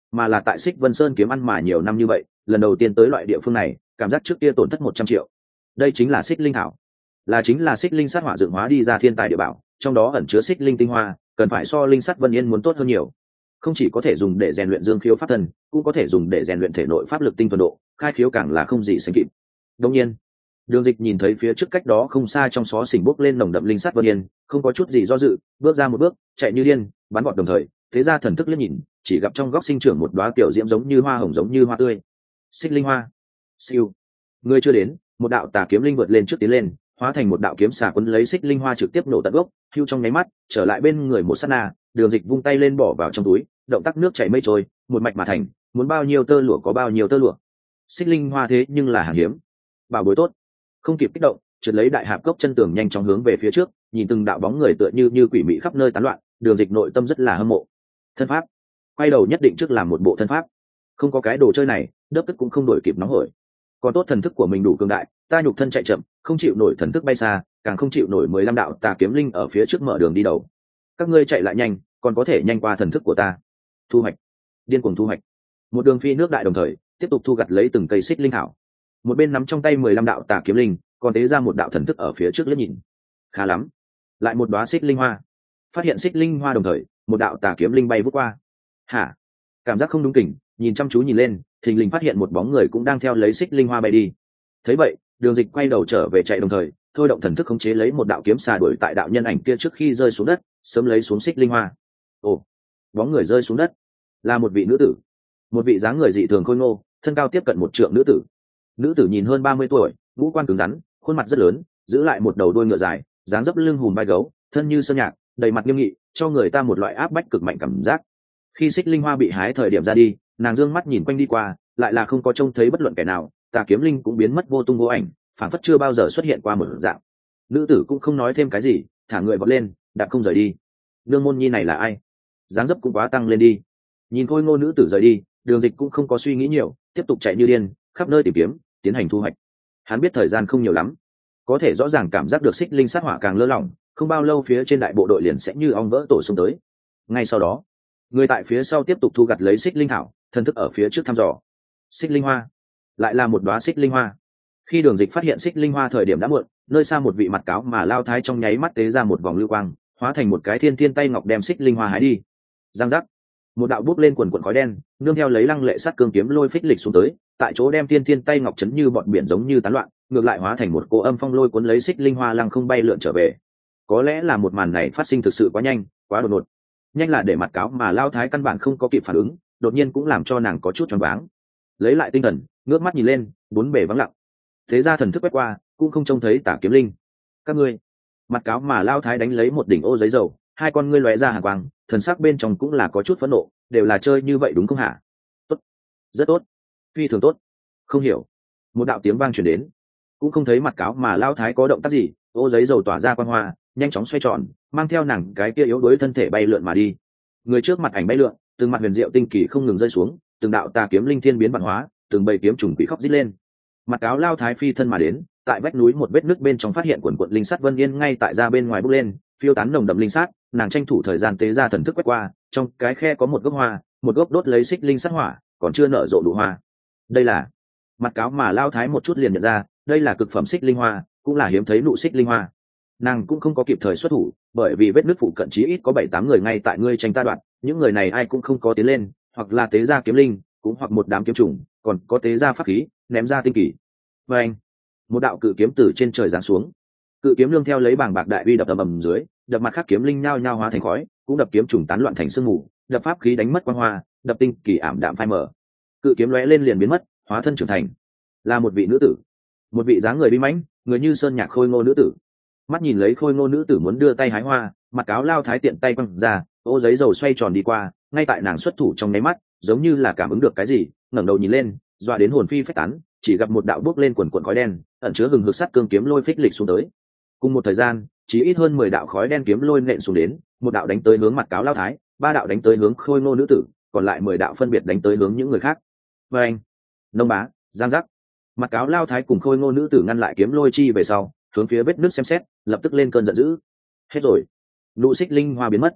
mà là tại Xích Vân Sơn kiếm ăn mà nhiều năm như vậy, lần đầu tiên tới loại địa phương này, cảm giác trước kia tổn thất 100 triệu. Đây chính là xích linh thảo, chính là xích linh sát hỏa dựng hóa đi ra thiên tài địa bảo, trong đó ẩn chứa xích linh tinh hoa, cần phải so linh sắt Vân Yên muốn tốt hơn nhiều. Không chỉ có thể dùng để rèn luyện dương khiếu pháp thần, cũng có thể dùng để rèn luyện thể nội pháp lực tinh thuần độ, khai khiếu càng là không gì sánh kịp. Đương nhiên, Đường Dịch nhìn thấy phía trước cách đó không xa trong xó xỉnh bốc lên nồng đậm linh sắt Vân Yên, không có chút gì do dự, bước ra một bước, chạy như điên, bắn vọt đồng thời, thế ra thần thức liếc nhìn, chỉ gặp trong góc sinh trưởng một đóa tiểu diễm giống như hoa hồng giống như hoa tươi. Xích linh hoa. Siêu. Người chưa đến, một đạo tà kiếm linh vượt lên trước tiến lên, hóa thành một đạo kiếm xà quấn lấy xích linh hoa trực tiếp nổ tận gốc, hưu trong nháy mắt, trở lại bên người một sát na, Đường Dịch vung tay lên bỏ vào trong túi, động tác nước chảy mây trôi, một mạch mà thành, muốn bao nhiêu tơ lụa có bao nhiêu tơ lụa. Xích linh hoa thế nhưng là hàng hiếm, bảo bối tốt. Không kịp kích động, trượt lấy đại hạp cốc chân tường nhanh chóng hướng về phía trước, nhìn từng đạo bóng người tựa như quỷ mị khắp nơi tán loạn, Đường Dịch nội tâm rất là hâm mộ. Thân pháp, quay đầu nhất định trước làm một bộ thân pháp. Không có cái đồ chơi này, đớp tức cũng không đổi kịp nóng hổi. Còn tốt thần thức của mình đủ cường đại, ta nhục thân chạy chậm, không chịu nổi thần thức bay xa, càng không chịu nổi 15 đạo tà kiếm linh ở phía trước mở đường đi đầu. Các ngươi chạy lại nhanh, còn có thể nhanh qua thần thức của ta. Thu hoạch, điên cuồng thu hoạch. Một đường phi nước đại đồng thời, tiếp tục thu gặt lấy từng cây xích linh thảo. Một bên nắm trong tay 15 đạo tà kiếm linh, còn tế ra một đạo thần thức ở phía trước liếc nhìn. Khá lắm, lại một đóa xích linh hoa. Phát hiện xích linh hoa đồng thời, một đạo tà kiếm linh bay vút qua. Hả? Cảm giác không đúng kỉnh, nhìn chăm chú nhìn lên, thình lình phát hiện một bóng người cũng đang theo lấy xích linh hoa bay đi. Thấy vậy, Đường Dịch quay đầu trở về chạy đồng thời, thôi động thần thức khống chế lấy một đạo kiếm xà đuổi tại đạo nhân ảnh kia trước khi rơi xuống đất, sớm lấy xuống xích linh hoa. Ồ, bóng người rơi xuống đất, là một vị nữ tử, một vị dáng người dị thường khôi ngô, thân cao tiếp cận 1 trượng nữ tử. Nữ tử nhìn hơn 30 tuổi, ngũ quan cứng rắn, khuôn mặt rất lớn, giữ lại một đầu đuôi ngựa dài, dáng dấp lưng hùm vai gấu, thân như sơn nhạc, đầy mặt nghiêm nghị, cho người ta một loại áp bách cực mạnh cảm giác. Khi xích linh hoa bị hái thời điểm ra đi, nàng dương mắt nhìn quanh đi qua, lại là không có trông thấy bất luận kẻ nào, tà kiếm linh cũng biến mất vô tung vô ảnh, phản phất chưa bao giờ xuất hiện qua một dạng. Nữ tử cũng không nói thêm cái gì, thả người vọt lên, đạp không rời đi. Nương môn nhi này là ai? Dáng dấp cũng quá tăng lên đi. Nhìn khôi ngô nữ tử rời đi, Đường Dịch cũng không có suy nghĩ nhiều, tiếp tục chạy như điên, khắp nơi tìm kiếm, tiến hành thu hoạch. Hắn biết thời gian không nhiều lắm, có thể rõ ràng cảm giác được xích linh sát hỏa càng lơ lỏng, không bao lâu phía trên đại bộ đội liền sẽ như ong vỡ tổ xông tới. Ngay sau đó, người tại phía sau tiếp tục thu gặt lấy xích linh thảo, thần thức ở phía trước thăm dò. Xích linh hoa, lại là một đóa xích linh hoa. Khi Đường Dịch phát hiện xích linh hoa thời điểm đã muộn, nơi xa một vị mặt cáo mà lao thái trong nháy mắt tế ra một vòng lưu quang, hóa thành một cái thiên thiên tay ngọc đem xích linh hoa hái đi. Giang giác, một đạo bút lên quần quần khói đen, nương theo lấy lăng lệ sắt cương kiếm lôi phích lịch xuống tới, tại chỗ đem thiên thiên tay ngọc chấn như bọn biển giống như tán loạn, ngược lại hóa thành một cô âm phong lôi cuốn lấy xích linh hoa lăng không bay lượn trở về. Có lẽ là một màn này phát sinh thực sự quá nhanh, quá đột ngột, nhanh là để mặt cáo mà lao thái căn bản không có kịp phản ứng, đột nhiên cũng làm cho nàng có chút choáng váng. Lấy lại tinh thần, ngước mắt nhìn lên, bốn bề vắng lặng. Thế ra thần thức quét qua, cũng không trông thấy tả kiếm linh. Các ngươi, mặt cáo mà lao thái đánh lấy một đỉnh ô giấy dầu, hai con ngươi lóe ra hàn quang, thần sắc bên trong cũng là có chút phẫn nộ, đều là chơi như vậy đúng không hả? Tốt, rất tốt, phi thường tốt. Không hiểu. Một đạo tiếng vang truyền đến, cũng không thấy mặt cáo mà lao thái có động tác gì, ô giấy dầu tỏa ra quang hoa, nhanh chóng xoay tròn, mang theo nàng cái kia yếu đuối thân thể bay lượn mà đi. Người trước mặt ảnh bay lượn, từng mặt huyền diệu tinh kỳ không ngừng rơi xuống, từng đạo tà kiếm linh thiên biến vạn hóa, từng bầy kiếm trùng quỷ khóc rít lên. Mặt cáo lao thái phi thân mà đến, tại vách núi một vết nứt bên trong phát hiện quần quận linh sắt vân yên ngay tại ra bên ngoài bốc lên, phiêu tán nồng đậm linh sát, nàng tranh thủ thời gian tế ra thần thức quét qua, trong cái khe có một gốc hoa, một gốc đốt lấy xích linh sát hỏa, còn chưa nở rộ đủ hoa. Đây là mặt cáo mà lao thái một chút liền nhận ra, đây là cực phẩm xích linh hoa, cũng là hiếm thấy nụ xích linh hoa. Nàng cũng không có kịp thời xuất thủ, bởi vì vết nứt phụ cận chí ít có 7-8 người ngay tại ngươi tranh ta đoạn, những người này ai cũng không có tiến lên, hoặc là tế ra kiếm linh, cũng hoặc một đám kiếm trùng, còn có tế ra pháp khí, ném ra tinh kỳ. Và anh, một đạo cự kiếm từ trên trời giáng xuống, cự kiếm lương theo lấy bảng bạc đại uy đập ầm dưới, đập mặt khác kiếm linh nhao nhao hóa thành khói, cũng đập kiếm trùng tán loạn thành sương mù, đập pháp khí đánh mất quang hoa, đập tinh kỳ ảm đạm phai mờ. Cự kiếm lóe lên liền biến mất, hóa thân trưởng thành, là một vị nữ tử, một vị dáng người bi mãnh, người như sơn nhạc khôi ngô nữ tử. Mắt nhìn lấy khôi ngô nữ tử muốn đưa tay hái hoa, mặt cáo lao thái tiện tay quăng ra, ô giấy dầu xoay tròn đi qua, ngay tại nàng xuất thủ trong nháy mắt, giống như là cảm ứng được cái gì, ngẩng đầu nhìn lên, dọa đến hồn phi phách tán, chỉ gặp một đạo bước lên quần quần khói đen, ẩn chứa hừng hực sắt cương kiếm lôi phích lịch xuống tới. Cùng một thời gian, chỉ ít hơn 10 đạo khói đen kiếm lôi nện xuống đến, một đạo đánh tới hướng mặt cáo lao thái, 3 đạo đánh tới hướng khôi ngô nữ tử, còn lại 10 đạo phân biệt đánh tới hướng những người khác. Và anh, nông bá, giang giác, mặt cáo lao thái cùng khôi ngô nữ tử ngăn lại kiếm lôi chi về sau, hướng phía vết nước xem xét, lập tức lên cơn giận dữ. Hết rồi, nụ xích linh hoa biến mất,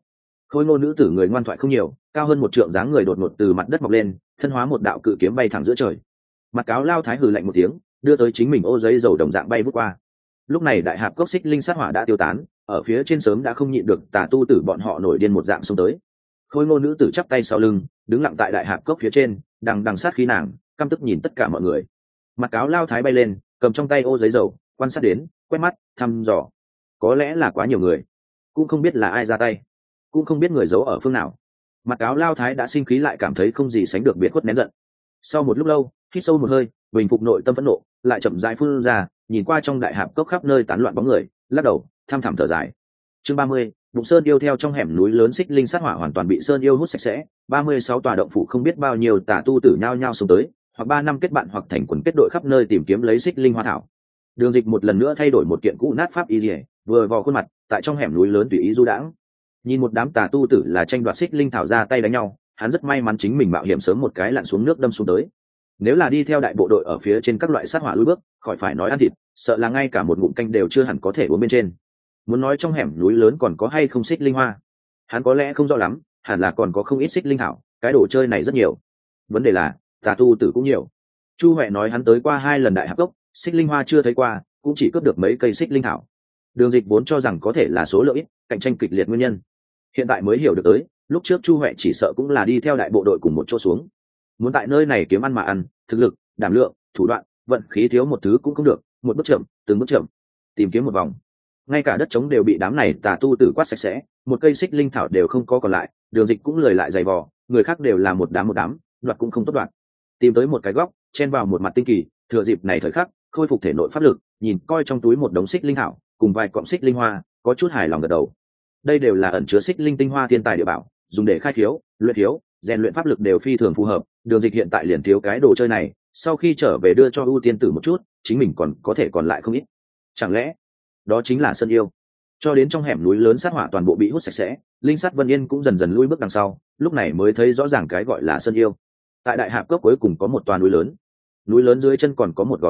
Khôi ngô nữ tử người ngoan thoại không nhiều, cao hơn một trượng dáng người đột ngột từ mặt đất mọc lên, thân hóa một đạo cự kiếm bay thẳng giữa trời. Mặt cáo lao thái hừ lạnh một tiếng, đưa tới chính mình ô giấy dầu đồng dạng bay vút qua. Lúc này đại hạp cốc xích linh sát hỏa đã tiêu tán, ở phía trên sớm đã không nhịn được tà tu tử bọn họ nổi điên một dạng xông tới. Khôi ngô nữ tử chắp tay sau lưng, đứng lặng tại đại hạp cốc phía trên, đằng đằng sát khí nàng, căm tức nhìn tất cả mọi người. Mặt cáo lao thái bay lên, cầm trong tay ô giấy dầu, quan sát đến, quét mắt, thăm dò. Có lẽ là quá nhiều người, cũng không biết là ai ra tay, cũng không biết người giấu ở phương nào. Mặt cáo lao thái đã sinh khí lại cảm thấy không gì sánh được biệt khuất nén giận. Sau một lúc lâu, hít sâu một hơi, bình phục nội tâm phẫn nộ, lại chậm rãi phun ra, nhìn qua trong đại hạp cốc khắp nơi tán loạn bóng người, lắc đầu, tham thẳm thở dài. Chương 30, Bụng Sơn yêu theo trong hẻm núi lớn xích linh sát hỏa hoàn toàn bị Sơn yêu hút sạch sẽ, 36 tòa động phủ không biết bao nhiêu tà tu tử nhao nhao xuống tới, hoặc 3 năm kết bạn hoặc thành quần kết đội khắp nơi tìm kiếm lấy xích linh hoa thảo. Đường Dịch một lần nữa thay đổi một kiện cũ nát pháp y liễu, vừa vò khuôn mặt, tại trong hẻm núi lớn tùy ý du đãng. Nhìn một đám tà tu tử là tranh đoạt xích linh thảo ra tay đánh nhau, hắn rất may mắn chính mình mạo hiểm sớm một cái lặn xuống nước đâm xuống tới. Nếu là đi theo đại bộ đội ở phía trên các loại sát hỏa lùi bước, khỏi phải nói ăn thịt, sợ là ngay cả một ngụm canh đều chưa hẳn có thể uống bên trên. Muốn nói trong hẻm núi lớn còn có hay không xích linh hoa, hắn có lẽ không rõ lắm, hẳn là còn có không ít xích linh thảo, cái đồ chơi này rất nhiều. Vấn đề là tà tu tử cũng nhiều. Chu Huệ nói hắn tới qua 2 lần đại hạp cốc, xích linh hoa chưa thấy qua, cũng chỉ cướp được mấy cây xích linh thảo. Đường Dịch vốn cho rằng có thể là số lượng ít, cạnh tranh kịch liệt nguyên nhân. Hiện tại mới hiểu được tới, lúc trước Chu Huệ chỉ sợ cũng là đi theo đại bộ đội cùng một chỗ xuống. Muốn tại nơi này kiếm ăn mà ăn, thực lực, đảm lượng, thủ đoạn, vận khí thiếu một thứ cũng không được, một bước chậm, từng bước chậm, tìm kiếm một vòng. Ngay cả đất trống đều bị đám này tà tu tử quát sạch sẽ, một cây xích linh thảo đều không có còn lại, Đường Dịch cũng lười lại giày vò, người khác đều là một đám, đoạt cũng không tốt đoạt. Tìm tới một cái góc, chen vào một mặt tinh kỳ, thừa dịp này thời khắc, khôi phục thể nội pháp lực, nhìn coi trong túi một đống xích linh thảo, cùng vài cọng xích linh hoa, có chút hài lòng gật đầu. Đây đều là ẩn chứa xích linh tinh hoa thiên tài địa bảo, dùng để khai khiếu, luyện khiếu, rèn luyện pháp lực đều phi thường phù hợp. Đường Dịch hiện tại liền thiếu cái đồ chơi này, sau khi trở về đưa cho ưu tiên tử một chút, chính mình còn có thể còn lại không ít. Chẳng lẽ đó chính là Sơn yêu? Cho đến trong hẻm núi lớn sát hỏa toàn bộ bị hút sạch sẽ, linh sát Vân Yên cũng dần dần lui bước đằng sau, lúc này mới thấy rõ ràng cái gọi là Sơn yêu. Tại đại hạp cốc cuối cùng có một tòa núi lớn dưới chân còn có một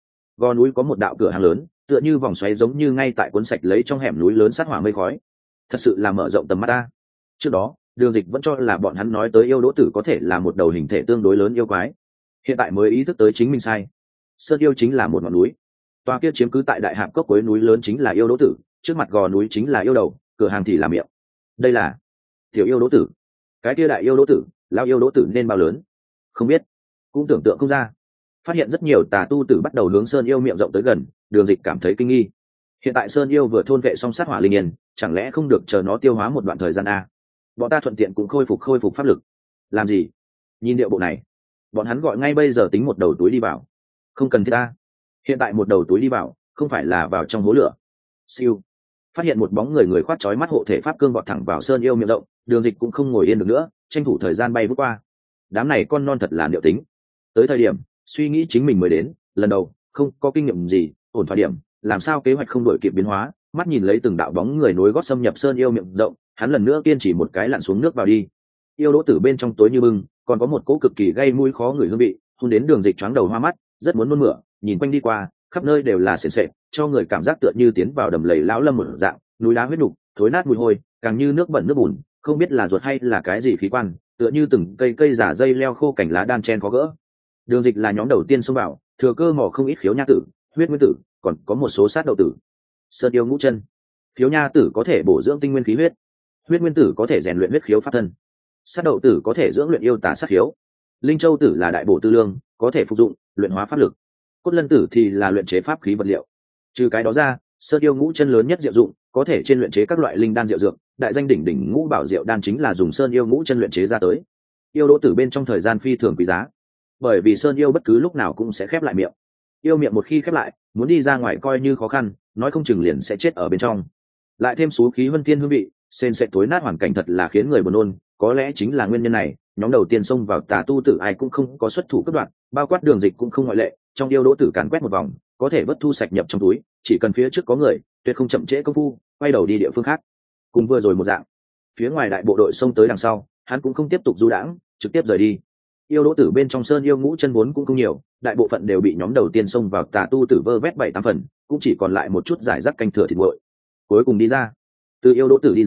gò núi có một đạo cửa hàng lớn, tựa như vòng xoáy giống như ngay tại cuốn sạch lấy trong hẻm núi lớn sát hỏa mây khói. Thật sự là mở rộng tầm mắt ta. Trước đó Đường Dịch vẫn cho là bọn hắn nói tới yêu đỗ tử có thể là một đầu hình thể tương đối lớn yêu quái, hiện tại mới ý thức tới chính mình sai. Sơn yêu chính là một ngọn núi, tòa kia chiếm cứ tại đại hạp cốc cuối núi lớn chính là yêu đỗ tử, trước mặt gò núi chính là yêu đầu, cửa hàng thì là miệng. Đây là tiểu yêu đỗ tử, cái kia đại yêu đỗ tử, lao yêu đỗ tử nên bao lớn không biết, cũng tưởng tượng không ra. Phát hiện rất nhiều tà tu tử bắt đầu hướng Sơn yêu miệng rộng tới gần, Đường Dịch cảm thấy kinh nghi. Hiện tại Sơn yêu vừa thôn vệ xong sát hỏa linh yên, chẳng lẽ không được chờ nó tiêu hóa một đoạn thời gian a? Bọn ta thuận tiện cũng khôi phục pháp lực. Làm gì? Nhìn điệu bộ này, bọn hắn gọi ngay bây giờ tính một đầu túi đi vào. Không cần thiết ta. Hiện tại một đầu túi đi vào, không phải là vào trong hố lửa. Siêu. Phát hiện một bóng người khoác chói mắt hộ thể pháp cương vọt thẳng vào Sơn yêu miệng rộng, Đường Dịch cũng không ngồi yên được nữa, tranh thủ thời gian bay vút qua. Đám này con non thật là liệu tính. Tới thời điểm suy nghĩ chính mình mới đến, lần đầu không có kinh nghiệm gì, ổn thỏa điểm, làm sao kế hoạch không đổi kịp biến hóa. Mắt nhìn lấy từng đạo bóng người nối gót xâm nhập Sơn yêu miệng rộng, hắn lần nữa kiên trì một cái lặn xuống nước vào đi. Yêu đỗ tử bên trong tối như bưng, còn có một cỗ cực kỳ gây mũi khó ngửi hương vị, hôn đến Đường Dịch choáng đầu hoa mắt, rất muốn nôn mửa. Nhìn quanh đi qua, khắp nơi đều là sền sệt, cho người cảm giác tựa như tiến vào đầm lầy lão lâm một dạng, núi đá huyết nục, thối nát mùi hôi, càng như nước bẩn nước bùn, không biết là ruột hay là cái gì khí quan, tựa như từng cây giả dây leo khô cành lá đan chen khó gỡ. Đường Dịch là nhóm đầu tiên xông vào, thừa cơ mò không ít khiếu nha tử, huyết nguyên tử, còn có một số sát đậu tử. Sơn yêu ngũ chân, khiếu nha tử có thể bổ dưỡng tinh nguyên khí huyết, huyết nguyên tử có thể rèn luyện huyết khiếu pháp thân, sát đậu tử có thể dưỡng luyện yêu tà sát khiếu, linh châu tử là đại bổ tư lương, có thể phục dụng luyện hóa pháp lực, cốt lân tử thì là luyện chế pháp khí vật liệu. Trừ cái đó ra, Sơn yêu ngũ chân lớn nhất diệu dụng, có thể trên luyện chế các loại linh đan diệu dược, đại danh đỉnh đỉnh ngũ bảo diệu đan chính là dùng Sơn yêu ngũ chân luyện chế ra tới. Yêu đỗ tử bên trong thời gian phi thường quý giá, bởi vì Sơn yêu bất cứ lúc nào cũng sẽ khép lại miệng. Yêu miệng một khi khép lại, muốn đi ra ngoài coi như khó khăn, nói không chừng liền sẽ chết ở bên trong. Lại thêm số khí vân thiên hương vị, sền sệt tối nát hoàn cảnh thật là khiến người buồn nôn. Có lẽ chính là nguyên nhân này, nhóm đầu tiên xông vào tà tu tử ai cũng không có xuất thủ cắt đoạn, bao quát Đường Dịch cũng không ngoại lệ. Trong yêu đỗ tử càn quét một vòng, có thể vớt thu sạch nhập trong túi, chỉ cần phía trước có người, tuyệt không chậm trễ công phu, quay đầu đi địa phương khác. Cùng vừa rồi một dạng, phía ngoài đại bộ đội xông tới đằng sau, hắn cũng không tiếp tục du đãng, trực tiếp rời đi. Yêu đỗ tử bên trong Sơn yêu ngũ chân vốn cũng không nhiều, đại bộ phận đều bị nhóm đầu tiên xông vào tà tu tử vơ vét 7-8 phần, cũng chỉ còn lại một chút giải rác canh thừa thịt nguội. Cuối cùng đi ra, từ yêu đỗ tử đi ra,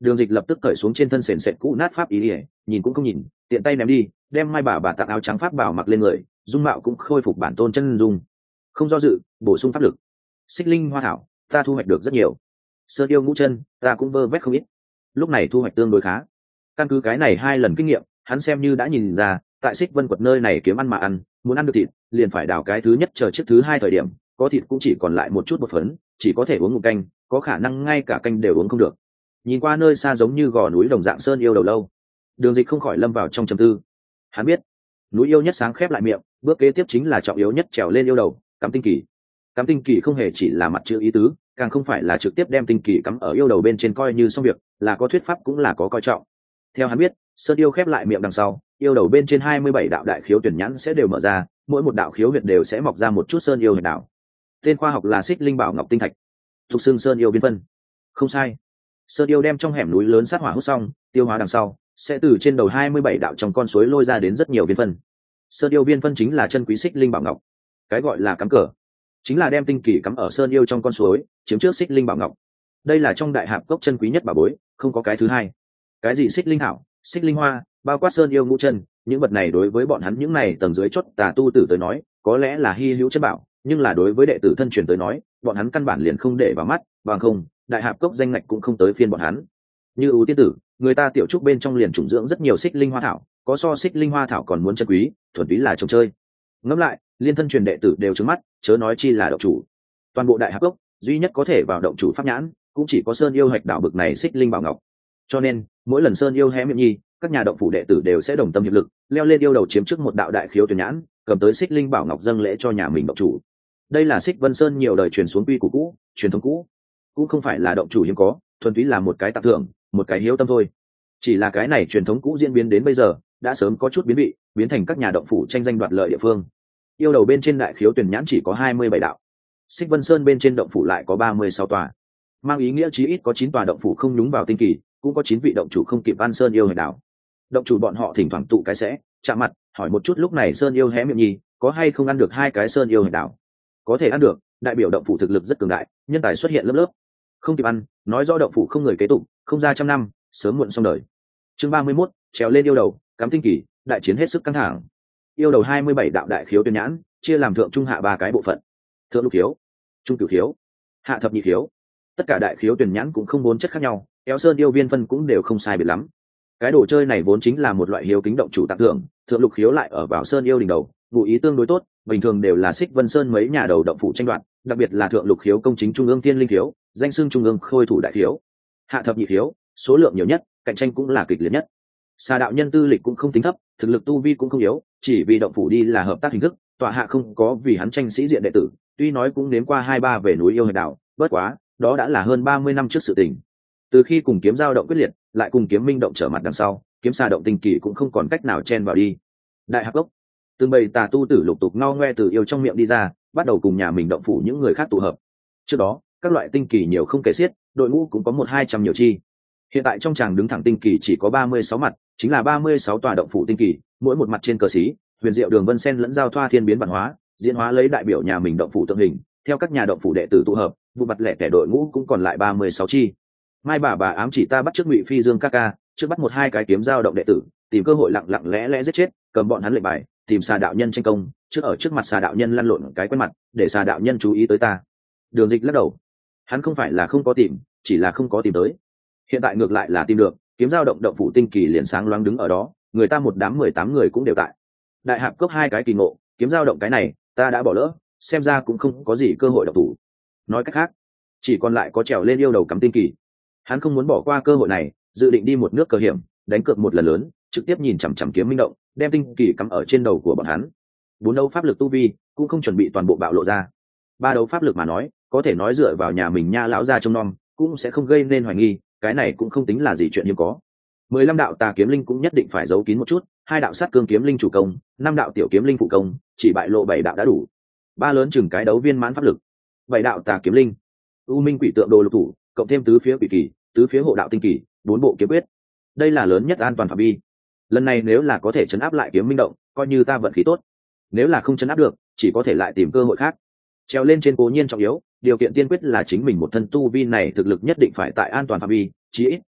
Đường Dịch lập tức cởi xuống trên thân sền sệt cũ nát pháp ý ỉa, nhìn cũng không nhìn, tiện tay ném đi, đem Mai bà tặng áo trắng pháp bảo mặc lên người, dung mạo cũng khôi phục bản tôn chân dung. Không do dự, bổ sung pháp lực. Xích linh hoa thảo, ta thu hoạch được rất nhiều. Sơn yêu ngũ chân, ta cũng vơ vét không ít. Lúc này thu hoạch tương đối khá. Căn cứ cái này 2 lần kinh nghiệm, hắn xem như đã nhìn ra, tại Xích Vân quật nơi này kiếm ăn mà ăn, muốn ăn được thịt, liền phải đào cái thứ nhất chờ chiếc thứ 2 thời điểm, có thịt cũng chỉ còn lại một chút bột phấn, chỉ có thể uống một canh, có khả năng ngay cả canh đều uống không được. Nhìn qua nơi xa giống như gò núi đồng dạng sơn yêu đầu lâu, Đường Dịch không khỏi lâm vào trong trầm tư. Hắn biết, núi yêu nhất sáng khép lại miệng, bước kế tiếp chính là trọng yếu nhất trèo lên yêu đầu, cắm tinh kỳ. Cắm tinh kỳ không hề chỉ là mặt chữ ý tứ, càng không phải là trực tiếp đem tinh kỳ cắm ở yêu đầu bên trên coi như xong việc, là có thuyết pháp cũng là có coi trọng. Theo hắn biết, sơn yêu khép lại miệng đằng sau, yêu đầu bên trên 27 đạo đại khiếu tuyển nhãn sẽ đều mở ra, mỗi một đạo khiếu huyệt đều sẽ mọc ra một chút sơn yêu huyệt đạo. Tên khoa học là Xích Linh Bảo Ngọc Tinh Thạch, thuộc xương sơn yêu viên phân. Không sai. Sơn yêu đem trong hẻm núi lớn sát hỏa hút xong, tiêu hóa đằng sau, sẽ từ trên đầu 27 đạo trong con suối lôi ra đến rất nhiều viên phân. Sơn yêu viên phân chính là chân quý Xích Linh Bảo Ngọc. Cái gọi là cắm cờ, chính là đem tinh kỳ cắm ở sơn yêu trong con suối, chiếm trước Xích Linh Bảo Ngọc. Đây là trong đại hạp cốc chân quý nhất bảo bối, không có cái thứ hai. Cái gì Xích Linh Thảo, Xích Linh Hoa, bao quát sơn yêu ngũ chân, những vật này đối với bọn hắn những này tầng dưới chót tà tu tử tới nói, có lẽ là hi hữu chất bảo, nhưng là đối với đệ tử thân truyền tới nói, bọn hắn căn bản liền không để vào mắt, bằng không, đại hạp cốc danh ngạch cũng không tới phiên bọn hắn. Như ưu tiên tử, người ta tiểu trúc bên trong liền trùng dưỡng rất nhiều Xích Linh Hoa thảo, có so Xích Linh Hoa thảo còn muốn chân quý, thuần túy là trồng chơi. Ngẫm lại, liên thân truyền đệ tử đều trừng mắt, chớ nói chi là động chủ. Toàn bộ đại hạp cốc, duy nhất có thể vào động chủ pháp nhãn, cũng chỉ có sơn yêu hạch đạo bực này Xích Linh Bảo Ngọc. Cho nên, mỗi lần sơn yêu hé miệng nhi, các nhà động phủ đệ tử đều sẽ đồng tâm hiệp lực, leo lên yêu đầu chiếm trước một đạo đại khiếu tuyển nhãn, cầm tới Xích Linh Bảo Ngọc dâng lễ cho nhà mình động chủ. Đây là Xích Vân Sơn nhiều đời truyền xuống quy củ cũ, truyền thống cũ, cũng không phải là động chủ hiếm có, thuần túy là một cái tặng thưởng, một cái hiếu tâm thôi. Chỉ là cái này truyền thống cũ diễn biến đến bây giờ, đã sớm có chút biến vị, biến thành các nhà động phủ tranh danh đoạt lợi địa phương. Yêu đầu bên trên đại khiếu tuyển nhãn chỉ có 27 đạo, Xích Vân Sơn bên trên động phủ lại có 36 tòa, mang ý nghĩa chí ít có 9 tòa động phủ không nhúng vào tinh kỳ, cũng có 9 vị động chủ không kịp ăn sơn yêu hề đảo. Động chủ bọn họ thỉnh thoảng tụ cái sẽ chạm mặt, hỏi một chút lúc này sơn yêu hé miệng nhi, có hay không ăn được 2 cái sơn yêu hề đảo. Có thể ăn được, đại biểu động phủ thực lực rất cường đại, nhân tài xuất hiện lớp lớp. Không kịp ăn, nói rõ động phủ không người kế tục, không ra trăm năm, sớm muộn xong đời. Chương 31, trèo lên yêu đầu, cắm tinh kỳ, đại chiến hết sức căng thẳng. Yêu đầu 27 đạo đại khiếu tuyển nhãn, chia làm thượng trung hạ 3 cái bộ phận. Thượng lục khiếu, trung cửu khiếu, hạ thập nhị khiếu. Tất cả đại khiếu tuyển nhãn cũng không bốn chất khác nhau, kéo sơn yêu viên phân cũng đều không sai biệt lắm. Cái đồ chơi này vốn chính là một loại hiếu kính động chủ tặng thưởng, thượng lục khiếu lại ở vào sơn yêu đỉnh đầu, ngụ ý tương đối tốt, bình thường đều là Xích Vân Sơn mấy nhà đầu động phủ tranh đoạt, đặc biệt là thượng lục khiếu công chính trung ương thiên linh khiếu, danh xưng trung ương khôi thủ đại khiếu. Hạ thập nhị khiếu, số lượng nhiều nhất, cạnh tranh cũng là kịch liệt nhất. Xà đạo nhân tư lịch cũng không tính thấp, thực lực tu vi cũng không yếu, chỉ vì động phủ đi là hợp tác hình thức, tọa hạ không có vì hắn tranh sĩ diện đệ tử, tuy nói cũng nếm qua 2-3 về núi yêu hệt đạo, bất quá, đó đã là hơn 30 năm trước sự tình. Từ khi cùng kiếm giao động quyết liệt, lại cùng kiếm minh động trở mặt đằng sau, kiếm xà động tinh kỳ cũng không còn cách nào chen vào đi. Đại hạp cốc, từng bầy tà tu tử lục tục ngao ngoe từ yêu trong miệng đi ra, bắt đầu cùng nhà mình động phủ những người khác tụ hợp. Trước đó, các loại tinh kỳ nhiều không kể xiết, đội ngũ cũng có 100-200 nhiều chi. Hiện tại trong tràng đứng thẳng tinh kỳ chỉ có 36 mặt, chính là 36 tòa động phủ tinh kỳ, mỗi một mặt trên cờ xí, huyền diệu đường vân sen lẫn giao thoa thiên biến bản hóa, diễn hóa lấy đại biểu nhà mình động phủ tượng hình, theo các nhà động phủ đệ tử tụ hợp, vụ mặt lẻ tẻ đội ngũ cũng còn lại 36 chi. Mai bà ám chỉ ta bắt trước Ngụy Phi Dương ca ca, trước bắt 1-2 cái kiếm giao động đệ tử, tìm cơ hội lặng lẽ lẽ giết chết, cầm bọn hắn lệnh bài, tìm xà đạo nhân tranh công, trước ở trước mặt xà đạo nhân lăn lộn cái quen mặt, để xà đạo nhân chú ý tới ta. Đường Dịch lắc đầu, hắn không phải là không có tìm, chỉ là không có tìm tới. Hiện tại ngược lại là tìm được, kiếm giao động động phủ tinh kỳ liền sáng loáng đứng ở đó, người ta một đám 18 người cũng đều tại. Đại hạp cốc 2 cái kỳ ngộ, kiếm giao động cái này, ta đã bỏ lỡ, xem ra cũng không có gì cơ hội động thủ. Nói cách khác, chỉ còn lại có trèo lên yêu đầu cắm tinh kỳ. Hắn không muốn bỏ qua cơ hội này, dự định đi một nước cờ hiểm, đánh cược một lần lớn, trực tiếp nhìn chằm chằm kiếm minh động, đem tinh kỳ cắm ở trên đầu của bọn hắn. 4 đấu pháp lực tu vi cũng không chuẩn bị toàn bộ bạo lộ ra. 3 đấu pháp lực mà nói, có thể nói dựa vào nhà mình nha lão gia trông nom, cũng sẽ không gây nên hoài nghi, cái này cũng không tính là gì chuyện hiếm có. 15 đạo tà kiếm linh cũng nhất định phải giấu kín một chút, 2 đạo sát cương kiếm linh chủ công, 5 đạo tiểu kiếm linh phụ công, chỉ bại lộ 7 đạo đã đủ. 3 lớn chừng cái đấu viên mãn pháp lực. 7 đạo tà kiếm linh, u minh quỷ tượng đồ lục thủ, cộng thêm tứ phía quỷ kỳ, tứ phía hộ đạo tinh kỳ, 4 bộ kiếm quyết. Đây là lớn nhất an toàn phạm vi. Lần này nếu là có thể trấn áp lại kiếm minh động, coi như ta vận khí tốt. Nếu là không trấn áp được, chỉ có thể lại tìm cơ hội khác. Treo lên trên cố nhiên trọng yếu, điều kiện tiên quyết là chính mình một thân tu vi này thực lực nhất định phải tại an toàn phạm vi, chí ít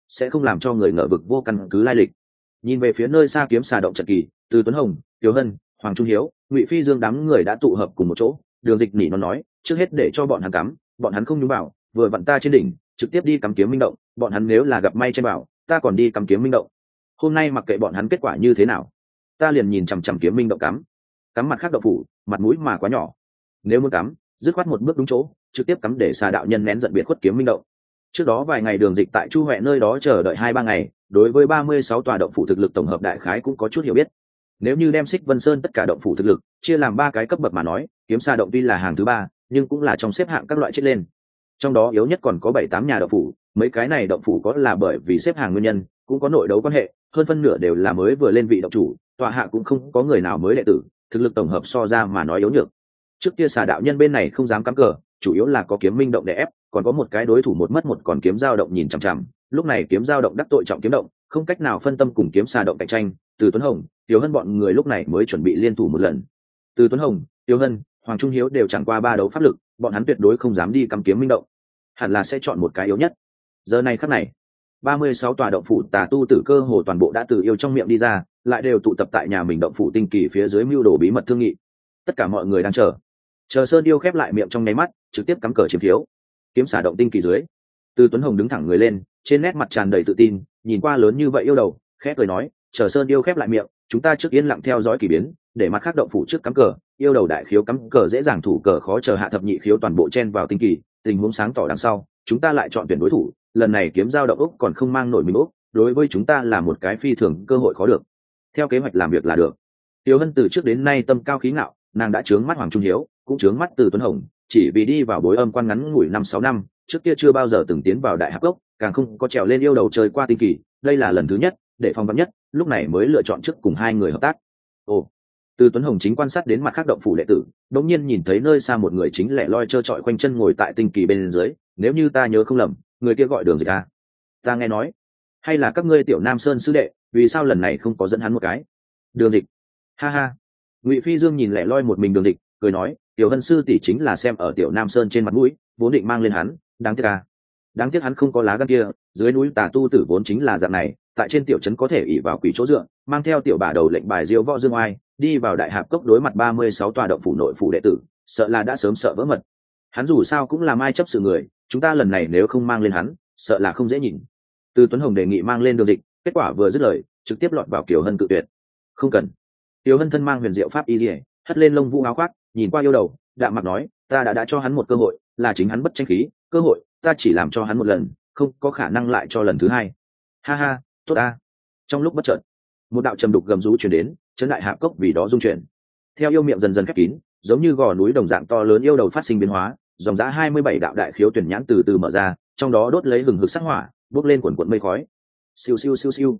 sẽ không làm cho người ngờ vực vô căn cứ lai lịch. Nhìn về phía nơi xa kiếm xà động trận kỳ, Từ Tuấn Hồng, Tiểu Hân, Hoàng Trung Hiếu, Ngụy Phi Dương đám người đã tụ hợp cùng một chỗ. Đường Dịch nỉ nó nói, trước hết để cho bọn hắn cắm, bọn hắn không nhúng vào, vừa vặn ta trên đỉnh, trực tiếp đi cắm kiếm minh động, bọn hắn nếu là gặp may trên bảo, ta còn đi cắm kiếm minh động. Hôm nay mặc kệ bọn hắn kết quả như thế nào, ta liền nhìn chằm chằm kiếm minh động cắm mặt khác động phủ, mặt mũi mà quá nhỏ. Nếu muốn cắm, dứt khoát một bước đúng chỗ, trực tiếp cắm để xà đạo nhân nén giận biệt khuất kiếm minh động. Trước đó vài ngày Đường Dịch tại Chu Huệ nơi đó chờ đợi 2-3 ngày, đối với 36 tòa động phủ thực lực tổng hợp đại khái cũng có chút hiểu biết. Nếu như đem Xích Vân Sơn tất cả động phủ thực lực chia làm 3 cái cấp bậc mà nói, kiếm xà động tuy là hàng thứ 3, nhưng cũng là trong xếp hạng các loại chết lên. Trong đó yếu nhất còn có 7-8 nhà động phủ, mấy cái này động phủ có là bởi vì xếp hàng nguyên nhân, cũng có nội đấu quan hệ, hơn phân nửa đều là mới vừa lên vị động chủ, tọa hạ cũng không có người nào mới đệ tử, thực lực tổng hợp so ra mà nói yếu nhược. Trước kia xà đạo nhân bên này không dám cắm cờ, chủ yếu là có kiếm minh động để ép, còn có một cái đối thủ một mất một còn kiếm giao động nhìn chằm chằm. Lúc này kiếm giao động đắc tội trọng kiếm động, không cách nào phân tâm cùng kiếm xà động cạnh tranh. Từ Tuấn Hồng, Tiểu Hân bọn người lúc này mới chuẩn bị liên thủ một lần. Từ Tuấn Hồng, Tiểu Hân, Hoàng Trung Hiếu đều chẳng qua 3 đấu pháp lực, bọn hắn tuyệt đối không dám đi cắm kiếm minh động, hẳn là sẽ chọn một cái yếu nhất. Giờ này khắc này, 36 tòa động phủ tà tu tử cơ hồ toàn bộ đã từ yêu trong miệng đi ra, lại đều tụ tập tại nhà mình động phủ tinh kỳ phía dưới mưu đồ bí mật thương nghị. Tất cả mọi người đang chờ Sơn Điêu khép lại miệng trong nháy mắt, trực tiếp cắm cờ chiếm thiếu. Kiếm xả động tinh kỳ dưới, Từ Tuấn Hồng đứng thẳng người lên, trên nét mặt tràn đầy tự tin, nhìn qua lớn như vậy yêu đầu, khẽ cười nói, chờ Sơn Điêu khép lại miệng, chúng ta trước yên lặng theo dõi kỳ biến, để mặt khác động phủ trước cắm cờ, yêu đầu đại khiếu cắm cờ dễ dàng thủ cờ khó, chờ hạ thập nhị khiếu toàn bộ chen vào tinh kỳ, tình huống sáng tỏ đằng sau, chúng ta lại chọn tuyển đối thủ. Lần này kiếm giao động Úc còn không mang nổi mình Úc, đối với chúng ta là một cái phi thường cơ hội khó được. Theo kế hoạch làm việc là được. Tiểu Hân từ trước đến nay tâm cao khí ngạo, nàng đã trướng mắt Hoàng Trung Hiếu, cũng trướng mắt Từ Tuấn Hồng, chỉ vì đi vào bối âm quan ngắn ngủi 5-6 năm, trước kia chưa bao giờ từng tiến vào đại hạp cốc, càng không có trèo lên yêu đầu chơi qua tinh kỳ, đây là lần thứ nhất, để phong vắn nhất, lúc này mới lựa chọn trước cùng 2 người hợp tác. Ồ, Từ Tuấn Hồng chính quan sát đến mặt khác động phủ đệ tử, đột nhiên nhìn thấy nơi xa một người chính lẻ loi trơ trọi quanh chân ngồi tại tinh kỳ bên dưới, nếu như ta nhớ không lầm, người kia gọi Đường Dịch à? Ta nghe nói, hay là các ngươi Tiểu Nam Sơn sư đệ, vì sao lần này không có dẫn hắn một cái? Đường Dịch, ha ha. Ngụy Phi Dương nhìn lẻ loi một mình Đường Dịch, cười nói, Tiểu Hân sư tỷ chính là xem ở Tiểu Nam Sơn trên mặt mũi, vốn định mang lên hắn, đáng tiếc à? Đáng tiếc hắn không có lá gan kia, dưới núi tà tu tử vốn chính là dạng này, tại trên tiểu trấn có thể ỷ vào quỷ chỗ dựa, mang theo tiểu bà đầu lệnh bài diêu võ dương oai, đi vào đại hạp cốc đối mặt 36 tòa động phủ nội phủ đệ tử, sợ là đã sớm sợ vỡ mật. Hắn dù sao cũng là mai chấp sự người, chúng ta lần này nếu không mang lên hắn, sợ là không dễ nhìn. Từ Tuấn Hồng đề nghị mang lên Đường Dịch, kết quả vừa dứt lời, trực tiếp lọt vào Kiều Hân cự tuyệt. Không cần. Kiều Hân thân mang huyền diệu pháp y liễu, hất lên lông vũ áo khoác, nhìn qua yêu đầu, đạm mặt nói, ta đã cho hắn một cơ hội, là chính hắn bất tranh khí, cơ hội, ta chỉ làm cho hắn một lần, không có khả năng lại cho lần thứ hai. Ha ha, tốt a. Trong lúc bất chợt, một đạo trầm đục gầm rú truyền đến, chấn đại hạp cốc vì đó rung chuyển. Theo yêu miệng dần dần khép kín, giống như gò núi đồng dạng to lớn yêu đầu phát sinh biến hóa, dòng dã 27 đạo đại khiếu tuyển nhãn từ từ mở ra, trong đó đốt lấy hừng hực sắc hỏa, bốc lên cuộn cuộn mây khói. Siêu siêu siêu siêu.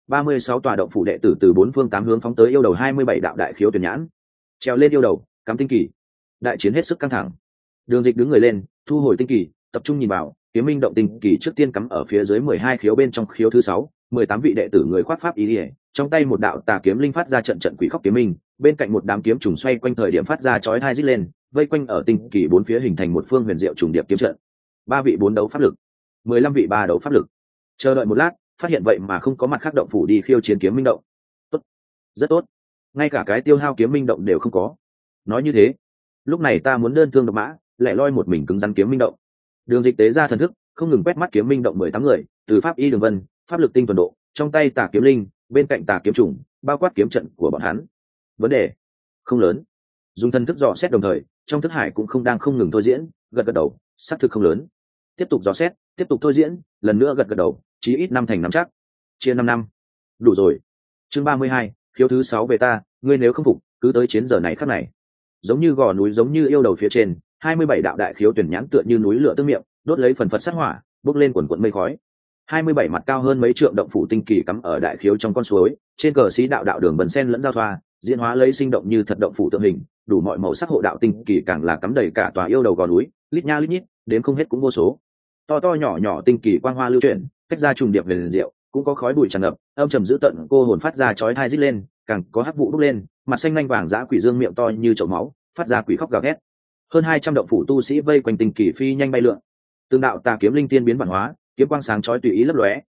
36 tòa động phủ đệ tử từ 4 phương 8 hướng phóng tới yêu đầu 27 đạo đại khiếu tuyển nhãn. Treo lên yêu đầu, cắm tinh kỳ. Đại chiến hết sức căng thẳng. Đường Dịch đứng người lên, thu hồi tinh kỳ, tập trung nhìn vào, kiếm minh động tinh kỳ trước tiên cắm ở phía dưới 12 khiếu bên trong khiếu thứ 6, 18 vị đệ tử người khoác pháp y liễu, trong tay một đạo tà kiếm linh phát ra trận trận quỷ khóc kiếm minh, bên cạnh một đám kiếm trùng xoay quanh thời điểm phát ra chói tai rít lên, vây quanh ở tinh kỳ 4 phía hình thành một phương huyền diệu trùng điệp kiếm trận. 3 vị 4 đấu pháp lực, 15 vị 3 đấu pháp lực. Chờ đợi một lát, phát hiện vậy mà không có mặt khác động phủ đi khiêu chiến kiếm minh động. Tốt, rất tốt. Ngay cả cái tiêu hao kiếm minh động đều không có. Nói như thế, lúc này ta muốn đơn thương độc mã, lẻ loi một mình cứng rắn kiếm minh động. Đường Dịch tế ra thần thức, không ngừng quét mắt kiếm minh động 18 người, từ pháp y đường vân, pháp lực tinh tuần độ, trong tay tà kiếm linh, bên cạnh tà kiếm trùng, bao quát kiếm trận của bọn hắn. Vấn đề không lớn. Dùng thần thức dò xét đồng thời, trong thức hải cũng không ngừng thôi diễn, gật gật đầu, xác thực không lớn. Tiếp tục dò xét, tiếp tục thôi diễn, lần nữa gật gật đầu, chí ít 5 thành 5 chắc. Chia 5 năm. Đủ rồi. Chương 32, khiếu thứ 6 về ta, ngươi nếu không phục, cứ tới chiến giờ này khắc này. Giống như gò núi giống như yêu đầu phía trên, 27 đạo đại khiếu tuyển nhãn tựa như núi lửa tương miệng, đốt lấy phần phật sát hỏa, bốc lên quần quần mây khói. 27 mặt cao hơn mấy trượng động phủ tinh kỳ cắm ở đại khiếu trong con suối, trên cờ xí đạo đạo đường bần sen lẫn giao thoa, diễn hóa lấy sinh động như thật động phủ tượng hình, đủ mọi màu sắc hộ đạo tinh kỳ càng là cắm đầy cả tòa yêu đầu gò núi, lít nha lít nhít, đến không hết cũng vô số. To to nhỏ nhỏ tinh kỳ quang hoa lưu chuyển, cách ra trùng điệp liền diệu, cũng có khói bụi tràn ngập, âm trầm dữ tận cô hồn phát ra chói tai rít lên, càng có hắc vụ bốc lên, mặt xanh nhanh vàng dã quỷ dương miệng to như chậu máu, phát ra quỷ khóc gào ghét. Hơn 200 động phủ tu sĩ vây quanh tinh kỳ phi nhanh bay lượn. Từng đạo tà kiếm linh tiên biến bản hóa, kiếm quang sáng chói tùy ý lấp lóe,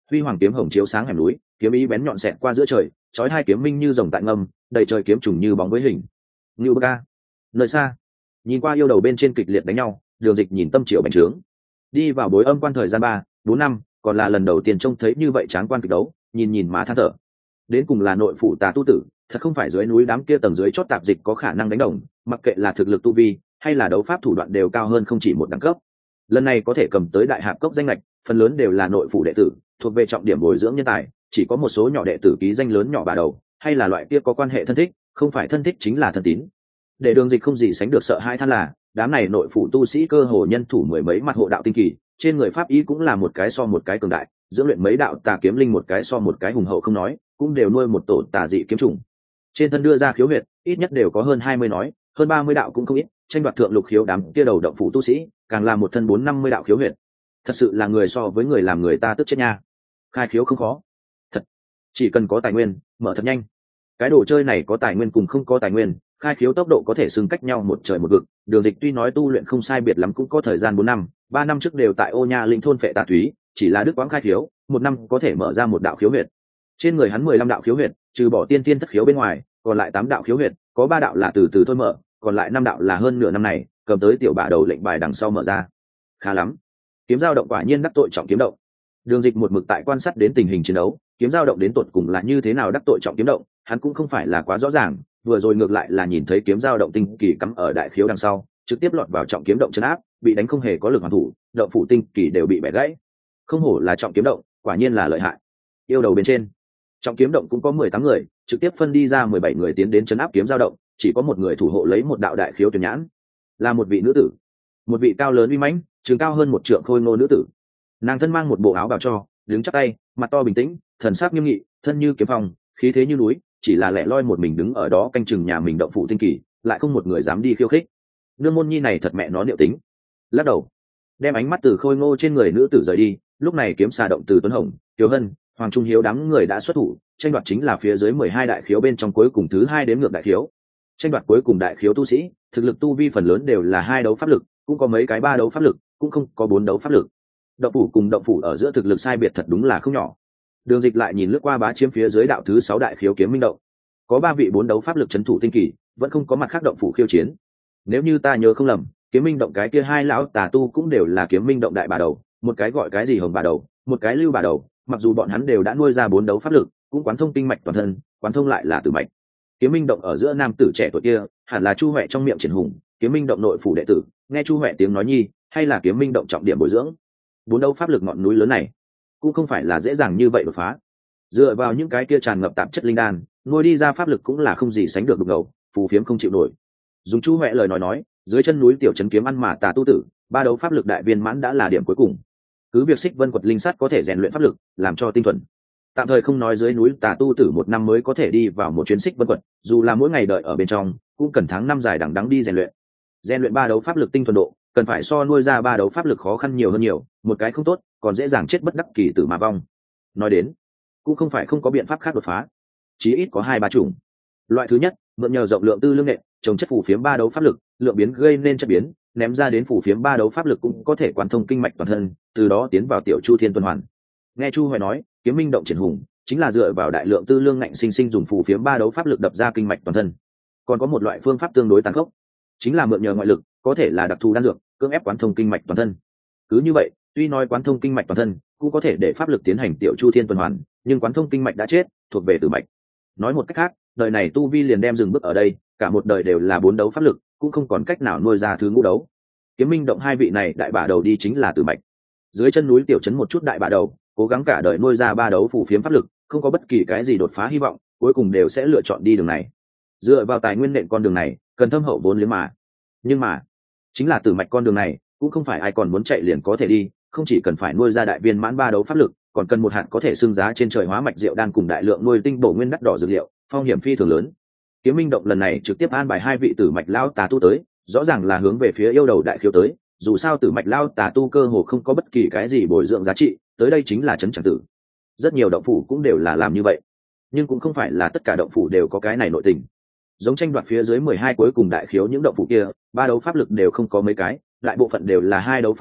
huy hoàng kiếm hồng chiếu sáng hẻm núi, kiếm ý bén nhọn xẹt qua giữa trời, chói hai kiếm minh như rồng tại ngâm, đầy trời kiếm trùng như bóng với hình. Ngưu Bơ Ca. Nơi xa, nhìn qua yêu đầu bên trên kịch liệt đánh nhau, Đường Dịch nhìn tâm triệu bành trướng. Đi vào bối âm quan thời gian 3-4 năm, còn là lần đầu tiên trông thấy như vậy tráng quan kịch đấu, nhìn má than thở. Đến cùng là nội phụ tà tu tử, thật không phải dưới núi đám kia tầng dưới chót tạp dịch có khả năng đánh đồng, mặc kệ là thực lực tu vi hay là đấu pháp thủ đoạn đều cao hơn không chỉ một đẳng cấp. Lần này có thể cầm tới đại hạp cốc danh lệch, phần lớn đều là nội phụ đệ tử, thuộc về trọng điểm bồi dưỡng nhân tài, chỉ có một số nhỏ đệ tử ký danh lớn nhỏ bà đầu, hay là loại kia có quan hệ thân thích, không phải thân thích chính là thân tín. Để Đường Dịch không gì sánh được sợ hãi than là, đám này nội phụ tu sĩ cơ hồ nhân thủ mười mấy mặt hộ đạo tinh kỳ, trên người pháp ý cũng là một cái so một cái cường đại, dưỡng luyện mấy đạo tà kiếm linh một cái so một cái hùng hậu không nói, cũng đều nuôi một tổ tà dị kiếm trùng. Trên thân đưa ra khiếu huyệt, ít nhất đều có hơn 20 nói, hơn 30 đạo cũng không ít, tranh đoạt thượng lục khiếu đám kia đầu động phụ tu sĩ, càng là một thân 450 đạo khiếu huyệt. Thật sự là người so với người làm người ta tức chết nha. Khai khiếu không khó, thật, chỉ cần có tài nguyên, mở thật nhanh. Cái đồ chơi này có tài nguyên cùng không có tài nguyên, khai khiếu tốc độ có thể xưng cách nhau một trời một vực. Đường Dịch tuy nói tu luyện không sai biệt lắm cũng có thời gian 4 năm, 3 năm trước đều tại Ô Nha lĩnh thôn phệ tà túy, chỉ là đức quãng khai khiếu, 1 năm có thể mở ra một đạo khiếu huyệt. Trên người hắn 15 đạo khiếu huyệt, trừ bỏ tiên tiên thất khiếu bên ngoài, còn lại 8 đạo khiếu huyệt, có 3 đạo là từ từ thôi mở, còn lại 5 đạo là hơn nửa năm này cầm tới tiểu bả đầu lệnh bài đằng sau mở ra. Khá lắm, kiếm dao động quả nhiên đắc tội trọng kiếm động. Đường Dịch một mực tại quan sát đến tình hình chiến đấu, kiếm dao động đến tột cùng là như thế nào đắc tội trọng kiếm động, hắn cũng không phải là quá rõ ràng, vừa rồi ngược lại là nhìn thấy kiếm dao động tinh kỳ cắm ở đại khiếu đằng sau, trực tiếp lọt vào trọng kiếm động chấn áp, bị đánh không hề có lực hoàn thủ, động phủ tinh kỳ đều bị bẻ gãy. Không hổ là trọng kiếm động, quả nhiên là lợi hại. Yêu đầu bên trên, trọng kiếm động cũng có 18 người, trực tiếp phân đi ra 17 người tiến đến chấn áp kiếm dao động, chỉ có một người thủ hộ lấy một đạo đại khiếu tuyển nhãn, là một vị nữ tử, một vị cao lớn uy mãnh, trường cao hơn 1 trượng khôi ngô nữ tử. Nàng thân mang một bộ áo bào cho, đứng chắp tay, mặt to bình tĩnh, thần sắc nghiêm nghị, thân như kiếm phong, khí thế như núi, chỉ là lẻ loi một mình đứng ở đó canh chừng nhà mình động phủ tinh kỳ, lại không một người dám đi khiêu khích. Nương môn nhi này thật mẹ nó liệu tính. Lắc đầu, đem ánh mắt từ khôi ngô trên người nữ tử rời đi. Lúc này kiếm xà động từ Tuấn Hồng, Tiểu Hân, Hoàng Trung Hiếu đám người đã xuất thủ, tranh đoạt chính là phía dưới 12 đại khiếu bên trong cuối cùng thứ 2 đếm ngược đại khiếu. Tranh đoạt cuối cùng đại khiếu tu sĩ, thực lực tu vi phần lớn đều là 2 đấu pháp lực, cũng có mấy cái 3 đấu pháp lực, cũng không có 4 đấu pháp lực. Động phủ cùng động phủ ở giữa thực lực sai biệt thật đúng là không nhỏ. Đường Dịch lại nhìn lướt qua bá chiếm phía dưới đạo thứ 6 đại khiếu kiếm minh động, có 3 vị 4 đấu pháp lực trấn thủ tinh kỳ, vẫn không có mặt khác động phủ khiêu chiến. Nếu như ta nhớ không lầm, kiếm minh động cái kia 2 lão tà tu cũng đều là kiếm minh động đại bà đầu, một cái gọi cái gì hồng bà đầu, một cái lưu bà đầu, mặc dù bọn hắn đều đã nuôi ra 4 đấu pháp lực, cũng quán thông kinh mạch toàn thân, quán thông lại là tử mạch. Kiếm minh động ở giữa nam tử trẻ tuổi kia, hẳn là Chu Huệ trong miệng Triển Hùng, kiếm minh động nội phủ đệ tử, nghe Chu Huệ tiếng nói nhi, hay là kiếm minh động trọng điểm bồi dưỡng. 4 đấu pháp lực ngọn núi lớn này, cũng không phải là dễ dàng như vậy đột phá. Dựa vào những cái kia tràn ngập tạp chất linh đan, nuôi đi ra pháp lực cũng là không gì sánh được đục ngầu, phù phiếm không chịu nổi. Dùng Chu Huệ lời nói, dưới chân núi tiểu trấn kiếm ăn mà tà tu tử, 3 đấu pháp lực đại viên mãn đã là điểm cuối cùng. Cứ việc Xích Vân Quật linh sắt có thể rèn luyện pháp lực, làm cho tinh thuần. Tạm thời không nói dưới núi tà tu tử 1 năm mới có thể đi vào một chuyến Xích Vân Quật, dù là mỗi ngày đợi ở bên trong, cũng cần tháng năm dài đằng đẵng đi rèn luyện. Rèn luyện 3 đấu pháp lực tinh thuần độ, cần phải so nuôi ra 3 đấu pháp lực khó khăn nhiều hơn nhiều, một cái không tốt, còn dễ dàng chết bất đắc kỳ tử mà vong. Nói đến, cũng không phải không có biện pháp khác đột phá, chí ít có 2-3 chủng. Loại thứ nhất, mượn nhờ rộng lượng tư lương nện, trồng chất phù phiếm 3 đấu pháp lực, lượng biến gây nên chất biến, ném ra đến phù phiếm 3 đấu pháp lực cũng có thể quán thông kinh mạch toàn thân, từ đó tiến vào tiểu chu thiên tuần hoàn. Nghe Chu Huệ nói, kiếm minh động Triển Hùng chính là dựa vào đại lượng tư lương ngạnh sinh dùng phù phiếm 3 đấu pháp lực đập ra kinh mạch toàn thân. Còn có một loại phương pháp tương đối tàn khốc, chính là mượn nhờ ngoại lực, có thể là đặc thù đan dược, cưỡng ép quán thông kinh mạch toàn thân. Cứ như vậy, tuy nói quán thông kinh mạch toàn thân cũng có thể để pháp lực tiến hành tiểu chu thiên tuần hoàn, nhưng quán thông kinh mạch đã chết, thuộc về tử mạch. Nói một cách khác, đời này tu vi liền đem dừng bước ở đây, cả một đời đều là 4 đấu pháp lực, cũng không còn cách nào nuôi ra thứ ngũ đấu. Kiếm minh động 2 vị này đại bả đầu đi chính là tử mạch. Dưới chân núi tiểu trấn một chút đại bả đầu, cố gắng cả đời nuôi ra 3 đấu phù phiếm pháp lực, không có bất kỳ cái gì đột phá hy vọng, cuối cùng đều sẽ lựa chọn đi đường này. Dựa vào tài nguyên nện con đường này, cần thâm hậu vốn liếng mà. Nhưng mà, chính là tử mạch con đường này, cũng không phải ai còn muốn chạy liền có thể đi, không chỉ cần phải nuôi ra đại viên mãn 3 đấu pháp lực, còn cần một hạt có thể xưng giá trên trời hóa mạch rượu đan cùng đại lượng nuôi tinh bổ nguyên đắt đỏ dược liệu, phong hiểm phi thường lớn. Kiếm minh động lần này trực tiếp an bài 2 vị tử mạch lao tà tu tới, rõ ràng là hướng về phía yêu đầu đại khiếu tới, dù sao tử mạch lao tà tu cơ hồ không có bất kỳ cái gì bồi dưỡng giá trị, tới đây chính là trấn chẳng tử. Rất nhiều động phủ cũng đều là làm như vậy, nhưng cũng không phải là tất cả động phủ đều có cái này nội tình. Giống tranh đoạt phía dưới 12 cuối cùng đại khiếu những động phủ kia, 3 đấu pháp lực đều không có mấy cái, đại bộ phận đều là 2 đấu pháp lực,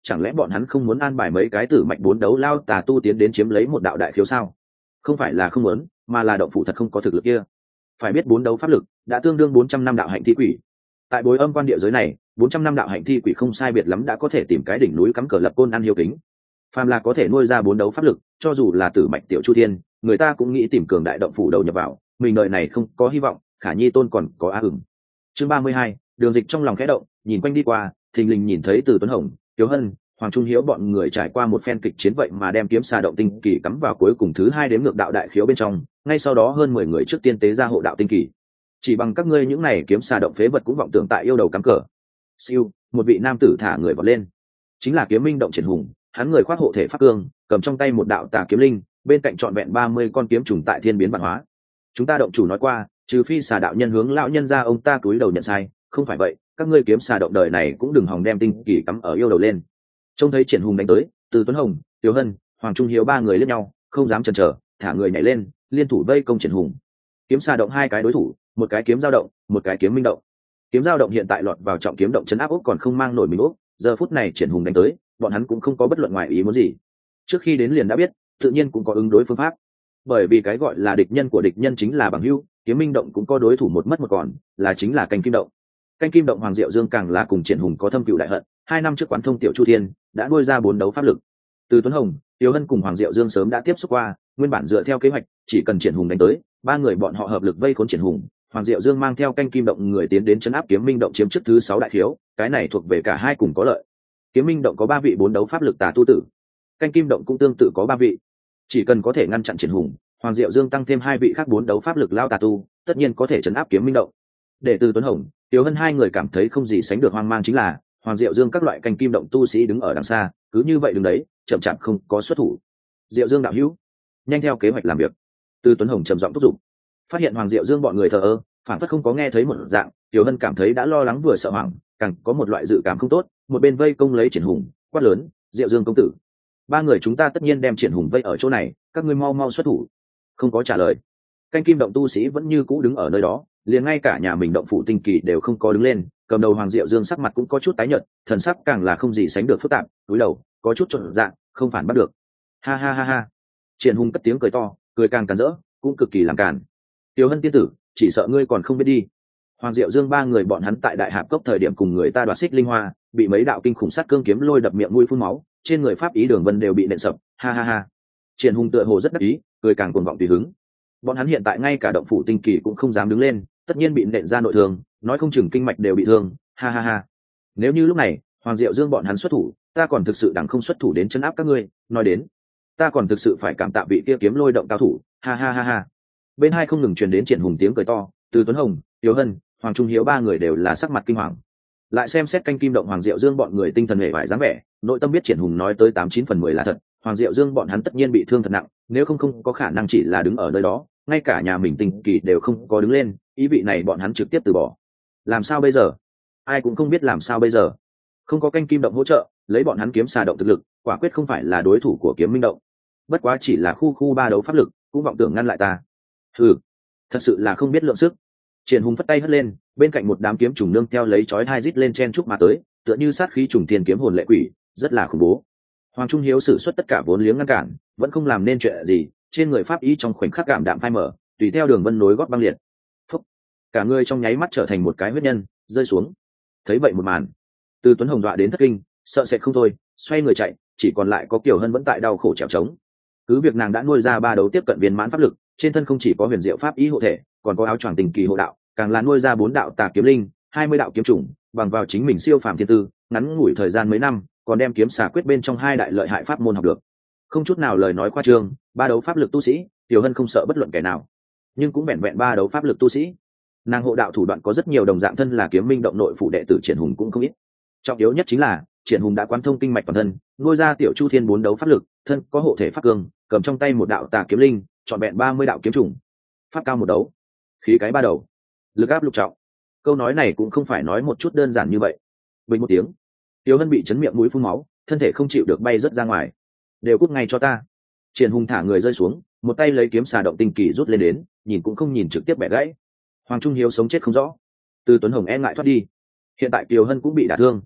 chẳng lẽ bọn hắn không muốn an bài mấy cái tử mạch bốn đấu lao tà tu tiến đến chiếm lấy một đạo đại khiếu sao? Không phải là không muốn, mà là động phủ thật không có thực lực kia. Phải biết bốn đấu pháp lực đã tương đương 400 năm đạo hạnh thi quỷ. Tại bối âm quan địa giới này, 400 năm đạo hạnh thi quỷ không sai biệt lắm đã có thể tìm cái đỉnh núi cắm cờ lập côn ăn hiếu kính. Phàm là có thể nuôi ra bốn đấu pháp lực, cho dù là tử mạch tiểu chu thiên, người ta cũng nghĩ tìm cường đại động phủ đầu nhập vào, mình đời này không có hy vọng, khả nhi tôn còn có á ửng. Chương 32, Đường Dịch trong lòng khẽ động, nhìn quanh đi qua, thình lình nhìn thấy Từ Tuấn Hồng, Tiếu Hân, Hoàng Trung Hiếu bọn người trải qua một phen kịch chiến vậy mà đem kiếm xà động tinh kỳ cắm vào cuối cùng thứ hai đếm ngược đạo đại khiếu bên trong, ngay sau đó hơn 10 người trước tiên tế ra hộ đạo tinh kỳ. Chỉ bằng các ngươi những này kiếm xà động phế vật cũng vọng tưởng tại yêu đầu cắm cờ. Siêu, một vị nam tử thả người vọt lên. Chính là Kiếm Minh động Triển Hùng, hắn người khoác hộ thể pháp cương, cầm trong tay một đạo tà kiếm linh, bên cạnh trọn vẹn 30 con kiếm trùng tại thiên biến vạn hóa. Chúng ta động chủ nói qua, trừ phi xà đạo nhân hướng lão nhân ra ông ta cúi đầu nhận sai, không phải vậy, các ngươi kiếm xà động đời này cũng đừng hòng đem tinh kỳ cắm ở yêu đầu lên. Trông thấy Triển Hùng đánh tới, Từ Tuấn Hồng, Tiểu Hân, Hoàng Trung Hiếu ba người liếc nhau, không dám chần chờ, thả người nhảy lên, liên thủ vây công Triển Hùng. Kiếm xà động hai cái đối thủ, một cái kiếm giao động, một cái kiếm minh động. Kiếm giao động hiện tại lọt vào trọng kiếm động chấn áp ốc còn không mang nổi mình ốc, giờ phút này Triển Hùng đánh tới, bọn hắn cũng không có bất luận ngoài ý muốn gì. Trước khi đến liền đã biết, tự nhiên cũng có ứng đối phương pháp. Bởi vì cái gọi là địch nhân của địch nhân chính là bằng hữu, kiếm minh động cũng có đối thủ một mất một còn, là chính là canh kim động. Canh kim động Hoàng Diệu Dương càng là cùng Triển Hùng có thâm cựu đại hận, 2 năm trước quán thông tiểu chu thiên đã nuôi ra 4 đấu pháp lực. Từ Tuấn Hồng, Tiếu Hân cùng Hoàng Diệu Dương sớm đã tiếp xúc qua, nguyên bản dựa theo kế hoạch, chỉ cần Triển Hùng đánh tới, ba người bọn họ hợp lực vây khốn Triển Hùng, Hoàng Diệu Dương mang theo canh kim động người tiến đến trấn áp kiếm minh động chiếm trước thứ 6 đại khiếu, cái này thuộc về cả hai cùng có lợi. Kiếm minh động có 3 vị 4 đấu pháp lực tà tu tử, canh kim động cũng tương tự có 3 vị. Chỉ cần có thể ngăn chặn Triển Hùng, Hoàng Diệu Dương tăng thêm 2 vị khác 4 đấu pháp lực lao tà tu, tất nhiên có thể trấn áp kiếm minh động. Để Từ Tuấn Hồng, Tiếu Hân hai người cảm thấy không gì sánh được hoang mang chính là Hoàng Diệu Dương các loại canh kim động tu sĩ đứng ở đằng xa, cứ như vậy đứng đấy, chậm chạp không có xuất thủ. Diệu Dương đạo hữu, nhanh theo kế hoạch làm việc. Từ Tuấn Hồng trầm giọng thúc giục. Phát hiện Hoàng Diệu Dương bọn người thờ ơ, phản phất không có nghe thấy một dạng, Tiếu Hân cảm thấy đã lo lắng vừa sợ hoảng, càng có một loại dự cảm không tốt, một bên vây công lấy Triển Hùng, quát lớn, Diệu Dương công tử, ba người chúng ta tất nhiên đem Triển Hùng vây ở chỗ này, các ngươi mau mau xuất thủ. Không có trả lời. Canh kim động tu sĩ vẫn như cũ đứng ở nơi đó, liền ngay cả nhà mình động phủ tinh kỳ đều không có đứng lên, cầm đầu Hoàng Diệu Dương sắc mặt cũng có chút tái nhợt, thần sắc càng là không gì sánh được phức tạp, cúi đầu có chút trộn dạng, không phản bắt được. Ha ha ha ha. Triển Hùng cất tiếng cười to, cười càng càn rỡ, cũng cực kỳ làm càn. Tiểu Hân tiên tử, chỉ sợ ngươi còn không biết đi. Hoàng Diệu Dương ba người bọn hắn tại Đại Hạp Cốc thời điểm cùng người ta đoạt xích linh hoa, bị mấy đạo kinh khủng sát cương kiếm lôi đập miệng mũi phun máu, trên người pháp ý Đường Vân đều bị nện sập. Ha ha ha. Triển Hùng tựa hồ rất đắc ý, cười càng cuồng vọng tùy hứng. Bọn hắn hiện tại ngay cả động phủ tinh kỳ cũng không dám đứng lên, tất nhiên bị nện ra nội thương, nói không chừng kinh mạch đều bị thương. Ha ha ha. Nếu như lúc này Hoàng Diệu Dương bọn hắn xuất thủ, ta còn thực sự đẳng không xuất thủ đến chân áp các ngươi, nói đến ta còn thực sự phải cảm tạ vị kia kiếm lôi động cao thủ. Ha ha ha ha. Bên hai không ngừng truyền đến Triển Hùng tiếng cười to, Từ Tuấn Hồng, Tiếu Hân, Hoàng Trung Hiếu ba người đều là sắc mặt kinh hoàng. Lại xem xét canh kim động Hoàng Diệu Dương bọn người tinh thần hề vải dáng vẻ, nội tâm biết Triển Hùng nói tới 89/10 là thật, Hoàng Diệu Dương bọn hắn tất nhiên bị thương thật nặng, nếu không có khả năng chỉ là đứng ở nơi đó, ngay cả nhà mình tinh kỳ đều không có đứng lên, ý vị này bọn hắn trực tiếp từ bỏ. Làm sao bây giờ? Ai cũng không biết làm sao bây giờ. Không có canh kim động hỗ trợ, lấy bọn hắn kiếm xà động thực lực, quả quyết không phải là đối thủ của kiếm minh động. Bất quá chỉ là khu ba đấu pháp lực, cũng vọng tưởng ngăn lại ta. Hừ, thật sự là không biết lượng sức. Triển Hùng phất tay hất lên, bên cạnh một đám kiếm trùng nương theo lấy chói hai rít lên chen chúc mà tới, tựa như sát khí trùng tiền kiếm hồn lệ quỷ, rất là khủng bố. Hoàng Trung Hiếu sử xuất tất cả vốn liếng ngăn cản, vẫn không làm nên chuyện gì, trên người pháp ý trong khoảnh khắc cảm đạm phai mở, tùy theo Đường Vân nối gót băng liệt. Phúc, cả người trong nháy mắt trở thành một cái huyết nhân, rơi xuống. Thấy vậy một màn, Từ Tuấn Hồng dọa đến thất kinh, sợ sệt không thôi, xoay người chạy, chỉ còn lại có Kiều Hân vẫn tại đau khổ trèo trống. Cứ việc nàng đã nuôi ra 3 đấu tiếp cận viên mãn pháp lực, trên thân không chỉ có huyền diệu pháp ý hộ thể, còn có áo choàng tình kỳ hộ đạo, càng là nuôi ra 4 đạo tà kiếm linh, 20 đạo kiếm chủng, bằng vào chính mình siêu phàm thiên tư, ngắn ngủi thời gian mấy năm, còn đem kiếm xà quyết bên trong 2 đại lợi hại pháp môn học được. Không chút nào lời nói khoa trương, 3 đấu pháp lực tu sĩ, Tiểu Hân không sợ bất luận kẻ nào, nhưng cũng vẹn vẹn 3 đấu pháp lực tu sĩ. Nàng hộ đạo thủ đoạn có rất nhiều, đồng dạng thân là kiếm minh động nội phụ đệ tử Triển Hùng cũng không ít. Trọng yếu nhất chính là Triển Hùng đã quán thông kinh mạch toàn thân, nuôi ra tiểu chu thiên 4 đấu pháp lực, thân có hộ thể pháp cương, cầm trong tay một đạo tà kiếm linh, chọn vẹn 30 đạo kiếm chủng, pháp cao 1 đấu, khí cái 3 đầu, lực áp lục trọng. Câu nói này cũng không phải nói một chút đơn giản như vậy. Bình một tiếng, Tiểu Hân bị chấn miệng mũi phun máu, thân thể không chịu được bay rất ra ngoài. Đều cút ngay cho ta. Triển Hùng thả người rơi xuống, một tay lấy kiếm xà động tinh kỳ rút lên đến, nhìn cũng không nhìn trực tiếp bẻ gãy. Hoàng Trung Hiếu sống chết không rõ. Từ Tuấn Hồng e ngại thoát đi. Hiện tại Tiểu Hân cũng bị đả thương.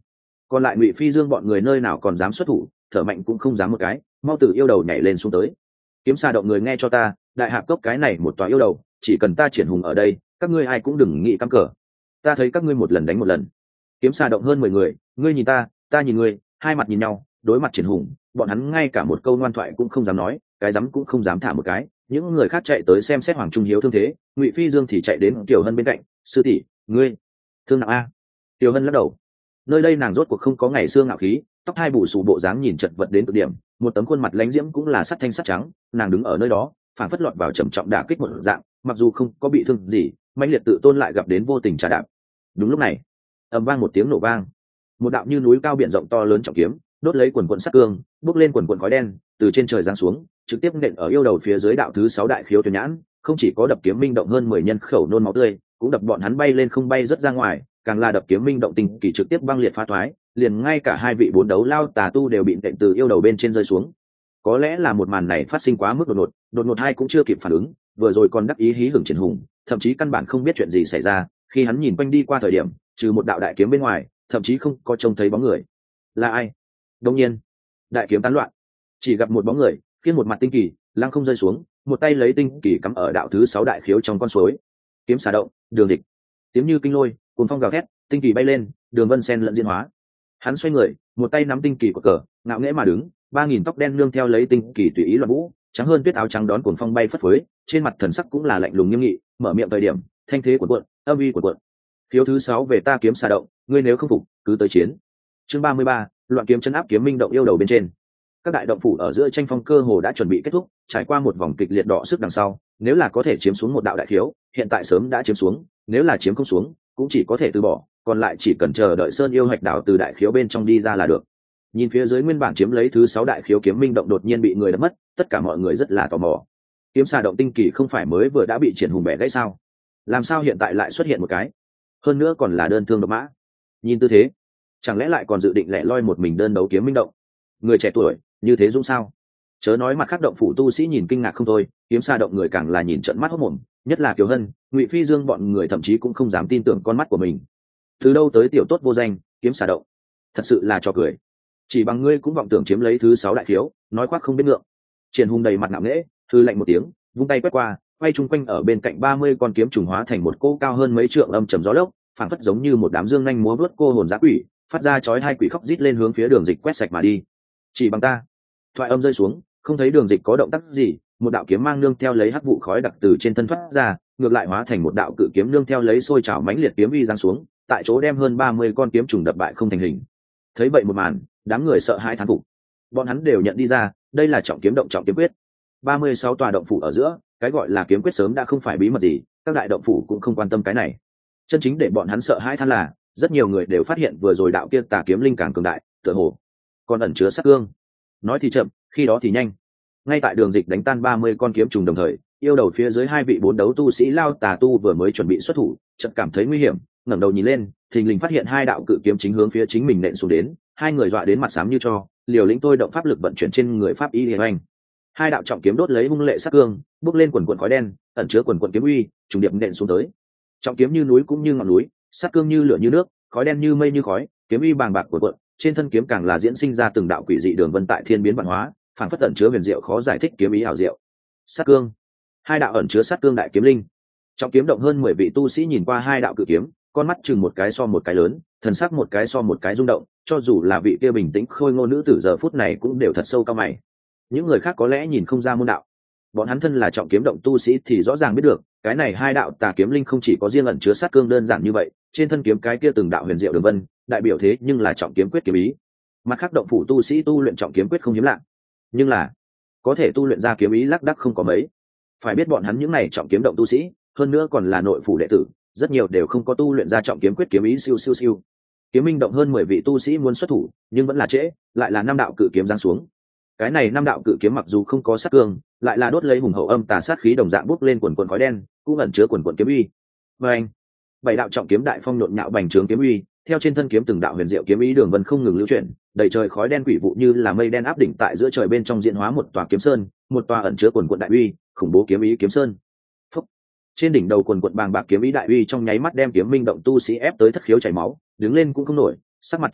Còn lại Ngụy Phi Dương bọn người nơi nào còn dám xuất thủ, thở mạnh cũng không dám một cái, mau từ yêu đầu nhảy lên xuống tới. Kiếm xà động người nghe cho ta, đại hạp cốc cái này một tòa yêu đầu, chỉ cần ta triển hùng ở đây, các ngươi ai cũng đừng nghĩ cắm cờ. Ta thấy các ngươi một lần đánh một lần. Kiếm xà động hơn 10 người, ngươi nhìn ta nhìn ngươi, hai mặt nhìn nhau, đối mặt triển hùng, bọn hắn ngay cả một câu ngoan thoại cũng không dám nói, cái dám cũng không dám thả một cái. Những người khác chạy tới xem xét Hoàng Trung Hiếu thương thế, Ngụy Phi Dương thì chạy đến Tiểu Hân bên cạnh, sư tỷ, ngươi thương nặng a? Tiểu Hân lắc đầu, nơi đây nàng rốt cuộc không có ngày xưa ngạo khí, tóc hai bù xù bộ dáng nhìn chật vật đến cực điểm, một tấm khuôn mặt lánh diễm cũng là sắt thanh sắt trắng, nàng đứng ở nơi đó phản phất lọt vào trầm trọng đả kích một dạng, mặc dù không có bị thương gì, mãnh liệt tự tôn lại gặp đến vô tình trà đạp. Đúng lúc này, ầm vang một tiếng nổ vang, một đạo như núi cao biển rộng to lớn trọng kiếm đốt lấy quần quận sắt cương, bốc lên quần quận khói đen từ trên trời giáng xuống, trực tiếp nện ở yêu đầu phía dưới đạo thứ 6 đại khiếu tuyển nhãn, không chỉ có đập kiếm minh động hơn 10 nhân khẩu nôn máu tươi, cũng đập bọn hắn bay lên không bay rất ra ngoài, càng là đập kiếm minh động tình kỳ trực tiếp băng liệt phá thoái, liền ngay cả hai vị bốn đấu lao tà tu đều bị nện từ yêu đầu bên trên rơi xuống. Có lẽ là một màn này phát sinh quá mức đột ngột hai cũng chưa kịp phản ứng, vừa rồi còn đắc ý hí hưởng triển hùng, thậm chí căn bản không biết chuyện gì xảy ra, khi hắn nhìn quanh đi qua thời điểm, trừ một đạo đại kiếm bên ngoài, thậm chí không có trông thấy bóng người. Là ai? Đương nhiên, đại kiếm tán loạn, chỉ gặp một bóng người, khiêng một mặt tinh kỳ, lăng không rơi xuống, một tay lấy tinh kỳ cắm ở đạo thứ 6 đại khiếu trong con suối. Kiếm xà động, Đường Dịch. Tiếng như kinh lôi, cuồng phong gào thét, tinh kỳ bay lên, đường vân sen lẫn diễn hóa. Hắn xoay người, một tay nắm tinh kỳ của cờ, ngạo nghễ mà đứng, 3000 tóc đen nương theo lấy tinh kỳ tùy ý loạn vũ, trắng hơn tuyết áo trắng đón cuồng phong bay phất phới, trên mặt thần sắc cũng là lạnh lùng nghiêm nghị, mở miệng thời điểm, thanh thế của cuộn, âm uy của cuộn. Khiếu thứ 6 về ta kiếm xà động, ngươi nếu không phục, cứ tới chiến. Chương 33, loạn kiếm chân áp kiếm minh động yêu đầu bên trên. Các đại động phủ ở giữa tranh phong cơ hồ đã chuẩn bị kết thúc, trải qua một vòng kịch liệt đọ sức đằng sau, nếu là có thể chiếm xuống một đạo đại khiếu, hiện tại sớm đã chiếm xuống, nếu là chiếm không xuống, cũng chỉ có thể từ bỏ, còn lại chỉ cần chờ đợi Sơn Yêu Hạch Đảo từ đại khiếu bên trong đi ra là được. Nhìn phía dưới nguyên bản chiếm lấy thứ 6 đại khiếu kiếm minh động đột nhiên bị người đập mất, tất cả mọi người rất là tò mò. Kiếm xà động tinh kỳ không phải mới vừa đã bị triển hùng bẻ gãy sao? Làm sao hiện tại lại xuất hiện một cái? Hơn nữa còn là đơn thương độc mã. Nhìn tư thế, chẳng lẽ lại còn dự định lẻ loi một mình đơn đấu kiếm minh động? Người trẻ tuổi, như thế dũng sao? Chớ nói mặt khác động phủ tu sĩ nhìn kinh ngạc không thôi, kiếm xà động người càng là nhìn trợn mắt hốt mồm, nhất là Kiều Hân, Ngụy Phi Dương bọn người thậm chí cũng không dám tin tưởng con mắt của mình. Từ đâu tới tiểu tốt vô danh, kiếm xà động? Thật sự là trò cười. Chỉ bằng ngươi cũng vọng tưởng chiếm lấy thứ 6 đại khiếu, nói khoác không biết ngượng. Triển Hùng đầy mặt ngạo nghễ, hư lạnh một tiếng, vung tay quét qua, quay chung quanh ở bên cạnh 30 con kiếm trùng hóa thành một cô cao hơn mấy trượng âm trầm gió lốc, phảng phất giống như một đám dương nhanh múa vớt cô hồn dã quỷ, phát ra chói hai quỷ khóc rít lên hướng phía Đường Dịch quét sạch mà đi. Chỉ bằng ta. Thoại âm rơi xuống, không thấy Đường Dịch có động tác gì, một đạo kiếm mang nương theo lấy hắc vụ khói đặc từ trên thân thoát ra, ngược lại hóa thành một đạo cự kiếm nương theo lấy sôi trào mãnh liệt kiếm uy giáng xuống, tại chỗ đem hơn 30 con kiếm trùng đập bại không thành hình. Thấy vậy một màn, đám người sợ hãi thán phục. Bọn hắn đều nhận đi ra, đây là trọng kiếm động trọng kiếm quyết. 36 tòa động phủ ở giữa, cái gọi là kiếm quyết sớm đã không phải bí mật gì, các đại động phủ cũng không quan tâm cái này. Chân chính để bọn hắn sợ hãi than là, rất nhiều người đều phát hiện vừa rồi đạo kia tà kiếm linh càng cường đại, tựa hồ còn ẩn chứa sát cương. Nói thì chậm, khi đó thì nhanh. Ngay tại Đường Dịch đánh tan 30 con kiếm trùng đồng thời, yêu đầu phía dưới hai vị bốn đấu tu sĩ lao tà tu vừa mới chuẩn bị xuất thủ, chợt cảm thấy nguy hiểm, ngẩng đầu nhìn lên, thình lình phát hiện hai đạo cự kiếm chính hướng phía chính mình nện xuống đến, hai người dọa đến mặt xám như tro, liều lĩnh tôi động pháp lực vận chuyển trên người pháp y liền anh. Hai đạo trọng kiếm đốt lấy hung lệ sát cương, bốc lên quần quần khói đen, ẩn chứa quần quần kiếm uy, trùng điệp nện xuống tới. Trọng kiếm như núi cũng như ngọn núi, sát cương như lửa như nước, khói đen như mây như khói, kiếm uy bàng bạc cuộn cuộn, trên thân kiếm càng là diễn sinh ra từng đạo quỷ dị đường vân tại thiên biến vạn hóa, phảng phất ẩn chứa huyền diệu khó giải thích kiếm ý ảo diệu. Sát cương, hai đạo ẩn chứa sát cương đại kiếm linh. Trọng kiếm động hơn 10 vị tu sĩ nhìn qua hai đạo cự kiếm, con mắt chừng một cái so một cái lớn, thần sắc một cái so một cái rung động, cho dù là vị kia bình tĩnh khôi ngô nữ tử giờ phút này cũng đều thật sâu cao mày. Những người khác có lẽ nhìn không ra môn đạo, bọn hắn thân là trọng kiếm động tu sĩ thì rõ ràng biết được, cái này hai đạo tà kiếm linh không chỉ có riêng ẩn chứa sát cương đơn giản như vậy, trên thân kiếm cái kia từng đạo huyền diệu đường vân, đại biểu thế nhưng là trọng kiếm quyết kiếm ý. Mặt khác động phủ tu sĩ tu luyện trọng kiếm quyết không hiếm lạ, nhưng là có thể tu luyện ra kiếm ý lác đác không có mấy. Phải biết bọn hắn những này trọng kiếm động tu sĩ, hơn nữa còn là nội phủ đệ tử, rất nhiều đều không có tu luyện ra trọng kiếm quyết kiếm ý siêu siêu siêu. Kiếm minh động hơn 10 vị tu sĩ muốn xuất thủ, nhưng vẫn là trễ, lại là năm đạo cự kiếm giáng xuống. Cái này năm đạo cự kiếm mặc dù không có sát cương, lại là đốt lấy hùng hậu âm tà sát khí đồng dạng bốc lên quần quần khói đen, cũng ẩn chứa quần quần kiếm uy. Và anh, bảy đạo trọng kiếm đại phong nhộn nhạo bành trướng kiếm uy, theo trên thân kiếm từng đạo huyền diệu kiếm ý đường vân không ngừng lưu chuyển, đầy trời khói đen quỷ vụ như là mây đen áp đỉnh tại giữa trời bên trong diễn hóa một tòa kiếm sơn, một tòa ẩn chứa quần quần đại uy, khủng bố kiếm ý kiếm sơn. Phúc. Trên đỉnh đầu quần quần bàng bạc kiếm ý đại uy trong nháy mắt đem kiếm minh động tu sĩ ép tới thất khiếu chảy máu, đứng lên cũng không nổi, sắc mặt trắng bệnh,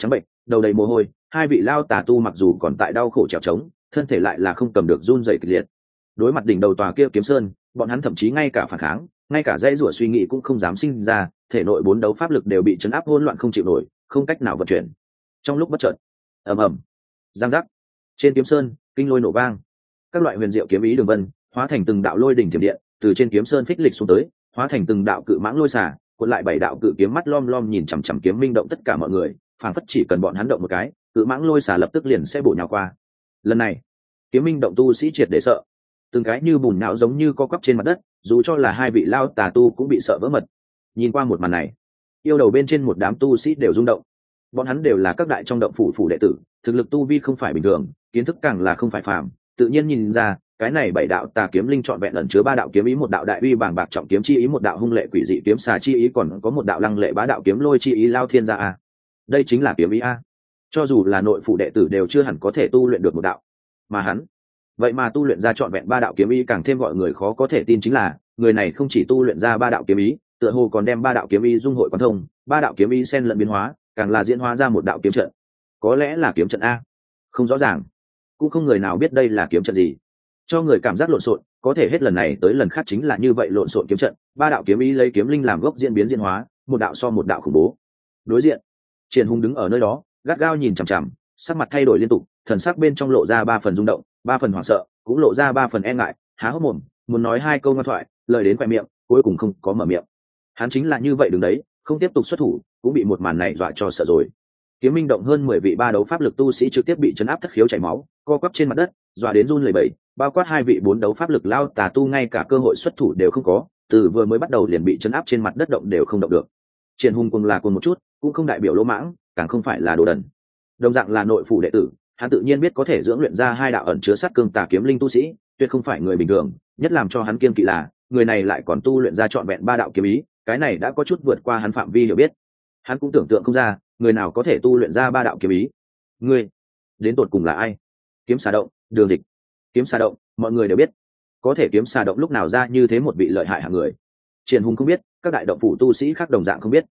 đầu đầy mồ hôi, hai vị lao tà tu mặc dù còn tại đau khổ trèo trống, thân thể lại là không cầm được, run rẩy kịch liệt. Đối mặt đỉnh đầu tòa kia kiếm sơn, bọn hắn thậm chí ngay cả phản kháng, ngay cả dãy rủa suy nghĩ cũng không dám sinh ra, thể nội bốn đấu pháp lực đều bị chấn áp hỗn loạn không chịu nổi, không cách nào vận chuyển. Trong lúc bất chợt, ầm ầm, giang giác, trên kiếm sơn kinh lôi nổ vang, các loại huyền diệu kiếm ý đường vân hóa thành từng đạo lôi đỉnh thiểm điện, từ trên kiếm sơn phích lịch xuống tới, hóa thành từng đạo cự mãng lôi xả, cuộn lại bảy đạo cự kiếm mắt lom lom nhìn chằm chằm Kiếm Minh động tất cả mọi người, phảng phất chỉ cần bọn hắn động một cái, cự mãng lôi xả lập tức liền sẽ bổ nhào qua. Lần này, Kiếm Minh động tu sĩ triệt để sợ, từng cái như bùn nhão giống như co quắp trên mặt đất, dù cho là hai vị lao tà tu cũng bị sợ vỡ mật. Nhìn qua một màn này, yêu đầu bên trên một đám tu sĩ đều rung động. Bọn hắn đều là các đại trong động phủ đệ tử, thực lực tu vi không phải bình thường, kiến thức càng là không phải phàm, tự nhiên nhìn ra cái này bảy đạo tà kiếm linh trọn vẹn ẩn chứa ba đạo kiếm ý, một đạo đại uy bàng bạc trọng kiếm chi ý, một đạo hung lệ quỷ dị kiếm xà chi ý, còn có một đạo lăng lệ bá đạo kiếm lôi chi ý lao thiên gia a. Đây chính là kiếm ý a. Cho dù là nội phụ đệ tử đều chưa hẳn có thể tu luyện được một đạo, mà hắn vậy mà tu luyện ra trọn vẹn ba đạo kiếm ý. Càng thêm gọi người khó có thể tin chính là người này không chỉ tu luyện ra ba đạo kiếm ý, tựa hồ còn đem ba đạo kiếm ý dung hội quan thông, ba đạo kiếm ý xen lẫn biến hóa, càng là diễn hóa ra một đạo kiếm trận. Có lẽ là kiếm trận a, không rõ ràng, cũng không người nào biết đây là kiếm trận gì, cho người cảm giác lộn xộn. Có thể hết lần này tới lần khác chính là như vậy lộn xộn kiếm trận, ba đạo kiếm ý lấy kiếm linh làm gốc diễn biến diễn hóa, một đạo so một đạo khủng bố. Đối diện, Triển Hùng đứng ở nơi đó, gắt gao nhìn chằm chằm, sắc mặt thay đổi liên tục, thần sắc bên trong lộ ra ba phần rung động, ba phần hoảng sợ, cũng lộ ra ba phần e ngại, há hốc mồm muốn nói hai câu ngoan thoại, lời đến quẹt miệng, cuối cùng không có mở miệng. Hắn chính là như vậy đứng đấy, không tiếp tục xuất thủ, cũng bị một màn này dọa cho sợ rồi. Kiếm Minh động hơn 10 vị ba đấu pháp lực tu sĩ trực tiếp bị chấn áp thất khiếu chảy máu, co quắp trên mặt đất, dọa đến run lẩy bẩy, bao quát hai vị bốn đấu pháp lực lao tà tu ngay cả cơ hội xuất thủ đều không có, từ vừa mới bắt đầu liền bị chấn áp trên mặt đất, động đều không động được. Triển Hùng cùng là cùng một chút, cũng không đại biểu lỗ mãng, càng không phải là đồ đần. Đồng dạng là nội phủ đệ tử, hắn tự nhiên biết có thể dưỡng luyện ra hai đạo ẩn chứa sát cương tà kiếm linh tu sĩ, tuyệt không phải người bình thường. Nhất làm cho hắn kiêng kỵ là người này lại còn tu luyện ra trọn vẹn ba đạo kiếm ý, cái này đã có chút vượt qua hắn phạm vi hiểu biết. Hắn cũng tưởng tượng không ra người nào có thể tu luyện ra ba đạo kiếm ý. Ngươi đến tột cùng là ai? Kiếm Xà Động, Đường Dịch. Kiếm Xà Động, mọi người đều biết, có thể Kiếm Xà Động lúc nào ra như thế một vị lợi hại hạng người. Triển Hùng không biết, các đại động phủ tu sĩ khác đồng dạng không biết.